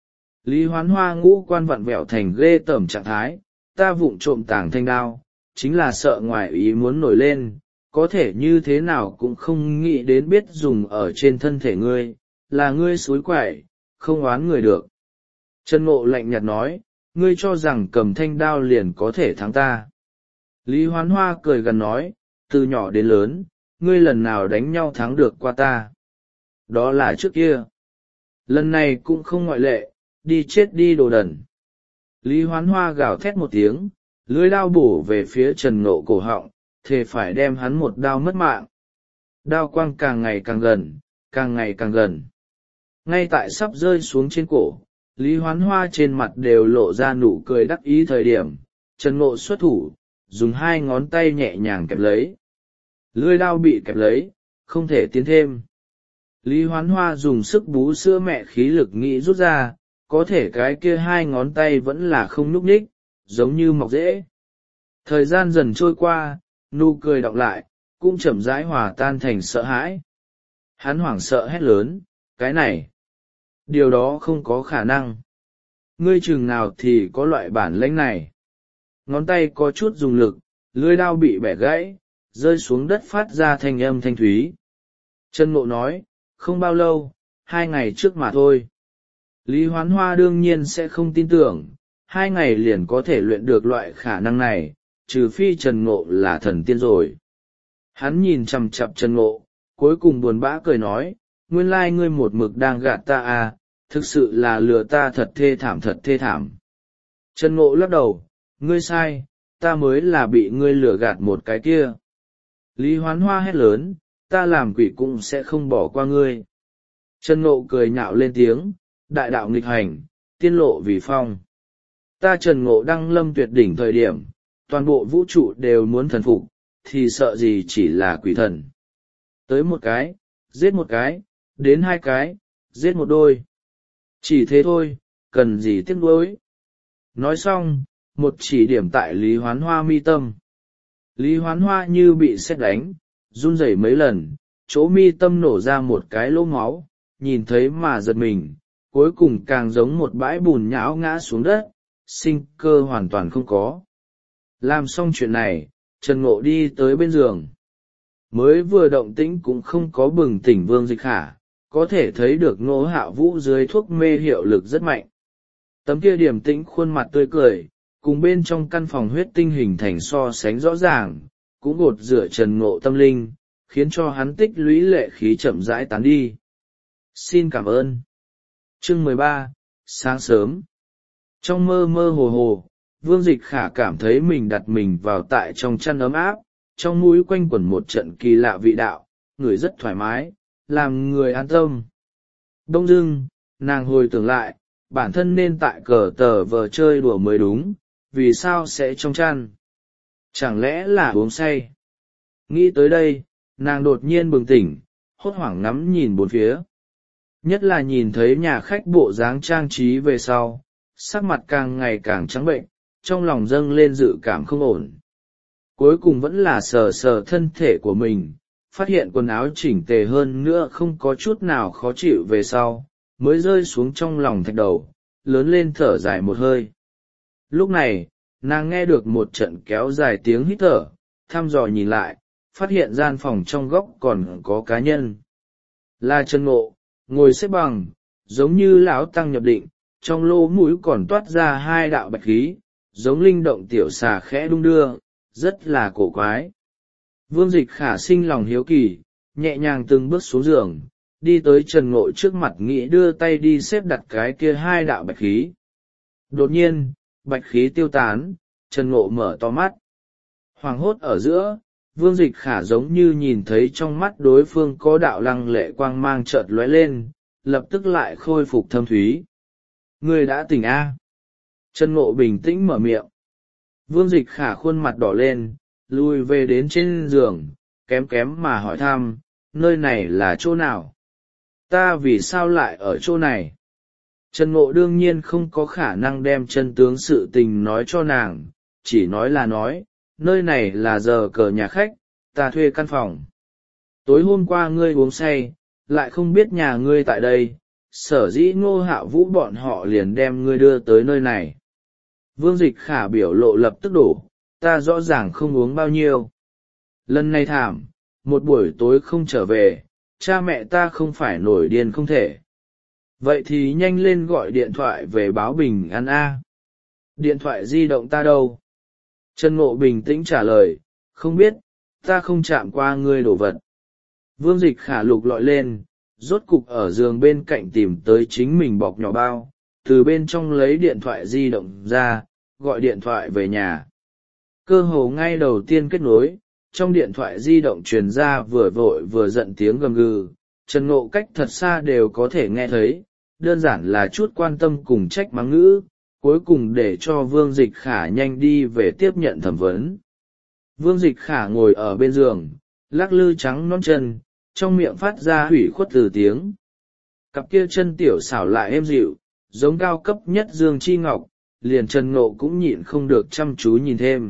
Lý Hoán Hoa ngũ quan vặn vẹo thành ghê tởm trạng thái, ta vụng trộm tàng thanh đao, chính là sợ ngoài ý muốn nổi lên, có thể như thế nào cũng không nghĩ đến biết dùng ở trên thân thể ngươi, là ngươi xúi quậy, không oán người được. Trần Ngộ lạnh nhạt nói, ngươi cho rằng cầm thanh đao liền có thể thắng ta. Lý Hoán Hoa cười gần nói, từ nhỏ đến lớn, ngươi lần nào đánh nhau thắng được qua ta. Đó là trước kia. Lần này cũng không ngoại lệ, đi chết đi đồ đần. Lý Hoán Hoa gào thét một tiếng, lưỡi đao bổ về phía Trần Ngộ cổ họng, thề phải đem hắn một đao mất mạng. Đao quang càng ngày càng gần, càng ngày càng gần. Ngay tại sắp rơi xuống trên cổ, Lý Hoán Hoa trên mặt đều lộ ra nụ cười đắc ý thời điểm, Trần Ngộ xuất thủ, dùng hai ngón tay nhẹ nhàng kẹp lấy. Lưỡi đao bị kẹp lấy, không thể tiến thêm. Lý Hoán Hoa dùng sức bú sữa mẹ khí lực nghĩ rút ra, có thể cái kia hai ngón tay vẫn là không nhúc nhích, giống như mọc rễ. Thời gian dần trôi qua, nụ cười đọng lại, cũng chậm rãi hòa tan thành sợ hãi. Hắn hoảng sợ hét lớn, cái này, điều đó không có khả năng. ngươi chừng nào thì có loại bản lĩnh này. Ngón tay có chút dùng lực, lưỡi đao bị bẻ gãy, rơi xuống đất phát ra thanh âm thanh thúy. Trần Ngộ nói, không bao lâu, hai ngày trước mà thôi. Lý Hoán Hoa đương nhiên sẽ không tin tưởng, hai ngày liền có thể luyện được loại khả năng này, trừ phi Trần Ngộ là thần tiên rồi. Hắn nhìn chằm chằm Trần Ngộ, cuối cùng buồn bã cười nói, nguyên lai ngươi một mực đang gạt ta à, thực sự là lừa ta thật thê thảm thật thê thảm. Trần Ngộ lắc đầu, ngươi sai, ta mới là bị ngươi lừa gạt một cái kia. Lý Hoán Hoa hét lớn, ta làm quỷ cũng sẽ không bỏ qua ngươi. Trần Ngộ cười nhạo lên tiếng, đại đạo nghịch hành, tiên lộ vì phong. Ta Trần Ngộ đăng lâm tuyệt đỉnh thời điểm, toàn bộ vũ trụ đều muốn thần phục, thì sợ gì chỉ là quỷ thần. Tới một cái, giết một cái, đến hai cái, giết một đôi. Chỉ thế thôi, cần gì tiếc nuối. Nói xong, một chỉ điểm tại Lý Hoán Hoa mi tâm. Lý Hoán Hoa như bị sét đánh, run rẩy mấy lần, chỗ mi tâm nổ ra một cái lỗ máu, nhìn thấy mà giật mình, cuối cùng càng giống một bãi bùn nhão ngã xuống đất, sinh cơ hoàn toàn không có. Làm xong chuyện này, Trần Ngộ đi tới bên giường. Mới vừa động tĩnh cũng không có bừng tỉnh Vương Dịch Khả, có thể thấy được Ngô Hạo Vũ dưới thuốc mê hiệu lực rất mạnh. Tấm kia điềm tĩnh khuôn mặt tươi cười, cùng bên trong căn phòng huyết tinh hình thành so sánh rõ ràng, cũng gột rửa Trần Ngộ tâm linh, khiến cho hắn tích lũy lệ khí chậm rãi tán đi. Xin cảm ơn. Chương mười ba, sáng sớm. Trong mơ mơ hồ hồ, Vương Dịch Khả cảm thấy mình đặt mình vào tại trong chăn ấm áp, trong mũi quanh quẩn một trận kỳ lạ vị đạo, người rất thoải mái, làm người an tâm. Đông dưng, nàng hồi tưởng lại, bản thân nên tại cờ tờ vờ chơi đùa mới đúng, vì sao sẽ trong chăn? Chẳng lẽ là uống say? Nghĩ tới đây, nàng đột nhiên bừng tỉnh, hốt hoảng ngắm nhìn bốn phía. Nhất là nhìn thấy nhà khách bộ dáng trang trí về sau, sắc mặt càng ngày càng trắng bệnh, trong lòng dâng lên dự cảm không ổn. Cuối cùng vẫn là sờ sờ thân thể của mình, phát hiện quần áo chỉnh tề hơn nữa không có chút nào khó chịu về sau, mới rơi xuống trong lòng thạch đầu, lớn lên thở dài một hơi. Lúc này, nàng nghe được một trận kéo dài tiếng hít thở, thăm dò nhìn lại, phát hiện gian phòng trong góc còn có cá nhân. Là Trần Ngộ, ngồi xếp bằng, giống như lão tăng nhập định, trong lỗ mũi còn toát ra hai đạo bạch khí, giống linh động tiểu xà khẽ đung đưa, rất là cổ quái. Vương Dịch Khả sinh lòng hiếu kỳ, nhẹ nhàng từng bước xuống giường, đi tới Trần Ngộ trước mặt nghĩ đưa tay đi xếp đặt cái kia hai đạo bạch khí. Đột nhiên, bạch khí tiêu tán, Trần Ngộ mở to mắt. Hoàng hốt ở giữa, Vương Dịch Khả giống như nhìn thấy trong mắt đối phương có đạo lăng lệ quang mang chợt lóe lên, lập tức lại khôi phục thâm thúy. Người đã tỉnh a? Trần Ngộ bình tĩnh mở miệng. Vương Dịch Khả khuôn mặt đỏ lên, lùi về đến trên giường, kém kém mà hỏi thăm, nơi này là chỗ nào? Ta vì sao lại ở chỗ này? Trần Ngộ đương nhiên không có khả năng đem chân tướng sự tình nói cho nàng, chỉ nói là nói, nơi này là giờ cờ nhà khách, ta thuê căn phòng. Tối hôm qua ngươi uống say, lại không biết nhà ngươi tại đây, sở dĩ Ngô Hạo Vũ bọn họ liền đem ngươi đưa tới nơi này. Vương Dịch Khả biểu lộ lập tức đổ, ta rõ ràng không uống bao nhiêu. Lần này thảm, một buổi tối không trở về, cha mẹ ta không phải nổi điên không thể. Vậy thì nhanh lên gọi điện thoại về báo bình an a. Điện thoại di động ta đâu? Trần Ngộ bình tĩnh trả lời, không biết, ta không chạm qua ngươi đổ vật. Vương Dịch Khả lục lọi lên, rốt cục ở giường bên cạnh tìm tới chính mình bọc nhỏ bao, từ bên trong lấy điện thoại di động ra, gọi điện thoại về nhà. Cơ hồ ngay đầu tiên kết nối, trong điện thoại di động truyền ra vừa vội vừa giận tiếng gầm gừ, Trần Ngộ cách thật xa đều có thể nghe thấy, đơn giản là chút quan tâm cùng trách mắng ngữ, cuối cùng để cho Vương Dịch Khả nhanh đi về tiếp nhận thẩm vấn. Vương Dịch Khả ngồi ở bên giường, lắc lư trắng non chân, trong miệng phát ra hủy khuất từ tiếng. Cặp kia chân tiểu xảo lại êm dịu, giống cao cấp nhất dương chi ngọc, liền Trần Ngộ cũng nhịn không được chăm chú nhìn thêm.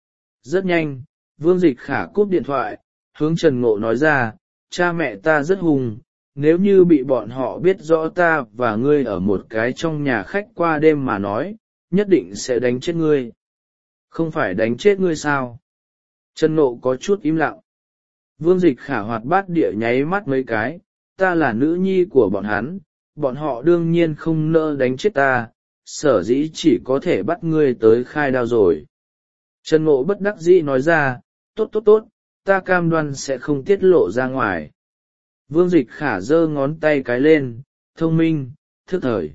Rất nhanh, Vương Dịch Khả cúp điện thoại, hướng Trần Ngộ nói ra, cha mẹ ta rất hung, nếu như bị bọn họ biết rõ ta và ngươi ở một cái trong nhà khách qua đêm mà nói, nhất định sẽ đánh chết ngươi. Không phải đánh chết ngươi sao? Trần Ngộ có chút im lặng. Vương Dịch Khả hoạt bát địa nháy mắt mấy cái, ta là nữ nhi của bọn hắn, bọn họ đương nhiên không nỡ đánh chết ta, sở dĩ chỉ có thể bắt ngươi tới khai đao rồi. Trần Ngộ bất đắc dĩ nói ra, tốt tốt tốt, ta cam đoan sẽ không tiết lộ ra ngoài. Vương Dịch Khả giơ ngón tay cái lên, thông minh, thức thời.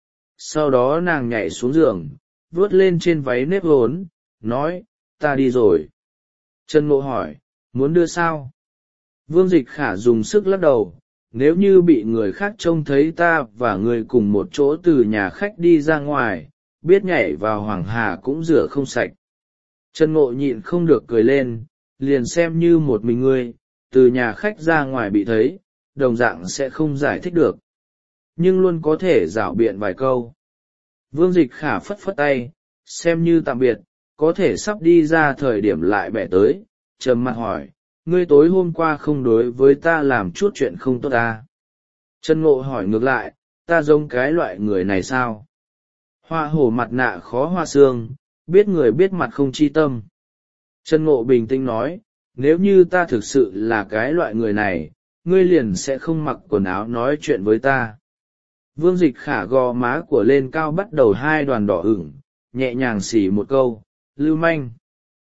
Sau đó nàng nhảy xuống giường, vuốt lên trên váy nếp vốn, nói, ta đi rồi. Trần Ngộ hỏi, muốn đưa sao? Vương Dịch Khả dùng sức lắc đầu, nếu như bị người khác trông thấy ta và người cùng một chỗ từ nhà khách đi ra ngoài, biết nhảy vào Hoàng Hà cũng rửa không sạch. Trần Ngộ nhịn không được cười lên, liền xem như một mình ngươi, từ nhà khách ra ngoài bị thấy, đồng dạng sẽ không giải thích được. Nhưng luôn có thể rảo biện vài câu. Vương Dịch Khả phất phất tay, xem như tạm biệt, có thể sắp đi ra thời điểm lại bẻ tới, trầm mặt hỏi, ngươi tối hôm qua không đối với ta làm chút chuyện không tốt ta. Trần Ngộ hỏi ngược lại, ta giống cái loại người này sao? Hoa hổ mặt nạ khó hoa xương, biết người biết mặt không chi tâm. Trần Ngộ bình tĩnh nói, nếu như ta thực sự là cái loại người này, ngươi liền sẽ không mặc quần áo nói chuyện với ta. Vương Dịch Khả gò má của lên cao bắt đầu hai đoàn đỏ ửng, nhẹ nhàng xỉ một câu, lưu manh.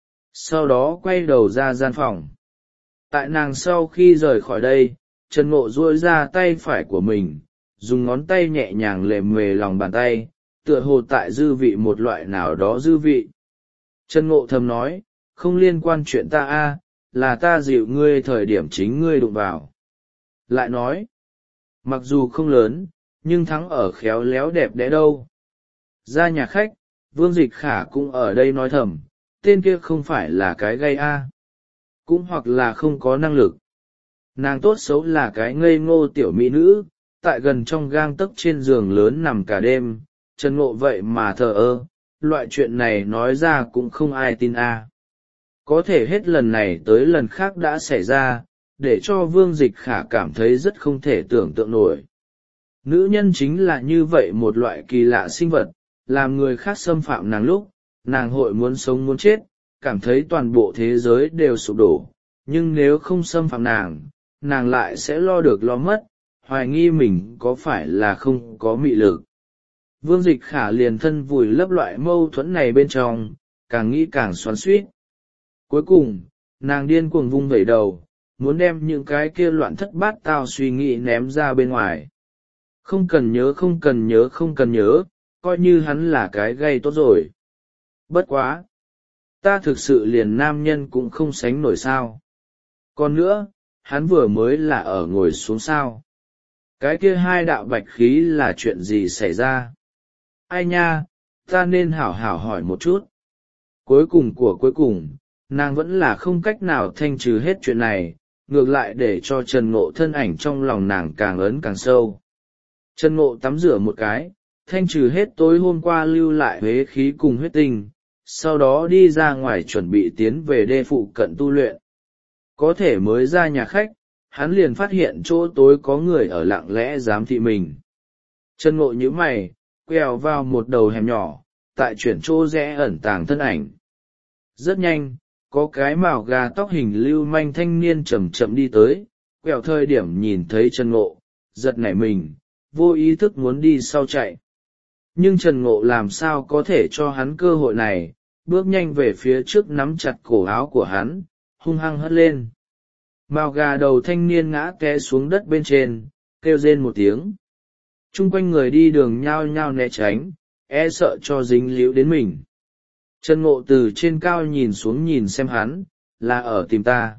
Sau đó quay đầu ra gian phòng. Tại nàng sau khi rời khỏi đây, Trần Ngộ duỗi ra tay phải của mình, dùng ngón tay nhẹ nhàng lềm về lòng bàn tay, tựa hồ tại dư vị một loại nào đó dư vị. Trần Ngộ thầm nói, không liên quan chuyện ta a, là ta dịu ngươi thời điểm chính ngươi đụng vào. Lại nói, mặc dù không lớn, nhưng thắng ở khéo léo đẹp đẽ đâu. Ra nhà khách, Vương Dịch Khả cũng ở đây nói thầm, tên kia không phải là cái gây a, cũng hoặc là không có năng lực. Nàng tốt xấu là cái ngây ngô tiểu mỹ nữ, tại gần trong gang tấc trên giường lớn nằm cả đêm, Trần Ngộ vậy mà thờ ơ, loại chuyện này nói ra cũng không ai tin a. Có thể hết lần này tới lần khác đã xảy ra, để cho Vương Dịch Khả cảm thấy rất không thể tưởng tượng nổi. Nữ nhân chính là như vậy một loại kỳ lạ sinh vật, làm người khác xâm phạm nàng lúc, nàng hội muốn sống muốn chết, cảm thấy toàn bộ thế giới đều sụp đổ, nhưng nếu không xâm phạm nàng, nàng lại sẽ lo được lo mất, hoài nghi mình có phải là không có mị lực. Vương Dịch Khả liền thân vùi lấp loại mâu thuẫn này bên trong, càng nghĩ càng xoắn xuýt. Cuối cùng, nàng điên cuồng vung vẩy đầu, muốn đem những cái kia loạn thất bát tao suy nghĩ ném ra bên ngoài. Không cần nhớ không cần nhớ không cần nhớ, coi như hắn là cái gây tốt rồi. Bất quá! Ta thực sự liền nam nhân cũng không sánh nổi sao. Còn nữa, hắn vừa mới là ở ngồi xuống sao. Cái kia hai đạo bạch khí là chuyện gì xảy ra? Ai nha, ta nên hảo hảo hỏi một chút. Cuối cùng của cuối cùng, nàng vẫn là không cách nào thanh trừ hết chuyện này, ngược lại để cho Trần Ngộ thân ảnh trong lòng nàng càng ấn càng sâu. Trần Ngộ tắm rửa một cái, thanh trừ hết tối hôm qua lưu lại huế khí cùng huyết tinh, sau đó đi ra ngoài chuẩn bị tiến về đê phụ cận tu luyện. Có thể mới ra nhà khách, hắn liền phát hiện chỗ tối có người ở lặng lẽ giám thị mình. Trần Ngộ nhíu mày, quẹo vào một đầu hẻm nhỏ, tại chuyển chỗ rẽ ẩn tàng thân ảnh. Rất nhanh, có cái mào gà tóc hình lưu manh thanh niên chậm chậm đi tới, quẹo thời điểm nhìn thấy Trần Ngộ, giật nảy mình, vô ý thức muốn đi sau chạy. Nhưng Trần Ngộ làm sao có thể cho hắn cơ hội này, bước nhanh về phía trước nắm chặt cổ áo của hắn, hung hăng hất lên. Mào gà đầu thanh niên ngã té xuống đất bên trên, kêu rên một tiếng. Trung quanh người đi đường nhao nhao né tránh, e sợ cho dính líu đến mình. Trần Ngộ từ trên cao nhìn xuống nhìn xem hắn, là ở tìm ta.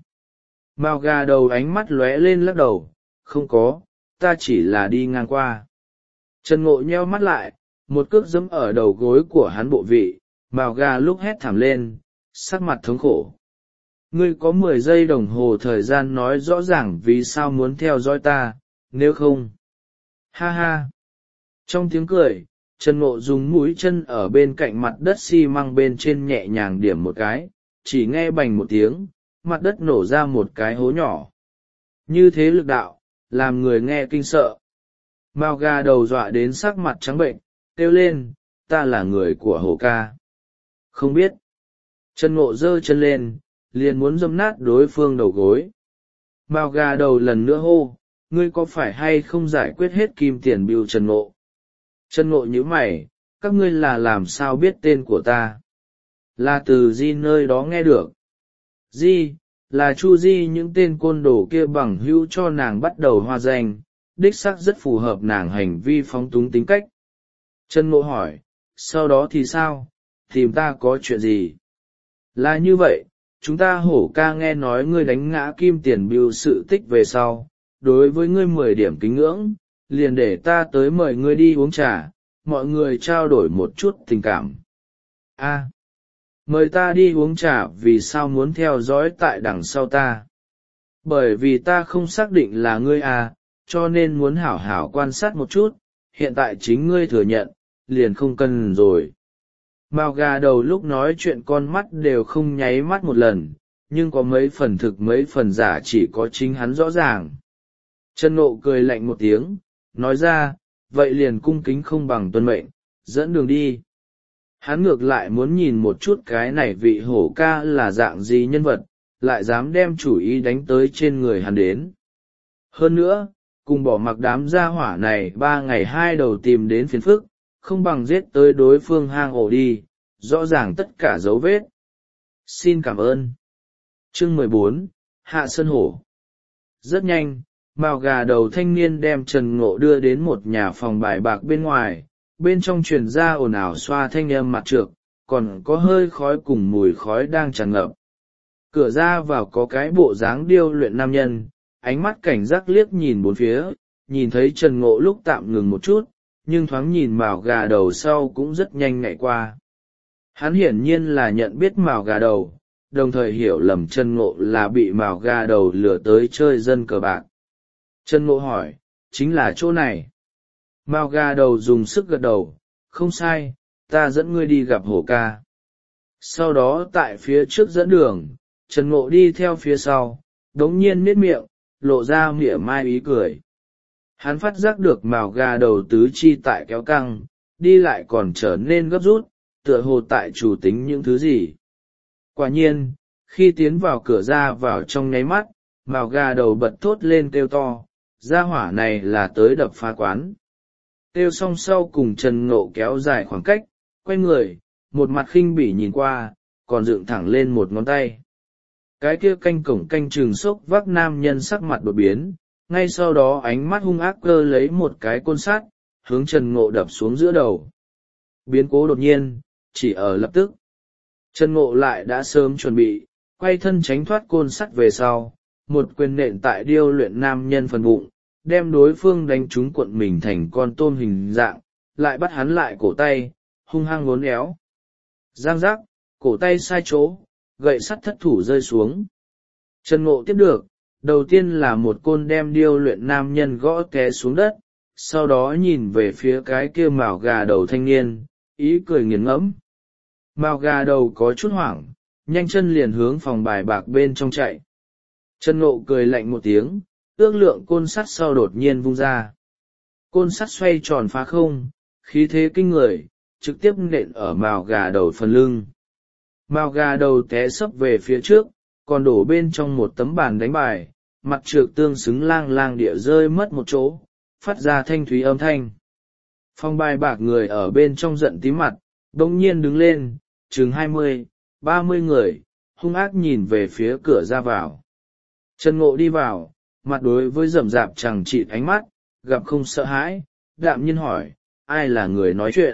Mào gà đầu ánh mắt lóe lên lắc đầu, không có, ta chỉ là đi ngang qua. Trần Ngộ nheo mắt lại, một cước giẫm ở đầu gối của hắn bộ vị, mào gà lúc hét thảm lên, sắc mặt thống khổ. Ngươi có mười giây đồng hồ thời gian nói rõ ràng vì sao muốn theo dõi ta, nếu không. Ha ha. Trong tiếng cười, Trần Ngộ dùng mũi chân ở bên cạnh mặt đất xi măng bên trên nhẹ nhàng điểm một cái, chỉ nghe bành một tiếng, mặt đất nổ ra một cái hố nhỏ. Như thế lực đạo, làm người nghe kinh sợ. Mao gà đầu dọa đến sắc mặt trắng bệnh, kêu lên, ta là người của hổ ca. Không biết. Trần Ngộ giơ chân lên, liền muốn dâm nát đối phương đầu gối. Mao gà đầu lần nữa hô, ngươi có phải hay không giải quyết hết kim tiền bưu Trần Ngộ? Trần Ngộ nhíu mày, các ngươi là làm sao biết tên của ta? Là từ Di nơi đó nghe được. Di, là Chu Di, những tên côn đồ kia bằng hữu cho nàng bắt đầu hoa danh, đích xác rất phù hợp nàng hành vi phóng túng tính cách. Trần Ngộ hỏi, sau đó thì sao, tìm ta có chuyện gì? Là như vậy, chúng ta hổ ca nghe nói ngươi đánh ngã kim tiền bưu sự tích về sau, đối với ngươi mười điểm kính ngưỡng, liền để ta tới mời ngươi đi uống trà, mọi người trao đổi một chút tình cảm. A, mời ta đi uống trà vì sao muốn theo dõi tại đằng sau ta? Bởi vì ta không xác định là ngươi à, cho nên muốn hảo hảo quan sát một chút, hiện tại chính ngươi thừa nhận, liền không cần rồi. Mao gà đầu lúc nói chuyện con mắt đều không nháy mắt một lần, nhưng có mấy phần thực mấy phần giả chỉ có chính hắn rõ ràng. Trần Ngộ cười lạnh một tiếng, nói ra, vậy liền cung kính không bằng tuân mệnh, dẫn đường đi. Hắn ngược lại muốn nhìn một chút cái này vị hổ ca là dạng gì nhân vật, lại dám đem chủ ý đánh tới trên người hắn đến. Hơn nữa, cùng bỏ mặc đám gia hỏa này ba ngày hai đầu tìm đến phiền phức, không bằng giết tới đối phương hang ổ đi, rõ ràng tất cả dấu vết. Xin cảm ơn. Chương mười bốn, Hạ Sơn Hổ. Rất nhanh, mao gà đầu thanh niên đem Trần Ngộ đưa đến một nhà phòng bài bạc bên ngoài, bên trong truyền ra ồn ào xoa thanh âm mặt trược, còn có hơi khói cùng mùi khói đang tràn ngập. Cửa ra vào có cái bộ dáng điêu luyện nam nhân, ánh mắt cảnh giác liếc nhìn bốn phía, nhìn thấy Trần Ngộ lúc tạm ngừng một chút, nhưng thoáng nhìn mào gà đầu sau cũng rất nhanh nhạy qua. Hắn hiển nhiên là nhận biết mào gà đầu, đồng thời hiểu lầm Trần Ngộ là bị mào gà đầu lừa tới chơi dân cờ bạc. Trần Ngộ hỏi, chính là chỗ này. Mao gà đầu dùng sức gật đầu, không sai, ta dẫn ngươi đi gặp hổ ca. Sau đó tại phía trước dẫn đường, Trần Ngộ đi theo phía sau, đống nhiên miết miệng, lộ ra mỉa mai ý cười. Hắn phát giác được mào gà đầu tứ chi tại kéo căng, đi lại còn trở nên gấp rút, tựa hồ tại chủ tính những thứ gì. Quả nhiên, khi tiến vào cửa ra vào trong nháy mắt, mào gà đầu bật thốt lên kêu to, gia hỏa này là tới đập phá quán. Kêu xong sau cùng Trần Ngộ kéo dài khoảng cách, quay người, một mặt khinh bỉ nhìn qua, còn dựng thẳng lên một ngón tay. Cái kia canh cổng canh chừng sốc vác nam nhân sắc mặt đột biến, ngay sau đó ánh mắt hung ác cơ lấy một cái côn sắt, hướng Trần Ngộ đập xuống giữa đầu. Biến cố đột nhiên, chỉ ở lập tức. Trần Ngộ lại đã sớm chuẩn bị, quay thân tránh thoát côn sắt về sau, một quyền nện tại điêu luyện nam nhân phần bụng, đem đối phương đánh trúng cuộn mình thành con tôm hình dạng, lại bắt hắn lại cổ tay, hung hăng ngốn éo. Giang giác, cổ tay sai chỗ, gậy sắt thất thủ rơi xuống. Trần Ngộ tiếp được, đầu tiên là một côn đem điêu luyện nam nhân gõ té xuống đất, sau đó nhìn về phía cái kia mào gà đầu thanh niên, ý cười nghiền ngẫm. Mào gà đầu có chút hoảng, nhanh chân liền hướng phòng bài bạc bên trong chạy. Trần Ngộ cười lạnh một tiếng, ước lượng côn sắt sau đột nhiên vung ra. Côn sắt xoay tròn phá không, khí thế kinh người, trực tiếp nện ở mào gà đầu phần lưng. Mào gà đầu té sấp về phía trước, còn đổ bên trong một tấm bàn đánh bài, mặt trược tương xứng lang lang địa rơi mất một chỗ, phát ra thanh thúy âm thanh. Phong bài bạc người ở bên trong giận tí mặt, bỗng nhiên đứng lên, chừng hai mươi, ba mươi người, hung ác nhìn về phía cửa ra vào. Trần Ngộ đi vào, mặt đối với rậm rạp chẳng chịt ánh mắt, gặp không sợ hãi, đạm nhiên hỏi, ai là người nói chuyện?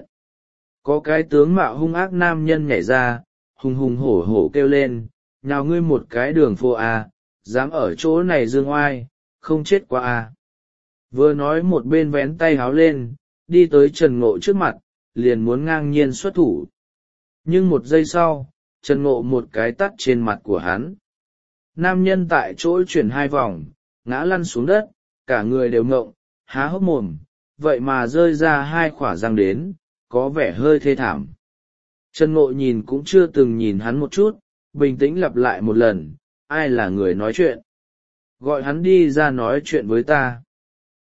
Có cái tướng mạo hung ác nam nhân nhảy ra, hùng hùng hổ hổ kêu lên, nào ngươi một cái đường phố à, dám ở chỗ này dương oai, không chết qua à. Vừa nói một bên vén tay háo lên, đi tới Trần Ngộ trước mặt, liền muốn ngang nhiên xuất thủ. Nhưng một giây sau, Trần Ngộ một cái tắt trên mặt của hắn. Nam nhân tại chỗ chuyển hai vòng, ngã lăn xuống đất, cả người đều ngộng, há hốc mồm, vậy mà rơi ra hai khỏa răng đến, có vẻ hơi thê thảm. Trần Ngộ nhìn cũng chưa từng nhìn hắn một chút, bình tĩnh lặp lại một lần, ai là người nói chuyện? Gọi hắn đi ra nói chuyện với ta.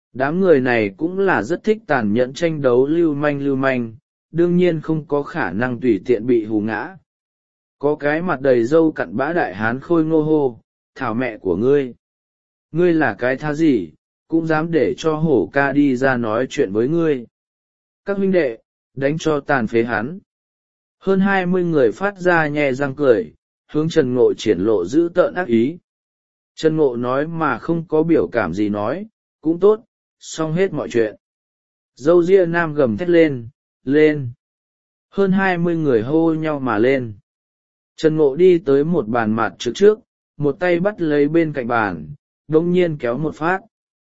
Đám người này cũng là rất thích tàn nhẫn tranh đấu lưu manh lưu manh, đương nhiên không có khả năng tùy tiện bị hù ngã. Có cái mặt đầy râu cặn bã đại hán khôi ngô hô, thảo mẹ của ngươi! Ngươi là cái tha gì, cũng dám để cho hổ ca đi ra nói chuyện với ngươi. Các huynh đệ, đánh cho tàn phế hắn. Hơn hai mươi người phát ra nhè răng cười, hướng Trần Ngộ triển lộ dữ tợn ác ý. Trần Ngộ nói mà không có biểu cảm gì nói, cũng tốt, xong hết mọi chuyện. Dâu ria nam gầm thét lên, lên. Hơn hai mươi người hô nhau mà lên. Trần Ngộ đi tới một bàn mặt trước trước, một tay bắt lấy bên cạnh bàn, đông nhiên kéo một phát.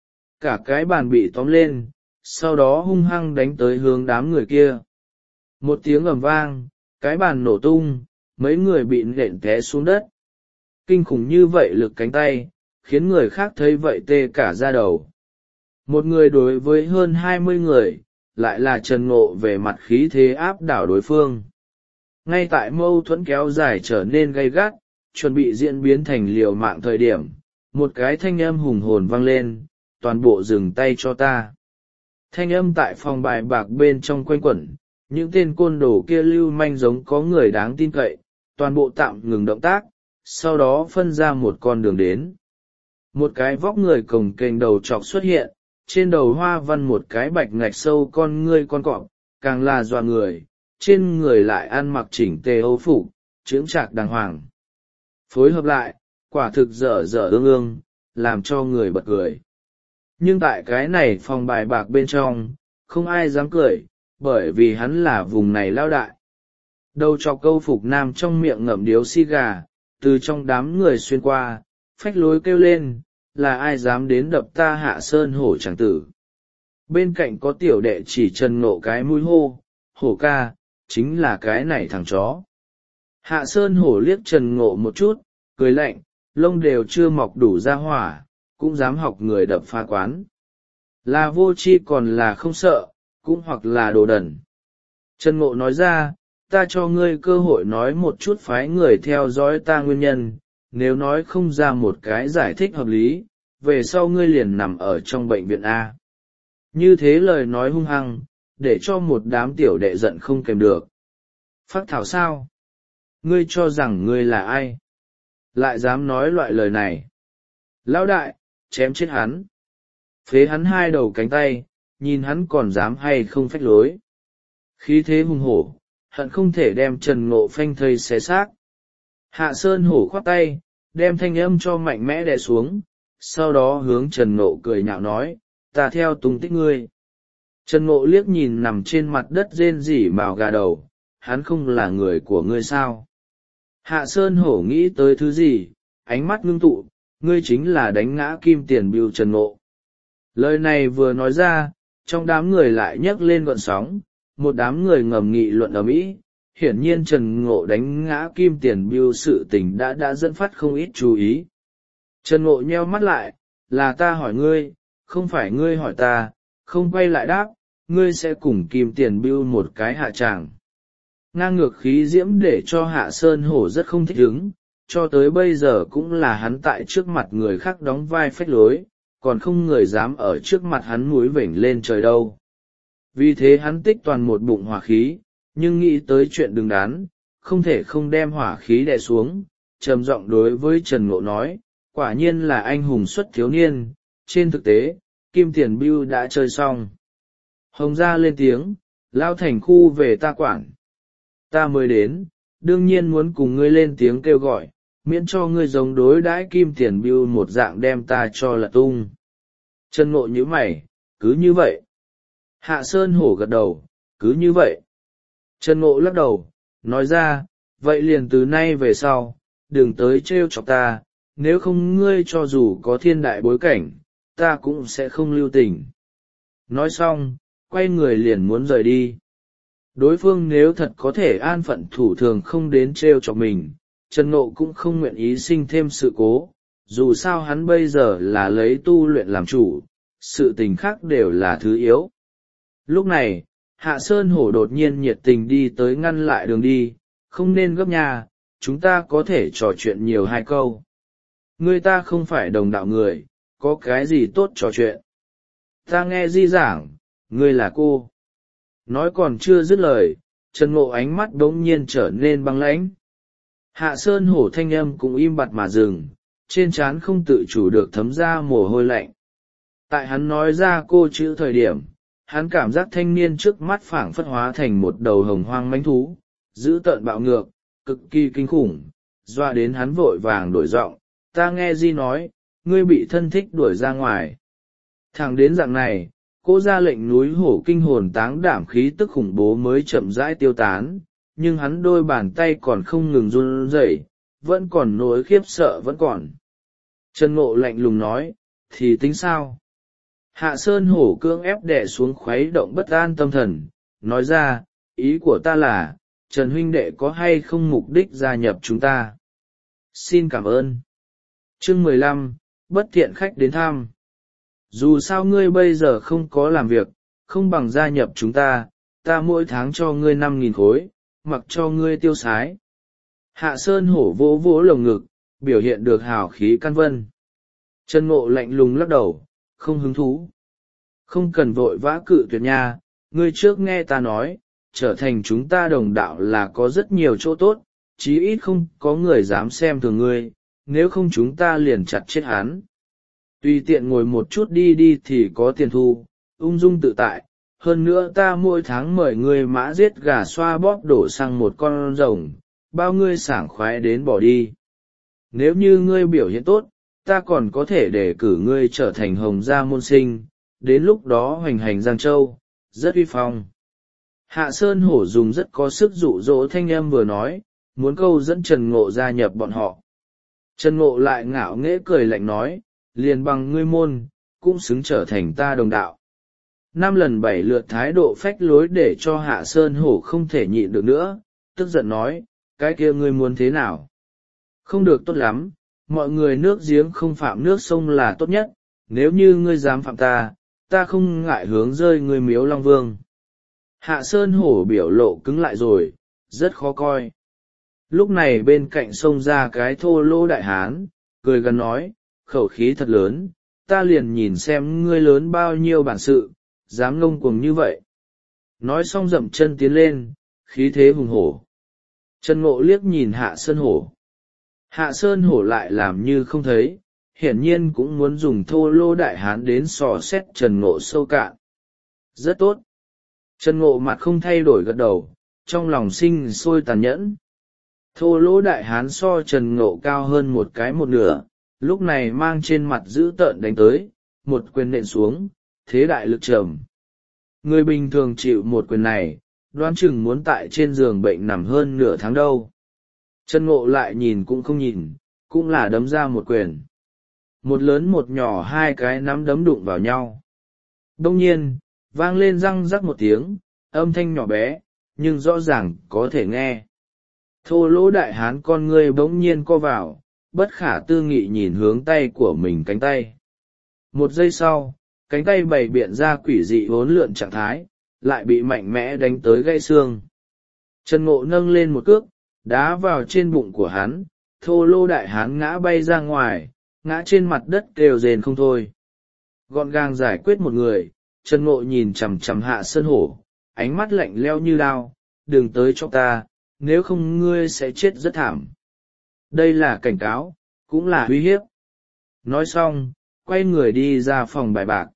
Cả cái bàn bị tóm lên, sau đó hung hăng đánh tới hướng đám người kia. Một tiếng ầm vang, cái bàn nổ tung, mấy người bị nện té xuống đất. Kinh khủng như vậy lực cánh tay, khiến người khác thấy vậy tê cả da đầu. Một người đối với hơn hai mươi người, lại là Trần Ngộ về mặt khí thế áp đảo đối phương. Ngay tại mâu thuẫn kéo dài trở nên gay gắt, chuẩn bị diễn biến thành liều mạng thời điểm, một cái thanh âm hùng hồn vang lên, toàn bộ dừng tay cho ta. Thanh âm tại phòng bài bạc bên trong quanh quẩn, những tên côn đồ kia lưu manh giống có người đáng tin cậy, toàn bộ tạm ngừng động tác, sau đó phân ra một con đường đến. Một cái vóc người cồng kềnh đầu trọc xuất hiện, trên đầu hoa văn một cái bạch ngạch sâu con ngươi con cọp, càng là dọa người, trên người lại ăn mặc chỉnh tề âu phục, chững chạc đàng hoàng. Phối hợp lại, quả thực dở dở ương ương, làm cho người bật cười. Nhưng tại cái này phòng bài bạc bên trong, không ai dám cười, bởi vì hắn là vùng này lao đại. Đầu trọc câu phục nam trong miệng ngậm điếu xi gà, từ trong đám người xuyên qua, phách lối kêu lên, là ai dám đến đập ta Hạ Sơn Hổ chẳng tử. Bên cạnh có tiểu đệ chỉ Trần Ngộ cái mũi hô, hổ ca, chính là cái này thằng chó. Hạ Sơn Hổ liếc Trần Ngộ một chút, cười lạnh, lông đều chưa mọc đủ ra hỏa, cũng dám học người đập phá quán. Là vô tri còn là không sợ, cũng hoặc là đồ đần. Trần Ngộ nói ra, ta cho ngươi cơ hội nói một chút phái người theo dõi ta nguyên nhân, nếu nói không ra một cái giải thích hợp lý, về sau ngươi liền nằm ở trong bệnh viện A. Như thế lời nói hung hăng, để cho một đám tiểu đệ giận không kèm được. Phác thảo sao? Ngươi cho rằng ngươi là ai? Lại dám nói loại lời này. Lão đại, chém chết hắn. Phế hắn hai đầu cánh tay, nhìn hắn còn dám hay không phách lối. Khí thế hùng hổ, hận không thể đem Trần Ngộ phanh thây xé xác. Hạ Sơn Hổ khoát tay, đem thanh âm cho mạnh mẽ đè xuống, sau đó hướng Trần Ngộ cười nhạo nói, ta theo tung tích ngươi. Trần Ngộ liếc nhìn nằm trên mặt đất rên rỉ mào gà đầu, hắn không là người của ngươi sao? Hạ Sơn Hổ nghĩ tới thứ gì, ánh mắt ngưng tụ, ngươi chính là đánh ngã kim tiền bưu Trần Ngộ. Lời này vừa nói ra, trong đám người lại nhấc lên gợn sóng, một đám người ngầm nghị luận ở mỹ. Hiển nhiên Trần Ngộ đánh ngã kim tiền bưu sự tình đã đã dẫn phát không ít chú ý. Trần Ngộ nheo mắt lại, là ta hỏi ngươi, không phải ngươi hỏi ta, không quay lại đáp, ngươi sẽ cùng kim tiền bưu một cái hạ tràng. Ngang ngược khí diễm để cho Hạ Sơn Hổ rất không thích ứng, cho tới bây giờ cũng là hắn tại trước mặt người khác đóng vai phách lối, còn không người dám ở trước mặt hắn múi vểnh lên trời đâu. Vì thế hắn tích toàn một bụng hỏa khí, nhưng nghĩ tới chuyện đứng đắn, không thể không đem hỏa khí đè xuống, trầm giọng đối với Trần Ngộ nói, quả nhiên là anh hùng xuất thiếu niên, trên thực tế, kim tiền bưu đã chơi xong. Hồng gia lên tiếng, lao thành khu về ta quản. Ta mới đến, đương nhiên muốn cùng ngươi lên tiếng kêu gọi, miễn cho ngươi giống đối đãi kim tiền bưu một dạng đem ta cho là tung. Trần Ngộ nhíu mày, cứ như vậy. Hạ Sơn Hổ gật đầu, cứ như vậy. Trần Ngộ lắc đầu, nói ra, vậy liền từ nay về sau, đừng tới trêu chọc ta, nếu không ngươi cho dù có thiên đại bối cảnh, ta cũng sẽ không lưu tình. Nói xong, quay người liền muốn rời đi. Đối phương nếu thật có thể an phận thủ thường không đến trêu chọc mình, Trần Ngộ cũng không nguyện ý sinh thêm sự cố, dù sao hắn bây giờ là lấy tu luyện làm chủ, sự tình khác đều là thứ yếu. Lúc này, Hạ Sơn Hổ đột nhiên nhiệt tình đi tới ngăn lại đường đi, không nên gấp nhà, chúng ta có thể trò chuyện nhiều hai câu. Người ta không phải đồng đạo người, có cái gì tốt trò chuyện. Ta nghe di giảng, ngươi là cô. Nói còn chưa dứt lời, Trần Ngộ ánh mắt bỗng nhiên trở nên băng lãnh. Hạ Sơn Hổ thanh âm cũng im bặt mà dừng, trên trán không tự chủ được thấm ra mồ hôi lạnh. Tại hắn nói ra cô chữ thời điểm, hắn cảm giác thanh niên trước mắt phảng phất hóa thành một đầu hồng hoang mãnh thú, dữ tợn bạo ngược, cực kỳ kinh khủng, doa đến hắn vội vàng đổi giọng, ta nghe Di nói, ngươi bị thân thích đuổi ra ngoài. Thẳng đến dạng này, cô ra lệnh núi hổ kinh hồn táng đảm khí tức khủng bố mới chậm rãi tiêu tán, nhưng hắn đôi bàn tay còn không ngừng run rẩy, vẫn còn nỗi khiếp sợ vẫn còn. Trần Ngộ lạnh lùng nói, thì tính sao? Hạ Sơn Hổ cương ép đè xuống khuấy động bất an tâm thần, nói ra, ý của ta là, Trần huynh đệ có hay không mục đích gia nhập chúng ta? Xin cảm ơn. Chương mười lăm, bất thiện khách đến thăm. Dù sao ngươi bây giờ không có làm việc, không bằng gia nhập chúng ta, ta mỗi tháng cho ngươi năm nghìn khối, mặc cho ngươi tiêu sái. Hạ Sơn Hổ vỗ vỗ lồng ngực, biểu hiện được hào khí căn vân. Trần Ngộ lạnh lùng lắc đầu, không hứng thú. Không cần vội vã cự tuyệt nha, ngươi trước nghe ta nói, trở thành chúng ta đồng đạo là có rất nhiều chỗ tốt, chí ít không có người dám xem thường ngươi, nếu không chúng ta liền chặt chết hắn. Tùy tiện ngồi một chút đi đi thì có tiền thu, ung dung tự tại, hơn nữa ta mỗi tháng mời ngươi mã giết gà xoa bóp đổ sang một con rồng, bao ngươi sảng khoái đến bỏ đi. Nếu như ngươi biểu hiện tốt, ta còn có thể để cử ngươi trở thành hồng gia môn sinh, đến lúc đó hoành hành Giang Châu, rất uy phong. Hạ Sơn Hổ dùng rất có sức dụ dỗ thanh âm vừa nói, muốn câu dẫn Trần Ngộ gia nhập bọn họ. Trần Ngộ lại ngạo nghễ cười lạnh nói, liền bằng ngươi môn, cũng xứng trở thành ta đồng đạo. Năm lần bảy lượt thái độ phách lối để cho Hạ Sơn Hổ không thể nhịn được nữa, tức giận nói, cái kia ngươi muốn thế nào? Không được tốt lắm, mọi người nước giếng không phạm nước sông là tốt nhất, nếu như ngươi dám phạm ta, ta không ngại hướng rơi ngươi miếu Long Vương. Hạ Sơn Hổ biểu lộ cứng lại rồi, rất khó coi. Lúc này bên cạnh sông ra cái thô lỗ đại hán, cười gần nói, khẩu khí thật lớn, ta liền nhìn xem ngươi lớn bao nhiêu bản sự, dám ngông cuồng như vậy. Nói xong dậm chân tiến lên, khí thế hùng hổ. Trần Ngộ liếc nhìn Hạ Sơn Hổ. Hạ Sơn Hổ lại làm như không thấy, hiển nhiên cũng muốn dùng thô lỗ đại hán đến sò xét Trần Ngộ sâu cạn. Rất tốt. Trần Ngộ mặt không thay đổi gật đầu, trong lòng sinh sôi tàn nhẫn. Thô lỗ đại hán so Trần Ngộ cao hơn một cái một nửa, lúc này mang trên mặt dữ tợn đánh tới, một quyền nện xuống, thế đại lực trầm. Người bình thường chịu một quyền này, đoán chừng muốn tại trên giường bệnh nằm hơn nửa tháng đâu. Trần Ngộ lại nhìn cũng không nhìn, cũng là đấm ra một quyền. Một lớn một nhỏ hai cái nắm đấm đụng vào nhau. Đông nhiên, vang lên răng rắc một tiếng, âm thanh nhỏ bé, nhưng rõ ràng có thể nghe. Thô lỗ đại hán con ngươi bỗng nhiên co vào, bất khả tư nghị nhìn hướng tay của mình cánh tay. Một giây sau, cánh tay bày biện ra quỷ dị hỗn lượn trạng thái, lại bị mạnh mẽ đánh tới gãy xương. Trần Ngộ nâng lên một cước, đá vào trên bụng của hắn, thô lỗ đại hán ngã bay ra ngoài, ngã trên mặt đất kêu rền không thôi. Gọn gàng giải quyết một người, Trần Ngộ nhìn chằm chằm Hạ Sơn Hổ, ánh mắt lạnh lẽo như đao, đừng tới cho ta, nếu không ngươi sẽ chết rất thảm. Đây là cảnh cáo, cũng là uy hiếp. Nói xong, quay người đi ra phòng bài bạc.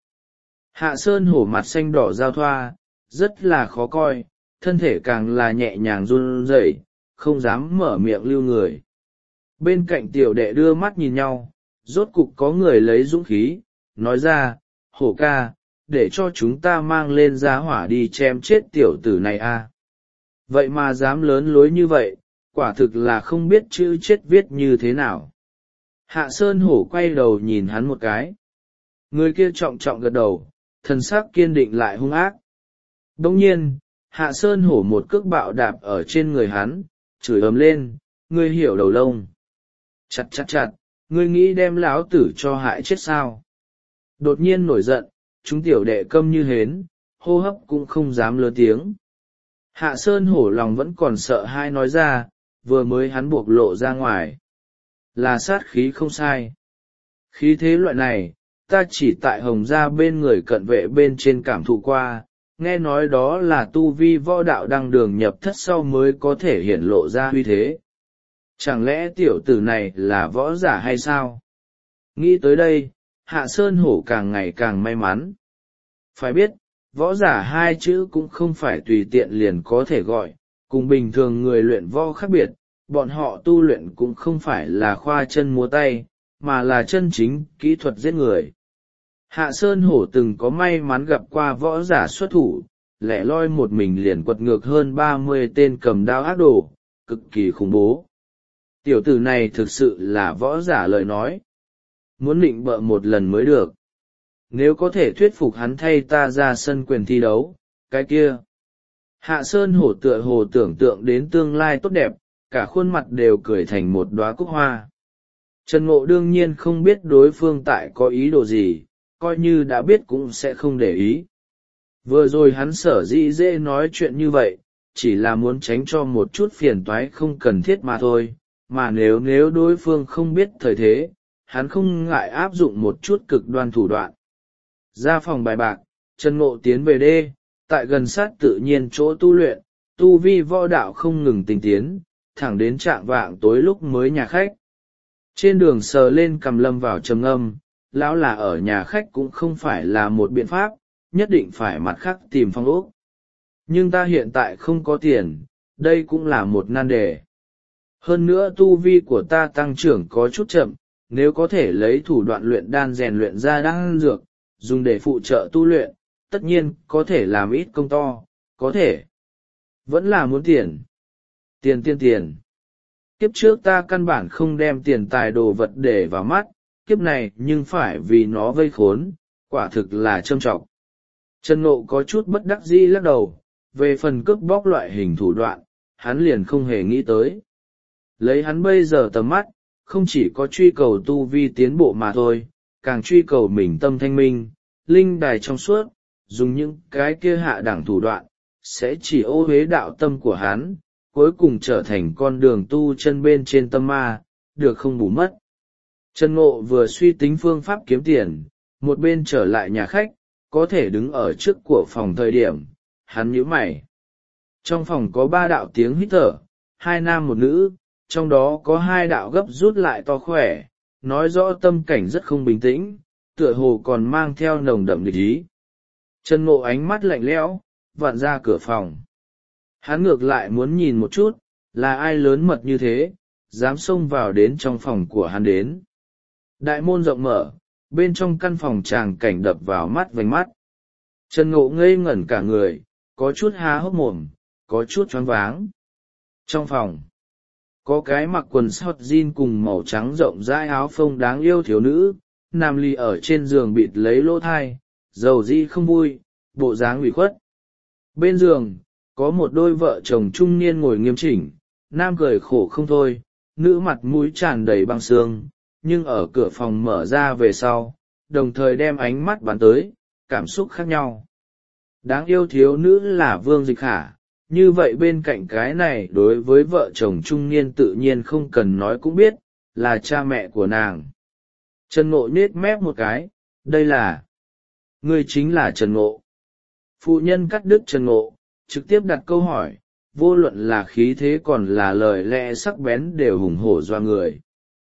Hạ Sơn Hổ mặt xanh đỏ giao thoa, rất là khó coi, thân thể càng là nhẹ nhàng run rẩy, không dám mở miệng lưu người. Bên cạnh tiểu đệ đưa mắt nhìn nhau, rốt cục có người lấy dũng khí, nói ra, Hổ ca, để cho chúng ta mang lên giá hỏa đi chém chết tiểu tử này a. Vậy mà dám lớn lối như vậy, quả thực là không biết chữ chết viết như thế nào. Hạ Sơn Hổ quay đầu nhìn hắn một cái. Người kia trọng trọng gật đầu, thần sắc kiên định lại hung ác. Đồng nhiên, Hạ Sơn Hổ một cước bạo đạp ở trên người hắn, chửi ầm lên, ngươi hiểu đầu lông. Chặt chặt chặt, ngươi nghĩ đem lão tử cho hại chết sao? Đột nhiên nổi giận, chúng tiểu đệ câm như hến, hô hấp cũng không dám lớn tiếng. Hạ Sơn Hổ lòng vẫn còn sợ hai nói ra, vừa mới hắn buộc lộ ra ngoài. Là sát khí không sai. Khí thế loại này, ta chỉ tại Hồng gia bên người cận vệ bên trên cảm thụ qua, nghe nói đó là tu vi võ đạo đăng đường nhập thất sau mới có thể hiển lộ ra uy thế. Chẳng lẽ tiểu tử này là võ giả hay sao? Nghĩ tới đây, Hạ Sơn Hổ càng ngày càng may mắn. Phải biết, võ giả hai chữ cũng không phải tùy tiện liền có thể gọi, cùng bình thường người luyện võ khác biệt, bọn họ tu luyện cũng không phải là khoa chân múa tay, mà là chân chính kỹ thuật giết người. Hạ Sơn Hổ từng có may mắn gặp qua võ giả xuất thủ, lẻ loi một mình liền quật ngược hơn ba mươi tên cầm đao ác đồ, cực kỳ khủng bố. Tiểu tử này thực sự là võ giả lời nói. Muốn định bợ một lần mới được. Nếu có thể thuyết phục hắn thay ta ra sân quyền thi đấu, cái kia. Hạ Sơn Hổ tựa hồ tưởng tượng đến tương lai tốt đẹp, cả khuôn mặt đều cười thành một đóa cúc hoa. Trần Ngộ đương nhiên không biết đối phương tại có ý đồ gì, coi như đã biết cũng sẽ không để ý. Vừa rồi hắn sở dĩ dễ nói chuyện như vậy, chỉ là muốn tránh cho một chút phiền toái không cần thiết mà thôi, mà nếu nếu đối phương không biết thời thế, hắn không ngại áp dụng một chút cực đoan thủ đoạn. Ra phòng bài bạc, Trần Ngộ tiến về đê, tại gần sát tự nhiên chỗ tu luyện, tu vi võ đạo không ngừng tinh tiến, thẳng đến trạng vạng tối lúc mới nhà khách. Trên đường sờ lên cầm lâm vào trầm ngâm, lão là ở nhà khách cũng không phải là một biện pháp, nhất định phải mặt khác tìm phong ốc. Nhưng ta hiện tại không có tiền, đây cũng là một nan đề. Hơn nữa tu vi của ta tăng trưởng có chút chậm, nếu có thể lấy thủ đoạn luyện đan rèn luyện ra đan dược, dùng để phụ trợ tu luyện, tất nhiên có thể làm ít công to, có thể. Vẫn là muốn tiền. Tiền tiền tiền. Kiếp trước ta căn bản không đem tiền tài đồ vật để vào mắt, kiếp này nhưng phải vì nó vây khốn, quả thực là trâm trọng. Trần Ngộ có chút bất đắc dĩ lắc đầu, về phần cướp bóc loại hình thủ đoạn, hắn liền không hề nghĩ tới. Lấy hắn bây giờ tầm mắt, không chỉ có truy cầu tu vi tiến bộ mà thôi, càng truy cầu mình tâm thanh minh, linh đài trong suốt, dùng những cái kia hạ đẳng thủ đoạn, sẽ chỉ ô uế đạo tâm của hắn, cuối cùng trở thành con đường tu chân bên trên tâm ma, được không bù mất. Trần Ngộ vừa suy tính phương pháp kiếm tiền, một bên trở lại nhà khách, có thể đứng ở trước của phòng thời điểm, hắn nhíu mày. Trong phòng có ba đạo tiếng hít thở, hai nam một nữ, trong đó có hai đạo gấp rút lại to khỏe, nói rõ tâm cảnh rất không bình tĩnh, tựa hồ còn mang theo nồng đậm địch ý. Trần Ngộ ánh mắt lạnh lẽo, vặn ra cửa phòng. Hắn ngược lại muốn nhìn một chút, là ai lớn mật như thế, dám xông vào đến trong phòng của hắn đến. Đại môn rộng mở, bên trong căn phòng tràng cảnh đập vào mắt vành mắt. Trần Ngộ ngây ngẩn cả người, có chút há hốc mồm, có chút choáng váng. Trong phòng, có cái mặc quần sọt jean cùng màu trắng rộng rãi áo phông đáng yêu thiếu nữ, nằm lì ở trên giường bịt lấy lỗ thai, dầu dĩ không vui, bộ dáng ủy khuất. Bên giường, có một đôi vợ chồng trung niên ngồi nghiêm chỉnh, nam cười khổ không thôi, nữ mặt mũi tràn đầy băng xương, nhưng ở cửa phòng mở ra về sau, đồng thời đem ánh mắt bắn tới, cảm xúc khác nhau. Đáng yêu thiếu nữ là Vương Dịch Khả, như vậy bên cạnh cái này đối với vợ chồng trung niên tự nhiên không cần nói cũng biết, là cha mẹ của nàng. Trần Ngộ nết mép một cái, đây là... Ngươi chính là Trần Ngộ. Phụ nhân cắt đứt Trần Ngộ, trực tiếp đặt câu hỏi, vô luận là khí thế còn là lời lẽ sắc bén đều hùng hổ doa người.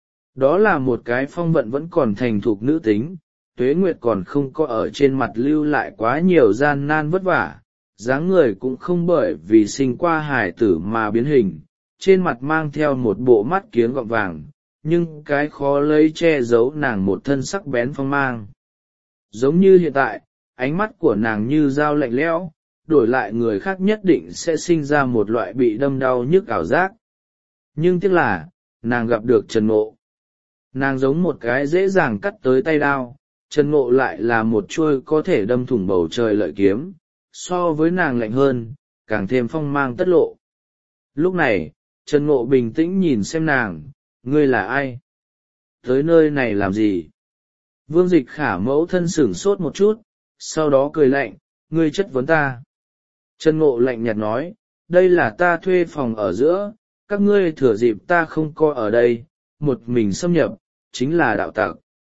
Đó là một cái phong vận vẫn còn thành thục nữ tính, tuế nguyệt còn không có ở trên mặt lưu lại quá nhiều gian nan vất vả, dáng người cũng không bởi vì sinh qua hài tử mà biến hình, trên mặt mang theo một bộ mắt kiếng gọng vàng, nhưng cái khó lấy che giấu nàng một thân sắc bén phong mang. Giống như hiện tại, ánh mắt của nàng như dao lạnh lẽo, đổi lại người khác nhất định sẽ sinh ra một loại bị đâm đau nhức ảo giác. Nhưng tiếc là, nàng gặp được Trần Ngộ. Nàng giống một cái dễ dàng cắt tới tay đao, Trần Ngộ lại là một chuôi có thể đâm thủng bầu trời lợi kiếm, so với nàng lạnh hơn, càng thêm phong mang tất lộ. Lúc này, Trần Ngộ bình tĩnh nhìn xem nàng, ngươi là ai? Tới nơi này làm gì? Vương Dịch Khả mẫu thân sửng sốt một chút, sau đó cười lạnh, ngươi chất vấn ta. Trần Ngộ lạnh nhạt nói, đây là ta thuê phòng ở giữa, các ngươi thừa dịp ta không coi ở đây, một mình xâm nhập, chính là đạo tặc.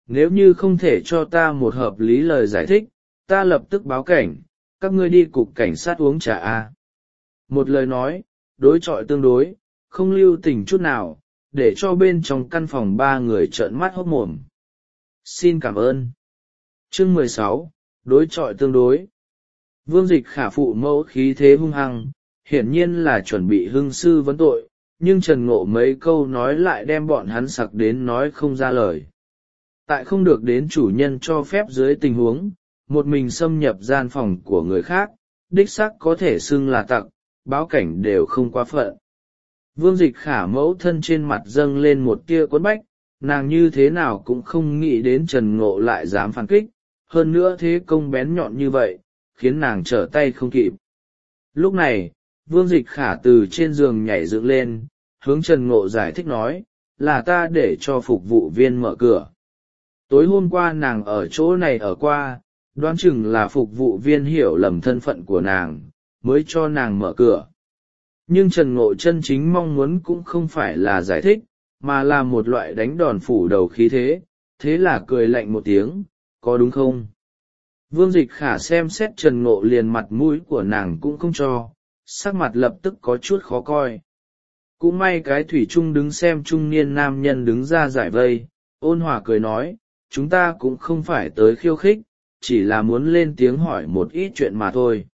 nếu như không thể cho ta một hợp lý lời giải thích, ta lập tức báo cảnh, các ngươi đi cục cảnh sát uống trà a. Một lời nói, đối chọi tương đối, không lưu tình chút nào, để cho bên trong căn phòng ba người trợn mắt hốt mồm. Xin cảm ơn. Chương mười sáu, đối chọi tương đối. Vương Dịch Khả phụ mẫu khí thế hung hăng, hiển nhiên là chuẩn bị hưng sư vấn tội, nhưng Trần Ngộ mấy câu nói lại đem bọn hắn sặc đến nói không ra lời. Tại không được đến chủ nhân cho phép dưới tình huống, một mình xâm nhập gian phòng của người khác, đích xác có thể xưng là tặc, báo cảnh đều không quá phận. Vương Dịch Khả mẫu thân trên mặt dâng lên một tia quẫn bách, nàng như thế nào cũng không nghĩ đến Trần Ngộ lại dám phản kích, hơn nữa thế công bén nhọn như vậy, khiến nàng trở tay không kịp. Lúc này, Vương Dịch Khả từ trên giường nhảy dựng lên, hướng Trần Ngộ giải thích nói, là ta để cho phục vụ viên mở cửa. Tối hôm qua nàng ở chỗ này ở qua, đoán chừng là phục vụ viên hiểu lầm thân phận của nàng, mới cho nàng mở cửa. Nhưng Trần Ngộ chân chính mong muốn cũng không phải là giải thích, mà là một loại đánh đòn phủ đầu khí thế, thế là cười lạnh một tiếng, có đúng không? Vương Dịch Khả xem xét Trần Ngộ liền mặt mũi của nàng cũng không cho, sắc mặt lập tức có chút khó coi. Cũng may cái thủy trung đứng xem trung niên nam nhân đứng ra giải vây, ôn hòa cười nói, chúng ta cũng không phải tới khiêu khích, chỉ là muốn lên tiếng hỏi một ít chuyện mà thôi.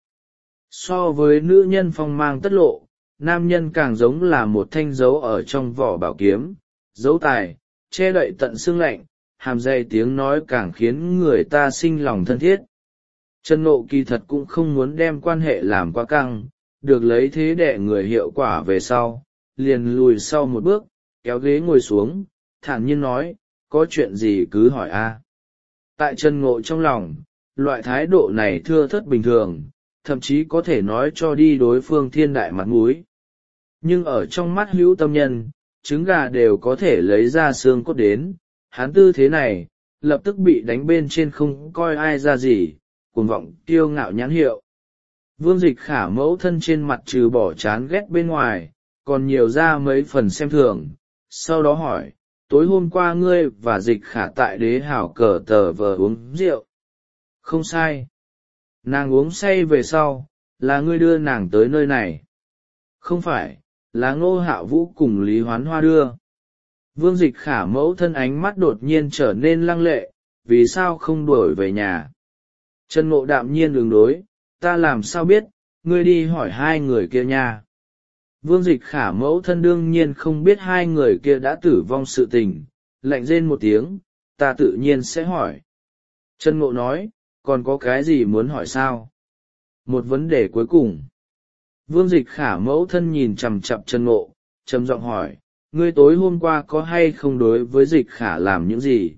So với nữ nhân phong mang tất lộ, nam nhân càng giống là một thanh dấu ở trong vỏ bảo kiếm, dấu tài, che đậy tận xương lạnh, hàm dày tiếng nói càng khiến người ta sinh lòng thân thiết. Trần Ngộ kỳ thật cũng không muốn đem quan hệ làm quá căng, được lấy thế đệ người hiệu quả về sau, liền lùi sau một bước, kéo ghế ngồi xuống, thản nhiên nói, có chuyện gì cứ hỏi a. Tại Trần Ngộ trong lòng, loại thái độ này thưa thớt bình thường, thậm chí có thể nói cho đi đối phương thiên đại mặt mũi. Nhưng ở trong mắt hữu tâm nhân, trứng gà đều có thể lấy ra xương cốt đến, hắn tư thế này, lập tức bị đánh bên trên không coi ai ra gì, cuồng vọng kiêu ngạo nhãn hiệu. Vương Dịch Khả mẫu thân trên mặt trừ bỏ chán ghét bên ngoài, còn nhiều ra mấy phần xem thường, sau đó hỏi, tối hôm qua ngươi và Dịch Khả tại đế hảo cờ tờ vờ uống rượu. Không sai. Nàng uống say về sau, là ngươi đưa nàng tới nơi này. Không phải, là Ngô Hạo Vũ cùng Lý Hoán Hoa đưa. Vương Dịch Khả mẫu thân ánh mắt đột nhiên trở nên lăng lệ, vì sao không đuổi về nhà. Trần Ngộ đạm nhiên đường đối, ta làm sao biết, ngươi đi hỏi hai người kia nha. Vương Dịch Khả mẫu thân đương nhiên không biết hai người kia đã tử vong sự tình, lạnh rên một tiếng, ta tự nhiên sẽ hỏi. Trần Ngộ nói, còn có cái gì muốn hỏi sao? Một vấn đề cuối cùng. Vương Dịch Khả mẫu thân nhìn chằm chằm Trần Ngộ, trầm giọng hỏi, ngươi tối hôm qua có hay không đối với Dịch Khả làm những gì?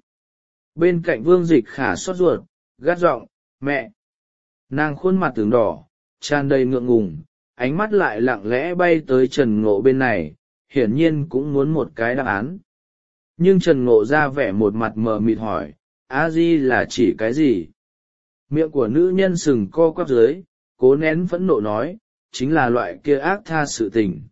Bên cạnh Vương Dịch Khả xót ruột, gắt giọng, mẹ. Nàng khuôn mặt tướng đỏ, tràn đầy ngượng ngùng, ánh mắt lại lặng lẽ bay tới Trần Ngộ bên này, hiển nhiên cũng muốn một cái đáp án. Nhưng Trần Ngộ ra vẻ một mặt mờ mịt hỏi, a di là chỉ cái gì? Miệng của nữ nhân sừng co quắp dưới, cố nén phẫn nộ nói, chính là loại kia ác tha sự tình.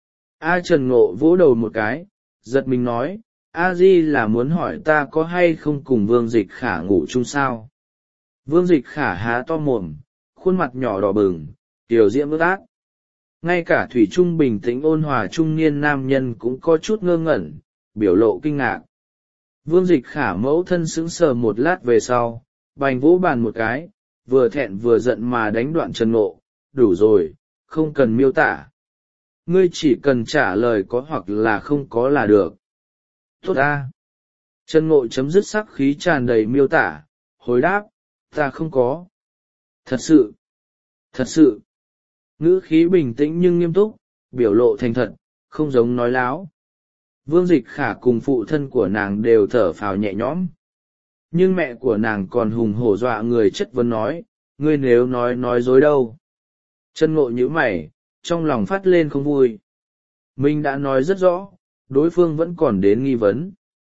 A Trần Ngộ vỗ đầu một cái, giật mình nói, a di là muốn hỏi ta có hay không cùng Vương Dịch Khả ngủ chung sao? Vương Dịch Khả há to mồm, khuôn mặt nhỏ đỏ bừng, tiểu diễm ướt át. Ngay cả thủy trung bình tĩnh ôn hòa trung niên nam nhân cũng có chút ngơ ngẩn, biểu lộ kinh ngạc. Vương Dịch Khả mẫu thân sững sờ một lát về sau, bành vỗ bàn một cái, vừa thẹn vừa giận mà đánh đoạn Trần Ngộ, đủ rồi, không cần miêu tả. Ngươi chỉ cần trả lời có hoặc là không có là được. Tốt ta. Trần Ngộ chấm dứt sắc khí tràn đầy miêu tả, hồi đáp, ta không có. Thật sự. Thật sự. Ngữ khí bình tĩnh nhưng nghiêm túc, biểu lộ thành thật, không giống nói láo. Vương Dịch Khả cùng phụ thân của nàng đều thở phào nhẹ nhõm. Nhưng mẹ của nàng còn hùng hổ dọa người chất vấn nói, ngươi nếu nói nói dối đâu. Trần Ngộ nhíu mày, trong lòng phát lên không vui. Mình đã nói rất rõ, đối phương vẫn còn đến nghi vấn.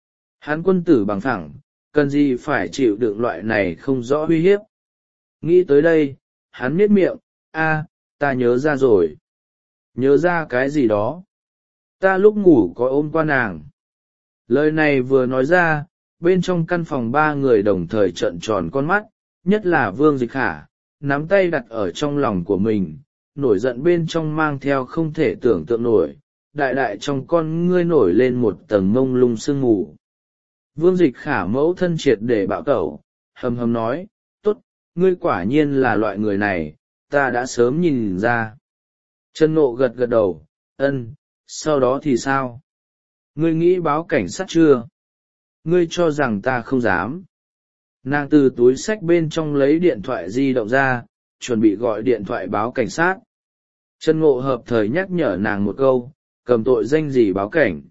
Hắn quân tử bằng phẳng, cần gì phải chịu đựng loại này không rõ uy hiếp. Nghĩ tới đây, hắn miết miệng, a, ta nhớ ra rồi. Nhớ ra cái gì đó. Ta lúc ngủ có ôm qua nàng. Lời này vừa nói ra, bên trong căn phòng ba người đồng thời trợn tròn con mắt, nhất là Vương Dịch Khả, nắm tay đặt ở trong lòng của mình, nổi giận bên trong mang theo không thể tưởng tượng nổi, đại đại trong con ngươi nổi lên một tầng mông lung sương mù. Vương Dịch Khả mẫu thân triệt để bạo tẩu, hầm hầm nói, tốt, ngươi quả nhiên là loại người này, ta đã sớm nhìn ra. Trần Ngộ gật gật đầu, ân, sau đó thì sao? Ngươi nghĩ báo cảnh sát chưa? Ngươi cho rằng ta không dám. Nàng từ túi xách bên trong lấy điện thoại di động ra, chuẩn bị gọi điện thoại báo cảnh sát. Trần Ngộ hợp thời nhắc nhở nàng một câu, cầm tội danh gì báo cảnh.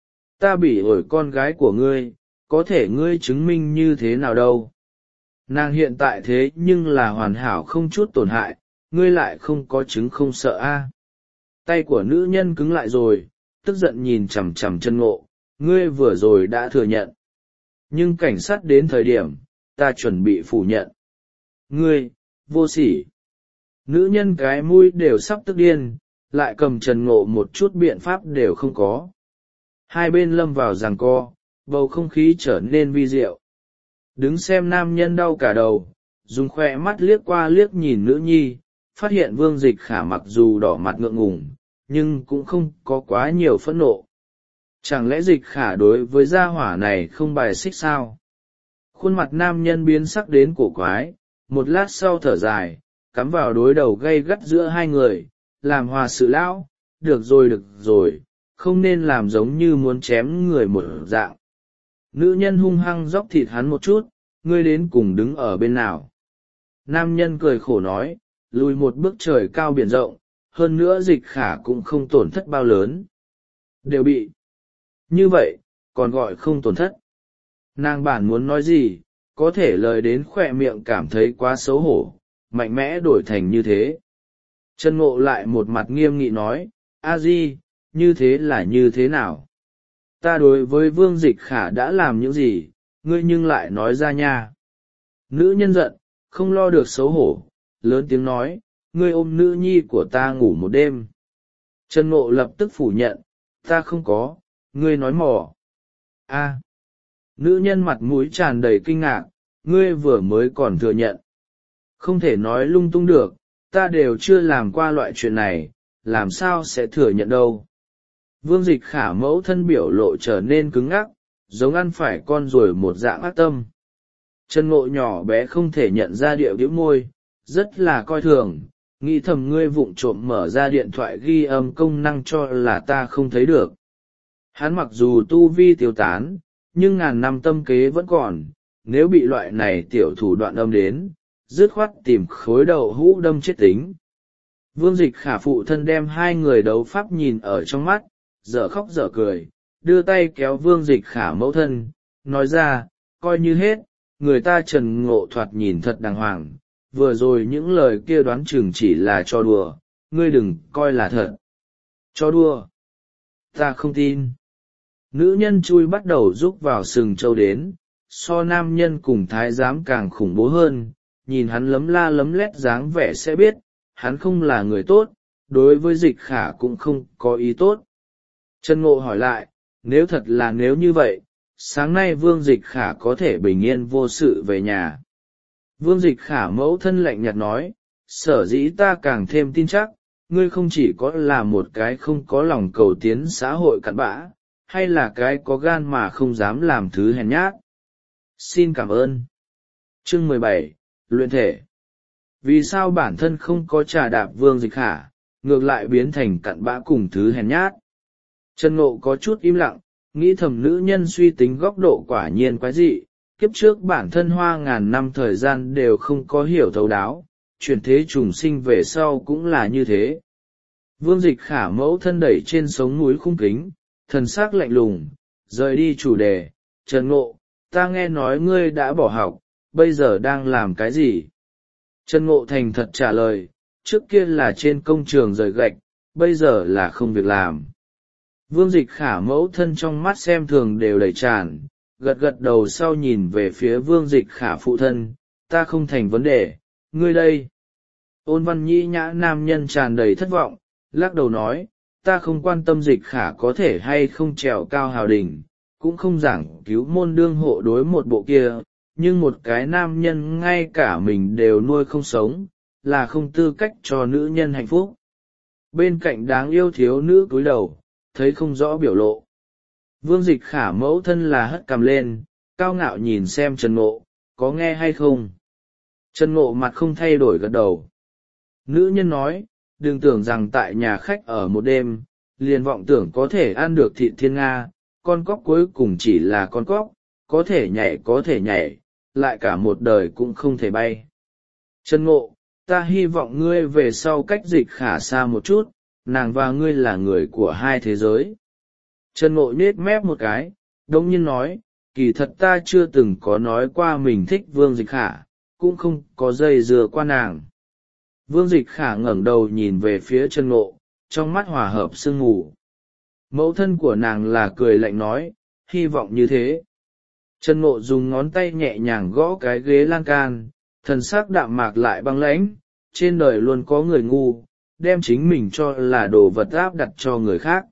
Ta bỉ ổi con gái của ngươi, có thể ngươi chứng minh như thế nào đâu. Nàng hiện tại thế nhưng là hoàn hảo không chút tổn hại, ngươi lại không có chứng không sợ a. Tay của nữ nhân cứng lại rồi, tức giận nhìn chằm chằm Trần Ngộ, ngươi vừa rồi đã thừa nhận. Nhưng cảnh sát đến thời điểm, ta chuẩn bị phủ nhận. Ngươi, vô sỉ. Nữ nhân cái mũi đều sắp tức điên, lại cầm Trần Ngộ một chút biện pháp đều không có. Hai bên lâm vào giằng co, bầu không khí trở nên vi diệu. Đứng xem nam nhân đau cả đầu, dùng khoe mắt liếc qua liếc nhìn nữ nhi, phát hiện Vương Dịch Khả mặc dù đỏ mặt ngượng ngùng, nhưng cũng không có quá nhiều phẫn nộ. Chẳng lẽ Dịch Khả đối với gia hỏa này không bài xích sao? Khuôn mặt nam nhân biến sắc đến cổ quái, một lát sau thở dài, cắm vào đối đầu gay gắt giữa hai người, làm hòa sự lão, được rồi được rồi, không nên làm giống như muốn chém người một dạng. Nữ nhân hung hăng dóc thịt hắn một chút, ngươi đến cùng đứng ở bên nào. Nam nhân cười khổ nói, lùi một bước trời cao biển rộng, hơn nữa Dịch Khả cũng không tổn thất bao lớn. Đều bị. Như vậy, còn gọi không tổn thất. Nàng bản muốn nói gì, có thể lời đến khỏe miệng cảm thấy quá xấu hổ, mạnh mẽ đổi thành như thế. Trần Ngộ lại một mặt nghiêm nghị nói, a di, như thế là như thế nào? Ta đối với Vương Dịch Khả đã làm những gì, ngươi nhưng lại nói ra nha. Nữ nhân giận, không lo được xấu hổ, lớn tiếng nói, ngươi ôm nữ nhi của ta ngủ một đêm. Trần Ngộ lập tức phủ nhận, ta không có, ngươi nói mò. A. Nữ nhân mặt mũi tràn đầy kinh ngạc, ngươi vừa mới còn thừa nhận. Không thể nói lung tung được, ta đều chưa làm qua loại chuyện này, làm sao sẽ thừa nhận đâu. Vương Dịch Khả mẫu thân biểu lộ trở nên cứng ngắc, giống ăn phải con ruồi một dạng ác tâm. Trần Ngộ nhỏ bé không thể nhận ra điệu đĩu môi, rất là coi thường, nghĩ thầm ngươi vụng trộm mở ra điện thoại ghi âm công năng cho là ta không thấy được. Hắn mặc dù tu vi tiêu tán, nhưng ngàn năm tâm kế vẫn còn, nếu bị loại này tiểu thủ đoạn âm đến, dứt khoát tìm khối đầu hũ đâm chết tính. Vương Dịch Khả phụ thân đem hai người đấu pháp nhìn ở trong mắt, dở khóc dở cười, đưa tay kéo Vương Dịch Khả mẫu thân, nói ra, coi như hết, người ta Trần Ngộ thoạt nhìn thật đàng hoàng, vừa rồi những lời kia đoán chừng chỉ là cho đùa, ngươi đừng coi là thật. Cho đùa? Ta không tin. Nữ nhân chui bắt đầu rúc vào sừng trâu đến, so nam nhân cùng thái giám càng khủng bố hơn, nhìn hắn lấm la lấm lét dáng vẻ sẽ biết, hắn không là người tốt, đối với Dịch Khả cũng không có ý tốt. Trần Ngộ hỏi lại, nếu thật là nếu như vậy, sáng nay Vương Dịch Khả có thể bình yên vô sự về nhà. Vương Dịch Khả mẫu thân lạnh nhạt nói, sở dĩ ta càng thêm tin chắc, ngươi không chỉ có là một cái không có lòng cầu tiến xã hội cặn bã, hay là cái có gan mà không dám làm thứ hèn nhát. Xin cảm ơn. Chương mười bảy, Luyện thể. Vì sao bản thân không có trà đạp Vương Dịch Khả, ngược lại biến thành cặn bã cùng thứ hèn nhát? Trần Ngộ có chút im lặng, nghĩ thầm nữ nhân suy tính góc độ quả nhiên quái dị, kiếp trước bản thân hoa ngàn năm thời gian đều không có hiểu thấu đáo, chuyển thế trùng sinh về sau cũng là như thế. Vương Dịch Khả mẫu thân đẩy trên sống núi khung kính, thần sắc lạnh lùng, rời đi chủ đề, Trần Ngộ, ta nghe nói ngươi đã bỏ học, bây giờ đang làm cái gì? Trần Ngộ thành thật trả lời, trước kia là trên công trường rời gạch, bây giờ là không việc làm. Vương Dịch Khả mẫu thân trong mắt xem thường đều đầy tràn, gật gật đầu sau nhìn về phía Vương Dịch Khả phụ thân, ta không thành vấn đề, ngươi đây. Ôn văn nhĩ nhã nam nhân tràn đầy thất vọng, lắc đầu nói, ta không quan tâm Dịch Khả có thể hay không trèo cao hào đỉnh, cũng không giảng cứu môn đương hộ đối một bộ kia, nhưng một cái nam nhân ngay cả mình đều nuôi không sống, là không tư cách cho nữ nhân hạnh phúc. Bên cạnh đáng yêu thiếu nữ cúi đầu, thấy không rõ biểu lộ. Vương Dịch Khả mẫu thân là hất cằm lên, cao ngạo nhìn xem Trần Ngộ, có nghe hay không? Trần Ngộ mặt không thay đổi gật đầu. Nữ nhân nói, đừng tưởng rằng tại nhà khách ở một đêm, liền vọng tưởng có thể ăn được thịt thiên nga, con cóc cuối cùng chỉ là con cóc, có thể nhảy có thể nhảy, lại cả một đời cũng không thể bay. Trần Ngộ, ta hy vọng ngươi về sau cách Dịch Khả xa một chút, nàng và ngươi là người của hai thế giới. Trần Ngộ nhếch mép một cái, đông nhiên nói, kỳ thật ta chưa từng có nói qua mình thích Vương Dịch Khả, cũng không có dây dưa qua nàng. Vương Dịch Khả ngẩng đầu nhìn về phía Trần Ngộ, trong mắt hòa hợp sương mù. Mẫu thân của nàng là cười lạnh nói, hy vọng như thế. Trần Ngộ dùng ngón tay nhẹ nhàng gõ cái ghế lan can, thần sắc đạm mạc lại băng lãnh, trên đời luôn có người ngu, đem chính mình cho là đồ vật áp đặt cho người khác.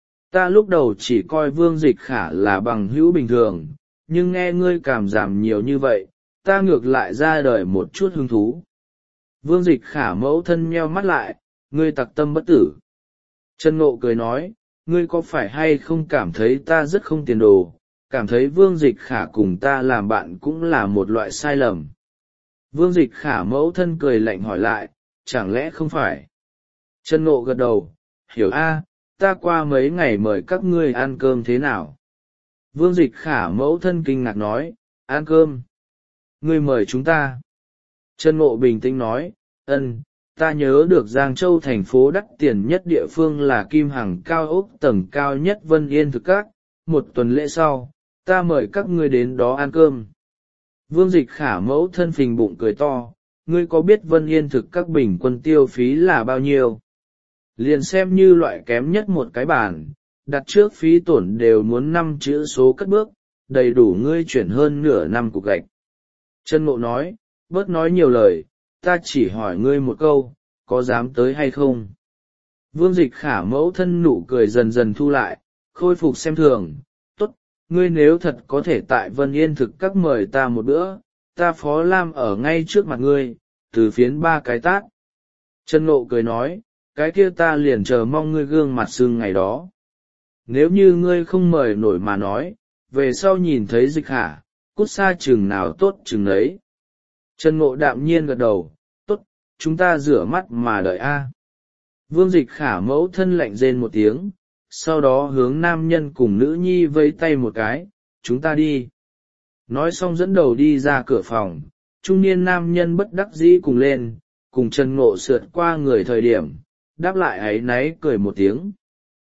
Ta lúc đầu chỉ coi Vương Dịch Khả là bằng hữu bình thường, nhưng nghe ngươi cảm giảm nhiều như vậy, ta ngược lại ra đời một chút hứng thú. Vương Dịch Khả mẫu thân nheo mắt lại, ngươi tặc tâm bất tử. Trần Ngộ cười nói, ngươi có phải hay không cảm thấy ta rất không tiền đồ, cảm thấy Vương Dịch Khả cùng ta làm bạn cũng là một loại sai lầm. Vương Dịch Khả mẫu thân cười lạnh hỏi lại, chẳng lẽ không phải? Trần Ngộ gật đầu, hiểu a, ta qua mấy ngày mời các ngươi ăn cơm thế nào? Vương Dịch Khả mẫu thân kinh ngạc nói, ăn cơm? Ngươi mời chúng ta? Trần Ngộ bình tĩnh nói, ân, ta nhớ được Giang Châu thành phố đắt tiền nhất địa phương là Kim Hằng cao ốc tầng cao nhất Vân Yên thực các, một tuần lễ sau, ta mời các ngươi đến đó ăn cơm. Vương Dịch Khả mẫu thân phình bụng cười to, ngươi có biết Vân Yên thực các bình quân tiêu phí là bao nhiêu? Liền xem như loại kém nhất một cái bàn, đặt trước phí tổn đều muốn năm chữ số cất bước, đầy đủ ngươi chuyển hơn nửa năm cục gạch. Trần Ngộ nói, bớt nói nhiều lời, ta chỉ hỏi ngươi một câu, có dám tới hay không? Vương Dịch Khả mẫu thân nụ cười dần dần thu lại, khôi phục xem thường, tốt, ngươi nếu thật có thể tại Vân Yên thực các mời ta một bữa, ta Phó Lam ở ngay trước mặt ngươi, từ phiến ba cái tát. Trần Ngộ cười nói, cái kia ta liền chờ mong ngươi gương mặt sưng ngày đó. Nếu như ngươi không mời nổi mà nói, về sau nhìn thấy Dịch Khả, cút xa chừng nào tốt chừng ấy. Trần Ngộ đạm nhiên gật đầu, tốt, chúng ta rửa mắt mà đợi a. Vương Dịch Khả mẫu thân lạnh rên một tiếng, sau đó hướng nam nhân cùng nữ nhi vẫy tay một cái, chúng ta đi. Nói xong dẫn đầu đi ra cửa phòng, trung niên nam nhân bất đắc dĩ cùng lên, cùng Trần Ngộ sượt qua người thời điểm, đáp lại áy náy cười một tiếng.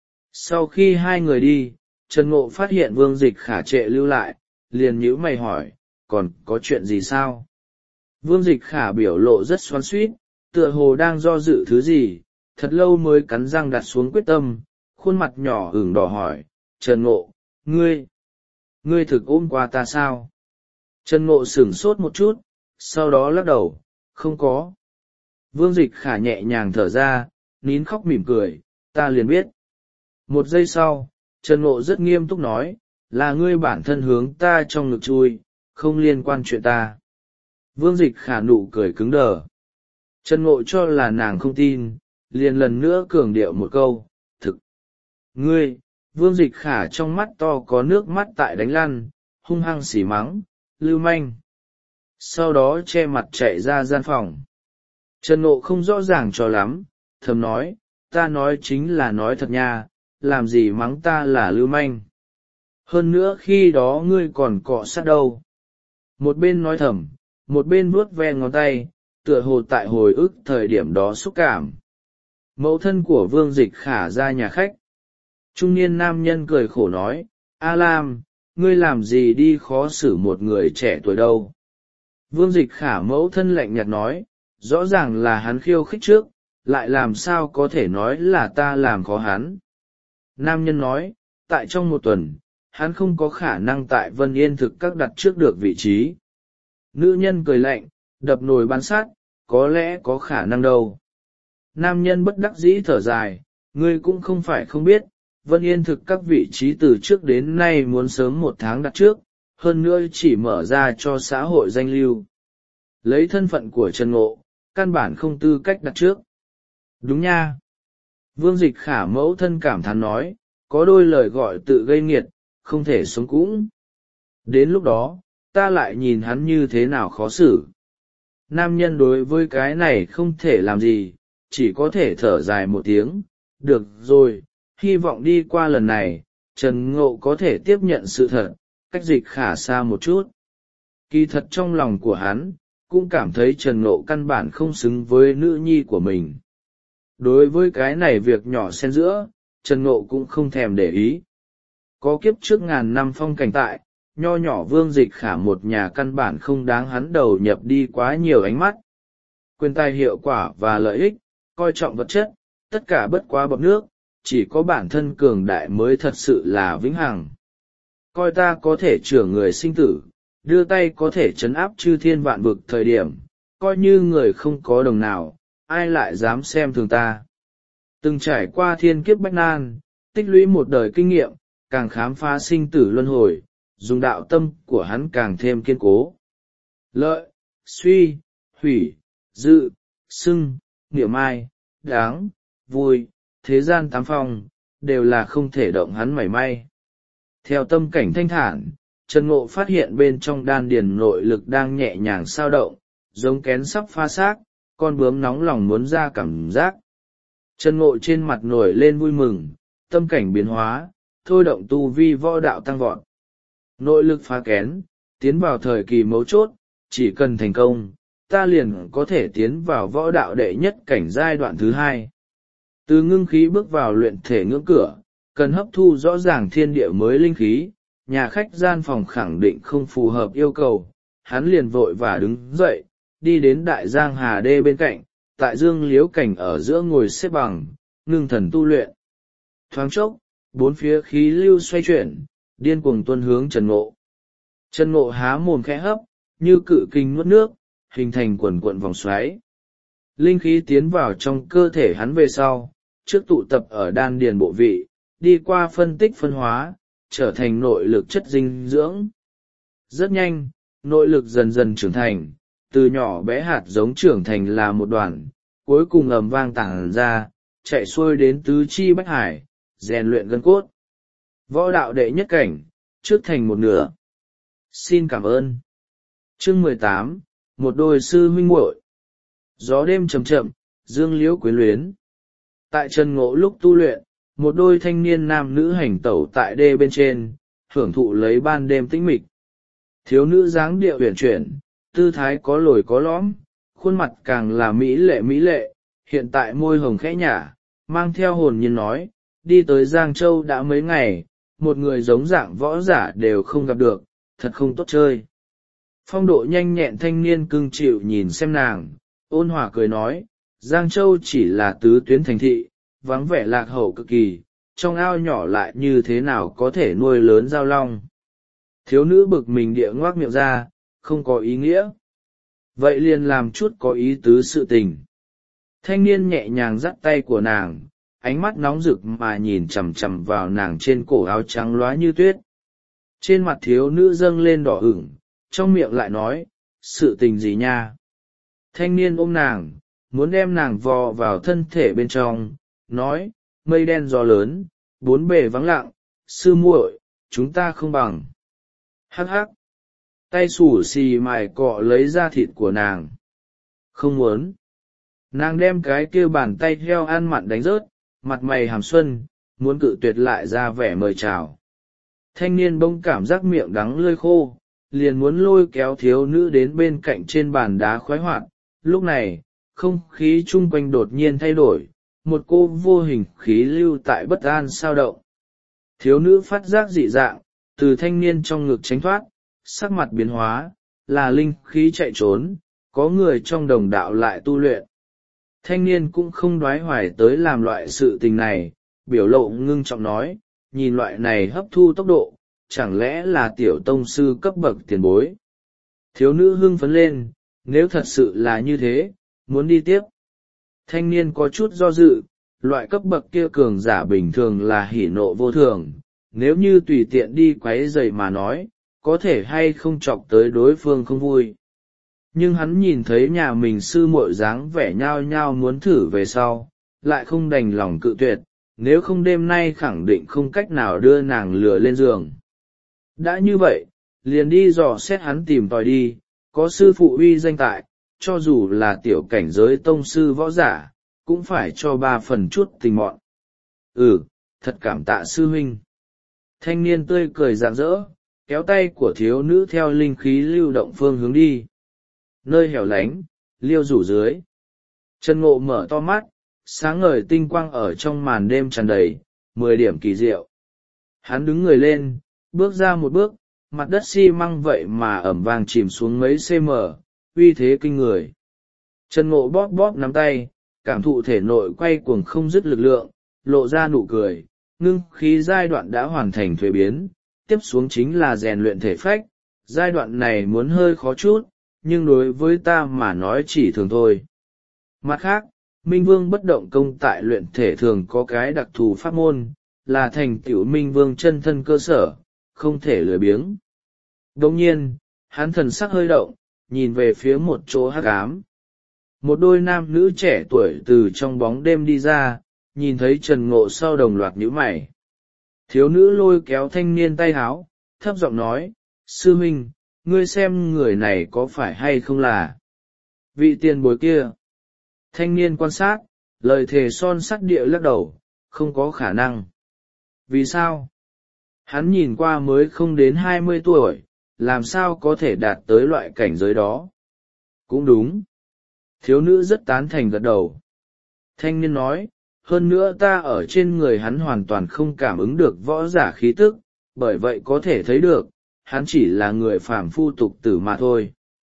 Sau khi hai người đi, Trần Ngộ phát hiện Vương Dịch Khả trệ lưu lại, liền nhíu mày hỏi, còn có chuyện gì sao? Vương Dịch Khả biểu lộ rất xoắn xuýt, tựa hồ đang do dự thứ gì, thật lâu mới cắn răng đặt xuống quyết tâm, khuôn mặt nhỏ ửng đỏ hỏi, Trần Ngộ, ngươi, ngươi thực ôm qua ta sao? Trần Ngộ sửng sốt một chút, sau đó lắc đầu, không có. Vương Dịch Khả nhẹ nhàng thở ra, nín khóc mỉm cười, ta liền biết. Một giây sau, Trần Ngộ rất nghiêm túc nói, là ngươi bản thân hướng ta trong ngực chui, không liên quan chuyện ta. Vương Dịch Khả nụ cười cứng đờ. Trần Ngộ cho là nàng không tin, liền lần nữa cường điệu một câu, thực. Ngươi, Vương Dịch Khả trong mắt to có nước mắt tại đánh lăn, hung hăng xỉ mắng, lưu manh. Sau đó che mặt chạy ra gian phòng. Trần Ngộ không rõ ràng cho lắm, thầm nói, ta nói chính là nói thật nha, làm gì mắng ta là lưu manh. Hơn nữa khi đó ngươi còn cọ sát đâu. Một bên nói thầm, một bên vuốt ve ngón tay, tựa hồ tại hồi ức thời điểm đó xúc cảm. Mẫu thân của Vương Dịch Khả ra nhà khách. Trung niên nam nhân cười khổ nói, A Lam, ngươi làm gì đi khó xử một người trẻ tuổi đâu. Vương Dịch Khả mẫu thân lạnh nhạt nói, rõ ràng là hắn khiêu khích trước, lại làm sao có thể nói là ta làm khó hắn. Nam nhân nói, tại trong một tuần, hắn không có khả năng tại Vân Yên thực các đặt trước được vị trí. Nữ nhân cười lạnh, đập nồi bán sát, có lẽ có khả năng đâu. Nam nhân bất đắc dĩ thở dài, ngươi cũng không phải không biết, Vân Yên thực các vị trí từ trước đến nay muốn sớm một tháng đặt trước, hơn nữa chỉ mở ra cho xã hội danh lưu. Lấy thân phận của Trần Ngộ, căn bản không tư cách đặt trước. Đúng nha. Vương Dịch Khả mẫu thân cảm thán nói, có đôi lời gọi tự gây nghiệt, không thể sống cũng. Đến lúc đó, ta lại nhìn hắn như thế nào khó xử. Nam nhân đối với cái này không thể làm gì, chỉ có thể thở dài một tiếng. Được rồi, hy vọng đi qua lần này, Trần Ngộ có thể tiếp nhận sự thật, cách Dịch Khả xa một chút. Kỳ thật trong lòng của hắn, cũng cảm thấy Trần Ngộ căn bản không xứng với nữ nhi của mình. Đối với cái này việc nhỏ xen giữa, Trần Ngộ cũng không thèm để ý. Có kiếp trước ngàn năm phong cảnh tại, nho nhỏ Vương Dịch Khả một nhà căn bản không đáng hắn đầu nhập đi quá nhiều ánh mắt. Quyền tài hiệu quả và lợi ích, coi trọng vật chất, tất cả bất quá bọt nước, chỉ có bản thân cường đại mới thật sự là vĩnh hằng. Coi ta có thể trưởng người sinh tử, đưa tay có thể trấn áp chư thiên vạn vực thời điểm, coi như người không có đồng nào, ai lại dám xem thường ta. Từng trải qua thiên kiếp bách nan, tích lũy một đời kinh nghiệm, càng khám phá sinh tử luân hồi, dùng đạo tâm của hắn càng thêm kiên cố. Lợi, suy, hủy, dự, xưng, niệm ai, đáng, vui, thế gian tám phong, đều là không thể động hắn mảy may. Theo tâm cảnh thanh thản, Trần Ngộ phát hiện bên trong đan điền nội lực đang nhẹ nhàng sao động, giống kén sắp pha xác, con bướm nóng lòng muốn ra cảm giác. Trần Ngộ trên mặt nổi lên vui mừng, tâm cảnh biến hóa, thôi động tu vi võ đạo tăng vọt. Nội lực phá kén, tiến vào thời kỳ mấu chốt, chỉ cần thành công, ta liền có thể tiến vào võ đạo đệ nhất cảnh giai đoạn thứ hai. Từ ngưng khí bước vào luyện thể ngưỡng cửa, cần hấp thu rõ ràng thiên địa mới linh khí, nhà khách gian phòng khẳng định không phù hợp yêu cầu, hắn liền vội và đứng dậy, đi đến đại giang hà đê bên cạnh, tại dương liếu cảnh ở giữa ngồi xếp bằng, ngưng thần tu luyện. Thoáng chốc, bốn phía khí lưu xoay chuyển, điên cuồng tuôn hướng Trần Ngộ. Trần Ngộ há mồm khẽ hấp, như cự kinh nuốt nước, hình thành quần quận vòng xoáy. Linh khí tiến vào trong cơ thể hắn về sau, trước tụ tập ở đan điền bộ vị, đi qua phân tích phân hóa, trở thành nội lực chất dinh dưỡng. Rất nhanh, nội lực dần dần trưởng thành, từ nhỏ bé hạt giống trưởng thành là một đoàn, cuối cùng ầm vang tản ra, chạy xuôi đến tứ chi bách hải, rèn luyện gân cốt. Võ đạo đệ nhất cảnh, trước thành một nửa. Xin cảm ơn. Chương mười tám, một đôi sư huynh muội. Gió đêm chậm chậm, dương liễu quyến luyến. Tại Trần Ngộ lúc tu luyện, một đôi thanh niên nam nữ hành tẩu tại đê bên trên, hưởng thụ lấy ban đêm tĩnh mịch. Thiếu nữ dáng điệu uyển chuyển, tư thái có lồi có lõm, khuôn mặt càng là mỹ lệ mỹ lệ, hiện tại môi hồng khẽ nhả, mang theo hồn nhiên nói, đi tới Giang Châu đã mấy ngày, một người giống dạng võ giả đều không gặp được, thật không tốt chơi. Phong độ nhanh nhẹn thanh niên cưng chịu nhìn xem nàng, ôn hòa cười nói, Giang Châu chỉ là tứ tuyến thành thị, vắng vẻ lạc hậu cực kỳ, trong ao nhỏ lại như thế nào có thể nuôi lớn giao long. Thiếu nữ bực mình địa ngoác miệng ra, không có ý nghĩa. Vậy liền làm chút có ý tứ sự tình. Thanh niên nhẹ nhàng dắt tay của nàng, ánh mắt nóng rực mà nhìn chằm chằm vào nàng trên cổ áo trắng lóa như tuyết. Trên mặt thiếu nữ dâng lên đỏ ửng, trong miệng lại nói, sự tình gì nha. Thanh niên ôm nàng, muốn đem nàng vò vào thân thể bên trong, nói, mây đen gió lớn, bốn bề vắng lặng, sư muội, chúng ta không bằng. Hắc hắc, tay xù xì mài cọ lấy da thịt của nàng. Không muốn. Nàng đem cái kia bàn tay heo ăn mặn đánh rớt, mặt mày hàm xuân, muốn cự tuyệt lại ra vẻ mời chào. Thanh niên bỗng cảm giác miệng đắng lưỡi khô, liền muốn lôi kéo thiếu nữ đến bên cạnh trên bàn đá khoái hoạt. Lúc này, không khí chung quanh đột nhiên thay đổi, một cô vô hình khí lưu tại bất an sao động. Thiếu nữ phát giác dị dạng, từ thanh niên trong ngực tránh thoát, sắc mặt biến hóa, là linh khí chạy trốn, có người trong đồng đạo lại tu luyện. Thanh niên cũng không đoái hoài tới làm loại sự tình này, biểu lộ ngưng trọng nói, nhìn loại này hấp thu tốc độ, chẳng lẽ là tiểu tông sư cấp bậc tiền bối. Thiếu nữ hưng phấn lên, nếu thật sự là như thế, muốn đi tiếp. Thanh niên có chút do dự, loại cấp bậc kia cường giả bình thường là hỉ nộ vô thường, nếu như tùy tiện đi quấy rầy mà nói, có thể hay không chọc tới đối phương không vui. Nhưng hắn nhìn thấy nhà mình sư muội dáng vẻ nhao nhao muốn thử về sau, lại không đành lòng cự tuyệt, nếu không đêm nay khẳng định không cách nào đưa nàng lừa lên giường. Đã như vậy, liền đi dò xét hắn tìm tòi đi, có sư phụ uy danh tại, cho dù là tiểu cảnh giới tông sư võ giả, cũng phải cho ba phần chút tình mọn. Ừ, thật cảm tạ sư huynh. Thanh niên tươi cười rạng rỡ, kéo tay của thiếu nữ theo linh khí lưu động phương hướng đi. Nơi hẻo lánh, liêu rủ dưới. Trần Ngộ mở to mắt, sáng ngời tinh quang ở trong màn đêm tràn đầy, mười điểm kỳ diệu. Hắn đứng người lên, bước ra một bước, mặt đất xi măng vậy mà ẩm vàng chìm xuống mấy cm, uy thế kinh người. Trần Ngộ bóp bóp nắm tay, cảm thụ thể nội quay cuồng không dứt lực lượng, lộ ra nụ cười, ngưng khí giai đoạn đã hoàn thành thuế biến, tiếp xuống chính là rèn luyện thể phách, giai đoạn này muốn hơi khó chút, nhưng đối với ta mà nói chỉ thường thôi. Mặt khác, Minh Vương bất động công tại luyện thể thường có cái đặc thù pháp môn, là thành tựu Minh Vương chân thân cơ sở, không thể lười biếng. Đồng nhiên, hắn thần sắc hơi động, nhìn về phía một chỗ hắc ám. Một đôi nam nữ trẻ tuổi từ trong bóng đêm đi ra, nhìn thấy Trần Ngộ sau đồng loạt nhíu mày. Thiếu nữ lôi kéo thanh niên tay háo, thấp giọng nói, sư huynh, ngươi xem người này có phải hay không là vị tiền bối kia. Thanh niên quan sát, lời thề son sắt địa lắc đầu, không có khả năng. Vì sao? Hắn nhìn qua mới không đến hai mươi tuổi, làm sao có thể đạt tới loại cảnh giới đó? Cũng đúng. Thiếu nữ rất tán thành gật đầu. Thanh niên nói, hơn nữa ta ở trên người hắn hoàn toàn không cảm ứng được võ giả khí tức, bởi vậy có thể thấy được, hắn chỉ là người phàm phu tục tử mà thôi.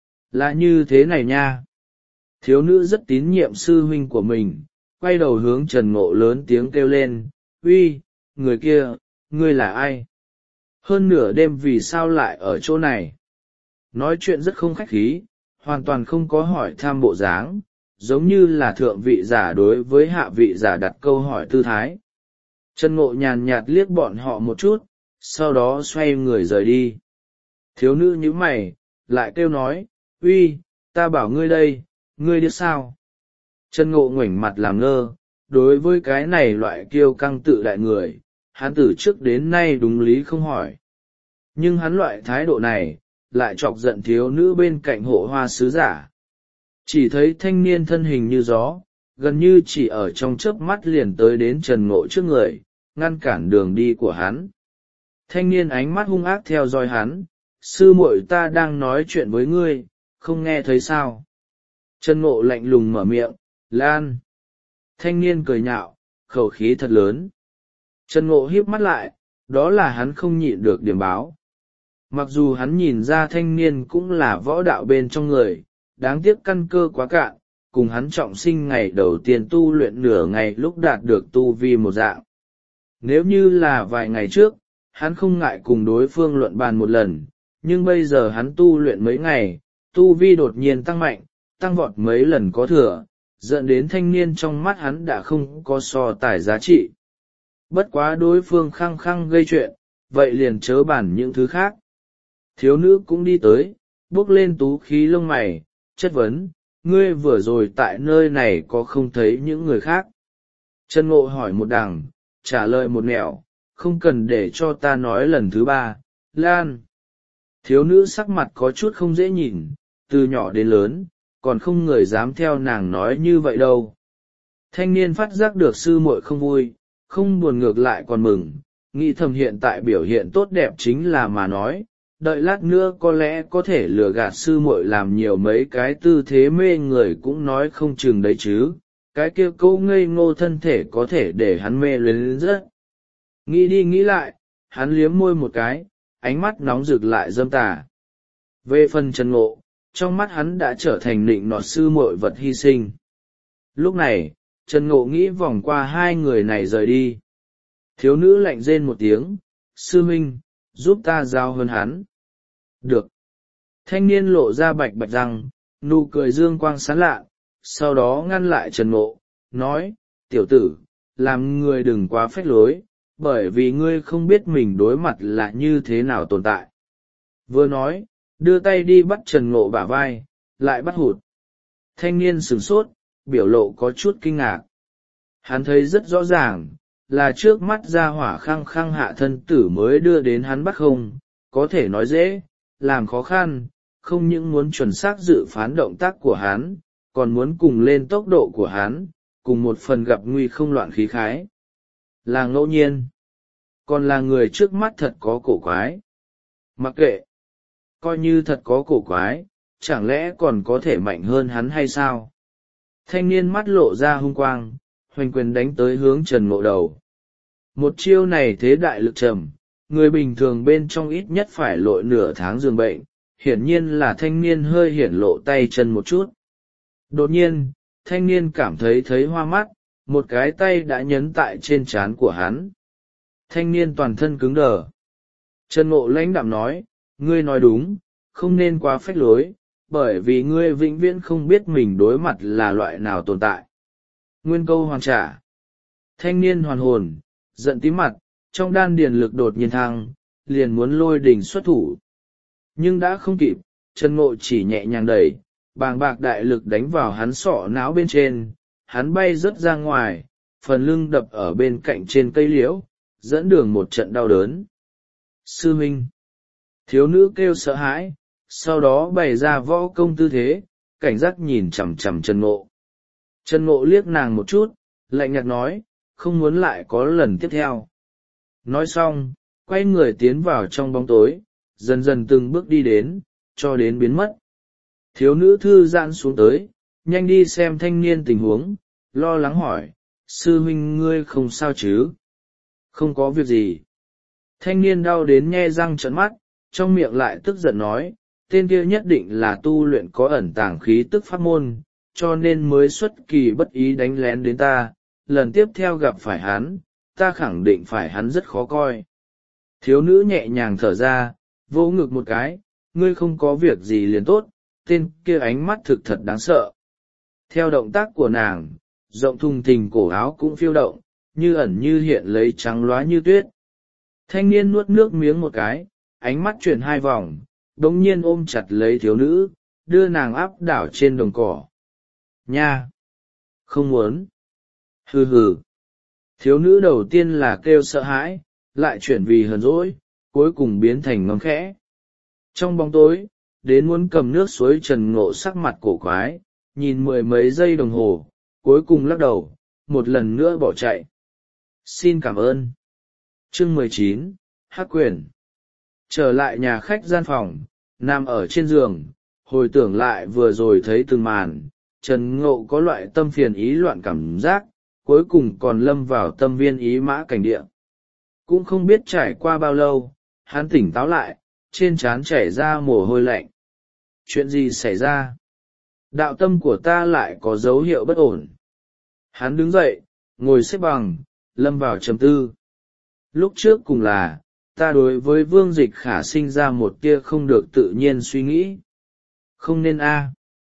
Là như thế này nha. Thiếu nữ rất tín nhiệm sư huynh của mình, quay đầu hướng Trần Ngộ lớn tiếng kêu lên, uy, người kia, ngươi là ai? Hơn nửa đêm vì sao lại ở chỗ này? Nói chuyện rất không khách khí, hoàn toàn không có hỏi thăm bộ dáng, giống như là thượng vị giả đối với hạ vị giả đặt câu hỏi tư thái. Trần Ngộ nhàn nhạt liếc bọn họ một chút, sau đó xoay người rời đi. Thiếu nữ nhíu mày, lại kêu nói, uy, ta bảo ngươi đây, ngươi biết sao? Trần Ngộ ngoảnh mặt làm ngơ, đối với cái này loại kiêu căng tự đại người, hắn từ trước đến nay đúng lý không hỏi. Nhưng hắn loại thái độ này, lại chọc giận thiếu nữ bên cạnh hộ hoa sứ giả. Chỉ thấy thanh niên thân hình như gió, gần như chỉ ở trong chớp mắt liền tới đến Trần Ngộ trước người, ngăn cản đường đi của hắn. Thanh niên ánh mắt hung ác theo dõi hắn, sư muội ta đang nói chuyện với ngươi, không nghe thấy sao? Trần Ngộ lạnh lùng mở miệng, Lan. Thanh niên cười nhạo, khẩu khí thật lớn. Trần Ngộ híp mắt lại, đó là hắn không nhịn được điểm báo. Mặc dù hắn nhìn ra thanh niên cũng là võ đạo bên trong người, đáng tiếc căn cơ quá cạn, cùng hắn trọng sinh ngày đầu tiên tu luyện nửa ngày lúc đạt được tu vi một dạng. Nếu như là vài ngày trước, hắn không ngại cùng đối phương luận bàn một lần, nhưng bây giờ hắn tu luyện mấy ngày, tu vi đột nhiên tăng mạnh, tăng vọt mấy lần có thừa, dẫn đến thanh niên trong mắt hắn đã không có so tài giá trị. Bất quá đối phương khăng khăng gây chuyện, vậy liền chớ bản những thứ khác. Thiếu nữ cũng đi tới, bước lên tú khí lông mày, chất vấn, ngươi vừa rồi tại nơi này có không thấy những người khác? Trần Ngộ hỏi một đằng, trả lời một nẻo, không cần để cho ta nói lần thứ ba, Lan. Thiếu nữ sắc mặt có chút không dễ nhìn, từ nhỏ đến lớn, còn không người dám theo nàng nói như vậy đâu. Thanh niên phát giác được sư muội không vui, không buồn ngược lại còn mừng, nghĩ thầm hiện tại biểu hiện tốt đẹp chính là mà nói, đợi lát nữa có lẽ có thể lừa gạt sư muội làm nhiều mấy cái tư thế mê người cũng nói không chừng đấy chứ, cái kia câu ngây ngô thân thể có thể để hắn mê luyến rất. Nghĩ đi nghĩ lại, hắn liếm môi một cái, ánh mắt nóng rực lại dâm tà. Về phần Trần Ngộ, trong mắt hắn đã trở thành nịnh nọt sư muội vật hy sinh. Lúc này, Trần Ngộ nghĩ vòng qua hai người này rời đi. Thiếu nữ lạnh rên một tiếng, sư minh, giúp ta giao hơn hắn. Được. Thanh niên lộ ra bạch bạch răng, nụ cười dương quang sáng lạ, sau đó ngăn lại Trần Ngộ, nói, tiểu tử, làm người đừng quá phách lối, bởi vì ngươi không biết mình đối mặt là như thế nào tồn tại. Vừa nói, đưa tay đi bắt Trần Ngộ bả vai, lại bắt hụt. Thanh niên sửng sốt, biểu lộ có chút kinh ngạc. Hắn thấy rất rõ ràng, là trước mắt ra hỏa khăng khăng hạ thân tử mới đưa đến hắn bắt không, có thể nói dễ, làm khó khăn, không những muốn chuẩn xác dự phán động tác của hắn, còn muốn cùng lên tốc độ của hắn, cùng một phần gặp nguy không loạn khí khái. Là ngẫu nhiên, còn là người trước mắt thật có cổ quái. Mặc kệ, coi như thật có cổ quái, chẳng lẽ còn có thể mạnh hơn hắn hay sao? Thanh niên mắt lộ ra hung quang, hoành quyền đánh tới hướng Trần Ngộ đầu. Một chiêu này thế đại lực trầm, người bình thường bên trong ít nhất phải lội nửa tháng giường bệnh, hiển nhiên là thanh niên hơi hiển lộ tay chân một chút. Đột nhiên, thanh niên cảm thấy thấy hoa mắt, một cái tay đã nhấn tại trên trán của hắn. Thanh niên toàn thân cứng đờ. Trần Ngộ lãnh đạm nói, ngươi nói đúng, không nên quá phách lối, bởi vì ngươi vĩnh viễn không biết mình đối mặt là loại nào tồn tại. Nguyên câu hoàn trả. Thanh niên hoàn hồn, giận tím mặt, trong đan điền lực đột nhiên thăng, liền muốn lôi đỉnh xuất thủ. Nhưng đã không kịp, Trần Ngộ chỉ nhẹ nhàng đẩy, bàng bạc đại lực đánh vào hắn sọ não bên trên, hắn bay rớt ra ngoài, phần lưng đập ở bên cạnh trên cây liễu, dẫn đường một trận đau đớn. Sư huynh! Thiếu nữ kêu sợ hãi, sau đó bày ra võ công tư thế, cảnh giác nhìn chằm chằm Trần Ngộ. Trần Ngộ liếc nàng một chút, lạnh nhạt nói, không muốn lại có lần tiếp theo. Nói xong, quay người tiến vào trong bóng tối, dần dần từng bước đi đến, cho đến biến mất. Thiếu nữ thư giãn xuống tới, nhanh đi xem thanh niên tình huống, lo lắng hỏi, sư huynh ngươi không sao chứ? Không có việc gì. Thanh niên đau đến nhe răng trợn mắt, trong miệng lại tức giận nói, tên kia nhất định là tu luyện có ẩn tàng khí tức pháp môn, cho nên mới xuất kỳ bất ý đánh lén đến ta, lần tiếp theo gặp phải hắn, ta khẳng định phải hắn rất khó coi. Thiếu nữ nhẹ nhàng thở ra, vỗ ngực một cái, ngươi không có việc gì liền tốt, tên kia ánh mắt thực thật đáng sợ. Theo động tác của nàng, rộng thùng thình cổ áo cũng phiêu động, như ẩn như hiện lấy trắng loá như tuyết. Thanh niên nuốt nước miếng một cái, ánh mắt chuyển hai vòng, đống nhiên ôm chặt lấy thiếu nữ, đưa nàng áp đảo trên đồng cỏ. Nha! Không muốn! Hừ hừ! Thiếu nữ đầu tiên là kêu sợ hãi, lại chuyển vì hờn dỗi, cuối cùng biến thành ngón khẽ. Trong bóng tối, đến muốn cầm nước suối Trần Ngộ sắc mặt cổ quái, nhìn mười mấy giây đồng hồ, cuối cùng lắc đầu, một lần nữa bỏ chạy. Xin cảm ơn. Chương mười chín, Hắc Quyền. Trở lại nhà khách gian phòng, nằm ở trên giường, hồi tưởng lại vừa rồi thấy từng màn, Trần Ngộ có loại tâm phiền ý loạn cảm giác, cuối cùng còn lâm vào tâm viên ý mã cảnh địa. Cũng không biết trải qua bao lâu, hắn tỉnh táo lại, trên trán chảy ra mồ hôi lạnh. Chuyện gì xảy ra? Đạo tâm của ta lại có dấu hiệu bất ổn. Hắn đứng dậy, ngồi xếp bằng, lâm vào trầm tư. Lúc trước cùng là, ta đối với Vương Dịch Khả sinh ra một tia không được tự nhiên suy nghĩ. Không nên a.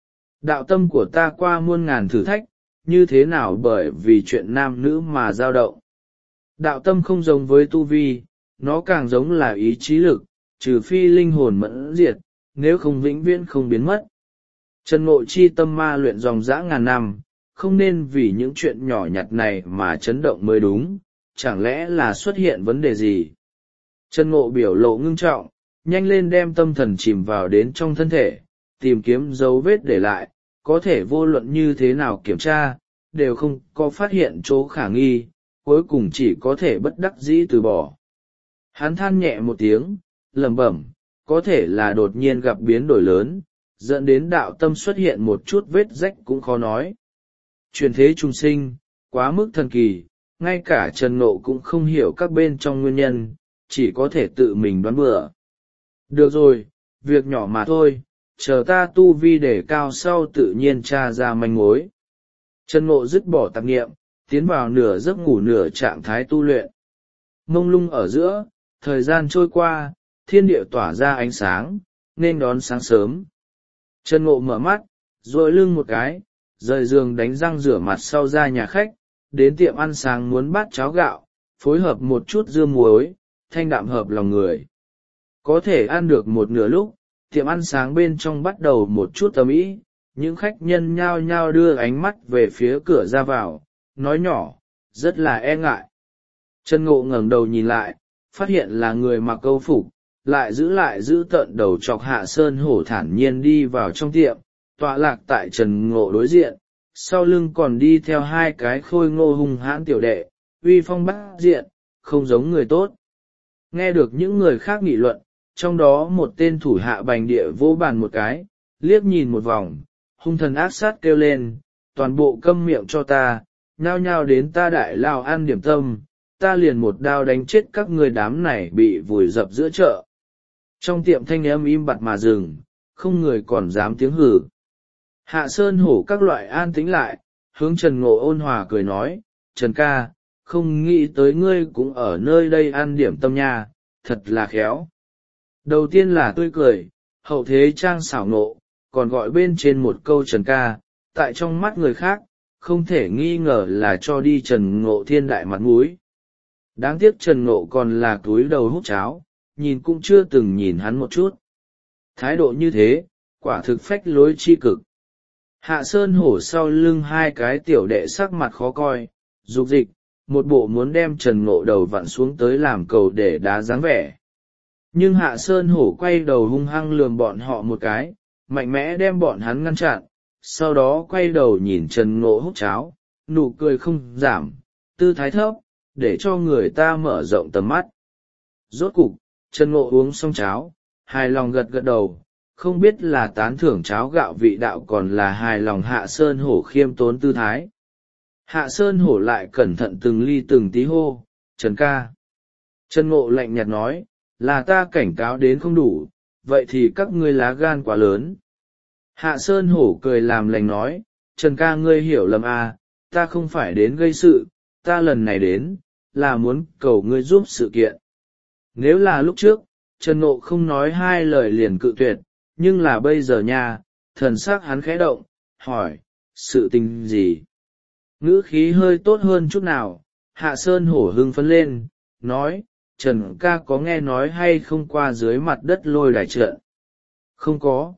Đạo tâm của ta qua muôn ngàn thử thách, như thế nào bởi vì chuyện nam nữ mà dao động. Đạo tâm không giống với tu vi, nó càng giống là ý chí lực, trừ phi linh hồn mẫn diệt, nếu không vĩnh viễn không biến mất. Trần Ngộ chi tâm ma luyện dòng dã ngàn năm, không nên vì những chuyện nhỏ nhặt này mà chấn động mới đúng, chẳng lẽ là xuất hiện vấn đề gì? Trần Ngộ biểu lộ ngưng trọng, nhanh lên đem tâm thần chìm vào đến trong thân thể, tìm kiếm dấu vết để lại, có thể vô luận như thế nào kiểm tra, đều không có phát hiện chỗ khả nghi, cuối cùng chỉ có thể bất đắc dĩ từ bỏ. Hắn than nhẹ một tiếng, lẩm bẩm, có thể là đột nhiên gặp biến đổi lớn, dẫn đến đạo tâm xuất hiện một chút vết rách cũng khó nói. Truyền thế trung sinh, quá mức thần kỳ, ngay cả Trần Ngộ cũng không hiểu các bên trong nguyên nhân, chỉ có thể tự mình đoán bừa. Được rồi, việc nhỏ mà thôi, chờ ta tu vi để cao sau tự nhiên tra ra manh mối. Trần Ngộ dứt bỏ tạp niệm, tiến vào nửa giấc ngủ nửa trạng thái tu luyện. Mông lung ở giữa, thời gian trôi qua, thiên địa tỏa ra ánh sáng, nên đón sáng sớm. Trần Ngộ mở mắt, rồi lưng một cái, rời giường đánh răng rửa mặt sau ra nhà khách, đến tiệm ăn sáng muốn bát cháo gạo, phối hợp một chút dưa muối, thanh đạm hợp lòng người. Có thể ăn được một nửa lúc, tiệm ăn sáng bên trong bắt đầu một chút ầm ĩ, những khách nhân nhao nhao đưa ánh mắt về phía cửa ra vào, nói nhỏ, rất là e ngại. Trần Ngộ ngẩng đầu nhìn lại, phát hiện là người mặc câu phục, lại giữ lại giữ tợn đầu chọc Hạ Sơn Hổ thản nhiên đi vào trong tiệm, tọa lạc tại Trần Ngộ đối diện, sau lưng còn đi theo hai cái khôi ngô hung hãn tiểu đệ, uy phong bát diện, không giống người tốt. Nghe được những người khác nghị luận, trong đó một tên thủ hạ bành địa vỗ bàn một cái, liếc nhìn một vòng, hung thần ác sát kêu lên, toàn bộ câm miệng cho ta, nhao nhao đến ta đại lao ăn điểm tâm, ta liền một đao đánh chết các người đám này bị vùi dập giữa chợ. Trong tiệm thanh âm im bặt mà dừng, không người còn dám tiếng hử. Hạ Sơn Hổ các loại an tĩnh lại, hướng Trần Ngộ ôn hòa cười nói, Trần ca, không nghĩ tới ngươi cũng ở nơi đây ăn điểm tâm nha, thật là khéo. Đầu tiên là tươi cười, hậu thế trang xảo nộ, còn gọi bên trên một câu Trần ca, tại trong mắt người khác, không thể nghi ngờ là cho đi Trần Ngộ thiên đại mặt mũi. Đáng tiếc Trần Ngộ còn là túi đầu hút cháo, nhìn cũng chưa từng nhìn hắn một chút. Thái độ như thế, quả thực phách lối chi cực. Hạ Sơn Hổ sau lưng hai cái tiểu đệ sắc mặt khó coi, dục dịch, một bộ muốn đem Trần Ngộ đầu vặn xuống tới làm cầu để đá dáng vẻ. Nhưng Hạ Sơn Hổ quay đầu hung hăng lườm bọn họ một cái, mạnh mẽ đem bọn hắn ngăn chặn, sau đó quay đầu nhìn Trần Ngộ hút cháo, nụ cười không giảm, tư thái thấp, để cho người ta mở rộng tầm mắt. Rốt cục, Trần Ngộ uống xong cháo, hài lòng gật gật đầu, không biết là tán thưởng cháo gạo vị đạo còn là hài lòng Hạ Sơn Hổ khiêm tốn tư thái. Hạ Sơn Hổ lại cẩn thận từng ly từng tí hô, Trần ca. Trần Ngộ lạnh nhạt nói, là ta cảnh cáo đến không đủ, vậy thì các ngươi lá gan quá lớn. Hạ Sơn Hổ cười làm lành nói, Trần ca ngươi hiểu lầm à, ta không phải đến gây sự, ta lần này đến, là muốn cầu ngươi giúp sự kiện. Nếu là lúc trước, Trần Ngộ không nói hai lời liền cự tuyệt, nhưng là bây giờ nha, thần sắc hắn khẽ động, hỏi, sự tình gì? Ngữ khí hơi tốt hơn chút nào, Hạ Sơn Hổ hưng phấn lên, nói, Trần ca có nghe nói hay không qua dưới mặt đất lôi đài trận? Không có.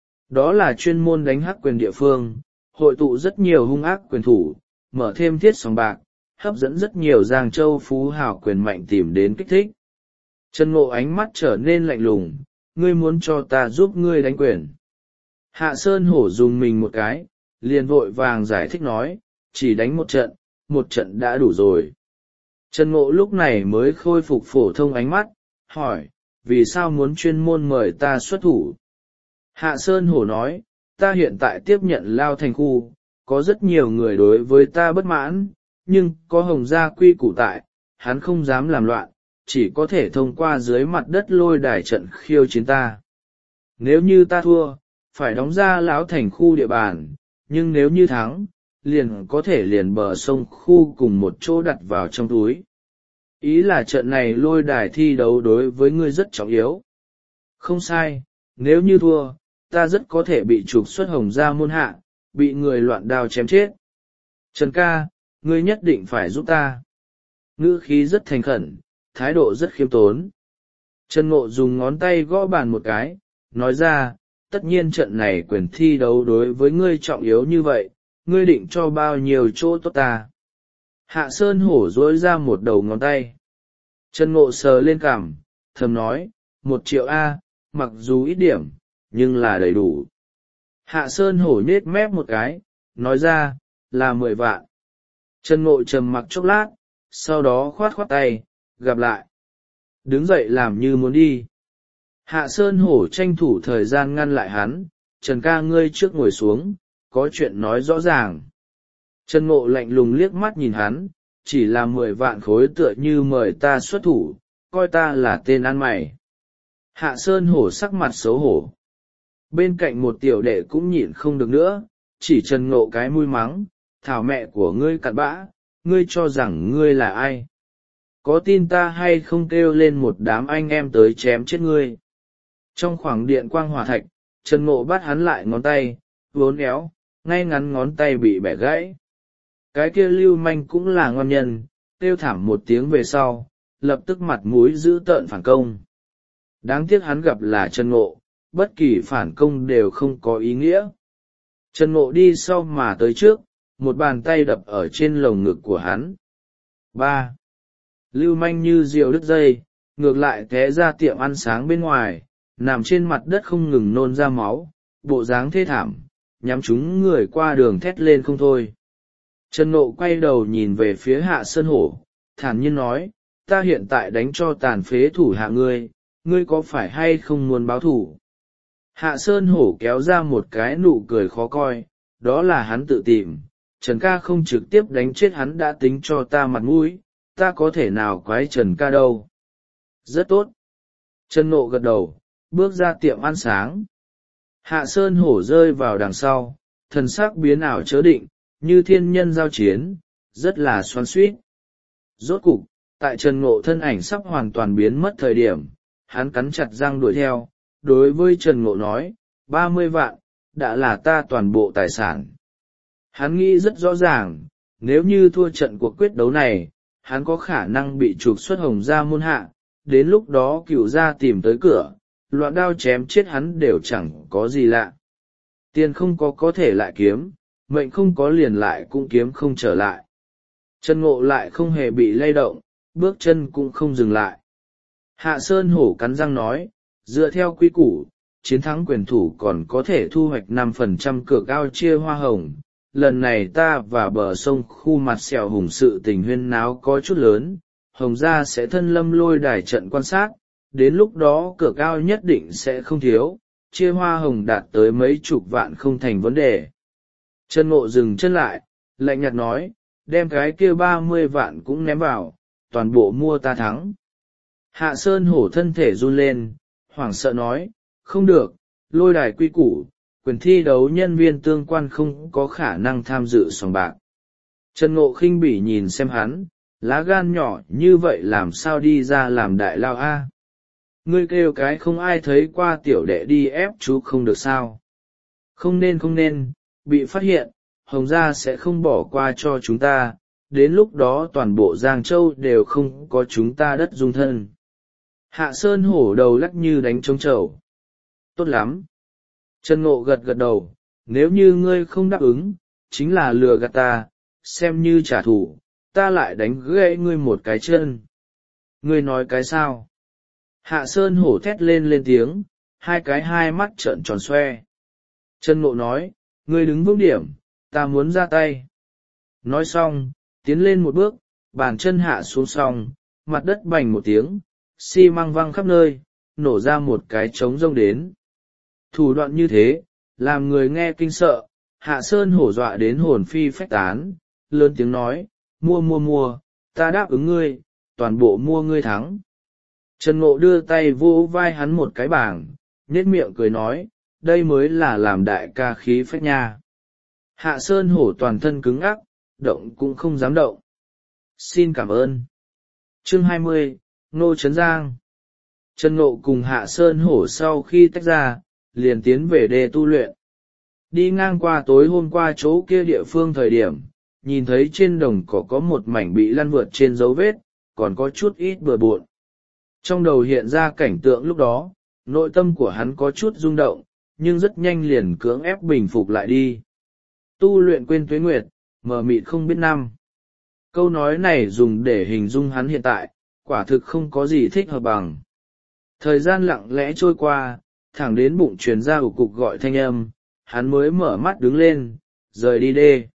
Đó là chuyên môn đánh hắc quyền địa phương, hội tụ rất nhiều hung ác quyền thủ, mở thêm thiết sòng bạc, hấp dẫn rất nhiều Giang Châu phú hào quyền mạnh tìm đến kích thích. Trần Ngộ ánh mắt trở nên lạnh lùng, ngươi muốn cho ta giúp ngươi đánh quyền. Hạ Sơn Hổ dùng mình một cái, liền vội vàng giải thích nói, chỉ đánh một trận, một trận đã đủ rồi. Trần Ngộ lúc này mới khôi phục phổ thông ánh mắt, hỏi, vì sao muốn chuyên môn mời ta xuất thủ? Hạ Sơn Hổ nói, ta hiện tại tiếp nhận Lao Thành khu, có rất nhiều người đối với ta bất mãn, nhưng có Hồng gia quy củ tại, hắn không dám làm loạn, chỉ có thể thông qua dưới mặt đất lôi đài trận khiêu chiến ta. Nếu như ta thua, phải đóng ra Lão Thành khu địa bàn, nhưng nếu như thắng, liền có thể liền bờ sông khu cùng một chỗ đặt vào trong túi. Ý là trận này lôi đài thi đấu đối với ngươi rất trọng yếu. Không sai, nếu như thua, ta rất có thể bị trục xuất Hồng gia môn hạ, bị người loạn đao chém chết. Trần ca, ngươi nhất định phải giúp ta. Ngữ khí rất thành khẩn, thái độ rất khiêm tốn. Trần Ngộ dùng ngón tay gõ bàn một cái, nói ra, tất nhiên trận này quyền thi đấu đối với ngươi trọng yếu như vậy, ngươi định cho bao nhiêu chỗ tốt ta. Hạ Sơn Hổ dối ra một đầu ngón tay. Trần Ngộ sờ lên cằm, thầm nói, một triệu A, mặc dù ít điểm, nhưng là đầy đủ. Hạ Sơn Hổ nhếch mép một cái, nói ra, là mười vạn. Trần Ngộ trầm mặc chốc lát, sau đó khoát khoát tay, gặp lại. Đứng dậy làm như muốn đi. Hạ Sơn Hổ tranh thủ thời gian ngăn lại hắn, Trần ca ngươi trước ngồi xuống, có chuyện nói rõ ràng. Trần Ngộ lạnh lùng liếc mắt nhìn hắn, chỉ là mười vạn khối tựa như mời ta xuất thủ, coi ta là tên ăn mày. Hạ Sơn Hổ sắc mặt xấu hổ. Bên cạnh một tiểu đệ cũng nhịn không được nữa, chỉ Trần Ngộ cái mũi mắng, thảo mẹ của ngươi cặn bã, ngươi cho rằng ngươi là ai? Có tin ta hay không kêu lên một đám anh em tới chém chết ngươi? Trong khoảng điện quang hỏa thạch, Trần Ngộ bắt hắn lại ngón tay, vốn éo, ngay ngắn ngón tay bị bẻ gãy. Cái kia lưu manh cũng là ngon nhân, kêu thảm một tiếng về sau, lập tức mặt mũi dữ tợn phản công. Đáng tiếc hắn gặp là Trần Ngộ, bất kỳ phản công đều không có ý nghĩa. Trần Ngộ đi sau mà tới trước, một bàn tay đập ở trên lồng ngực của hắn. Ba. Lưu manh như diều đứt dây, ngược lại té ra tiệm ăn sáng bên ngoài, nằm trên mặt đất không ngừng nôn ra máu, bộ dáng thê thảm, nhắm chúng người qua đường thét lên không thôi. Trần Ngộ quay đầu nhìn về phía Hạ Sơn Hổ, thản nhiên nói, ta hiện tại đánh cho tàn phế thủ hạ ngươi, ngươi có phải hay không muốn báo thủ? Hạ Sơn Hổ kéo ra một cái nụ cười khó coi, đó là hắn tự tìm, Trần ca không trực tiếp đánh chết hắn đã tính cho ta mặt mũi, ta có thể nào quái Trần ca đâu. Rất tốt. Trần Ngộ gật đầu, bước ra tiệm ăn sáng. Hạ Sơn Hổ rơi vào đằng sau, thần sắc biến ảo chớ định, như thiên nhân giao chiến, rất là xoắn xuýt. Rốt cục, tại Trần Ngộ thân ảnh sắp hoàn toàn biến mất thời điểm, hắn cắn chặt răng đuổi theo, đối với Trần Ngộ nói, ba mươi vạn, đã là ta toàn bộ tài sản. Hắn nghĩ rất rõ ràng, nếu như thua trận cuộc quyết đấu này, hắn có khả năng bị trục xuất Hồng gia môn hạ, đến lúc đó Cửu gia tìm tới cửa, loạn đao chém chết hắn đều chẳng có gì lạ. Tiền không có có thể lại kiếm, mệnh không có liền lại cũng kiếm không trở lại. Trần Ngộ lại không hề bị lay động, bước chân cũng không dừng lại. Hạ Sơn Hổ cắn răng nói, dựa theo quy củ, chiến thắng quyền thủ còn có thể thu hoạch năm phần trăm cược ao chia hoa hồng. Lần này ta và bờ sông khu mặt sẹo hùng sự tình huyên náo có chút lớn, Hồng gia sẽ thân lâm lôi đài trận quan sát, đến lúc đó cược ao nhất định sẽ không thiếu, chia hoa hồng đạt tới mấy chục vạn không thành vấn đề. Trần Ngộ dừng chân lại, lạnh nhạt nói, đem cái kia ba mươi vạn cũng ném vào, toàn bộ mua ta thắng. Hạ Sơn Hổ thân thể run lên, hoảng sợ nói, không được, lôi đài quy củ, quyền thi đấu nhân viên tương quan không có khả năng tham dự sòng bạc. Trần Ngộ khinh bỉ nhìn xem hắn, lá gan nhỏ như vậy làm sao đi ra làm đại lao a? Ngươi kêu cái không ai thấy qua tiểu đệ đi ép chú không được sao? Không nên không nên, bị phát hiện, Hồng gia sẽ không bỏ qua cho chúng ta, đến lúc đó toàn bộ Giang Châu đều không có chúng ta đất dung thân. Hạ Sơn Hổ đầu lắc như đánh trống trầu. Tốt lắm. Trần Ngộ gật gật đầu, nếu như ngươi không đáp ứng, chính là lừa gạt ta, xem như trả thù, ta lại đánh gãy ngươi một cái chân. Ngươi nói cái sao? Hạ Sơn Hổ thét lên lên tiếng, hai cái hai mắt trợn tròn xoe. Trần Ngộ nói, ngươi đứng vững điểm, ta muốn ra tay. Nói xong, tiến lên một bước, bàn chân hạ xuống xong, mặt đất bành một tiếng, xi măng văng khắp nơi, nổ ra một cái trống rông đến. Thủ đoạn như thế, làm người nghe kinh sợ, Hạ Sơn Hổ dọa đến hồn phi phách tán, lớn tiếng nói, mua mua mua, ta đáp ứng ngươi, toàn bộ mua ngươi thắng. Trần Ngộ đưa tay vô vai hắn một cái bảng, nhếch miệng cười nói, đây mới là làm đại ca khí phách nha. Hạ Sơn Hổ toàn thân cứng ắc, động cũng không dám động. Xin cảm ơn. Chương hai mươi, Ngô Trấn Giang. Trần Ngộ cùng Hạ Sơn Hổ sau khi tách ra, liền tiến về đê tu luyện. Đi ngang qua tối hôm qua chỗ kia địa phương thời điểm, nhìn thấy trên đồng cỏ có một mảnh bị lăn vượt trên dấu vết, còn có chút ít bừa bộn. Trong đầu hiện ra cảnh tượng lúc đó, nội tâm của hắn có chút rung động, nhưng rất nhanh liền cưỡng ép bình phục lại đi. Tu luyện quên tuế nguyệt, mờ mịt không biết năm. Câu nói này dùng để hình dung hắn hiện tại, quả thực không có gì thích hợp bằng. Thời gian lặng lẽ trôi qua, thẳng đến bụng truyền ra ủ cục gọi thanh âm, hắn mới mở mắt đứng lên, rời đi đê.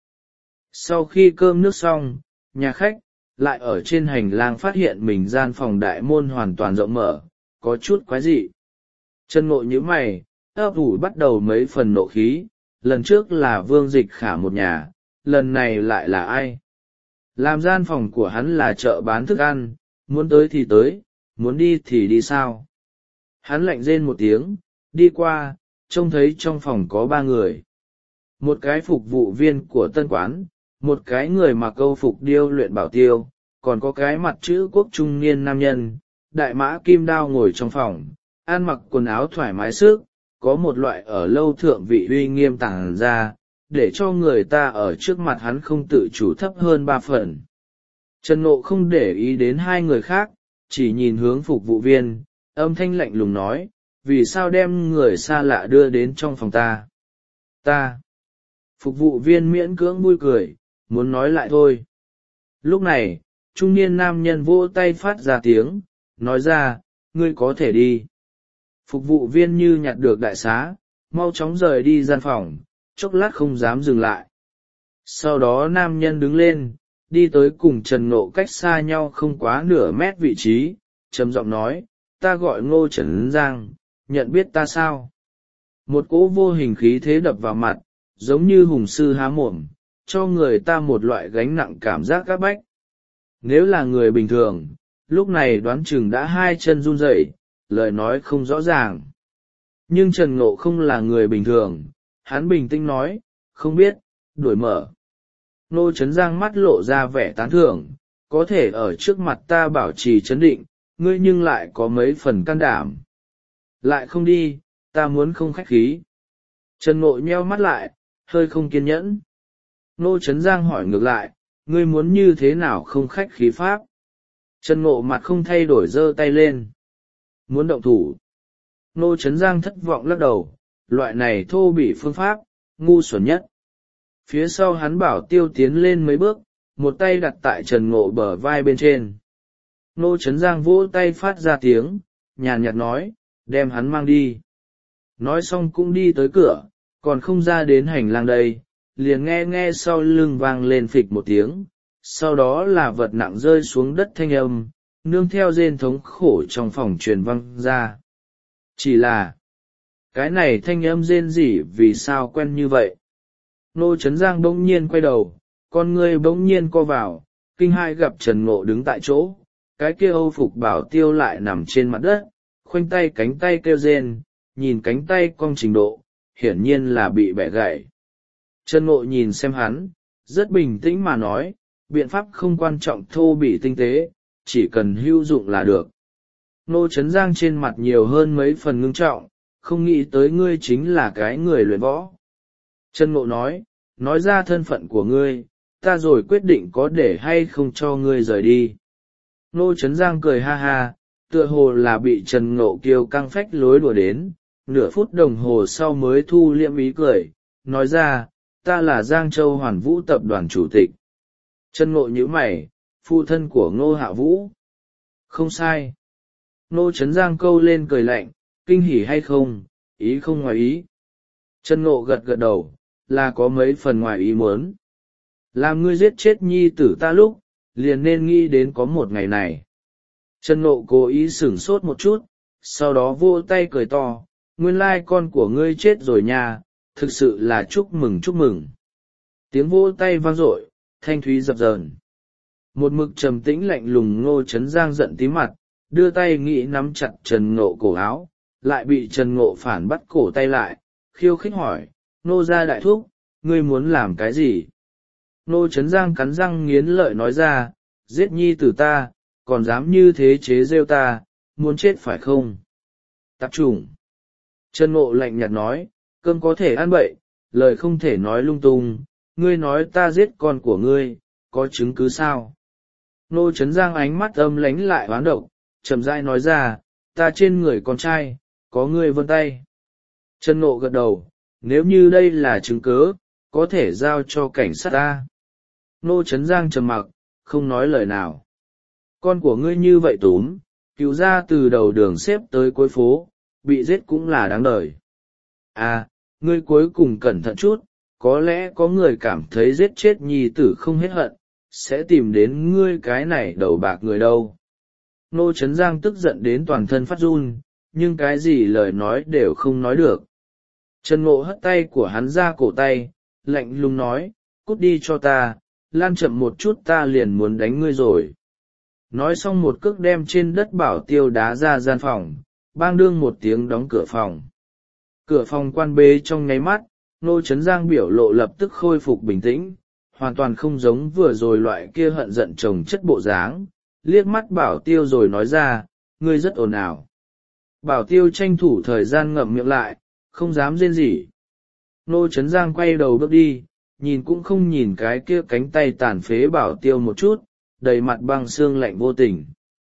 Sau khi cơm nước xong, nhà khách, lại ở trên hành lang phát hiện mình gian phòng đại môn hoàn toàn rộng mở, có chút quái dị. Trần Ngộ nhíu mày, ấp ủ bắt đầu mấy phần nộ khí, lần trước là Vương Dịch Khả một nhà, lần này lại là ai? Làm gian phòng của hắn là chợ bán thức ăn, muốn tới thì tới, muốn đi thì đi sao? Hắn lạnh rên một tiếng, đi qua, trông thấy trong phòng có ba người. Một cái phục vụ viên của tân quán, một cái người mặc câu phục điêu luyện bảo tiêu, còn có cái mặt chữ quốc trung niên nam nhân, đại mã kim đao ngồi trong phòng, ăn mặc quần áo thoải mái sức, có một loại ở lâu thượng vị uy nghiêm tàng ra, để cho người ta ở trước mặt hắn không tự chủ thấp hơn ba phần. Trần Ngộ không để ý đến hai người khác, chỉ nhìn hướng phục vụ viên, âm thanh lạnh lùng nói, vì sao đem người xa lạ đưa đến trong phòng ta? Ta. Phục vụ viên miễn cưỡng vui cười, muốn nói lại thôi. Lúc này, trung niên nam nhân vỗ tay phát ra tiếng, nói ra, ngươi có thể đi. Phục vụ viên như nhặt được đại xá, mau chóng rời đi gian phòng, chốc lát không dám dừng lại. Sau đó nam nhân đứng lên, đi tới cùng Trần Ngộ cách xa nhau không quá nửa mét vị trí, trầm giọng nói, ta gọi Ngô Trấn Giang, nhận biết ta sao? Một cỗ vô hình khí thế đập vào mặt, giống như hùng sư há mồm, cho người ta một loại gánh nặng cảm giác gáp bách. Nếu là người bình thường, lúc này đoán chừng đã hai chân run rẩy, lời nói không rõ ràng. Nhưng Trần Ngộ không là người bình thường, hắn bình tĩnh nói, không biết, đuổi mở. Ngô Trấn Giang mắt lộ ra vẻ tán thưởng, có thể ở trước mặt ta bảo trì trấn định, ngươi nhưng lại có mấy phần can đảm. Lại không đi, ta muốn không khách khí. Trần Ngộ nheo mắt lại, hơi không kiên nhẫn. Ngô Trấn Giang hỏi ngược lại, ngươi muốn như thế nào không khách khí pháp? Trần Ngộ mặt không thay đổi giơ tay lên. Muốn động thủ. Ngô Trấn Giang thất vọng lắc đầu, loại này thô bỉ phương pháp, ngu xuẩn nhất. Phía sau hắn bảo tiêu tiến lên mấy bước, một tay đặt tại Trần Ngộ bờ vai bên trên. Ngô Trấn Giang vỗ tay phát ra tiếng, nhàn nhạt nói, đem hắn mang đi. Nói xong cũng đi tới cửa, còn không ra đến hành lang đây, liền nghe nghe sau lưng vang lên phịch một tiếng, sau đó là vật nặng rơi xuống đất thanh âm, nương theo rên thống khổ trong phòng truyền vang ra. Chỉ là, cái này thanh âm rên rỉ vì sao quen như vậy? Ngô Trấn Giang bỗng nhiên quay đầu, con ngươi bỗng nhiên co vào, kinh hai gặp Trần Ngộ đứng tại chỗ, cái kia Âu phục bảo tiêu lại nằm trên mặt đất, khoanh tay cánh tay kêu rên, nhìn cánh tay cong trình độ, hiển nhiên là bị bẻ gãy. Trần Ngộ nhìn xem hắn, rất bình tĩnh mà nói, biện pháp không quan trọng thô bỉ tinh tế, chỉ cần hữu dụng là được. Ngô Trấn Giang trên mặt nhiều hơn mấy phần ngưng trọng, không nghĩ tới ngươi chính là cái người luyện võ. Trần Ngộ nói, nói ra thân phận của ngươi, ta rồi quyết định có để hay không cho ngươi rời đi. Ngô Trấn Giang cười ha ha, tựa hồ là bị Trần Ngộ kiêu căng phách lối đùa đến, nửa phút đồng hồ sau mới thu liệm ý cười, nói ra, ta là Giang Châu Hoàn Vũ tập đoàn chủ tịch. Trần Ngộ nhíu mày, phụ thân của Ngô Hạ Vũ. Không sai. Ngô Trấn Giang câu lên cười lạnh, kinh hỉ hay không, ý không ngoài ý. Trần Ngộ gật gật đầu, là có mấy phần ngoài ý muốn. Làm ngươi giết chết nhi tử ta lúc, liền nên nghĩ đến có một ngày này. Trần Ngộ cố ý sửng sốt một chút, sau đó vô tay cười to, nguyên lai con của ngươi chết rồi nha, thực sự là chúc mừng chúc mừng. Tiếng vỗ tay vang dội, thanh thúy dập dờn. Một mực trầm tĩnh lạnh lùng Ngô Trấn Giang giận tí mặt, đưa tay nghĩ nắm chặt Trần Ngộ cổ áo, lại bị Trần Ngộ phản bắt cổ tay lại, khiêu khích hỏi, Ngô gia đại thúc, ngươi muốn làm cái gì? Ngô Trấn Giang cắn răng nghiến lợi nói ra, giết nhi tử ta, còn dám như thế chế rêu ta, muốn chết phải không? Tạp chủng. Trần Ngộ lạnh nhạt nói, cơm có thể ăn bậy, lời không thể nói lung tung, ngươi nói ta giết con của ngươi, có chứng cứ sao? Ngô Trấn Giang ánh mắt âm lánh lại hoán độc, chậm rãi nói ra, ta trên người con trai, có ngươi vân tay. Trần Ngộ gật đầu, nếu như đây là chứng cứ, có thể giao cho cảnh sát ta. Ngô Trấn Giang trầm mặc, không nói lời nào. Con của ngươi như vậy túm, cứu ra từ đầu đường xếp tới cuối phố, bị giết cũng là đáng đời. À, ngươi cuối cùng cẩn thận chút, có lẽ có người cảm thấy giết chết nhi tử không hết hận, sẽ tìm đến ngươi cái này đầu bạc người đâu. Ngô Trấn Giang tức giận đến toàn thân phát run, nhưng cái gì lời nói đều không nói được. Trần Ngộ hất tay của hắn ra cổ tay, lạnh lùng nói, cút đi cho ta, lan chậm một chút ta liền muốn đánh ngươi rồi. Nói xong một cước đem trên đất bảo tiêu đá ra gian phòng, bang đương một tiếng đóng cửa phòng. Cửa phòng quan bế trong nháy mắt, Ngô Trấn Giang biểu lộ lập tức khôi phục bình tĩnh, hoàn toàn không giống vừa rồi loại kia hận giận chồng chất bộ dáng, liếc mắt bảo tiêu rồi nói ra, ngươi rất ồn ào. Bảo tiêu tranh thủ thời gian ngậm miệng lại, không dám rên rỉ. Ngô Trấn Giang quay đầu bước đi, nhìn cũng không nhìn cái kia cánh tay tàn phế bảo tiêu một chút, đầy mặt băng xương lạnh vô tình.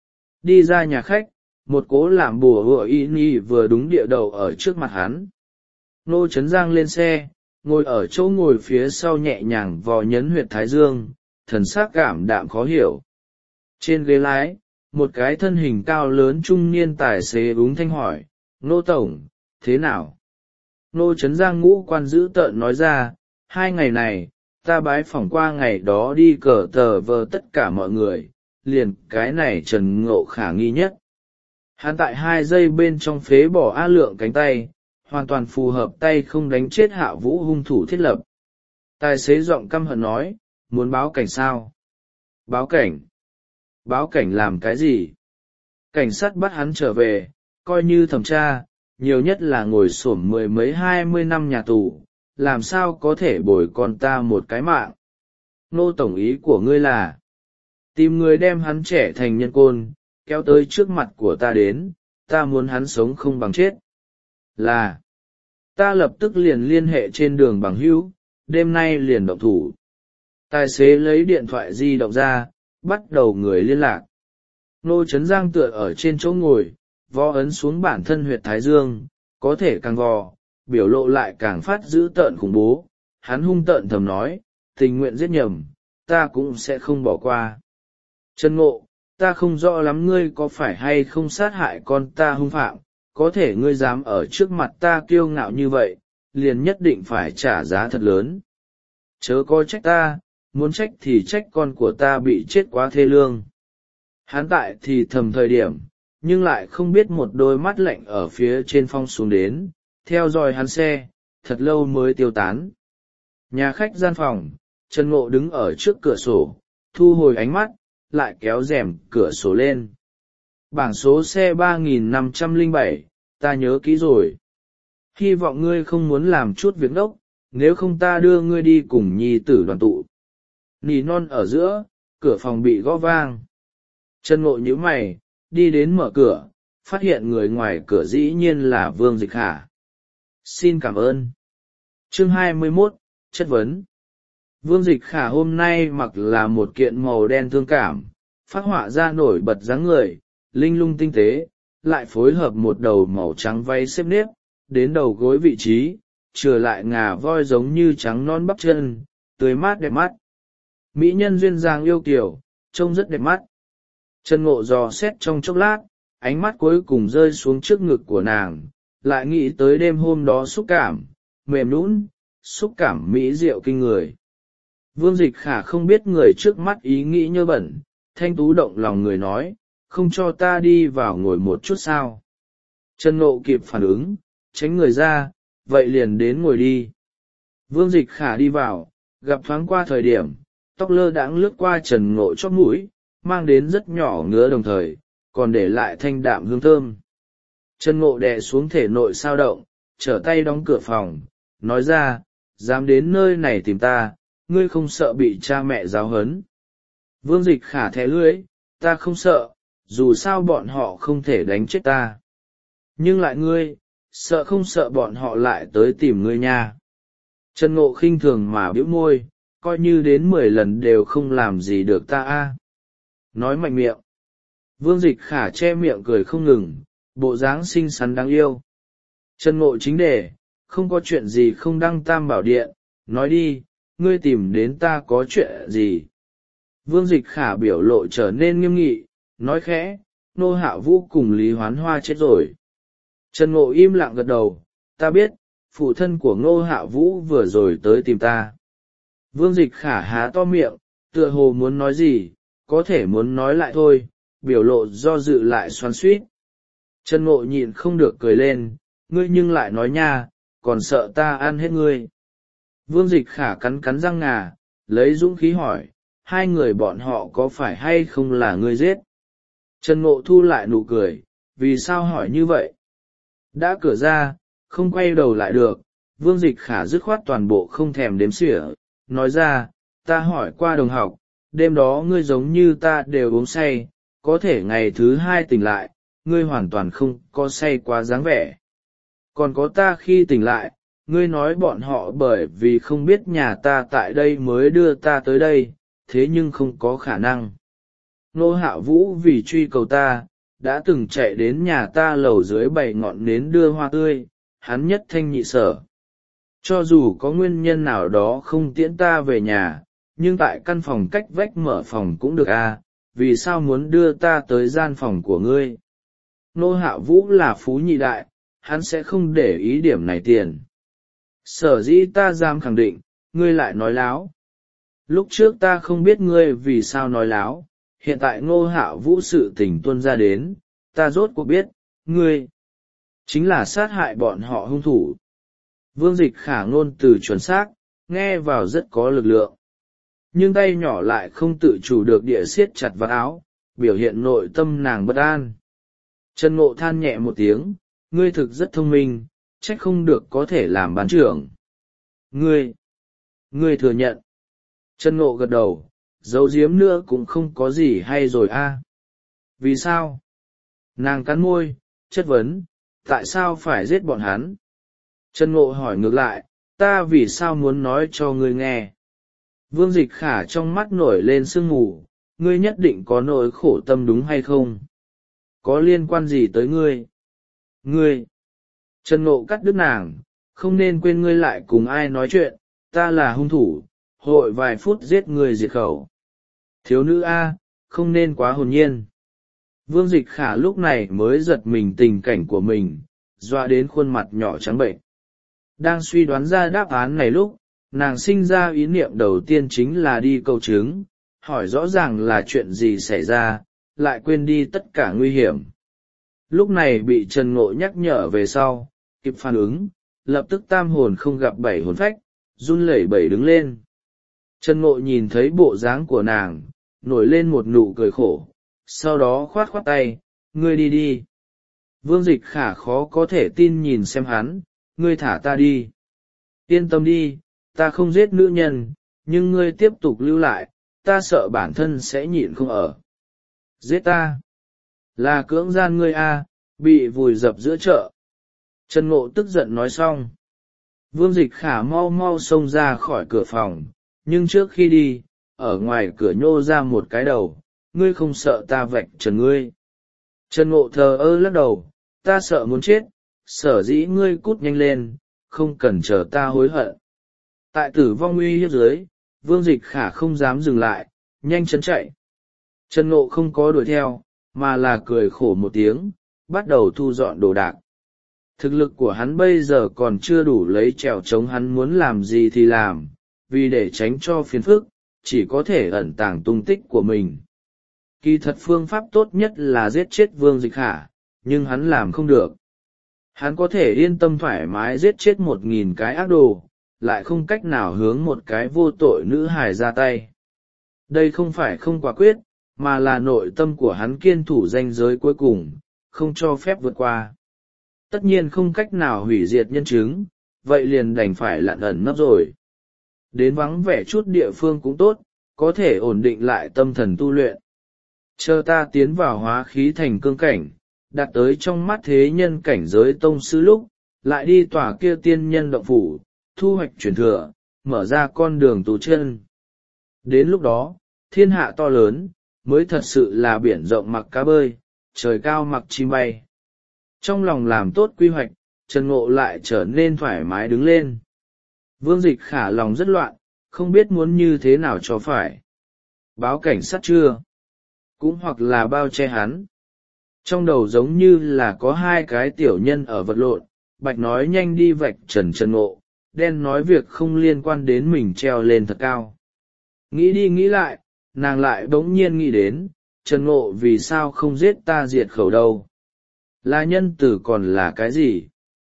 Đi ra nhà khách, một cố làm bùa hựa y nhi vừa đúng địa đầu ở trước mặt hắn. Ngô Trấn Giang lên xe, ngồi ở chỗ ngồi phía sau nhẹ nhàng vò nhấn huyệt thái dương, thần sắc cảm đạm khó hiểu. Trên ghế lái, một cái thân hình cao lớn trung niên tài xế úng thanh hỏi, Ngô Tổng, thế nào? Ngô Trấn Giang ngũ quan dữ tợn nói ra, hai ngày này, ta bái phỏng qua ngày đó đi cờ tờ vờ tất cả mọi người, liền cái này Trần Ngộ khả nghi nhất. Hắn tại hai giây bên trong phế bỏ A Lượng cánh tay, hoàn toàn phù hợp tay không đánh chết Hạ Vũ hung thủ thiết lập. Tài xế giọng căm hận nói, muốn báo cảnh sao? Báo cảnh? Báo cảnh làm cái gì? Cảnh sát bắt hắn trở về, coi như thẩm tra, nhiều nhất là ngồi xổm mười mấy hai mươi năm nhà tù, làm sao có thể bồi con ta một cái mạng? Nô tổng ý của ngươi là tìm người đem hắn trẻ thành nhân côn, kéo tới trước mặt của ta đến, ta muốn hắn sống không bằng chết. Là, ta lập tức liền liên hệ trên đường bằng hữu, đêm nay liền động thủ. Tài xế lấy điện thoại di động ra, bắt đầu người liên lạc. Ngô Trấn Giang tựa ở trên chỗ ngồi, vò ấn xuống bản thân huyệt thái dương, có thể càng vò, biểu lộ lại càng phát dữ tợn khủng bố. Hắn hung tợn thầm nói, tình nguyện giết nhầm, ta cũng sẽ không bỏ qua. Trần Ngộ, ta không rõ lắm ngươi có phải hay không sát hại con ta hung phạm, có thể ngươi dám ở trước mặt ta kiêu ngạo như vậy, liền nhất định phải trả giá thật lớn. Chớ có trách ta, muốn trách thì trách con của ta bị chết quá thê lương. Hắn tại thì thầm thời điểm, nhưng lại không biết một đôi mắt lạnh ở phía trên phong xuống đến, theo dõi hắn xe, thật lâu mới tiêu tán. Nhà khách gian phòng, Trần Ngộ đứng ở trước cửa sổ, thu hồi ánh mắt, lại kéo rèm cửa sổ lên. Bảng số xe ba nghìn năm trăm lẻ bảy, ta nhớ kỹ rồi. Hy vọng ngươi không muốn làm chút việc ngốc, nếu không ta đưa ngươi đi cùng nhi tử đoàn tụ. Nỉ non ở giữa, cửa phòng bị gõ vang. Trần Ngộ nhíu mày, đi đến mở cửa, phát hiện người ngoài cửa dĩ nhiên là Vương Dịch Khả. Xin cảm ơn. Chương hai mươi mốt, chất vấn. Vương Dịch Khả hôm nay mặc là một kiện màu đen thương cảm, phát họa ra nổi bật dáng người, linh lung tinh tế, lại phối hợp một đầu màu trắng váy xếp nếp, đến đầu gối vị trí, trừ lại ngà voi giống như trắng non bắp chân, tươi mát đẹp mắt. Mỹ nhân duyên dáng yêu kiều, trông rất đẹp mắt. Trần Ngộ dò xét trong chốc lát, ánh mắt cuối cùng rơi xuống trước ngực của nàng, lại nghĩ tới đêm hôm đó xúc cảm, mềm nhũn, xúc cảm mỹ diệu kinh người. Vương Dịch Khả không biết người trước mắt ý nghĩ nhơ bẩn, thanh tú động lòng người nói, không cho ta đi vào ngồi một chút sao. Trần Ngộ kịp phản ứng, tránh người ra, vậy liền đến ngồi đi. Vương Dịch Khả đi vào, gặp thoáng qua thời điểm, tóc lơ đãng lướt qua Trần Ngộ chóp mũi, mang đến rất nhỏ ngứa đồng thời, còn để lại thanh đạm hương thơm. Trần Ngộ đè xuống thể nội sao động, trở tay đóng cửa phòng, nói ra, dám đến nơi này tìm ta, ngươi không sợ bị cha mẹ giáo huấn. Vương Dịch Khả thè lưỡi, ta không sợ, dù sao bọn họ không thể đánh chết ta. Nhưng lại ngươi, sợ không sợ bọn họ lại tới tìm ngươi nha. Trần Ngộ khinh thường mà bĩu môi, coi như đến mười lần đều không làm gì được ta a. Nói mạnh miệng. Vương Dịch Khả che miệng cười không ngừng, bộ dáng xinh xắn đáng yêu. Trần Ngộ chính đề, không có chuyện gì không đăng tam bảo điện, nói đi, ngươi tìm đến ta có chuyện gì. Vương Dịch Khả biểu lộ trở nên nghiêm nghị, nói khẽ, Nô Hạ Vũ cùng Lý Hoán Hoa chết rồi. Trần Ngộ im lặng gật đầu, ta biết, phụ thân của Ngô Hạ Vũ vừa rồi tới tìm ta. Vương Dịch Khả há to miệng, tựa hồ muốn nói gì, có thể muốn nói lại thôi, biểu lộ do dự lại xoắn xuýt. Trần Ngộ nhịn không được cười lên, ngươi nhưng lại nói nha, còn sợ ta ăn hết ngươi. Vương Dịch Khả cắn cắn răng ngà, lấy dũng khí hỏi, hai người bọn họ có phải hay không là ngươi giết? Trần Ngộ thu lại nụ cười, vì sao hỏi như vậy? Đã cửa ra, không quay đầu lại được, Vương Dịch Khả dứt khoát toàn bộ không thèm đếm xỉa, nói ra, ta hỏi qua đồng học, đêm đó ngươi giống như ta đều uống say, có thể ngày thứ hai tỉnh lại, ngươi hoàn toàn không có say quá dáng vẻ. Còn có ta khi tỉnh lại, ngươi nói bọn họ bởi vì không biết nhà ta tại đây mới đưa ta tới đây, thế nhưng không có khả năng. Nô Hạ Vũ vì truy cầu ta, đã từng chạy đến nhà ta lầu dưới bảy ngọn nến đưa hoa tươi, hắn nhất thanh nhị sở. Cho dù có nguyên nhân nào đó không tiễn ta về nhà, nhưng tại căn phòng cách vách mở phòng cũng được à, vì sao muốn đưa ta tới gian phòng của ngươi? Nô Hạ Vũ là phú nhị đại, hắn sẽ không để ý điểm này tiền. Sở dĩ ta dám khẳng định, ngươi lại nói láo. Lúc trước ta không biết ngươi vì sao nói láo, hiện tại Ngô Hạ Vũ sự tình tuôn ra đến, ta rốt cuộc biết, ngươi chính là sát hại bọn họ hung thủ. Vương Dịch Khả ngôn từ chuẩn xác, nghe vào rất có lực lượng. Nhưng tay nhỏ lại không tự chủ được địa siết chặt vạt áo, biểu hiện nội tâm nàng bất an. Trần Ngộ than nhẹ một tiếng, ngươi thực rất thông minh, trách không được có thể làm bán trưởng. Ngươi, ngươi thừa nhận. Trần Ngộ gật đầu, giấu giếm nữa cũng không có gì hay rồi a. Vì sao? Nàng cắn môi, chất vấn, tại sao phải giết bọn hắn? Trần Ngộ hỏi ngược lại, ta vì sao muốn nói cho ngươi nghe? Vương Dịch Khả trong mắt nổi lên sương mù, ngươi nhất định có nỗi khổ tâm đúng hay không? Có liên quan gì tới ngươi? Ngươi! Trần Ngộ cắt đứt nàng, không nên quên ngươi lại cùng ai nói chuyện, ta là hung thủ, hội vài phút giết người diệt khẩu. Thiếu nữ A, không nên quá hồn nhiên. Vương Dịch Khả lúc này mới giật mình tình cảnh của mình, dọa đến khuôn mặt nhỏ trắng bệnh. Đang suy đoán ra đáp án này lúc, nàng sinh ra ý niệm đầu tiên chính là đi cầu chứng, hỏi rõ ràng là chuyện gì xảy ra, lại quên đi tất cả nguy hiểm. Lúc này bị Trần Ngộ nhắc nhở về sau, kịp phản ứng, lập tức tam hồn không gặp bảy hồn phách, run lẩy bẩy đứng lên. Trần Ngộ nhìn thấy bộ dáng của nàng, nổi lên một nụ cười khổ, sau đó khoát khoát tay, ngươi đi đi. Vương Dịch Khả khó có thể tin nhìn xem hắn, ngươi thả ta đi. Yên tâm đi, ta không giết nữ nhân, nhưng ngươi tiếp tục lưu lại, ta sợ bản thân sẽ nhịn không ở. Giết ta? Là cưỡng gian ngươi a, bị vùi dập giữa chợ. Trần Ngộ tức giận nói xong. Vương Dịch Khả mau mau xông ra khỏi cửa phòng, nhưng trước khi đi, ở ngoài cửa nhô ra một cái đầu, ngươi không sợ ta vạch trần ngươi. Trần Ngộ thờ ơ lắc đầu, ta sợ muốn chết, sở dĩ ngươi cút nhanh lên, không cần chờ ta hối hận. Tại tử vong uy hiếp dưới, Vương Dịch Khả không dám dừng lại, nhanh chóng chạy. Trần Ngộ không có đuổi theo, mà là cười khổ một tiếng, bắt đầu thu dọn đồ đạc. Thực lực của hắn bây giờ còn chưa đủ lấy trèo chống hắn muốn làm gì thì làm, vì để tránh cho phiền phức, chỉ có thể ẩn tàng tung tích của mình. Kỳ thật phương pháp tốt nhất là giết chết Vương Dịch Khả, nhưng hắn làm không được. Hắn có thể yên tâm thoải mái giết chết một nghìn cái ác đồ, lại không cách nào hướng một cái vô tội nữ hài ra tay. Đây không phải không quả quyết, mà là nội tâm của hắn kiên thủ ranh giới cuối cùng, không cho phép vượt qua. Tất nhiên không cách nào hủy diệt nhân chứng, vậy liền đành phải lặn ẩn nấp rồi. Đến vắng vẻ chút địa phương cũng tốt, có thể ổn định lại tâm thần tu luyện. Chờ ta tiến vào hóa khí thành cương cảnh, đạt tới trong mắt thế nhân cảnh giới tông sư lúc, lại đi tòa kia tiên nhân động phủ, thu hoạch truyền thừa, mở ra con đường tu chân. Đến lúc đó, thiên hạ to lớn, mới thật sự là biển rộng mặc cá bơi, trời cao mặc chim bay. Trong lòng làm tốt quy hoạch, Trần Ngộ lại trở nên thoải mái đứng lên. Vương Dịch Khả lòng rất loạn, không biết muốn như thế nào cho phải. Báo cảnh sát chưa? Cũng hoặc là bao che hắn. Trong đầu giống như là có hai cái tiểu nhân ở vật lộn, bạch nói nhanh đi vạch trần Trần Ngộ, đen nói việc không liên quan đến mình treo lên thật cao. Nghĩ đi nghĩ lại, nàng lại bỗng nhiên nghĩ đến, Trần Ngộ vì sao không giết ta diệt khẩu đâu? Là nhân tử còn là cái gì?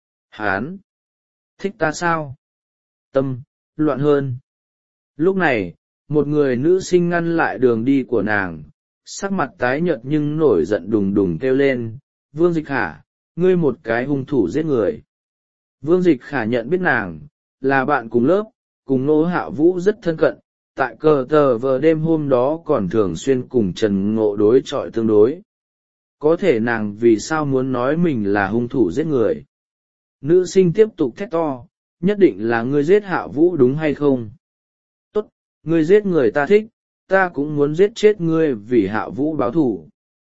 Hán! Thích ta sao? Tâm, loạn hơn. Lúc này, một người nữ sinh ngăn lại đường đi của nàng, sắc mặt tái nhợt nhưng nổi giận đùng đùng kêu lên, Vương Dịch Khả, ngươi một cái hung thủ giết người. Vương Dịch Khả nhận biết nàng, là bạn cùng lớp, cùng Ngô Hạ Vũ rất thân cận, tại cờ tờ vờ đêm hôm đó còn thường xuyên cùng Trần Ngộ đối chọi tương đối. Có thể nàng vì sao muốn nói mình là hung thủ giết người? Nữ sinh tiếp tục thét to, nhất định là ngươi giết Hạ Vũ đúng hay không? Tốt, ngươi giết người ta thích, ta cũng muốn giết chết ngươi vì Hạ Vũ báo thù.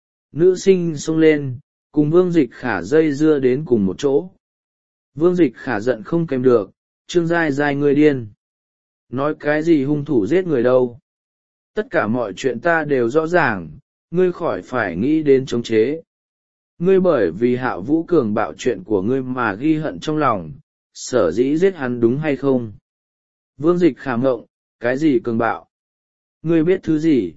Nữ sinh xông lên, cùng Vương Dịch Khả dây dưa đến cùng một chỗ. Vương Dịch Khả giận không kèm được, Trương Giai Giai ngươi điên. Nói cái gì hung thủ giết người đâu? Tất cả mọi chuyện ta đều rõ ràng, ngươi khỏi phải nghĩ đến chống chế. Ngươi bởi vì Hạ Vũ cường bạo chuyện của ngươi mà ghi hận trong lòng, sở dĩ giết hắn đúng hay không? Vương Dịch Khả ngộng, cái gì cường bạo? Ngươi biết thứ gì?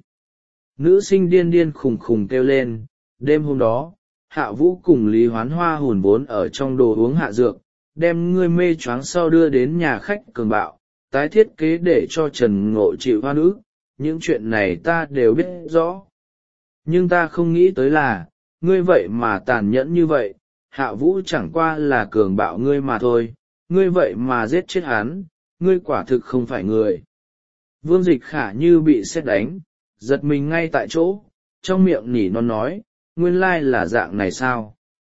Nữ sinh điên điên khùng khùng kêu lên. Đêm hôm đó, Hạ Vũ cùng Lý Hoán Hoa hùn vốn ở trong đồ uống hạ dược, đem ngươi mê choáng sau đưa đến nhà khách cường bạo, tái thiết kế để cho Trần Ngộ chịu oan ức. Những chuyện này ta đều biết rõ. Nhưng ta không nghĩ tới là, ngươi vậy mà tàn nhẫn như vậy, Hạ Vũ chẳng qua là cường bạo ngươi mà thôi, ngươi vậy mà giết chết hắn, ngươi quả thực không phải người. Vương Dịch Khả như bị sét đánh, giật mình ngay tại chỗ, trong miệng nỉ non nói, nguyên lai là dạng này sao?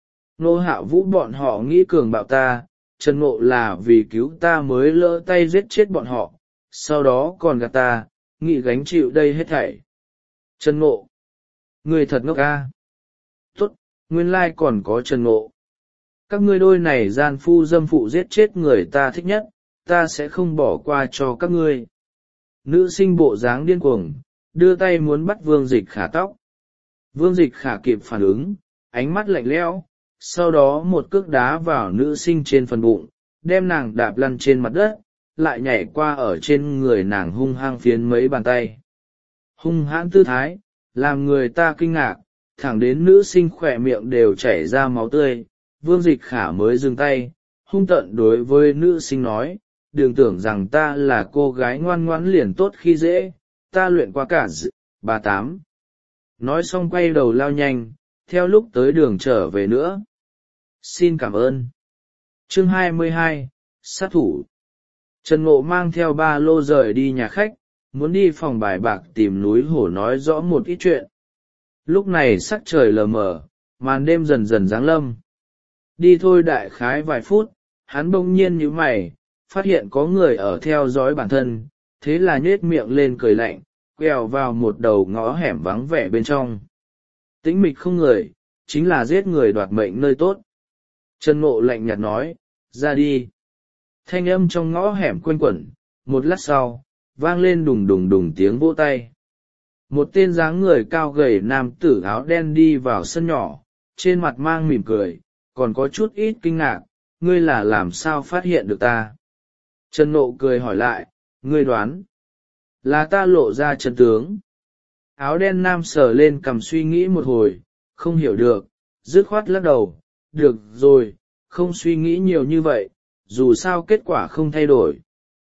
Nô Hạ Vũ bọn họ nghĩ cường bạo ta, Trần Ngộ là vì cứu ta mới lỡ tay giết chết bọn họ, sau đó còn gạt ta, nghĩ gánh chịu đây hết thảy. Trần Ngộ, người thật ngốc ca. Tốt, nguyên lai còn có Trần Ngộ. Các ngươi đôi này gian phu dâm phụ giết chết người ta thích nhất, ta sẽ không bỏ qua cho các ngươi. Nữ sinh bộ dáng điên cuồng, đưa tay muốn bắt Vương Dịch Khả tóc. Vương Dịch Khả kịp phản ứng, ánh mắt lạnh lẽo, sau đó một cước đá vào nữ sinh trên phần bụng, đem nàng đạp lăn trên mặt đất, lại nhảy qua ở trên người nàng hung hăng phiến mấy bàn tay. Hung hãn tư thái, làm người ta kinh ngạc, thẳng đến nữ sinh khỏe miệng đều chảy ra máu tươi, Vương Dịch Khả mới dừng tay, hung tợn đối với nữ sinh nói, đừng tưởng rằng ta là cô gái ngoan ngoãn liền tốt khi dễ, ta luyện qua cả d... bà tám. Nói xong quay đầu lao nhanh, theo lúc tới đường trở về nữa. Xin cảm ơn. Chương hai mươi hai, sát thủ. Trần Ngộ mang theo ba lô rời đi nhà khách, muốn đi phòng bài bạc tìm núi hổ nói rõ một ít chuyện. Lúc này sắc trời lờ mờ, màn đêm dần dần giáng lâm. Đi thôi đại khái vài phút, hắn bỗng nhiên nhíu mày, phát hiện có người ở theo dõi bản thân, thế là nhếch miệng lên cười lạnh, quẹo vào một đầu ngõ hẻm vắng vẻ bên trong. Tĩnh mịch không người, chính là giết người đoạt mệnh nơi tốt. Trần Ngộ lạnh nhạt nói, ra đi. Thanh âm trong ngõ hẻm quanh quẩn, một lát sau, vang lên đùng đùng đùng tiếng vỗ tay. Một tên dáng người cao gầy nam tử áo đen đi vào sân nhỏ, trên mặt mang mỉm cười, còn có chút ít kinh ngạc, ngươi là làm sao phát hiện được ta? Trần Ngộ cười hỏi lại, ngươi đoán, là ta lộ ra chân tướng. Áo đen nam sờ lên cằm suy nghĩ một hồi, không hiểu được, dứt khoát lắc đầu, được rồi, không suy nghĩ nhiều như vậy, dù sao kết quả không thay đổi.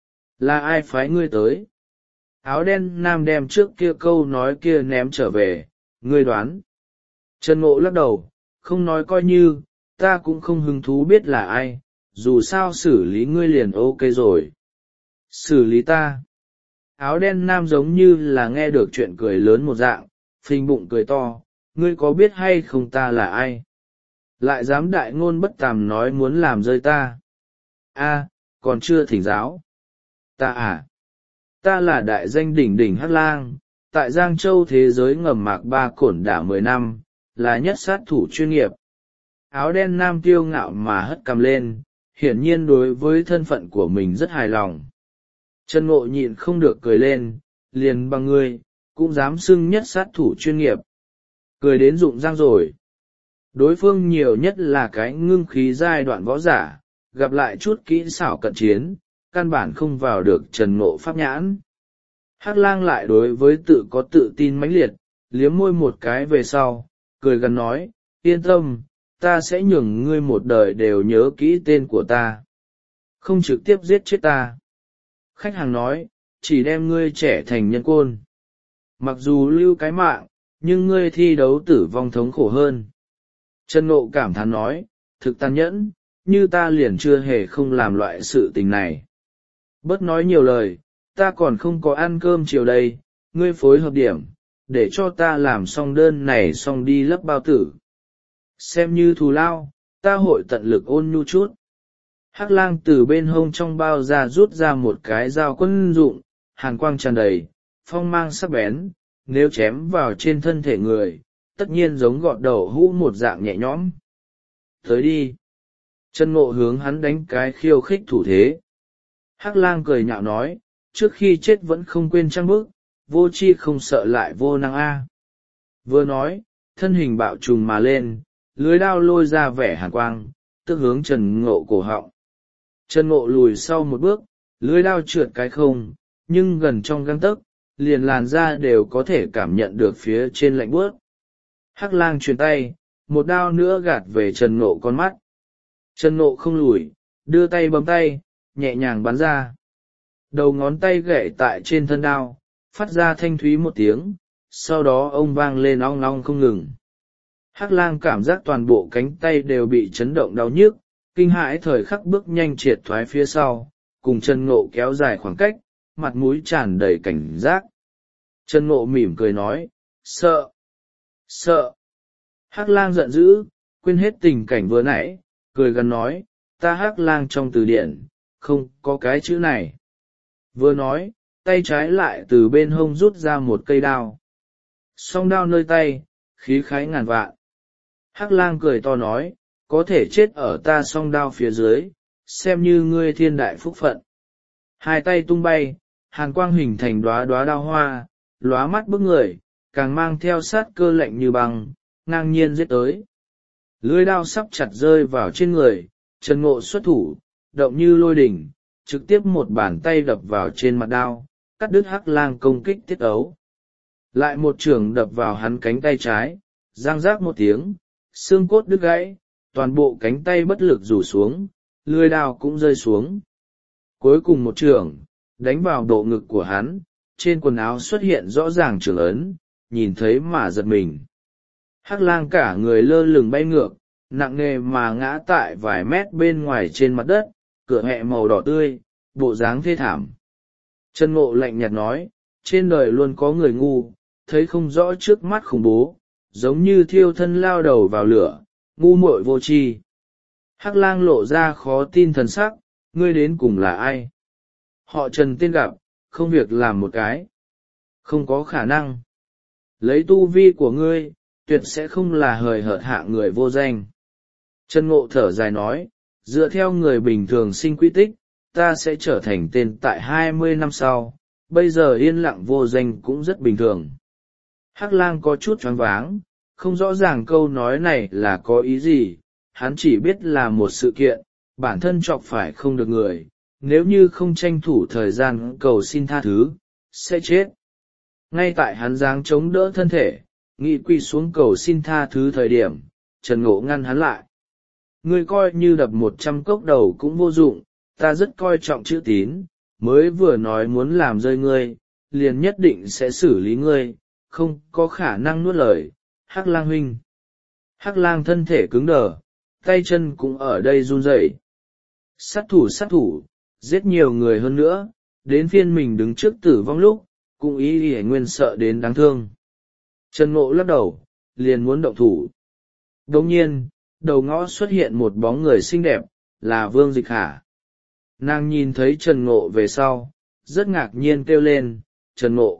Là ai phái ngươi tới? Áo đen nam đem trước kia câu nói kia ném trở về, ngươi đoán. Trần Ngộ lắc đầu, không nói coi như, ta cũng không hứng thú biết là ai, dù sao xử lý ngươi liền ok rồi. Xử lý ta? Áo đen nam giống như là nghe được chuyện cười lớn một dạng, phình bụng cười to, ngươi có biết hay không ta là ai? Lại dám đại ngôn bất tàm nói muốn làm rơi ta. A, còn chưa thỉnh giáo. Ta à? Ta là đại danh đỉnh đỉnh Hắc Lang, tại Giang Châu thế giới ngầm mạc ba cổn đả mười năm, là nhất sát thủ chuyên nghiệp. Áo đen nam tiêu ngạo mà hất cằm lên, hiển nhiên đối với thân phận của mình rất hài lòng. Trần Ngộ nhịn không được cười lên, liền bằng ngươi, cũng dám xưng nhất sát thủ chuyên nghiệp. Cười đến rụng răng rồi. Đối phương nhiều nhất là cái ngưng khí giai đoạn võ giả, gặp lại chút kỹ xảo cận chiến, căn bản không vào được Trần Ngộ pháp nhãn. Hắc Lang lại đối với tự có tự tin mãnh liệt, liếm môi một cái về sau, cười gần nói, yên tâm, ta sẽ nhường ngươi một đời đều nhớ kỹ tên của ta. Không trực tiếp giết chết ta. Khách hàng nói, chỉ đem ngươi trẻ thành nhân côn. Mặc dù lưu cái mạng, nhưng ngươi thi đấu tử vong thống khổ hơn. Trần Ngộ cảm thán nói, thực tàn nhẫn, như ta liền chưa hề không làm loại sự tình này. Bớt nói nhiều lời, ta còn không có ăn cơm chiều đây, ngươi phối hợp điểm, để cho ta làm xong đơn này xong đi lấp bao tử. Xem như thù lao, ta hội tận lực ôn nhu chút. Hắc lang từ bên hông trong bao ra rút ra một cái dao quân dụng, hàn quang tràn đầy, phong mang sắc bén, nếu chém vào trên thân thể người, tất nhiên giống gọt đầu hũ một dạng nhẹ nhõm. Tới đi. Trần Ngộ hướng hắn đánh cái khiêu khích thủ thế. Hắc lang cười nhạo nói, trước khi chết vẫn không quên trăng bức, vô tri không sợ lại vô năng a. Vừa nói, thân hình bạo trùng mà lên, lưới đao lôi ra vẻ hàn quang, tức hướng Trần Ngộ cổ họng. Trần Ngộ lùi sau một bước, lưới đao trượt cái không, nhưng gần trong gang tấc, liền làn da đều có thể cảm nhận được phía trên lạnh buốt. Hắc lang truyền tay, một đao nữa gạt về Trần Ngộ con mắt. Trần Ngộ không lùi, đưa tay bấm tay, nhẹ nhàng bắn ra. Đầu ngón tay gậy tại trên thân đao, phát ra thanh thúy một tiếng, sau đó ông vang lên ong ong không ngừng. Hắc lang cảm giác toàn bộ cánh tay đều bị chấn động đau nhức, kinh hãi thời khắc bước nhanh triệt thoái phía sau, cùng Trần Ngộ kéo dài khoảng cách, mặt mũi tràn đầy cảnh giác. Trần Ngộ mỉm cười nói, sợ, sợ. Hắc lang giận dữ, quên hết tình cảnh vừa nãy, cười gần nói, ta Hắc lang trong từ điển, không có cái chữ này. Vừa nói, tay trái lại từ bên hông rút ra một cây đao. Song đao nơi tay, khí khái ngàn vạn. Hắc lang cười to nói, có thể chết ở ta song đao phía dưới, xem như ngươi thiên đại phúc phận. Hai tay tung bay, hàn quang hình thành đóa đóa đao hoa, lóa mắt bức người, càng mang theo sát cơ lạnh như băng, ngang nhiên giết tới. Lưỡi đao sắp chặt rơi vào trên người, Trần Ngộ xuất thủ, động như lôi đỉnh, trực tiếp một bàn tay đập vào trên mặt đao, cắt đứt Hắc lang công kích tiết ấu. Lại một chưởng đập vào hắn cánh tay trái, giang rác một tiếng, xương cốt đứt gãy, toàn bộ cánh tay bất lực rủ xuống, lưỡi đao cũng rơi xuống. Cuối cùng một chưởng, đánh vào độ ngực của hắn, trên quần áo xuất hiện rõ ràng trưởng ấn, nhìn thấy mà giật mình. Hắc lang cả người lơ lửng bay ngược, nặng nề mà ngã tại vài mét bên ngoài trên mặt đất, cửa hẹ màu đỏ tươi, bộ dáng thê thảm. Trần Ngộ lạnh nhạt nói, trên đời luôn có người ngu, thấy không rõ trước mắt khủng bố, giống như thiêu thân lao đầu vào lửa, ngu muội vô tri. Hắc lang lộ ra khó tin thần sắc, ngươi đến cùng là ai? Họ Trần tên gặp, không việc làm một cái. Không có khả năng. Lấy tu vi của ngươi, tuyệt sẽ không là hời hợt hạ người vô danh. Trần Ngộ thở dài nói, dựa theo người bình thường sinh quy tích, ta sẽ trở thành tên tại hai mươi năm sau, bây giờ yên lặng vô danh cũng rất bình thường. Hắc lang có chút choáng váng, không rõ ràng câu nói này là có ý gì, hắn chỉ biết là một sự kiện, bản thân chọc phải không được người, nếu như không tranh thủ thời gian cầu xin tha thứ, sẽ chết. Ngay tại hắn giáng chống đỡ thân thể, nghị quỳ xuống cầu xin tha thứ thời điểm, Trần Ngộ ngăn hắn lại. Ngươi coi như đập một trăm cốc đầu cũng vô dụng, ta rất coi trọng chữ tín, mới vừa nói muốn làm rơi ngươi, liền nhất định sẽ xử lý ngươi, không có khả năng nuốt lời. Hắc lang huynh. Hắc lang thân thể cứng đờ, tay chân cũng ở đây run rẩy. Sát thủ sát thủ, giết nhiều người hơn nữa, đến phiên mình đứng trước tử vong lúc, cũng ý hề nguyên sợ đến đáng thương. Trần Ngộ lắc đầu, liền muốn động thủ. Đồng nhiên, đầu ngõ xuất hiện một bóng người xinh đẹp, là Vương Dịch Khả. Nàng nhìn thấy Trần Ngộ về sau, rất ngạc nhiên kêu lên, Trần Ngộ,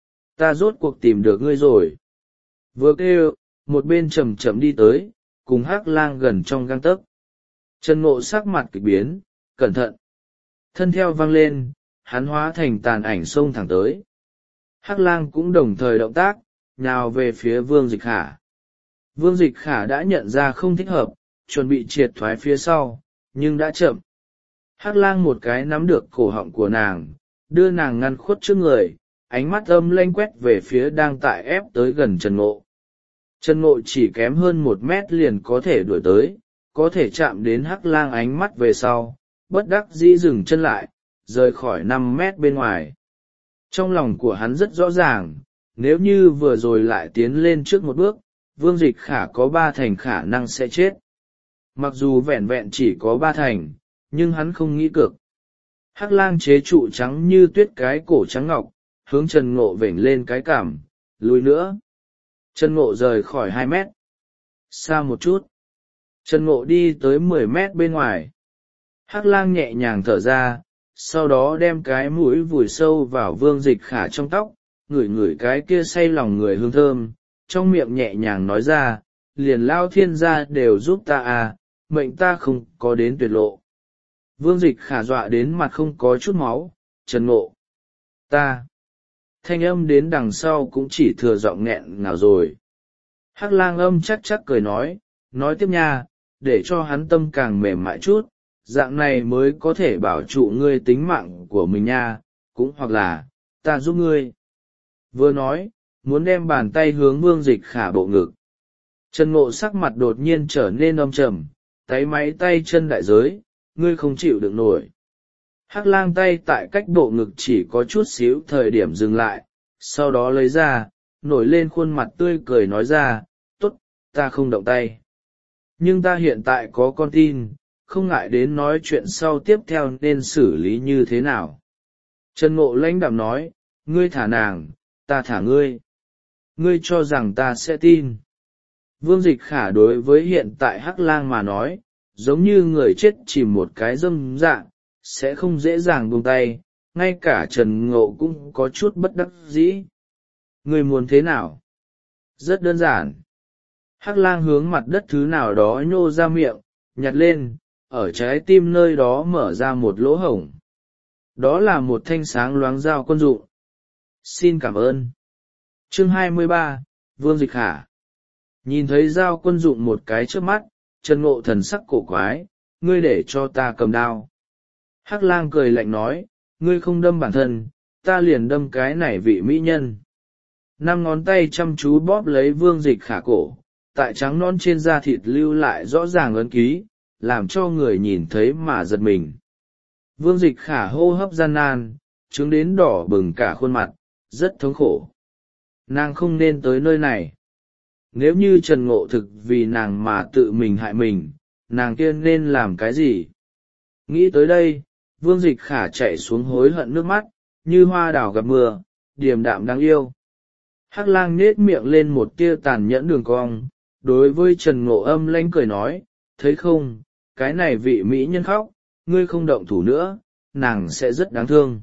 ta rốt cuộc tìm được ngươi rồi. Vừa kêu, một bên chậm chậm đi tới, cùng Hắc lang gần trong gang tấc. Trần Ngộ sắc mặt kịch biến, cẩn thận. Thân theo vang lên, hắn hóa thành tàn ảnh xông thẳng tới. Hắc lang cũng đồng thời động tác, nhào về phía Vương Dịch Khả. Vương Dịch Khả đã nhận ra không thích hợp, chuẩn bị triệt thoái phía sau, nhưng đã chậm. Hắc lang một cái nắm được cổ họng của nàng, đưa nàng ngăn khuất trước người, ánh mắt âm lanh quét về phía đang tại ép tới gần Trần Ngộ. Trần Ngộ chỉ kém hơn một mét liền có thể đuổi tới, có thể chạm đến Hắc lang ánh mắt về sau, bất đắc dĩ dừng chân lại, rời khỏi năm mét bên ngoài. Trong lòng của hắn rất rõ ràng, nếu như vừa rồi lại tiến lên trước một bước, Vương Dịch Khả có ba thành khả năng sẽ chết. Mặc dù vẹn vẹn chỉ có ba thành, nhưng hắn không nghĩ cược. Hắc lang chế trụ trắng như tuyết cái cổ trắng ngọc, hướng Trần Ngộ vểnh lên cái cảm, lùi nữa. Trần Ngộ rời khỏi hai mét. Xa một chút. Trần Ngộ đi tới mười mét bên ngoài. Hắc lang nhẹ nhàng thở ra, sau đó đem cái mũi vùi sâu vào Vương Dịch Khả trong tóc, ngửi ngửi cái kia say lòng người hương thơm, trong miệng nhẹ nhàng nói ra, liền lao thiên gia đều giúp ta à, mệnh ta không có đến tuyệt lộ. Vương Dịch Khả dọa đến mặt không có chút máu, Trần Ngộ. Ta. Thanh âm đến đằng sau cũng chỉ thừa giọng nghẹn ngào rồi. Hắc lang âm chắc chắc cười nói, nói tiếp nha, để cho hắn tâm càng mềm mại chút, dạng này mới có thể bảo trụ ngươi tính mạng của mình nha, cũng hoặc là, ta giúp ngươi. Vừa nói, muốn đem bàn tay hướng Vương Dịch Khả bộ ngực. Trần Ngộ sắc mặt đột nhiên trở nên âm trầm, táy máy tay chân đại giới, ngươi không chịu được nổi. Hắc lang tay tại cách bộ ngực chỉ có chút xíu thời điểm dừng lại, sau đó lấy ra, nổi lên khuôn mặt tươi cười nói ra, tốt, ta không động tay. Nhưng ta hiện tại có con tin, không ngại đến nói chuyện sau tiếp theo nên xử lý như thế nào. Trần Ngộ lãnh đạm nói, ngươi thả nàng, ta thả ngươi. Ngươi cho rằng ta sẽ tin. Vương Dịch Khả đối với hiện tại Hắc lang mà nói, giống như người chết chìm một cái dâm dạng, sẽ không dễ dàng buông tay, ngay cả Trần Ngộ cũng có chút bất đắc dĩ. Ngươi muốn thế nào? Rất đơn giản. Hắc lang hướng mặt đất thứ nào đó nhô ra miệng, nhặt lên, ở trái tim nơi đó mở ra một lỗ hổng. Đó là một thanh sáng loáng dao quân dụng. Xin cảm ơn. Chương hai mươi ba, Vương Dịch Khả. Nhìn thấy dao quân dụng một cái trước mắt, Trần Ngộ thần sắc cổ quái, ngươi để cho ta cầm đao. Hắc lang cười lạnh nói, ngươi không đâm bản thân, ta liền đâm cái này vị mỹ nhân. Năm ngón tay chăm chú bóp lấy Vương Dịch Khả cổ, tại trắng non trên da thịt lưu lại rõ ràng ấn ký, làm cho người nhìn thấy mà giật mình. Vương Dịch Khả hô hấp gian nan, trướng đến đỏ bừng cả khuôn mặt, rất thống khổ. Nàng không nên tới nơi này. Nếu như Trần Ngộ thực vì nàng mà tự mình hại mình, nàng kia nên làm cái gì? Nghĩ tới đây, Vương Dịch Khả chạy xuống hối hận nước mắt, như hoa đào gặp mưa, điềm đạm đáng yêu. Hắc lang nết miệng lên một tia tàn nhẫn đường cong, đối với Trần Ngộ âm lãnh cười nói, thấy không, cái này vị mỹ nhân khóc, ngươi không động thủ nữa, nàng sẽ rất đáng thương.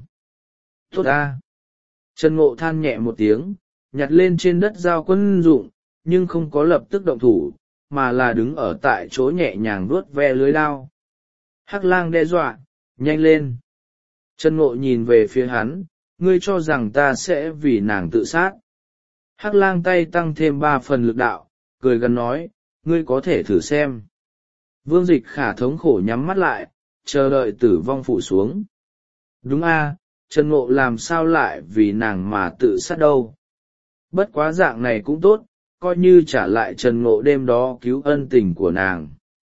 Tốt a. Trần Ngộ than nhẹ một tiếng, nhặt lên trên đất dao quân dụng, nhưng không có lập tức động thủ, mà là đứng ở tại chỗ nhẹ nhàng vuốt ve lưới đao. Hắc lang đe dọa, nhanh lên. Trần Ngộ nhìn về phía hắn, ngươi cho rằng ta sẽ vì nàng tự sát. Hắc lang tay tăng thêm ba phần lực đạo, cười gần nói, ngươi có thể thử xem. Vương Dịch Khả thống khổ nhắm mắt lại, chờ đợi tử vong phụ xuống. Đúng a, Trần Ngộ làm sao lại vì nàng mà tự sát đâu. Bất quá dạng này cũng tốt, coi như trả lại Trần Ngộ đêm đó cứu ân tình của nàng.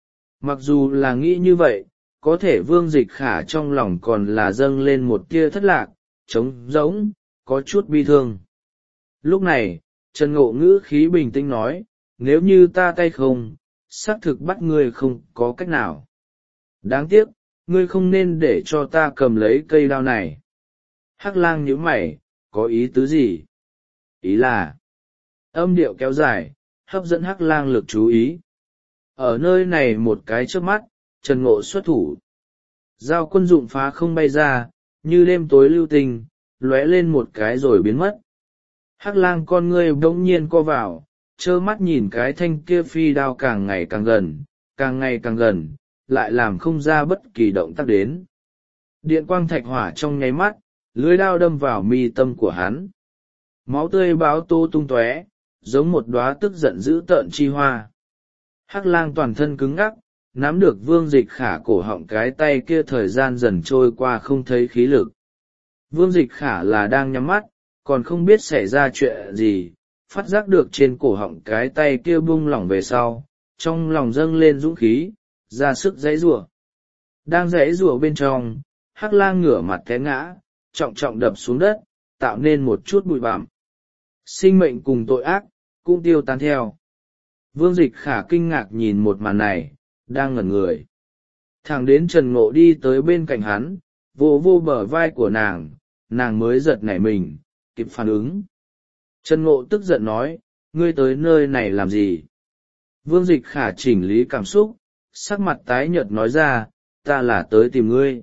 Mặc dù là nghĩ như vậy, có thể Vương Dịch Khả trong lòng còn là dâng lên một tia thất lạc, trống rỗng, có chút bi thương. Lúc này, Trần Ngộ ngữ khí bình tĩnh nói, nếu như ta tay không, xác thực bắt ngươi không có cách nào. Đáng tiếc, ngươi không nên để cho ta cầm lấy cây đao này. Hắc lang nhíu mày, có ý tứ gì? Ý là, âm điệu kéo dài, hấp dẫn Hắc lang lực chú ý. Ở nơi này một cái trước mắt, Trần Ngộ xuất thủ. Dao quân dụng phá không bay ra, như đêm tối lưu tình, lóe lên một cái rồi biến mất. Hắc lang con ngươi bỗng nhiên co vào, trơ mắt nhìn cái thanh kia phi đao càng ngày càng gần, càng ngày càng gần, lại làm không ra bất kỳ động tác đến. Điện quang thạch hỏa trong nháy mắt, lưỡi đao đâm vào mi tâm của hắn. Máu tươi báo tô tung tóe, giống một đóa tức giận dữ tợn chi hoa. Hắc lang toàn thân cứng ngắc, nắm được Vương Dịch Khả cổ họng, cái tay kia thời gian dần trôi qua không thấy khí lực. Vương Dịch Khả là đang nhắm mắt, còn không biết xảy ra chuyện gì, phát giác được trên cổ họng cái tay kia buông lỏng về sau, trong lòng dâng lên dũng khí, ra sức giãy giụa. Đang giãy giụa bên trong, Hắc lang ngửa mặt té ngã, trọng trọng đập xuống đất, tạo nên một chút bụi bặm. Sinh mệnh cùng tội ác, cũng tiêu tan theo. Vương Dịch Khả kinh ngạc nhìn một màn này, đang ngẩn người. Thẳng đến Trần Ngộ đi tới bên cạnh hắn, vô vô bờ vai của nàng, nàng mới giật nảy mình, kịp phản ứng. Trần Ngộ tức giận nói, ngươi tới nơi này làm gì? Vương Dịch Khả chỉnh lý cảm xúc, sắc mặt tái nhợt nói ra, ta là tới tìm ngươi.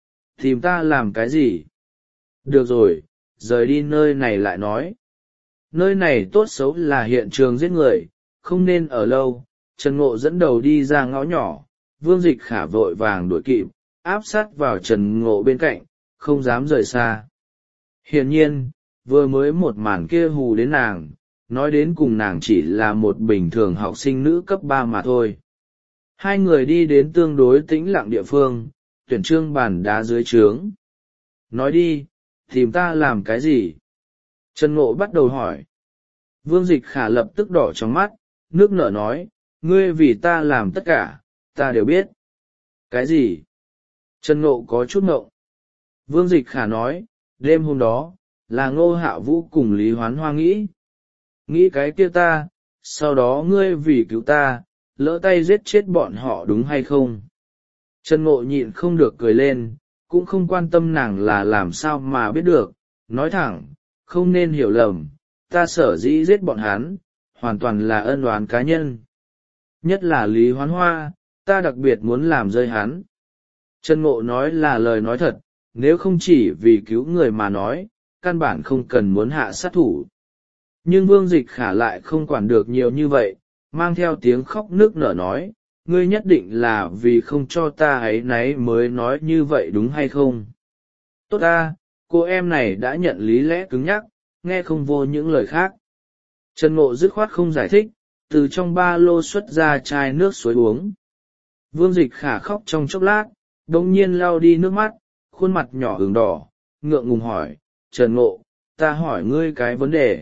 Tìm ta làm cái gì? Được rồi, rời đi nơi này lại nói. Nơi này tốt xấu là hiện trường giết người, không nên ở lâu. Trần Ngộ dẫn đầu đi ra ngõ nhỏ, Vương Dịch Khả vội vàng đuổi kịp, áp sát vào Trần Ngộ bên cạnh, không dám rời xa. Hiển nhiên, vừa mới một màn kia hù đến nàng, nói đến cùng nàng chỉ là một bình thường học sinh nữ cấp ba mà thôi. Hai người đi đến tương đối tĩnh lặng địa phương, tuyển trương bàn đá dưới trướng. Nói đi, tìm ta làm cái gì? Trần Ngộ bắt đầu hỏi. Vương Dịch Khả lập tức đỏ trong mắt, nước nở nói, ngươi vì ta làm tất cả, ta đều biết. Cái gì? Trần Ngộ có chút ngộng. Vương Dịch Khả nói, đêm hôm đó, là Ngô Hạ Vũ cùng Lý Hoán Hoa nghĩ. Nghĩ cái kia ta, sau đó ngươi vì cứu ta, lỡ tay giết chết bọn họ đúng hay không? Trần Ngộ nhịn không được cười lên, cũng không quan tâm nàng là làm sao mà biết được, nói thẳng, không nên hiểu lầm, ta sở dĩ giết bọn hắn, hoàn toàn là ân oán cá nhân. Nhất là Lý Hoán Hoa, ta đặc biệt muốn làm rơi hắn. Trần Ngộ nói là lời nói thật, nếu không chỉ vì cứu người mà nói, căn bản không cần muốn hạ sát thủ. Nhưng Vương Dịch Khả lại không quản được nhiều như vậy, mang theo tiếng khóc nức nở nói, ngươi nhất định là vì không cho ta ấy nấy mới nói như vậy đúng hay không? Tốt ta, cô em này đã nhận lý lẽ cứng nhắc, nghe không vô những lời khác. Trần Ngộ dứt khoát không giải thích, từ trong ba lô xuất ra chai nước suối uống. Vương Dịch Khả khóc trong chốc lát, đồng nhiên lau đi nước mắt, khuôn mặt nhỏ ửng đỏ, ngượng ngùng hỏi, Trần Ngộ, ta hỏi ngươi cái vấn đề.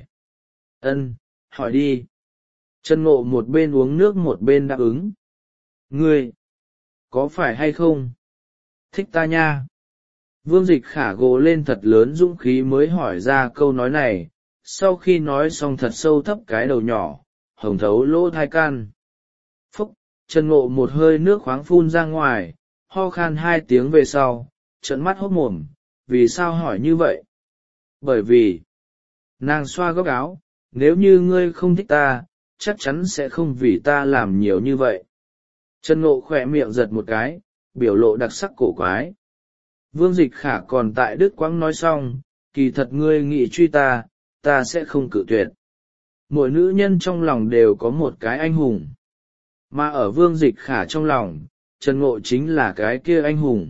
Ân, hỏi đi. Trần Ngộ một bên uống nước một bên đáp ứng. Ngươi, có phải hay không? Thích ta nha. Vương Dịch Khả gồ lên thật lớn dũng khí mới hỏi ra câu nói này, sau khi nói xong thật sâu thấp cái đầu nhỏ, hồng thấu lỗ thai can. Phúc, Trần Ngộ một hơi nước khoáng phun ra ngoài, ho khan hai tiếng về sau, trợn mắt hốt mồm, vì sao hỏi như vậy? Bởi vì, nàng xoa góc áo, nếu như ngươi không thích ta, chắc chắn sẽ không vì ta làm nhiều như vậy. Trần Ngộ khỏe miệng giật một cái, biểu lộ đặc sắc cổ quái. Vương Dịch Khả còn tại Đức Quang nói xong, kỳ thật ngươi nghĩ truy ta, ta sẽ không cự tuyệt. Mỗi nữ nhân trong lòng đều có một cái anh hùng. Mà ở Vương Dịch Khả trong lòng, Trần Ngộ chính là cái kia anh hùng.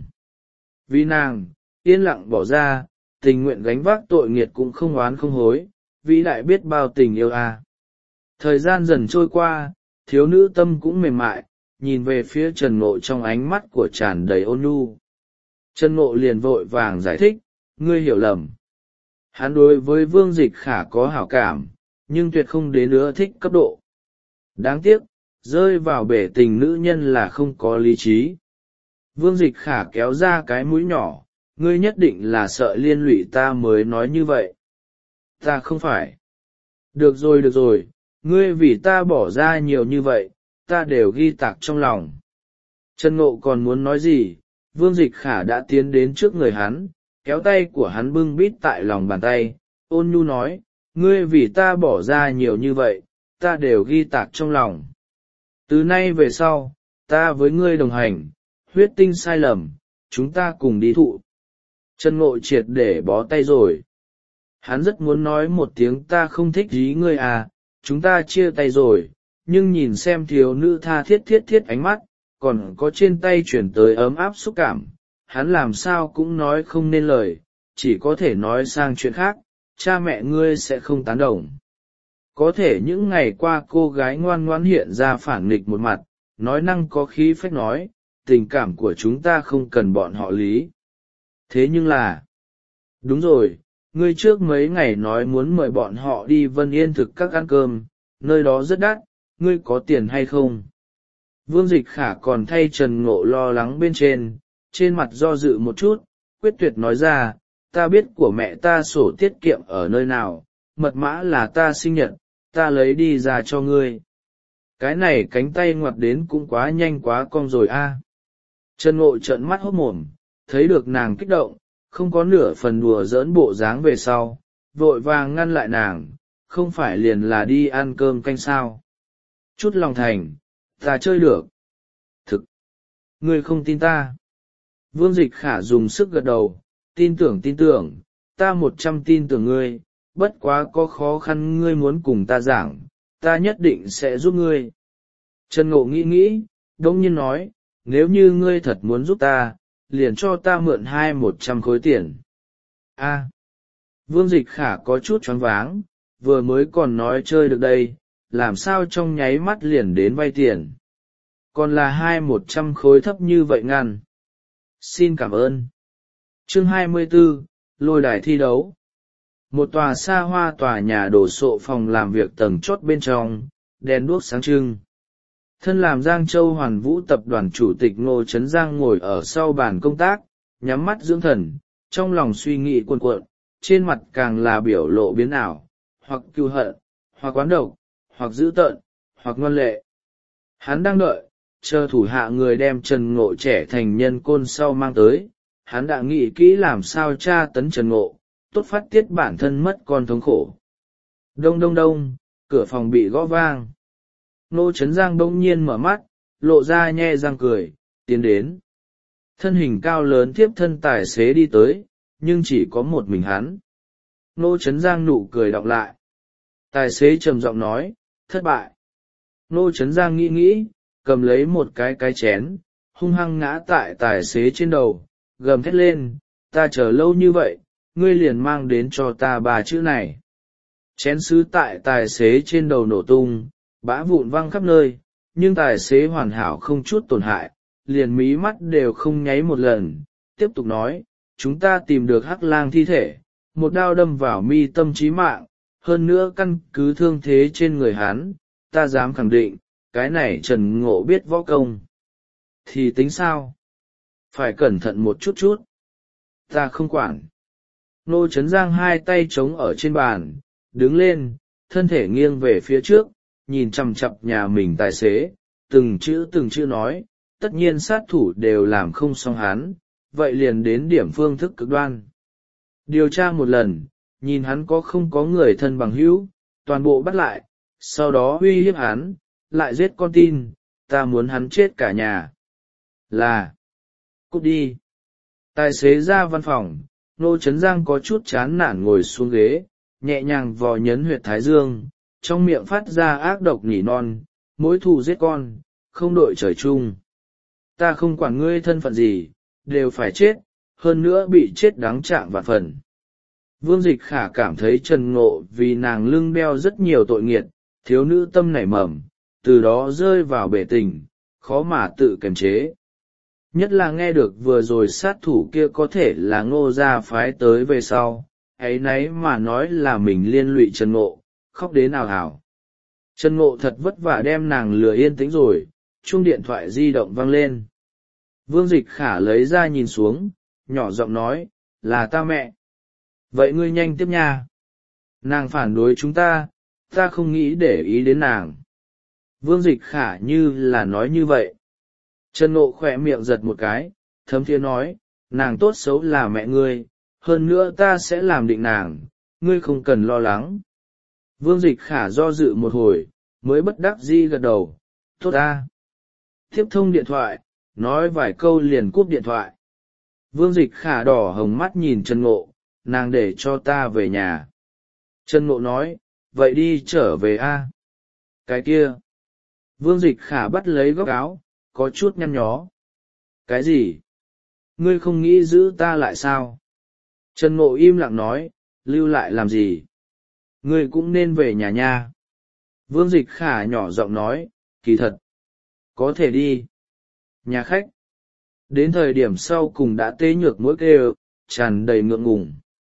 Vì nàng, yên lặng bỏ ra, tình nguyện gánh vác tội nghiệt cũng không oán không hối, vĩ đại biết bao tình yêu à. Thời gian dần trôi qua, thiếu nữ tâm cũng mềm mại, nhìn về phía Trần Ngộ trong ánh mắt của tràn đầy ôn nhu. Trần Ngộ liền vội vàng giải thích, ngươi hiểu lầm. Hắn đối với Vương Dịch Khả có hảo cảm, nhưng tuyệt không đến ưa thích cấp độ. Đáng tiếc, rơi vào bể tình nữ nhân là không có lý trí. Vương Dịch Khả kéo ra cái mũi nhỏ, ngươi nhất định là sợ liên lụy ta mới nói như vậy. Ta không phải. Được rồi được rồi, ngươi vì ta bỏ ra nhiều như vậy, ta đều ghi tạc trong lòng. Trần Ngộ còn muốn nói gì, Vương Dịch Khả đã tiến đến trước người hắn, kéo tay của hắn bưng bít tại lòng bàn tay, ôn nhu nói, ngươi vì ta bỏ ra nhiều như vậy, ta đều ghi tạc trong lòng. Từ nay về sau, ta với ngươi đồng hành, huyết tinh sai lầm, chúng ta cùng đi thụ. Trần Ngộ triệt để bó tay rồi. Hắn rất muốn nói một tiếng ta không thích ý ngươi à, chúng ta chia tay rồi, nhưng nhìn xem thiếu nữ tha thiết thiết thiết ánh mắt, còn có trên tay chuyển tới ấm áp xúc cảm, hắn làm sao cũng nói không nên lời, chỉ có thể nói sang chuyện khác, cha mẹ ngươi sẽ không tán đồng. Có thể những ngày qua cô gái ngoan ngoãn hiện ra phản nghịch một mặt, nói năng có khí phách nói, tình cảm của chúng ta không cần bọn họ lý. Thế nhưng là, đúng rồi, ngươi trước mấy ngày nói muốn mời bọn họ đi Vân Yên thực các ăn cơm, nơi đó rất đắt, ngươi có tiền hay không? Vương Dịch Khả còn thay Trần Ngộ lo lắng bên trên, trên mặt do dự một chút, quyết tuyệt nói ra, ta biết của mẹ ta sổ tiết kiệm ở nơi nào, mật mã là ta sinh nhật, ta lấy đi ra cho ngươi. Cái này cánh tay ngoặt đến cũng quá nhanh quá cong rồi a. Trần Ngộ trợn mắt hốt mồm, thấy được nàng kích động, không có nửa phần đùa giỡn bộ dáng về sau, vội vàng ngăn lại nàng, không phải liền là đi ăn cơm canh sao. Chút lòng thành, ta chơi được. Thực, ngươi không tin ta. Vương Dịch Khả dùng sức gật đầu, tin tưởng tin tưởng, ta một trăm tin tưởng ngươi, bất quá có khó khăn ngươi muốn cùng ta giảng, ta nhất định sẽ giúp ngươi. Trần Ngộ nghĩ nghĩ, đông nhiên nói, nếu như ngươi thật muốn giúp ta, liền cho ta mượn hai một trăm khối tiền. A. Vương Dịch Khả có chút choáng váng, vừa mới còn nói chơi được đây, làm sao trong nháy mắt liền đến vay tiền. Còn là hai một trăm khối thấp như vậy ngăn. Xin cảm ơn. Chương hai mươi 24, lôi đài thi đấu. Một tòa xa hoa tòa nhà đổ sộ phòng làm việc tầng chót bên trong, đèn đuốc sáng trưng. Thân làm Giang Châu Hoàn Vũ tập đoàn chủ tịch Ngô Trấn Giang ngồi ở sau bàn công tác, nhắm mắt dưỡng thần, trong lòng suy nghĩ cuồn cuộn, trên mặt càng là biểu lộ biến ảo, hoặc cừu hận, hoặc oán độc, hoặc dữ tợn, hoặc ngoan lệ. Hắn đang đợi, chờ thủ hạ người đem Trần Ngộ trẻ thành nhân côn sau mang tới, hắn đã nghĩ kỹ làm sao tra tấn Trần Ngộ, tốt phát tiết bản thân mất con thống khổ. Đông đông đông, cửa phòng bị gõ vang. Ngô Trấn Giang bỗng nhiên mở mắt, lộ ra nhe răng cười, tiến đến. Thân hình cao lớn tiếp thân tài xế đi tới, nhưng chỉ có một mình hắn. Ngô Trấn Giang nụ cười đọng lại. Tài xế trầm giọng nói, thất bại. Ngô Trấn Giang nghĩ nghĩ, cầm lấy một cái cái chén, hung hăng ngã tại tài xế trên đầu, gầm thét lên, ta chờ lâu như vậy, ngươi liền mang đến cho ta ba chữ này. Chén sứ tại tài xế trên đầu nổ tung, bã vụn văng khắp nơi, nhưng tài xế hoàn hảo không chút tổn hại, liền mí mắt đều không nháy một lần, tiếp tục nói, chúng ta tìm được Hắc Lang thi thể, một đao đâm vào mi tâm chí mạng, hơn nữa căn cứ thương thế trên người hắn, ta dám khẳng định, cái này Trần Ngộ biết võ công. Thì tính sao? Phải cẩn thận một chút chút. Ta không quản. Ngô Trấn Giang hai tay trống ở trên bàn, đứng lên, thân thể nghiêng về phía trước, nhìn chằm chằm nhà mình tài xế, từng chữ từng chữ nói, tất nhiên sát thủ đều làm không xong hắn, vậy liền đến điểm phương thức cực đoan. Điều tra một lần, nhìn hắn có không có người thân bằng hữu, toàn bộ bắt lại, sau đó uy hiếp hắn, lại giết con tin, ta muốn hắn chết cả nhà. Là, cút đi. Tài xế ra văn phòng, Ngô Trấn Giang có chút chán nản ngồi xuống ghế, nhẹ nhàng vò nhấn huyệt thái dương, trong miệng phát ra ác độc nỉ non, mối thù giết con, không đội trời chung. Ta không quản ngươi thân phận gì, đều phải chết, hơn nữa bị chết đáng trạng vạn phần. Vương Dịch Khả cảm thấy Trần Ngộ vì nàng lưng đeo rất nhiều tội nghiệt, thiếu nữ tâm nảy mầm, từ đó rơi vào bể tình, khó mà tự kiềm chế. Nhất là nghe được vừa rồi sát thủ kia có thể là Ngô gia phái tới về sau, ấy nấy mà nói là mình liên lụy Trần Ngộ, khóc đến ào ào. Trần Ngộ thật vất vả đem nàng lừa yên tĩnh rồi, chuông điện thoại di động vang lên. Vương Dịch Khả lấy ra nhìn xuống, nhỏ giọng nói, là ta mẹ. Vậy ngươi nhanh tiếp nha. Nàng phản đối chúng ta, ta không nghĩ để ý đến nàng. Vương Dịch Khả như là nói như vậy. Trần Ngộ khỏe miệng giật một cái, thấm thiế nói, nàng tốt xấu là mẹ ngươi, hơn nữa ta sẽ làm định nàng, ngươi không cần lo lắng. Vương Dịch Khả do dự một hồi, mới bất đắc dĩ gật đầu, tốt ta. Tiếp thông điện thoại, nói vài câu liền cúp điện thoại. Vương Dịch Khả đỏ hồng mắt nhìn Trần Ngộ, nàng để cho ta về nhà. Trần Ngộ nói, vậy đi trở về a. Cái kia. Vương Dịch Khả bắt lấy góc áo, có chút nhăn nhó. Cái gì? Ngươi không nghĩ giữ ta lại sao? Trần Ngộ im lặng nói, lưu lại làm gì? Ngươi cũng nên về nhà nha. Vương Dịch Khả nhỏ giọng nói, kỳ thật. Có thể đi. Nhà khách. Đến thời điểm sau cùng đã tê nhược mỗi kêu, tràn đầy ngượng ngùng.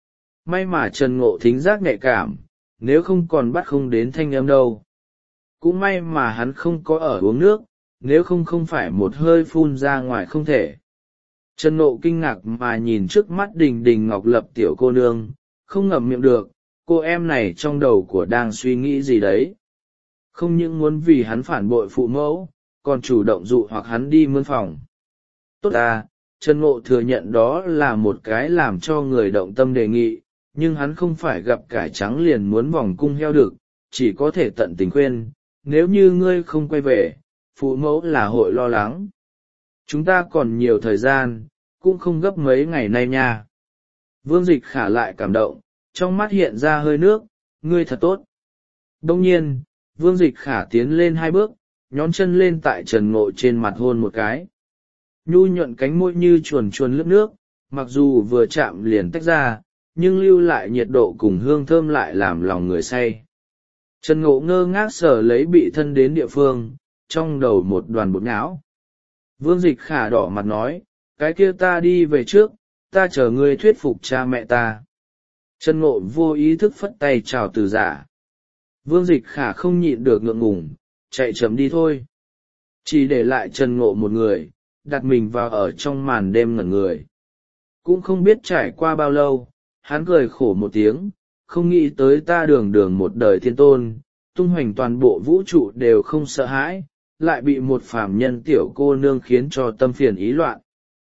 May mà Trần Ngộ thính giác nhạy cảm, nếu không còn bắt không đến thanh âm đâu. Cũng may mà hắn không có ở uống nước, nếu không không phải một hơi phun ra ngoài không thể. Trần Ngộ kinh ngạc mà nhìn trước mắt Đình Đình Ngọc Lập tiểu cô nương, không ngậm miệng được, cô em này trong đầu của đang suy nghĩ gì đấy. Không những muốn vì hắn phản bội phụ mẫu, còn chủ động dụ hoặc hắn đi mướn phòng. Tốt à, Trần Ngộ thừa nhận đó là một cái làm cho người động tâm đề nghị, nhưng hắn không phải gặp cải trắng liền muốn vòng cung heo được, chỉ có thể tận tình khuyên, nếu như ngươi không quay về, phụ mẫu là hội lo lắng. Chúng ta còn nhiều thời gian, cũng không gấp mấy ngày nay nha. Vương Dịch Khả lại cảm động, trong mắt hiện ra hơi nước, ngươi thật tốt. Đông nhiên, Vương Dịch Khả tiến lên hai bước, nhón chân lên tại Trần Ngộ trên mặt hôn một cái. Nhu nhuận cánh môi như chuồn chuồn lướt nước, mặc dù vừa chạm liền tách ra, nhưng lưu lại nhiệt độ cùng hương thơm lại làm lòng người say. Trần Ngộ ngơ ngác sờ lấy bị thân đến địa phương, trong đầu một đoàn bột nhão. Vương Dịch Khả đỏ mặt nói, cái kia ta đi về trước, ta chờ ngươi thuyết phục cha mẹ ta. Trần Ngộ vô ý thức phất tay chào từ giả. Vương Dịch Khả không nhịn được ngượng ngùng, chạy chậm đi thôi. Chỉ để lại Trần Ngộ một người, đặt mình vào ở trong màn đêm ngẩn người. Cũng không biết trải qua bao lâu, hắn cười khổ một tiếng, không nghĩ tới ta đường đường một đời thiên tôn, tung hoành toàn bộ vũ trụ đều không sợ hãi, lại bị một phàm nhân tiểu cô nương khiến cho tâm phiền ý loạn.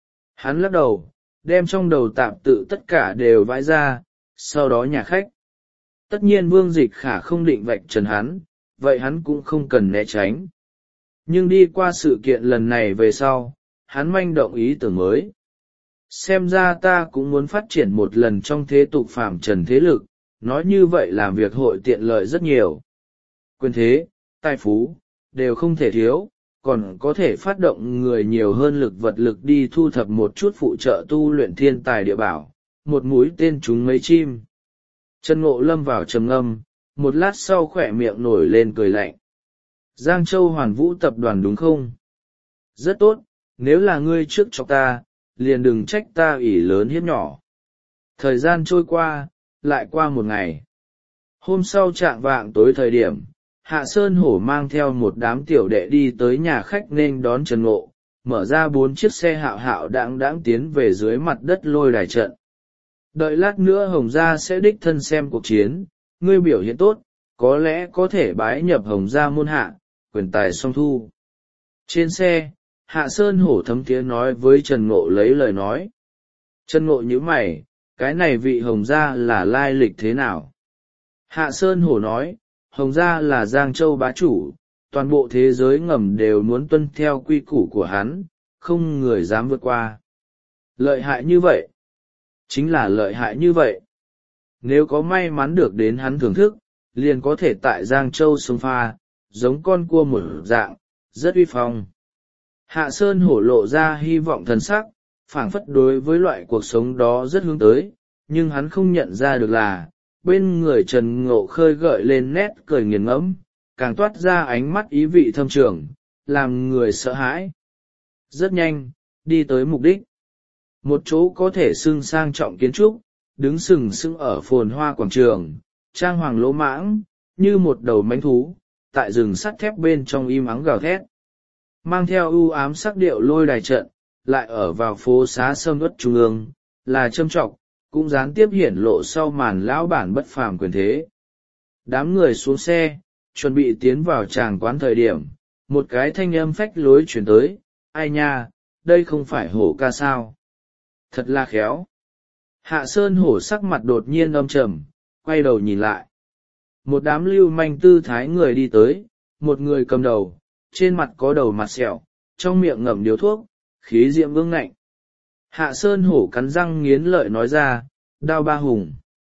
Hắn lắc đầu, đem trong đầu tạp tự tất cả đều vãi ra, sau đó nhà khách. Tất nhiên Vương Dịch Khả không định vạch trần hắn, vậy hắn cũng không cần né tránh. Nhưng đi qua sự kiện lần này về sau, hắn manh động ý tưởng mới. Xem ra ta cũng muốn phát triển một lần trong thế tục phàm trần thế lực, nói như vậy làm việc hội tiện lợi rất nhiều. Quyền thế, tài phú, đều không thể thiếu, còn có thể phát động người nhiều hơn lực vật lực đi thu thập một chút phụ trợ tu luyện thiên tài địa bảo, một mũi tên trúng mấy chim. Trần Ngộ lâm vào trầm ngâm, một lát sau khỏe miệng nổi lên cười lạnh. Giang Châu Hoàn Vũ tập đoàn đúng không? Rất tốt, nếu là ngươi trước cho ta, liền đừng trách ta ỷ lớn hiếp nhỏ. Thời gian trôi qua, lại qua một ngày. Hôm sau trạng vạng tối thời điểm, Hạ Sơn Hổ mang theo một đám tiểu đệ đi tới nhà khách nên đón Trần Ngộ, mở ra bốn chiếc xe hạo hạo đãng đãng tiến về dưới mặt đất lôi đài trận. Đợi lát nữa Hồng Gia sẽ đích thân xem cuộc chiến, ngươi biểu hiện tốt, có lẽ có thể bái nhập Hồng Gia môn hạ, quyền tài song thu. Trên xe, Hạ Sơn Hổ thấm tiếng nói với Trần Ngộ lấy lời nói. Trần Ngộ nhíu mày, cái này vị Hồng Gia là lai lịch thế nào? Hạ Sơn Hổ nói, Hồng Gia là Giang Châu bá chủ, toàn bộ thế giới ngầm đều muốn tuân theo quy củ của hắn, không người dám vượt qua. Lợi hại như vậy? Chính là lợi hại như vậy. Nếu có may mắn được đến hắn thưởng thức, liền có thể tại Giang Châu sông pha, giống con cua một dạng, rất uy phong. Hạ Sơn Hổ lộ ra hy vọng thần sắc, phảng phất đối với loại cuộc sống đó rất hướng tới, nhưng hắn không nhận ra được là, bên người Trần Ngộ khơi gợi lên nét cười nghiền ngẫm, càng toát ra ánh mắt ý vị thâm trường, làm người sợ hãi. Rất nhanh, đi tới mục đích. Một chỗ có thể xưng sang trọng kiến trúc, đứng sừng sững ở phồn hoa quảng trường, trang hoàng lỗ mãng, như một đầu mánh thú, tại rừng sắt thép bên trong im ắng gào thét. Mang theo ưu ám sắc điệu lôi đài trận, lại ở vào phố xá sâm uất trung ương, là châm trọng, cũng gián tiếp hiển lộ sau màn lão bản bất phàm quyền thế. Đám người xuống xe, chuẩn bị tiến vào tràng quán thời điểm, một cái thanh âm phách lối chuyển tới, ai nha, đây không phải Hổ ca sao? Thật là khéo. Hạ Sơn Hổ sắc mặt đột nhiên âm trầm, quay đầu nhìn lại. Một đám lưu manh tư thái người đi tới, một người cầm đầu, trên mặt có đầu mặt sẹo, trong miệng ngậm điếu thuốc, khí diệm ương ngạnh. Hạ Sơn Hổ cắn răng nghiến lợi nói ra, Đao Ba Hùng.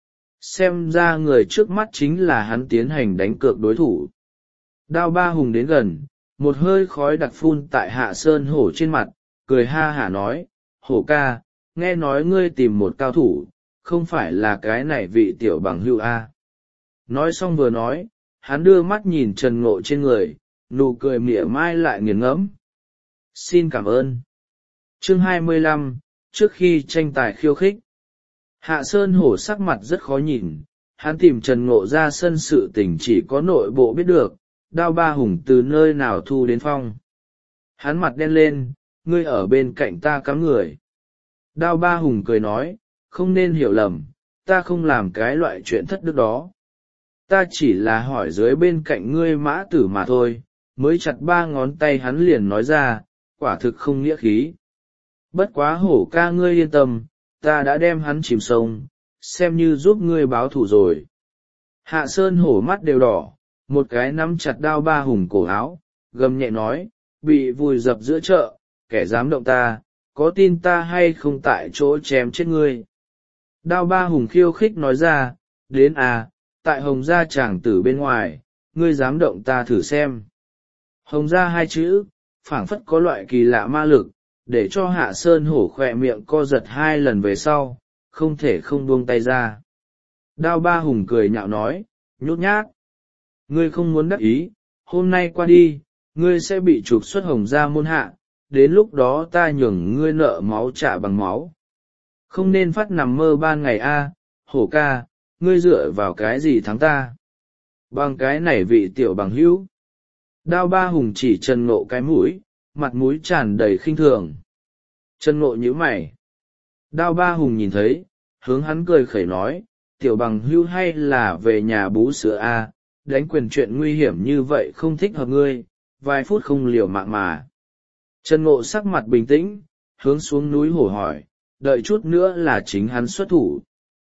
Xem ra người trước mắt chính là hắn tiến hành đánh cược đối thủ. Đao Ba Hùng đến gần, một hơi khói đặc phun tại Hạ Sơn Hổ trên mặt, cười ha hả nói, Hổ ca, nghe nói ngươi tìm một cao thủ, không phải là cái này vị tiểu bằng hữu a. Nói xong vừa nói, hắn đưa mắt nhìn Trần Ngộ trên người, nụ cười mỉa mai lại nghiền ngẫm. Xin cảm ơn. Chương hai mươi lăm, trước khi tranh tài khiêu khích. Hạ Sơn Hổ sắc mặt rất khó nhìn, hắn tìm Trần Ngộ ra sân sự tình chỉ có nội bộ biết được, Đao Ba Hùng từ nơi nào thu đến phong. Hắn mặt đen lên, ngươi ở bên cạnh ta cắm người. Đao Ba Hùng cười nói, không nên hiểu lầm, ta không làm cái loại chuyện thất đức đó. Ta chỉ là hỏi dưới bên cạnh ngươi mã tử mà thôi, mới chặt ba ngón tay hắn liền nói ra, quả thực không nghĩa khí. Bất quá Hổ ca ngươi yên tâm, ta đã đem hắn chìm sông, xem như giúp ngươi báo thù rồi. Hạ Sơn Hổ mắt đều đỏ, một cái nắm chặt Đao Ba Hùng cổ áo, gầm nhẹ nói, bị vùi dập giữa chợ, kẻ dám động ta, có tin ta hay không tại chỗ chém chết ngươi. Đao Ba Hùng khiêu khích nói ra, đến à, tại Hồng gia chàng tử bên ngoài, ngươi dám động ta thử xem. Hồng gia hai chữ, phảng phất có loại kỳ lạ ma lực, để cho Hạ Sơn Hổ khỏe miệng co giật hai lần về sau, không thể không buông tay ra. Đao Ba Hùng cười nhạo nói, nhút nhát. Ngươi không muốn đắc ý, hôm nay qua đi, ngươi sẽ bị trục xuất Hồng gia môn hạ, đến lúc đó ta nhường ngươi nợ máu trả bằng máu. Không nên phát nằm mơ ban ngày a, Hổ ca, ngươi dựa vào cái gì thắng ta? Bằng cái này vị tiểu bằng hữu. Đao Ba Hùng chỉ Trần Ngộ cái mũi, mặt mũi tràn đầy khinh thường. Trần Ngộ nhíu mày. Đao Ba Hùng nhìn thấy, hướng hắn cười khẩy nói, tiểu bằng hữu hay là về nhà bú sữa a, đánh quyền chuyện nguy hiểm như vậy không thích hợp ngươi, vài phút không liều mạng mà. Trần Ngộ sắc mặt bình tĩnh, hướng xuống núi hổ hỏi, đợi chút nữa là chính hắn xuất thủ.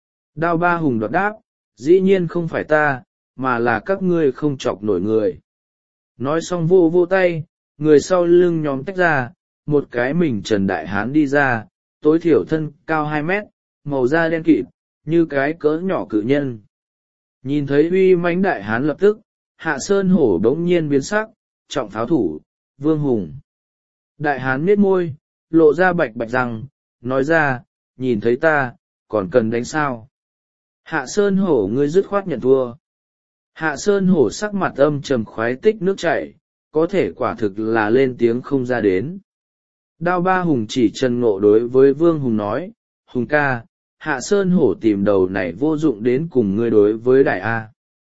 Đao Ba Hùng đột đáp, dĩ nhiên không phải ta, mà là các ngươi không chọc nổi người. Nói xong vô vô tay, người sau lưng nhóm tách ra, một cái mình Trần Đại Hán đi ra, tối thiểu thân cao hai mét, màu da đen kịt, như cái cỡ nhỏ cự nhân. Nhìn thấy uy mãnh Đại Hán lập tức, Hạ Sơn Hổ bỗng nhiên biến sắc, trọng pháo thủ, Vương Hùng. Đại Hán miết môi, lộ ra bạch bạch răng, nói ra, nhìn thấy ta, còn cần đánh sao? Hạ Sơn Hổ ngươi dứt khoát nhận thua. Hạ Sơn Hổ sắc mặt âm trầm khoái tích nước chảy, có thể quả thực là lên tiếng không ra đến. Đao Ba Hùng chỉ Trần Ngộ đối với Vương Hùng nói, Hùng ca, Hạ Sơn Hổ tìm đầu này vô dụng đến cùng ngươi đối với Đại A.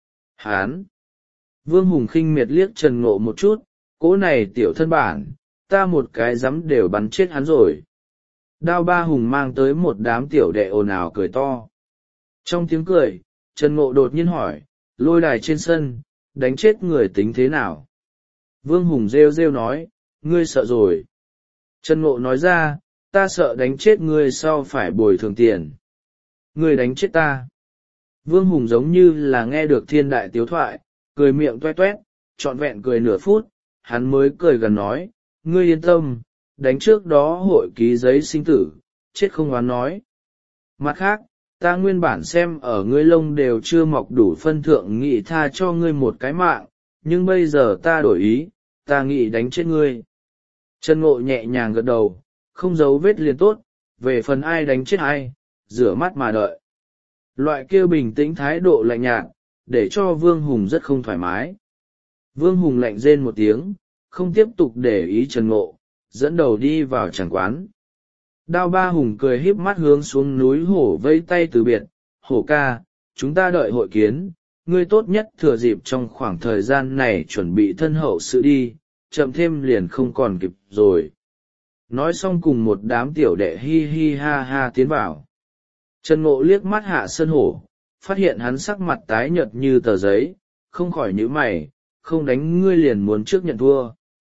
Hán! Vương Hùng khinh miệt liếc Trần Ngộ một chút, cỗ này tiểu thân bản, ta một cái dám đều bắn chết hắn rồi. Đao Ba Hùng mang tới một đám tiểu đệ ồn ào cười to. Trong tiếng cười, Trần Ngộ đột nhiên hỏi, lôi đài trên sân, đánh chết người tính thế nào? Vương Hùng rêu rêu nói, ngươi sợ rồi. Trần Ngộ nói ra, ta sợ đánh chết ngươi sau phải bồi thường tiền. Ngươi đánh chết ta. Vương Hùng giống như là nghe được thiên đại tiếu thoại, cười miệng toe toét, trọn vẹn cười nửa phút, hắn mới cười gần nói, ngươi yên tâm, đánh trước đó hội ký giấy sinh tử, chết không oán nói. Mặt khác, ta nguyên bản xem ở ngươi lông đều chưa mọc đủ phân thượng nghị tha cho ngươi một cái mạng, nhưng bây giờ ta đổi ý, ta nghĩ đánh chết ngươi. Trần Ngộ nhẹ nhàng gật đầu, không giấu vết liền tốt, về phần ai đánh chết ai, rửa mắt mà đợi. Loại kia bình tĩnh thái độ lạnh nhạt, để cho Vương Hùng rất không thoải mái. Vương Hùng lạnh rên một tiếng, không tiếp tục để ý Trần Ngộ, dẫn đầu đi vào tràng quán. Đao Ba Hùng cười híp mắt hướng xuống núi hổ vây tay từ biệt, hổ ca, chúng ta đợi hội kiến, ngươi tốt nhất thừa dịp trong khoảng thời gian này chuẩn bị thân hậu sự đi, chậm thêm liền không còn kịp rồi. Nói xong cùng một đám tiểu đệ hi hi ha ha tiến vào. Trần Ngộ liếc mắt Hạ Sơn Hổ, phát hiện hắn sắc mặt tái nhợt như tờ giấy, không khỏi nhíu mày, không đánh ngươi liền muốn trước nhận thua.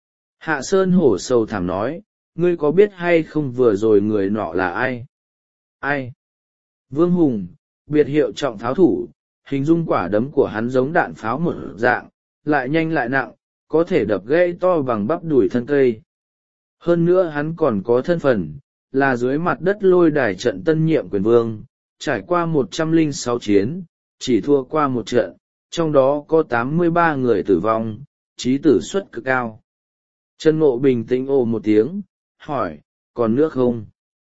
Hạ Sơn Hổ sầu thảm nói, ngươi có biết hay không vừa rồi người nọ là ai? Ai? Vương Hùng, biệt hiệu trọng pháo thủ, hình dung quả đấm của hắn giống đạn pháo một dạng, lại nhanh lại nặng, có thể đập gãy to bằng bắp đùi thân cây. Hơn nữa hắn còn có thân phận, là dưới mặt đất lôi đài trận tân nhiệm quyền vương, trải qua một trăm lẻ sáu chiến, chỉ thua qua một trận, trong đó có tám mươi ba người tử vong, chí tử suất cực cao. Trần Ngộ bình tĩnh ồ một tiếng, hỏi, còn nước không?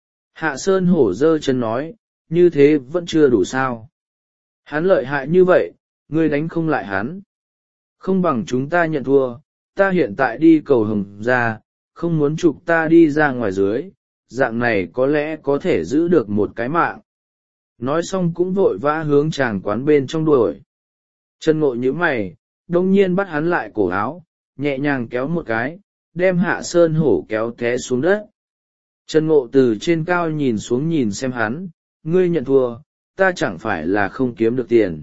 Hạ Sơn Hổ giơ chân nói, như thế vẫn chưa đủ sao? Hắn lợi hại như vậy, ngươi đánh không lại hắn. Không bằng chúng ta nhận thua, ta hiện tại đi cầu Hồng ra, không muốn trục ta đi ra ngoài dưới, dạng này có lẽ có thể giữ được một cái mạng. Nói xong cũng vội vã hướng chàng quán bên trong đuổi. Trần Ngộ nhíu mày, đông nhiên bắt hắn lại cổ áo, nhẹ nhàng kéo một cái, đem Hạ Sơn Hổ kéo té xuống đất. Trần Ngộ từ trên cao nhìn xuống nhìn xem hắn, ngươi nhận thua, ta chẳng phải là không kiếm được tiền.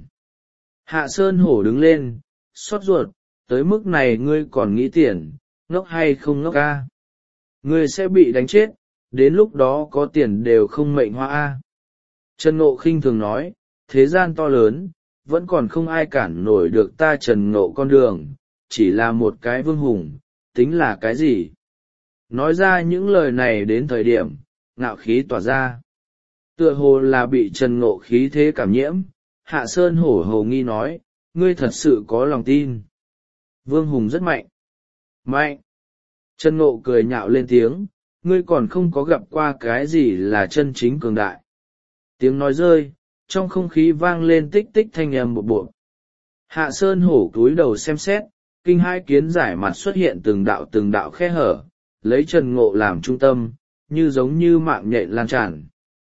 Hạ Sơn Hổ đứng lên, xót ruột, tới mức này ngươi còn nghĩ tiền, ngốc hay không ngốc a? Ngươi sẽ bị đánh chết, đến lúc đó có tiền đều không mệnh hoa a. Trần Ngộ khinh thường nói, thế gian to lớn, vẫn còn không ai cản nổi được ta Trần Ngộ con đường, chỉ là một cái Vương Hùng, tính là cái gì? nói ra những lời này đến thời điểm ngạo khí tỏa ra, tựa hồ là bị Trần Ngộ khí thế cảm nhiễm. Hạ Sơn hổ hầu nghi nói, ngươi thật sự có lòng tin. Vương Hùng rất mạnh. Mạnh. Trần Ngộ cười nhạo lên tiếng, ngươi còn không có gặp qua cái gì là chân chính cường đại. Tiếng nói rơi, trong không khí vang lên tích tích thanh âm một bộ. Hạ Sơn hổ cúi đầu xem xét, kinh hai kiến giải mặt xuất hiện từng đạo từng đạo khe hở, lấy Trần Ngộ làm trung tâm, như giống như mạng nhện lan tràn.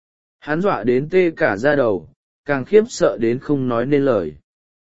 Hắn dọa đến tê cả da đầu, càng khiếp sợ đến không nói nên lời.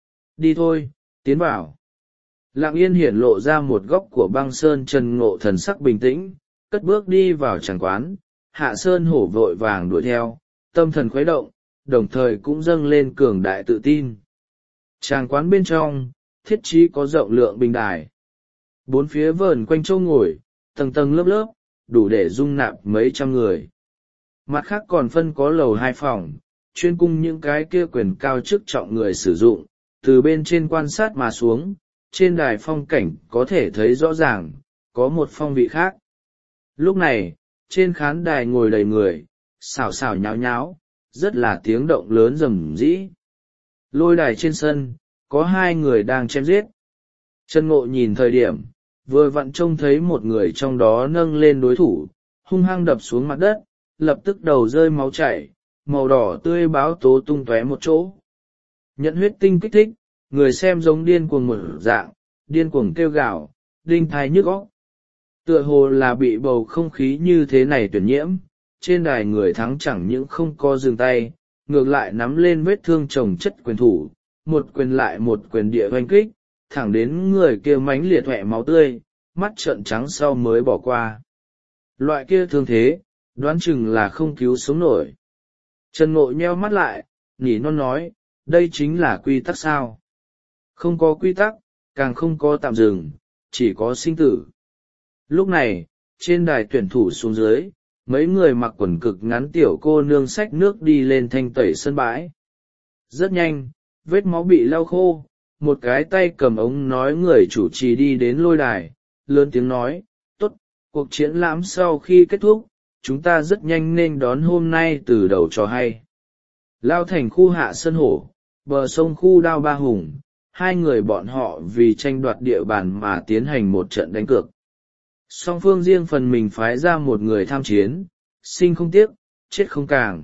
Đi thôi, tiến vào. Lặng yên hiển lộ ra một góc của băng sơn. Trần Ngộ thần sắc bình tĩnh, cất bước đi vào tràng quán. Hạ Sơn hổ vội vàng đuổi theo, tâm thần khuấy động, đồng thời cũng dâng lên cường đại tự tin. Tràng quán bên trong, thiết trí có rộng lượng bình đài. Bốn phía vờn quanh châu ngồi, tầng tầng lớp lớp, đủ để dung nạp mấy trăm người. Mặt khác còn phân có lầu hai phòng, chuyên cung những cái kia quyền cao chức trọng người sử dụng, từ bên trên quan sát mà xuống, trên đài phong cảnh có thể thấy rõ ràng, có một phong vị khác. Lúc này, trên khán đài ngồi đầy người, xào xào nháo nháo, rất là tiếng động lớn rầm rĩ. Lôi đài trên sân, có hai người đang chém giết. Trần Ngộ nhìn thời điểm, vừa vặn trông thấy một người trong đó nâng lên đối thủ, hung hăng đập xuống mặt đất, lập tức đầu rơi máu chảy, màu đỏ tươi báo tố tung tóe một chỗ. Nhận huyết tinh kích thích, người xem giống điên cuồng một dạng, điên cuồng kêu gào, đinh thai nhức óc. Tựa hồ là bị bầu không khí như thế này tuyển nhiễm, trên đài người thắng chẳng những không có dừng tay, ngược lại nắm lên vết thương chồng chất quyền thủ, một quyền lại một quyền địa hoành kích, thẳng đến người kia mánh liệt hoẹ máu tươi, mắt trợn trắng sau mới bỏ qua. Loại kia thương thế, đoán chừng là không cứu sống nổi. Trần Ngộ nheo mắt lại, nhỉ non nói, đây chính là quy tắc sao? Không có quy tắc, càng không có tạm dừng, chỉ có sinh tử. Lúc này, trên đài tuyển thủ xuống dưới, mấy người mặc quần cực ngắn tiểu cô nương xách nước đi lên thanh tẩy sân bãi. Rất nhanh, vết máu bị lau khô, một cái tay cầm ống nói người chủ trì đi đến lôi đài, lớn tiếng nói, tốt, cuộc triển lãm sau khi kết thúc, chúng ta rất nhanh nên đón hôm nay từ đầu trò hay. Lao thành khu Hạ Sơn hổ, bờ sông khu Đao Ba Hùng, hai người bọn họ vì tranh đoạt địa bàn mà tiến hành một trận đánh cược. Song phương riêng phần mình phái ra một người tham chiến, sinh không tiếc, chết không càng.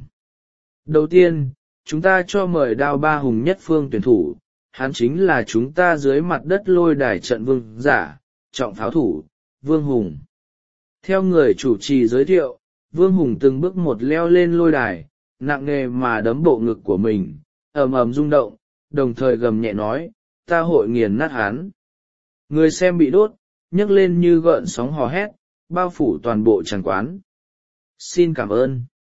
Đầu tiên, chúng ta cho mời Đao Ba Hùng nhất phương tuyển thủ, hắn chính là chúng ta dưới mặt đất lôi đài trận vương giả, trọng pháo thủ, Vương Hùng. Theo người chủ trì giới thiệu, Vương Hùng từng bước một leo lên lôi đài, nặng nề mà đấm bộ ngực của mình, ầm ầm rung động, đồng thời gầm nhẹ nói, ta hội nghiền nát hắn. Người xem bị đốt, nhấc lên như gợn sóng hò hét, bao phủ toàn bộ tràng quán. Xin cảm ơn.